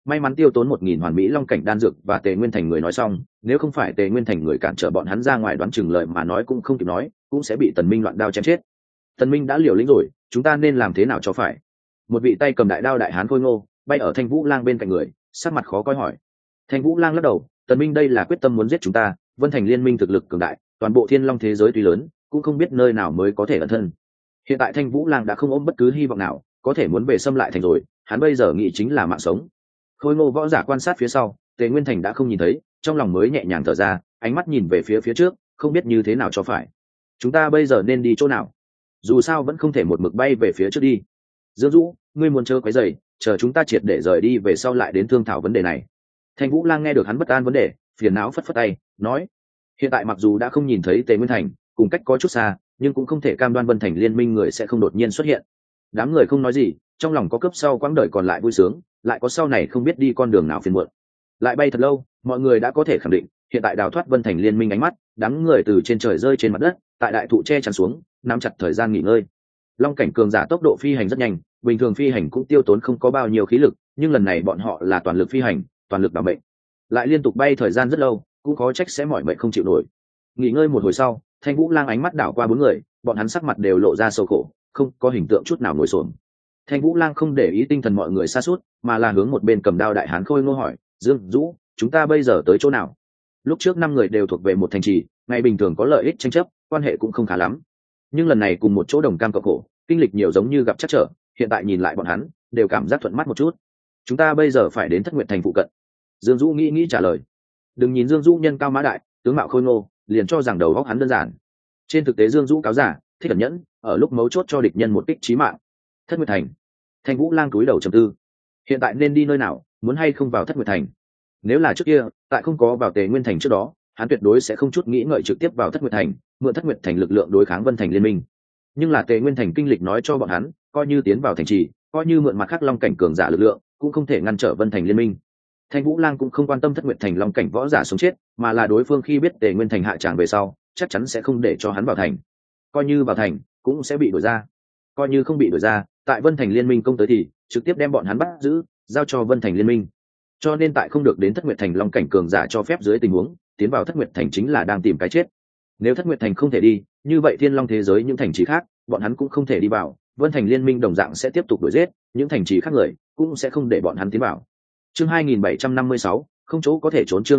may mắn tiêu tốn 1.000 hoàn mỹ long cảnh đan dược và Tề Nguyên Thành người nói xong, nếu không phải Tề Nguyên Thành người cản trở bọn hắn ra ngoài, đoán chừng lời mà nói cũng không kịp nói, cũng sẽ bị Tần Minh loạn đao chém chết. Tần Minh đã liều lĩnh rồi, chúng ta nên làm thế nào cho phải? Một vị tay cầm đại đao đại hán khôi ngô bay ở Thanh Vũ Lang bên cạnh người, sắc mặt khó coi hỏi. Thanh Vũ Lang lắc đầu, Tần Minh đây là quyết tâm muốn giết chúng ta, Vân Thành liên minh thực lực cường đại, toàn bộ Thiên Long thế giới tuy lớn, cũng không biết nơi nào mới có thể ẩn thân. Hiện tại Thanh Vũ Lang đã không ôm bất cứ hy vọng nào, có thể muốn về xâm lại thành rồi, hắn bây giờ nghĩ chính là mạng sống. Khôi ngô võ giả quan sát phía sau, Tề Nguyên Thành đã không nhìn thấy, trong lòng mới nhẹ nhàng thở ra, ánh mắt nhìn về phía trước, không biết như thế nào cho phải. Chúng ta bây giờ nên đi chỗ nào? Dù sao vẫn không thể một mực bay về phía trước đi. Dương Dũ, ngươi muốn chơi quấy rầy, chờ chúng ta triệt để rời đi về sau lại đến thương thảo vấn đề này. Thanh Vũ Lang nghe được hắn bất an vấn đề, phiền não phất phất tay, nói: hiện tại mặc dù đã không nhìn thấy Tề Nguyên Thành, cùng cách có chút xa, nhưng cũng không thể cam đoan Vân Thành liên minh người sẽ không đột nhiên xuất hiện. Đám người không nói gì, trong lòng có cấp sau quãng đời còn lại vui sướng, lại có sau này không biết đi con đường nào phiền muộn. Lại bay thật lâu, mọi người đã có thể khẳng định, hiện tại đào thoát Vân Thành liên minh ánh mắt, đám người từ trên trời rơi trên mặt đất, tại đại thụ che chắn xuống, nắm chặt thời gian nghỉ ngơi. Long cảnh cường giả tốc độ phi hành rất nhanh, bình thường phi hành cũng tiêu tốn không có bao nhiêu khí lực, nhưng lần này bọn họ là toàn lực phi hành, toàn lực bảo mệnh, lại liên tục bay thời gian rất lâu, cũng khó trách sẽ mỏi mệt không chịu nổi. Nghỉ ngơi một hồi sau, Thanh Vũ Lang ánh mắt đảo qua bốn người, bọn hắn sắc mặt đều lộ ra sầu khổ, không có hình tượng chút nào ngồi xổm. Thanh Vũ Lang không để ý tinh thần mọi người xa suốt, mà là hướng một bên cầm đao đại hán khôi ngô hỏi: Dương Dũ, chúng ta bây giờ tới chỗ nào? Lúc trước 5 người đều thuộc về một thành trì, ngày bình thường có lợi ích tranh chấp, quan hệ cũng không khá lắm, nhưng lần này cùng một chỗ đồng cam cộng khổ, kinh lịch nhiều giống như gặp trắc trở, hiện tại nhìn lại bọn hắn đều cảm giác thuận mắt một chút. Chúng ta bây giờ phải đến Thất Nguyệt thành phụ cận. Dương Dũ nghĩ trả lời. Đừng nhìn Dương Dũ nhân cao mã đại, tướng mạo khôi ngô, liền cho rằng đầu óc hắn đơn giản. Trên thực tế Dương Dũ cáo giả, thích cẩn nhẫn, ở lúc mấu chốt cho địch nhân một kích chí mạng. Thất Nguyệt thành. Thanh Vũ Lang cúi đầu trầm tư. Hiện tại nên đi nơi nào, muốn hay không vào Thất Nguyệt thành? Nếu là trước kia, tại không có vào Tề Nguyên thành trước đó, hắn tuyệt đối sẽ không chút nghĩ ngợi trực tiếp vào Thất Nguyệt thành, mượn Thất Nguyệt thành lực lượng đối kháng Vân Thành liên minh. Nhưng là Tề Nguyên thành kinh lịch nói cho bọn hắn, coi như tiến vào thành trì, coi như mượn mặt khác long cảnh cường giả lực lượng, cũng không thể ngăn trở Vân Thành liên minh. Thanh Vũ Lang cũng không quan tâm Thất Nguyệt thành long cảnh võ giả sống chết, mà là đối phương khi biết Tề Nguyên thành hạ tràng về sau, chắc chắn sẽ không để cho hắn vào thành. Coi như vào thành, cũng sẽ bị đuổi ra. Coi như không bị đuổi ra, tại Vân Thành liên minh công tới thì trực tiếp đem bọn hắn bắt giữ, giao cho Vân Thành liên minh. Cho nên tại không được đến Thất Nguyệt thành long cảnh cường giả cho phép dưới tình huống, tiến vào Thất Nguyệt thành chính là đang tìm cái chết. Nếu Thất Nguyệt thành không thể đi, như vậy Thiên Long thế giới những thành trì khác, bọn hắn cũng không thể đi vào, Vân Thành liên minh đồng dạng sẽ tiếp tục đuổi giết, những thành trì khác người cũng sẽ không để bọn hắn tiến vào. Chương 2756, không chỗ có thể trốn. Chương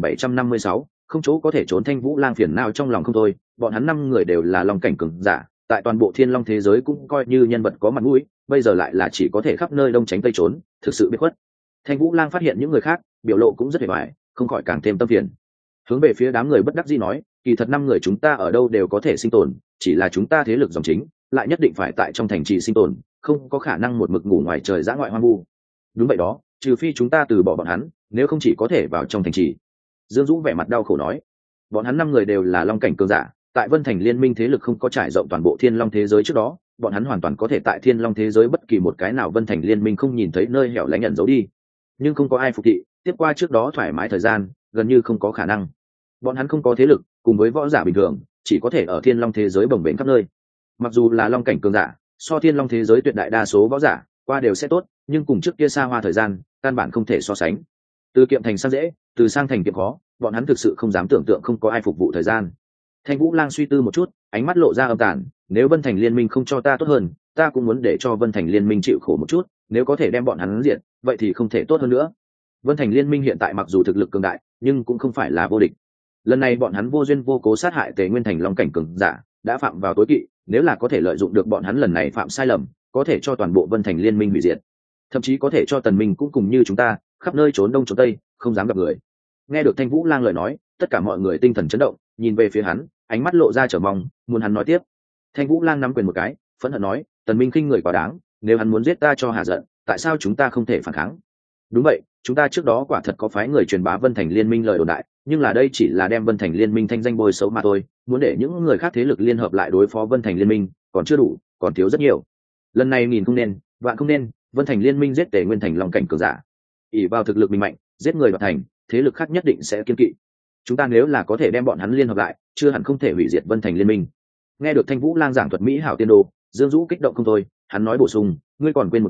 2756, không chỗ có thể trốn. Thanh Vũ Lang phiền não trong lòng không thôi, bọn hắn 5 người đều là long cảnh cường giả, tại toàn bộ Thiên Long thế giới cũng coi như nhân vật có mặt mũi, bây giờ lại là chỉ có thể khắp nơi đông tránh tây trốn, thực sự biết khuất. Thanh Vũ Lang phát hiện những người khác biểu lộ cũng rất hề bại, không khỏi càng thêm tâm phiền. Hướng về phía đám người bất đắc dĩ nói: kỳ thật 5 người chúng ta ở đâu đều có thể sinh tồn, chỉ là chúng ta thế lực dòng chính lại nhất định phải tại trong thành trì sinh tồn, không có khả năng một mực ngủ ngoài trời dã ngoại hoang vu. Đúng vậy đó, trừ phi chúng ta từ bỏ bọn hắn, nếu không chỉ có thể vào trong thành trì. Dương Dũ vẻ mặt đau khổ nói. Bọn hắn 5 người đều là long cảnh cường giả, tại Vân Thành liên minh thế lực không có trải rộng toàn bộ Thiên Long thế giới trước đó, bọn hắn hoàn toàn có thể tại Thiên Long thế giới bất kỳ một cái nào Vân Thành liên minh không nhìn thấy nơi hẻo lánh ẩn giấu đi. Nhưng không có ai phục thị, tiếp qua trước đó thoải mái thời gian, gần như không có khả năng. Bọn hắn không có thế lực, cùng với võ giả bình thường, chỉ có thể ở Thiên Long thế giới bồng bềnh khắp nơi. Mặc dù là long cảnh cường giả, so Thiên Long thế giới tuyệt đại đa số võ giả qua đều sẽ tốt, nhưng cùng trước kia xa hoa thời gian, căn bản không thể so sánh. Từ kiệm thành sang dễ, từ sang thành kiệm khó, bọn hắn thực sự không dám tưởng tượng không có ai phục vụ thời gian. Thanh Vũ Lang suy tư một chút, ánh mắt lộ ra âm tàn, nếu Vân Thành liên minh không cho ta tốt hơn, ta cũng muốn để cho Vân Thành liên minh chịu khổ một chút, nếu có thể đem bọn hắn diệt, vậy thì không thể tốt hơn nữa. Vân Thành liên minh hiện tại mặc dù thực lực cường đại, nhưng cũng không phải là vô địch. Lần này bọn hắn vô duyên vô cố sát hại Tề Nguyên thành long cảnh cường giả, đã phạm vào tối kỵ, nếu là có thể lợi dụng được bọn hắn lần này phạm sai lầm, có thể cho toàn bộ Vân Thành liên minh hủy diệt, thậm chí có thể cho Tần Minh cũng cùng như chúng ta, khắp nơi trốn đông trốn tây, không dám gặp người. Nghe được Thanh Vũ Lang lời nói, tất cả mọi người tinh thần chấn động, nhìn về phía hắn, ánh mắt lộ ra chờ mong, muốn hắn nói tiếp. Thanh Vũ Lang nắm quyền một cái, phẫn hận nói: Tần Minh khinh người quá đáng, nếu hắn muốn giết ta cho hạ giận, tại sao chúng ta không thể phản kháng? Đúng vậy, chúng ta trước đó quả thật có phái người truyền bá Vân Thành liên minh lời đồn đại, nhưng là đây chỉ là đem Vân Thành liên minh thanh danh bôi xấu mà thôi, muốn để những người khác thế lực liên hợp lại đối phó Vân Thành liên minh, còn chưa đủ, còn thiếu rất nhiều. Lần này nghìn không nên, vạn không nên, Vân Thành liên minh giết Tề Nguyên thành long cảnh cường giả, ỷ vào thực lực mình mạnh, giết người đoạt thành, thế lực khác nhất định sẽ kiên kỵ. Chúng ta nếu là có thể đem bọn hắn liên hợp lại, chưa hẳn không thể hủy diệt Vân Thành liên minh. Nghe được Thanh Vũ Lang giảng thuật mỹ hảo tiên đồ, Dương Dũ kích động không thôi, hắn nói bổ sung: ngươi còn quên một điểm,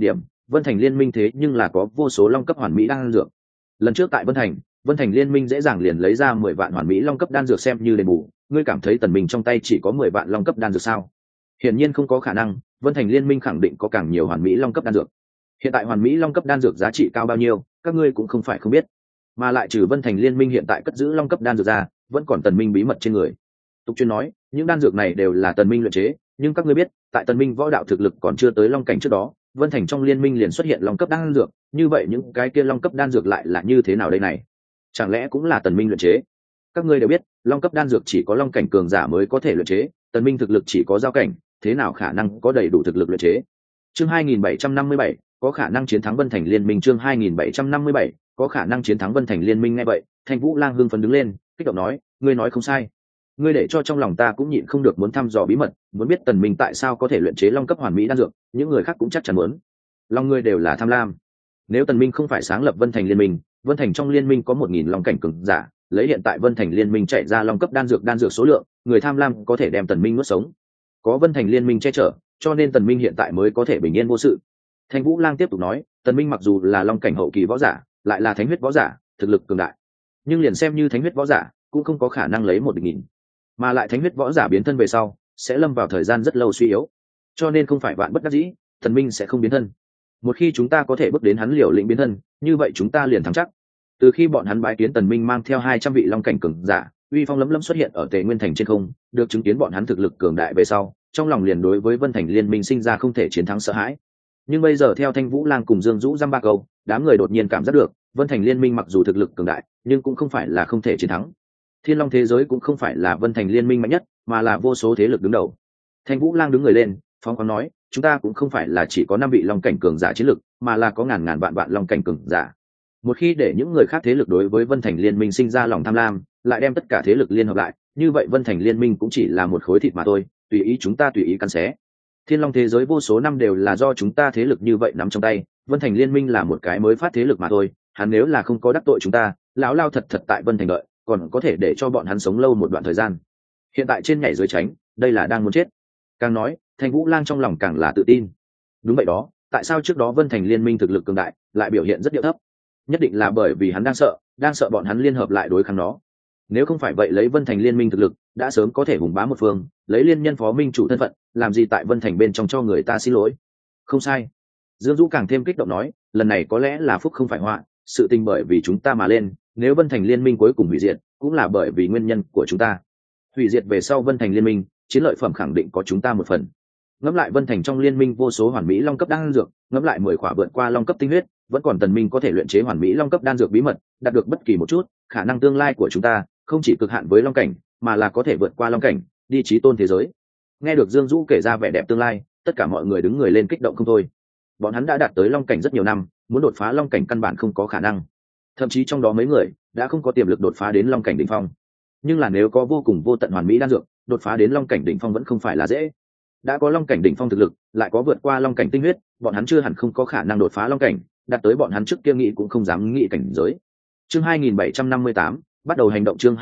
Vân Thành liên minh thế nhưng là có vô số long cấp hoàn mỹ đan dược. Lần trước tại Vân Thành liên minh dễ dàng liền lấy ra 10 vạn hoàn mỹ long cấp đan dược xem như đền bù. Ngươi cảm thấy Tần Minh trong tay chỉ có 10 vạn long cấp đan dược sao? Hiển nhiên không có khả năng, Vân Thành liên minh khẳng định có càng nhiều hoàn mỹ long cấp đan dược. Hiện tại hoàn mỹ long cấp đan dược giá trị cao bao nhiêu, các ngươi cũng không phải không biết. Mà lại trừ Vân Thành liên minh hiện tại cất giữ long cấp đan dược ra, vẫn còn Tần Minh bí mật trên người. Tục chuyên nói, những đan dược này đều là Tần Minh luyện chế, nhưng các ngươi biết, tại Tần Minh võ đạo thực lực còn chưa tới long cảnh trước đó, Vân Thành trong liên minh liền xuất hiện long cấp đan dược, như vậy những cái kia long cấp đan dược lại là như thế nào đây này? Chẳng lẽ cũng là Tần Minh luyện chế? Các ngươi đều biết, long cấp đan dược chỉ có long cảnh cường giả mới có thể luyện chế, Tần Minh thực lực chỉ có giao cảnh, thế nào khả năng có đầy đủ thực lực luyện chế? Chương 2757, có khả năng chiến thắng Vân Thành liên minh. Chương 2757, có khả năng chiến thắng Vân Thành liên minh. Nghe vậy, Thanh Vũ Lang hưng phấn đứng lên, kích động nói, ngươi nói không sai. Ngươi để cho trong lòng ta cũng nhịn không được muốn thăm dò bí mật, muốn biết Tần Minh tại sao có thể luyện chế long cấp hoàn mỹ đan dược, những người khác cũng chắc chắn muốn. Long ngươi đều là tham lam. Nếu Tần Minh không phải sáng lập Vân Thành liên minh, Vân Thành trong liên minh có 1000 long cảnh cường giả, lấy hiện tại Vân Thành liên minh chạy ra long cấp đan dược số lượng, người tham lam có thể đem Tần Minh nuốt sống. Có Vân Thành liên minh che chở, cho nên Tần Minh hiện tại mới có thể bình yên vô sự. Thanh Vũ Lang tiếp tục nói, Tần Minh mặc dù là long cảnh hậu kỳ võ giả, lại là thánh huyết võ giả, thực lực cường đại, nhưng liền xem như thánh huyết võ giả, cũng không có khả năng lấy 1000, mà lại thánh huyết võ giả biến thân về sau, sẽ lâm vào thời gian rất lâu suy yếu, cho nên không phải vạn bất đắc dĩ, Tần Minh sẽ không biến thân. Một khi chúng ta có thể bước đến hắn liều lĩnh biến thân, như vậy chúng ta liền thắng chắc. Từ khi bọn hắn bái kiến Tần Minh mang theo 200 vị long cảnh cường giả, uy phong lấm lấm xuất hiện ở Tề Nguyên Thành trên không, được chứng kiến bọn hắn thực lực cường đại về sau, trong lòng liền đối với Vân Thành liên minh sinh ra không thể chiến thắng sợ hãi. Nhưng bây giờ theo Thanh Vũ Lang cùng Dương Dũ dăm ba câu, đám người đột nhiên cảm giác được, Vân Thành liên minh mặc dù thực lực cường đại, nhưng cũng không phải là không thể chiến thắng. Thiên Long thế giới cũng không phải là Vân Thành liên minh mạnh nhất, mà là vô số thế lực đứng đầu. Thanh Vũ Lang đứng người lên, phóng khoáng nói, chúng ta cũng không phải là chỉ có 5 vị long cảnh cường giả chiến lực, mà là có ngàn ngàn vạn vạn long cảnh cường giả. Một khi để những người khác thế lực đối với Vân Thành liên minh sinh ra lòng tham lam, lại đem tất cả thế lực liên hợp lại, như vậy Vân Thành liên minh cũng chỉ là một khối thịt mà thôi, tùy ý chúng ta tùy ý cắn xé. Thiên Long thế giới vô số năm đều là do chúng ta thế lực như vậy nắm trong tay, Vân Thành liên minh là một cái mới phát thế lực mà thôi, hắn nếu là không có đắc tội chúng ta, lão lao thật thật tại Vân Thành đợi, còn có thể để cho bọn hắn sống lâu một đoạn thời gian. Hiện tại trên nhảy dưới tránh, đây là đang muốn chết. Càng nói, Thanh Vũ Lang trong lòng càng là tự tin. Đúng vậy đó, tại sao trước đó Vân Thành liên minh thực lực cường đại, lại biểu hiện rất điệu thấp? Nhất định là bởi vì hắn đang sợ bọn hắn liên hợp lại đối kháng nó. Nếu không phải vậy, lấy Vân Thành liên minh thực lực, đã sớm có thể hùng bá một phương, lấy liên nhân phó minh chủ thân phận, làm gì tại Vân Thành bên trong cho người ta xin lỗi. Không sai. Dương Dũ càng thêm kích động nói, lần này có lẽ là phúc không phải họa, sự tình bởi vì chúng ta mà lên, nếu Vân Thành liên minh cuối cùng hủy diệt, cũng là bởi vì nguyên nhân của chúng ta. Hủy diệt về sau Vân Thành liên minh, chiến lợi phẩm khẳng định có chúng ta một phần. Ngẫm lại Vân Thành trong liên minh vô số hoàn mỹ long cấp đan dược, ngẫm lại 10 khỏa vượt qua long cấp tinh huyết, vẫn còn Tần Minh có thể luyện chế hoàn mỹ long cấp đan dược bí mật, đạt được bất kỳ một chút, khả năng tương lai của chúng ta không chỉ cực hạn với long cảnh, mà là có thể vượt qua long cảnh, đi chí tôn thế giới. Nghe được Dương Dũ kể ra vẻ đẹp tương lai, tất cả mọi người đứng người lên kích động không thôi. Bọn hắn đã đạt tới long cảnh rất nhiều năm, muốn đột phá long cảnh căn bản không có khả năng. Thậm chí trong đó mấy người đã không có tiềm lực đột phá đến long cảnh đỉnh phong. Nhưng là nếu có vô cùng vô tận hoàn mỹ đan dược, đột phá đến long cảnh đỉnh phong vẫn không phải là dễ. Đã có long cảnh đỉnh phong thực lực, lại có vượt qua long cảnh tinh huyết, bọn hắn chưa hẳn không có khả năng đột phá long cảnh, đạt tới bọn hắn trước kia nghĩ cũng không dám nghĩ cảnh giới. Chương 2758, bắt đầu hành động. Chương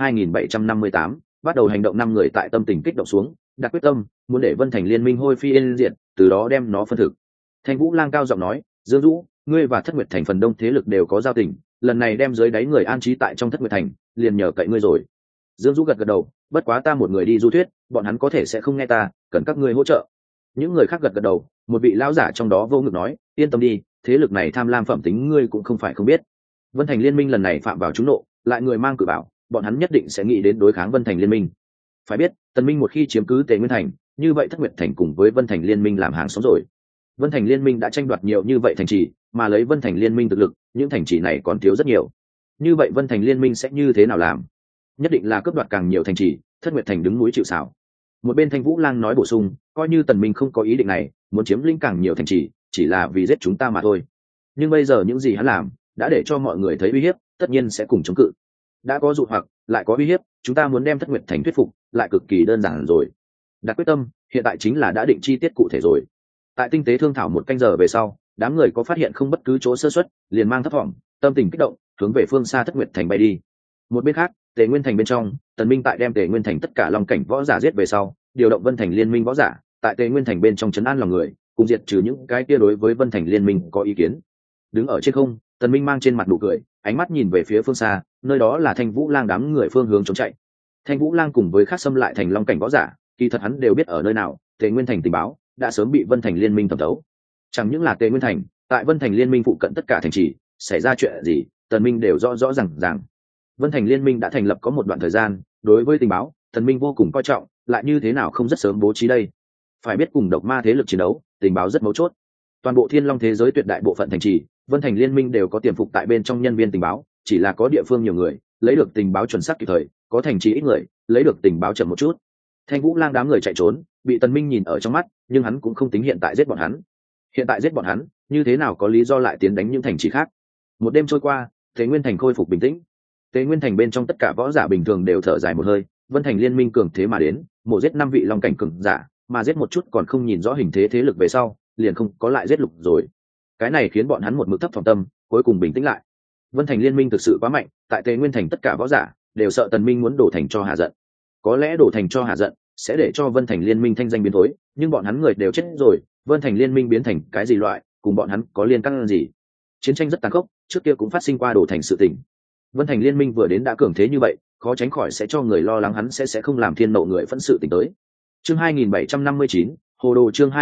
2758, bắt đầu hành động. 5 người tại tâm tình kích động xuống, đặt quyết tâm, muốn để Vân Thành liên minh hôi phi yên diệt, từ đó đem nó phân thực. Thanh Vũ Lang cao giọng nói, Dương Dũ, ngươi và Thất Nguyệt Thành phần đông thế lực đều có giao tình, lần này đem dưới đáy người an trí tại trong Thất Nguyệt Thành, liền nhờ cậy ngươi rồi. Dương Dũ gật gật đầu, bất quá ta một người đi du thuyết, bọn hắn có thể sẽ không nghe ta, cần các ngươi hỗ trợ. Những người khác gật gật đầu, một vị lão giả trong đó vô ngực nói, yên tâm đi, thế lực này tham lam phẩm tính ngươi cũng không phải không biết. Vân Thành liên minh lần này phạm vào trúng nộ, lại người mang cử bảo, bọn hắn nhất định sẽ nghĩ đến đối kháng Vân Thành liên minh. Phải biết, Tần Minh một khi chiếm cứ Tề Nguyên Thành, như vậy Thất Nguyệt Thành cùng với Vân Thành liên minh làm hàng xóm rồi. Vân Thành liên minh đã tranh đoạt nhiều như vậy thành trì, mà lấy Vân Thành liên minh thực lực, những thành trì này còn thiếu rất nhiều. Như vậy Vân Thành liên minh sẽ như thế nào làm? Nhất định là cướp đoạt càng nhiều thành trì, Thất Nguyệt Thành đứng núi chịu sào. Một bên Thanh Vũ Lang nói bổ sung, coi như Tần Minh không có ý định này, muốn chiếm lĩnh càng nhiều thành trì, chỉ là vì giết chúng ta mà thôi. Nhưng bây giờ những gì hắn làm, đã để cho mọi người thấy uy hiếp, tất nhiên sẽ cùng chống cự. Đã có dụ hoặc, lại có uy hiếp, chúng ta muốn đem Thất Nguyệt Thành thuyết phục, lại cực kỳ đơn giản rồi. Đặt quyết tâm, hiện tại chính là đã định chi tiết cụ thể rồi. Tại tinh tế thương thảo 1 canh giờ về sau, đám người có phát hiện không bất cứ chỗ sơ suất, liền mang thấp vọng, tâm tình kích động, hướng về phương xa Thất Nguyệt Thành bay đi. Một bên khác, Tề Nguyên Thành bên trong, Tần Minh tại đem Tề Nguyên Thành tất cả long cảnh võ giả giết về sau, điều động Vân Thành liên minh võ giả, tại Tề Nguyên Thành bên trong trấn an lòng người, cùng diệt trừ những cái kia đối với Vân Thành liên minh có ý kiến. Đứng ở trên không, Tần Minh mang trên mặt nụ cười, ánh mắt nhìn về phía phương xa, nơi đó là Thanh Vũ Lang đám người phương hướng trốn chạy. Thanh Vũ Lang cùng với khác xâm lại thành Long cảnh võ giả, kỳ thật hắn đều biết ở nơi nào, Tề Nguyên Thành tình báo đã sớm bị Vân Thành liên minh thẩm thấu. Chẳng những là Tề Nguyên Thành, tại Vân Thành liên minh phụ cận tất cả thành trì, xảy ra chuyện gì, Tần Minh đều rõ rõ ràng. Vân Thành liên minh đã thành lập có một đoạn thời gian, đối với tình báo, Tần Minh vô cùng coi trọng, lại như thế nào không rất sớm bố trí đây. Phải biết cùng độc ma thế lực chiến đấu, tình báo rất mấu chốt. Toàn bộ Thiên Long thế giới tuyệt đại bộ phận thành trì, Vân Thành liên minh đều có tiềm phục tại bên trong nhân viên tình báo, chỉ là có địa phương nhiều người, lấy được tình báo chuẩn xác kịp thời, có thành trì ít người, lấy được tình báo chậm một chút. Thanh Vũ Lang đám người chạy trốn, bị Tần Minh nhìn ở trong mắt, nhưng hắn cũng không tính hiện tại giết bọn hắn. Hiện tại giết bọn hắn, như thế nào có lý do lại tiến đánh những thành trì khác. Một đêm trôi qua, Tề Nguyên Thành khôi phục bình tĩnh. Tề Nguyên Thành bên trong tất cả võ giả bình thường đều thở dài một hơi, Vân Thành liên minh cường thế mà đến, mổ giết 5 vị long cảnh cường giả, mà giết một chút còn không nhìn rõ hình thế lực về sau, liền không có lại giết lục rồi. Cái này khiến bọn hắn một mực thấp phòng tâm, cuối cùng bình tĩnh lại. Vân Thành liên minh thực sự quá mạnh, tại Tề Nguyên Thành tất cả võ giả đều sợ Tần Minh muốn đổ thành cho hạ giận. Có lẽ đổ thành cho hạ giận sẽ để cho Vân Thành liên minh thanh danh biến thối, nhưng bọn hắn người đều chết rồi, Vân Thành liên minh biến thành cái gì loại, cùng bọn hắn có liên can gì? Chiến tranh rất tàn khốc, trước kia cũng phát sinh qua đổ thành sự tình. Vân Thành liên minh vừa đến đã cường thế như vậy, khó tránh khỏi sẽ cho người lo lắng hắn sẽ không làm thiên nộ người phẫn sự tình tới. Chương 2759, Hồ Đồ chương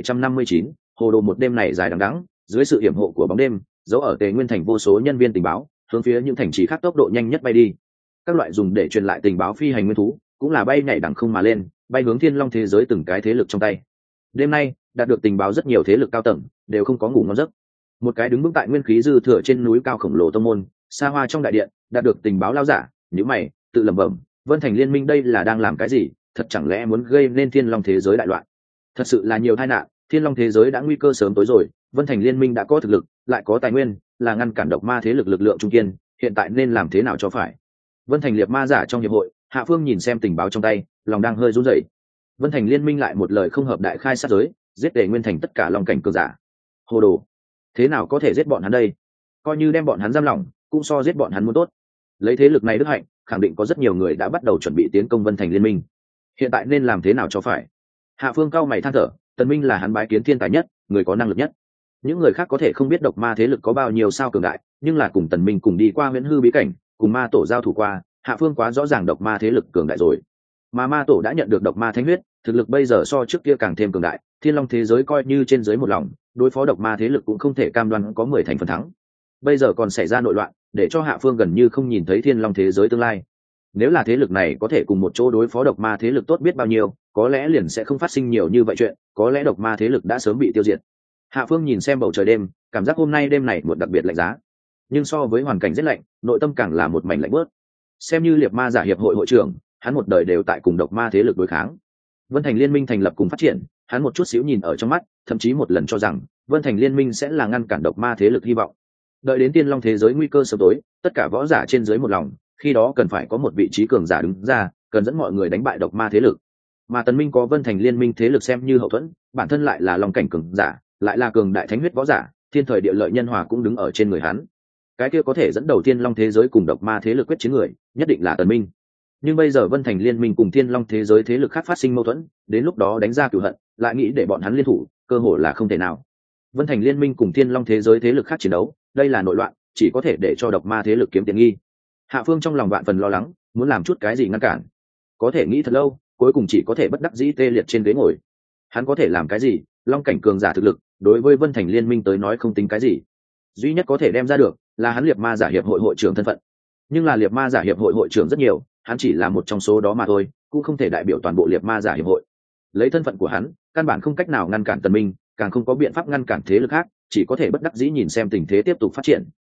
2759, Hồ Đồ một đêm này dài đằng đẵng, dưới sự yểm hộ của bóng đêm, giấu ở Tề Nguyên Thành vô số nhân viên tình báo, hướng phía những thành trì khác tốc độ nhanh nhất bay đi. Các loại dùng để truyền lại tình báo phi hành nguyên thú, cũng là bay nhảy đằng không mà lên, bay hướng Thiên Long thế giới từng cái thế lực trong tay. Đêm nay, đạt được tình báo rất nhiều thế lực cao tầng, đều không có ngủ ngon giấc. Một cái đứng vững tại nguyên khí dư thừa trên núi cao khổng lồ tông môn, xa hoa trong đại điện, đạt được tình báo lao giả, nhíu mày, tự lẩm bẩm, Vân Thành liên minh đây là đang làm cái gì, thật chẳng lẽ muốn gây nên Thiên Long thế giới đại loạn. Thật sự là nhiều tai nạn, Thiên Long thế giới đã nguy cơ sớm tối rồi, Vân Thành liên minh đã có thực lực, lại có tài nguyên, là ngăn cản độc ma thế lực lực lượng trung kiên, hiện tại nên làm thế nào cho phải. Vân Thành liệt ma giả trong hiệp hội, Hạ Phương nhìn xem tình báo trong tay, lòng đang hơi run rẩy. Vân Thành liên minh lại một lời không hợp đại khai sát giới, giết Tề Nguyên Thành tất cả long cảnh cường giả. Hồ đồ, thế nào có thể giết bọn hắn đây? Coi như đem bọn hắn giam lỏng, cũng so giết bọn hắn muốn tốt. Lấy thế lực này đức hạnh, khẳng định có rất nhiều người đã bắt đầu chuẩn bị tiến công Vân Thành liên minh. Hiện tại nên làm thế nào cho phải? Hạ Phương cao mày than thở, Tần Minh là hắn bái kiến thiên tài nhất, người có năng lực nhất. Những người khác có thể không biết độc ma thế lực có bao nhiêu sao cường đại, nhưng là cùng Tần Minh cùng đi qua Huyễn Hư bí cảnh, cùng ma tổ giao thủ qua, Hạ Phương quá rõ ràng độc ma thế lực cường đại rồi. Mà ma tổ đã nhận được độc ma thánh huyết, thực lực bây giờ so trước kia càng thêm cường đại, Thiên Long thế giới coi như trên dưới một lòng, đối phó độc ma thế lực cũng không thể cam đoan có 10 thành phần thắng. Bây giờ còn xảy ra nội loạn, để cho Hạ Phương gần như không nhìn thấy Thiên Long thế giới tương lai. Nếu là thế lực này có thể cùng một chỗ đối phó độc ma thế lực tốt biết bao nhiêu, có lẽ liền sẽ không phát sinh nhiều như vậy chuyện, có lẽ độc ma thế lực đã sớm bị tiêu diệt. Hạ Phương nhìn xem bầu trời đêm, cảm giác hôm nay đêm này một đặc biệt lạnh giá. Nhưng so với hoàn cảnh rất lạnh, nội tâm càng là một mảnh lạnh bớt. Xem như liệt ma giả hiệp hội hội trưởng, hắn một đời đều tại cùng độc ma thế lực đối kháng. Vân Thành liên minh thành lập cùng phát triển, hắn một chút xíu nhìn ở trong mắt, thậm chí một lần cho rằng Vân Thành liên minh sẽ là ngăn cản độc ma thế lực hy vọng. Đợi đến Tiên Long thế giới nguy cơ sớm tối, tất cả võ giả trên dưới một lòng, khi đó cần phải có một vị trí cường giả đứng ra, cần dẫn mọi người đánh bại độc ma thế lực. Mà Tần Minh có Vân Thành liên minh thế lực xem như hậu thuẫn, bản thân lại là long cảnh cường giả, lại là cường đại thánh huyết võ giả, thiên thời địa lợi nhân hòa cũng đứng ở trên người hắn. Cái kia có thể dẫn đầu Tiên Long thế giới cùng độc ma thế lực quyết chiến người, nhất định là Tần Minh. Nhưng bây giờ Vân Thành liên minh cùng Tiên Long thế giới thế lực khác phát sinh mâu thuẫn, đến lúc đó đánh ra cửu hận, lại nghĩ để bọn hắn liên thủ, cơ hội là không thể nào. Vân Thành liên minh cùng Tiên Long thế giới thế lực khác chiến đấu, đây là nội loạn, chỉ có thể để cho độc ma thế lực kiếm tiền nghi. Hạ Phương trong lòng vạn phần lo lắng, muốn làm chút cái gì ngăn cản. Có thể nghĩ thật lâu, cuối cùng chỉ có thể bất đắc dĩ tê liệt trên ghế ngồi. Hắn có thể làm cái gì? Long cảnh cường giả thực lực, đối với Vân Thành liên minh tới nói không tính cái gì. Duy nhất có thể đem ra được là hắn liệt ma giả hiệp hội hội trưởng thân phận. Nhưng là liệt ma giả hiệp hội hội trưởng rất nhiều, hắn chỉ là một trong số đó mà thôi, cũng không thể đại biểu toàn bộ liệt ma giả hiệp hội. Lấy thân phận của hắn, căn bản không cách nào ngăn cản Tần Minh, càng không có biện pháp ngăn cản thế lực khác, chỉ có thể bất đắc dĩ nhìn xem tình thế tiếp tục phát triển.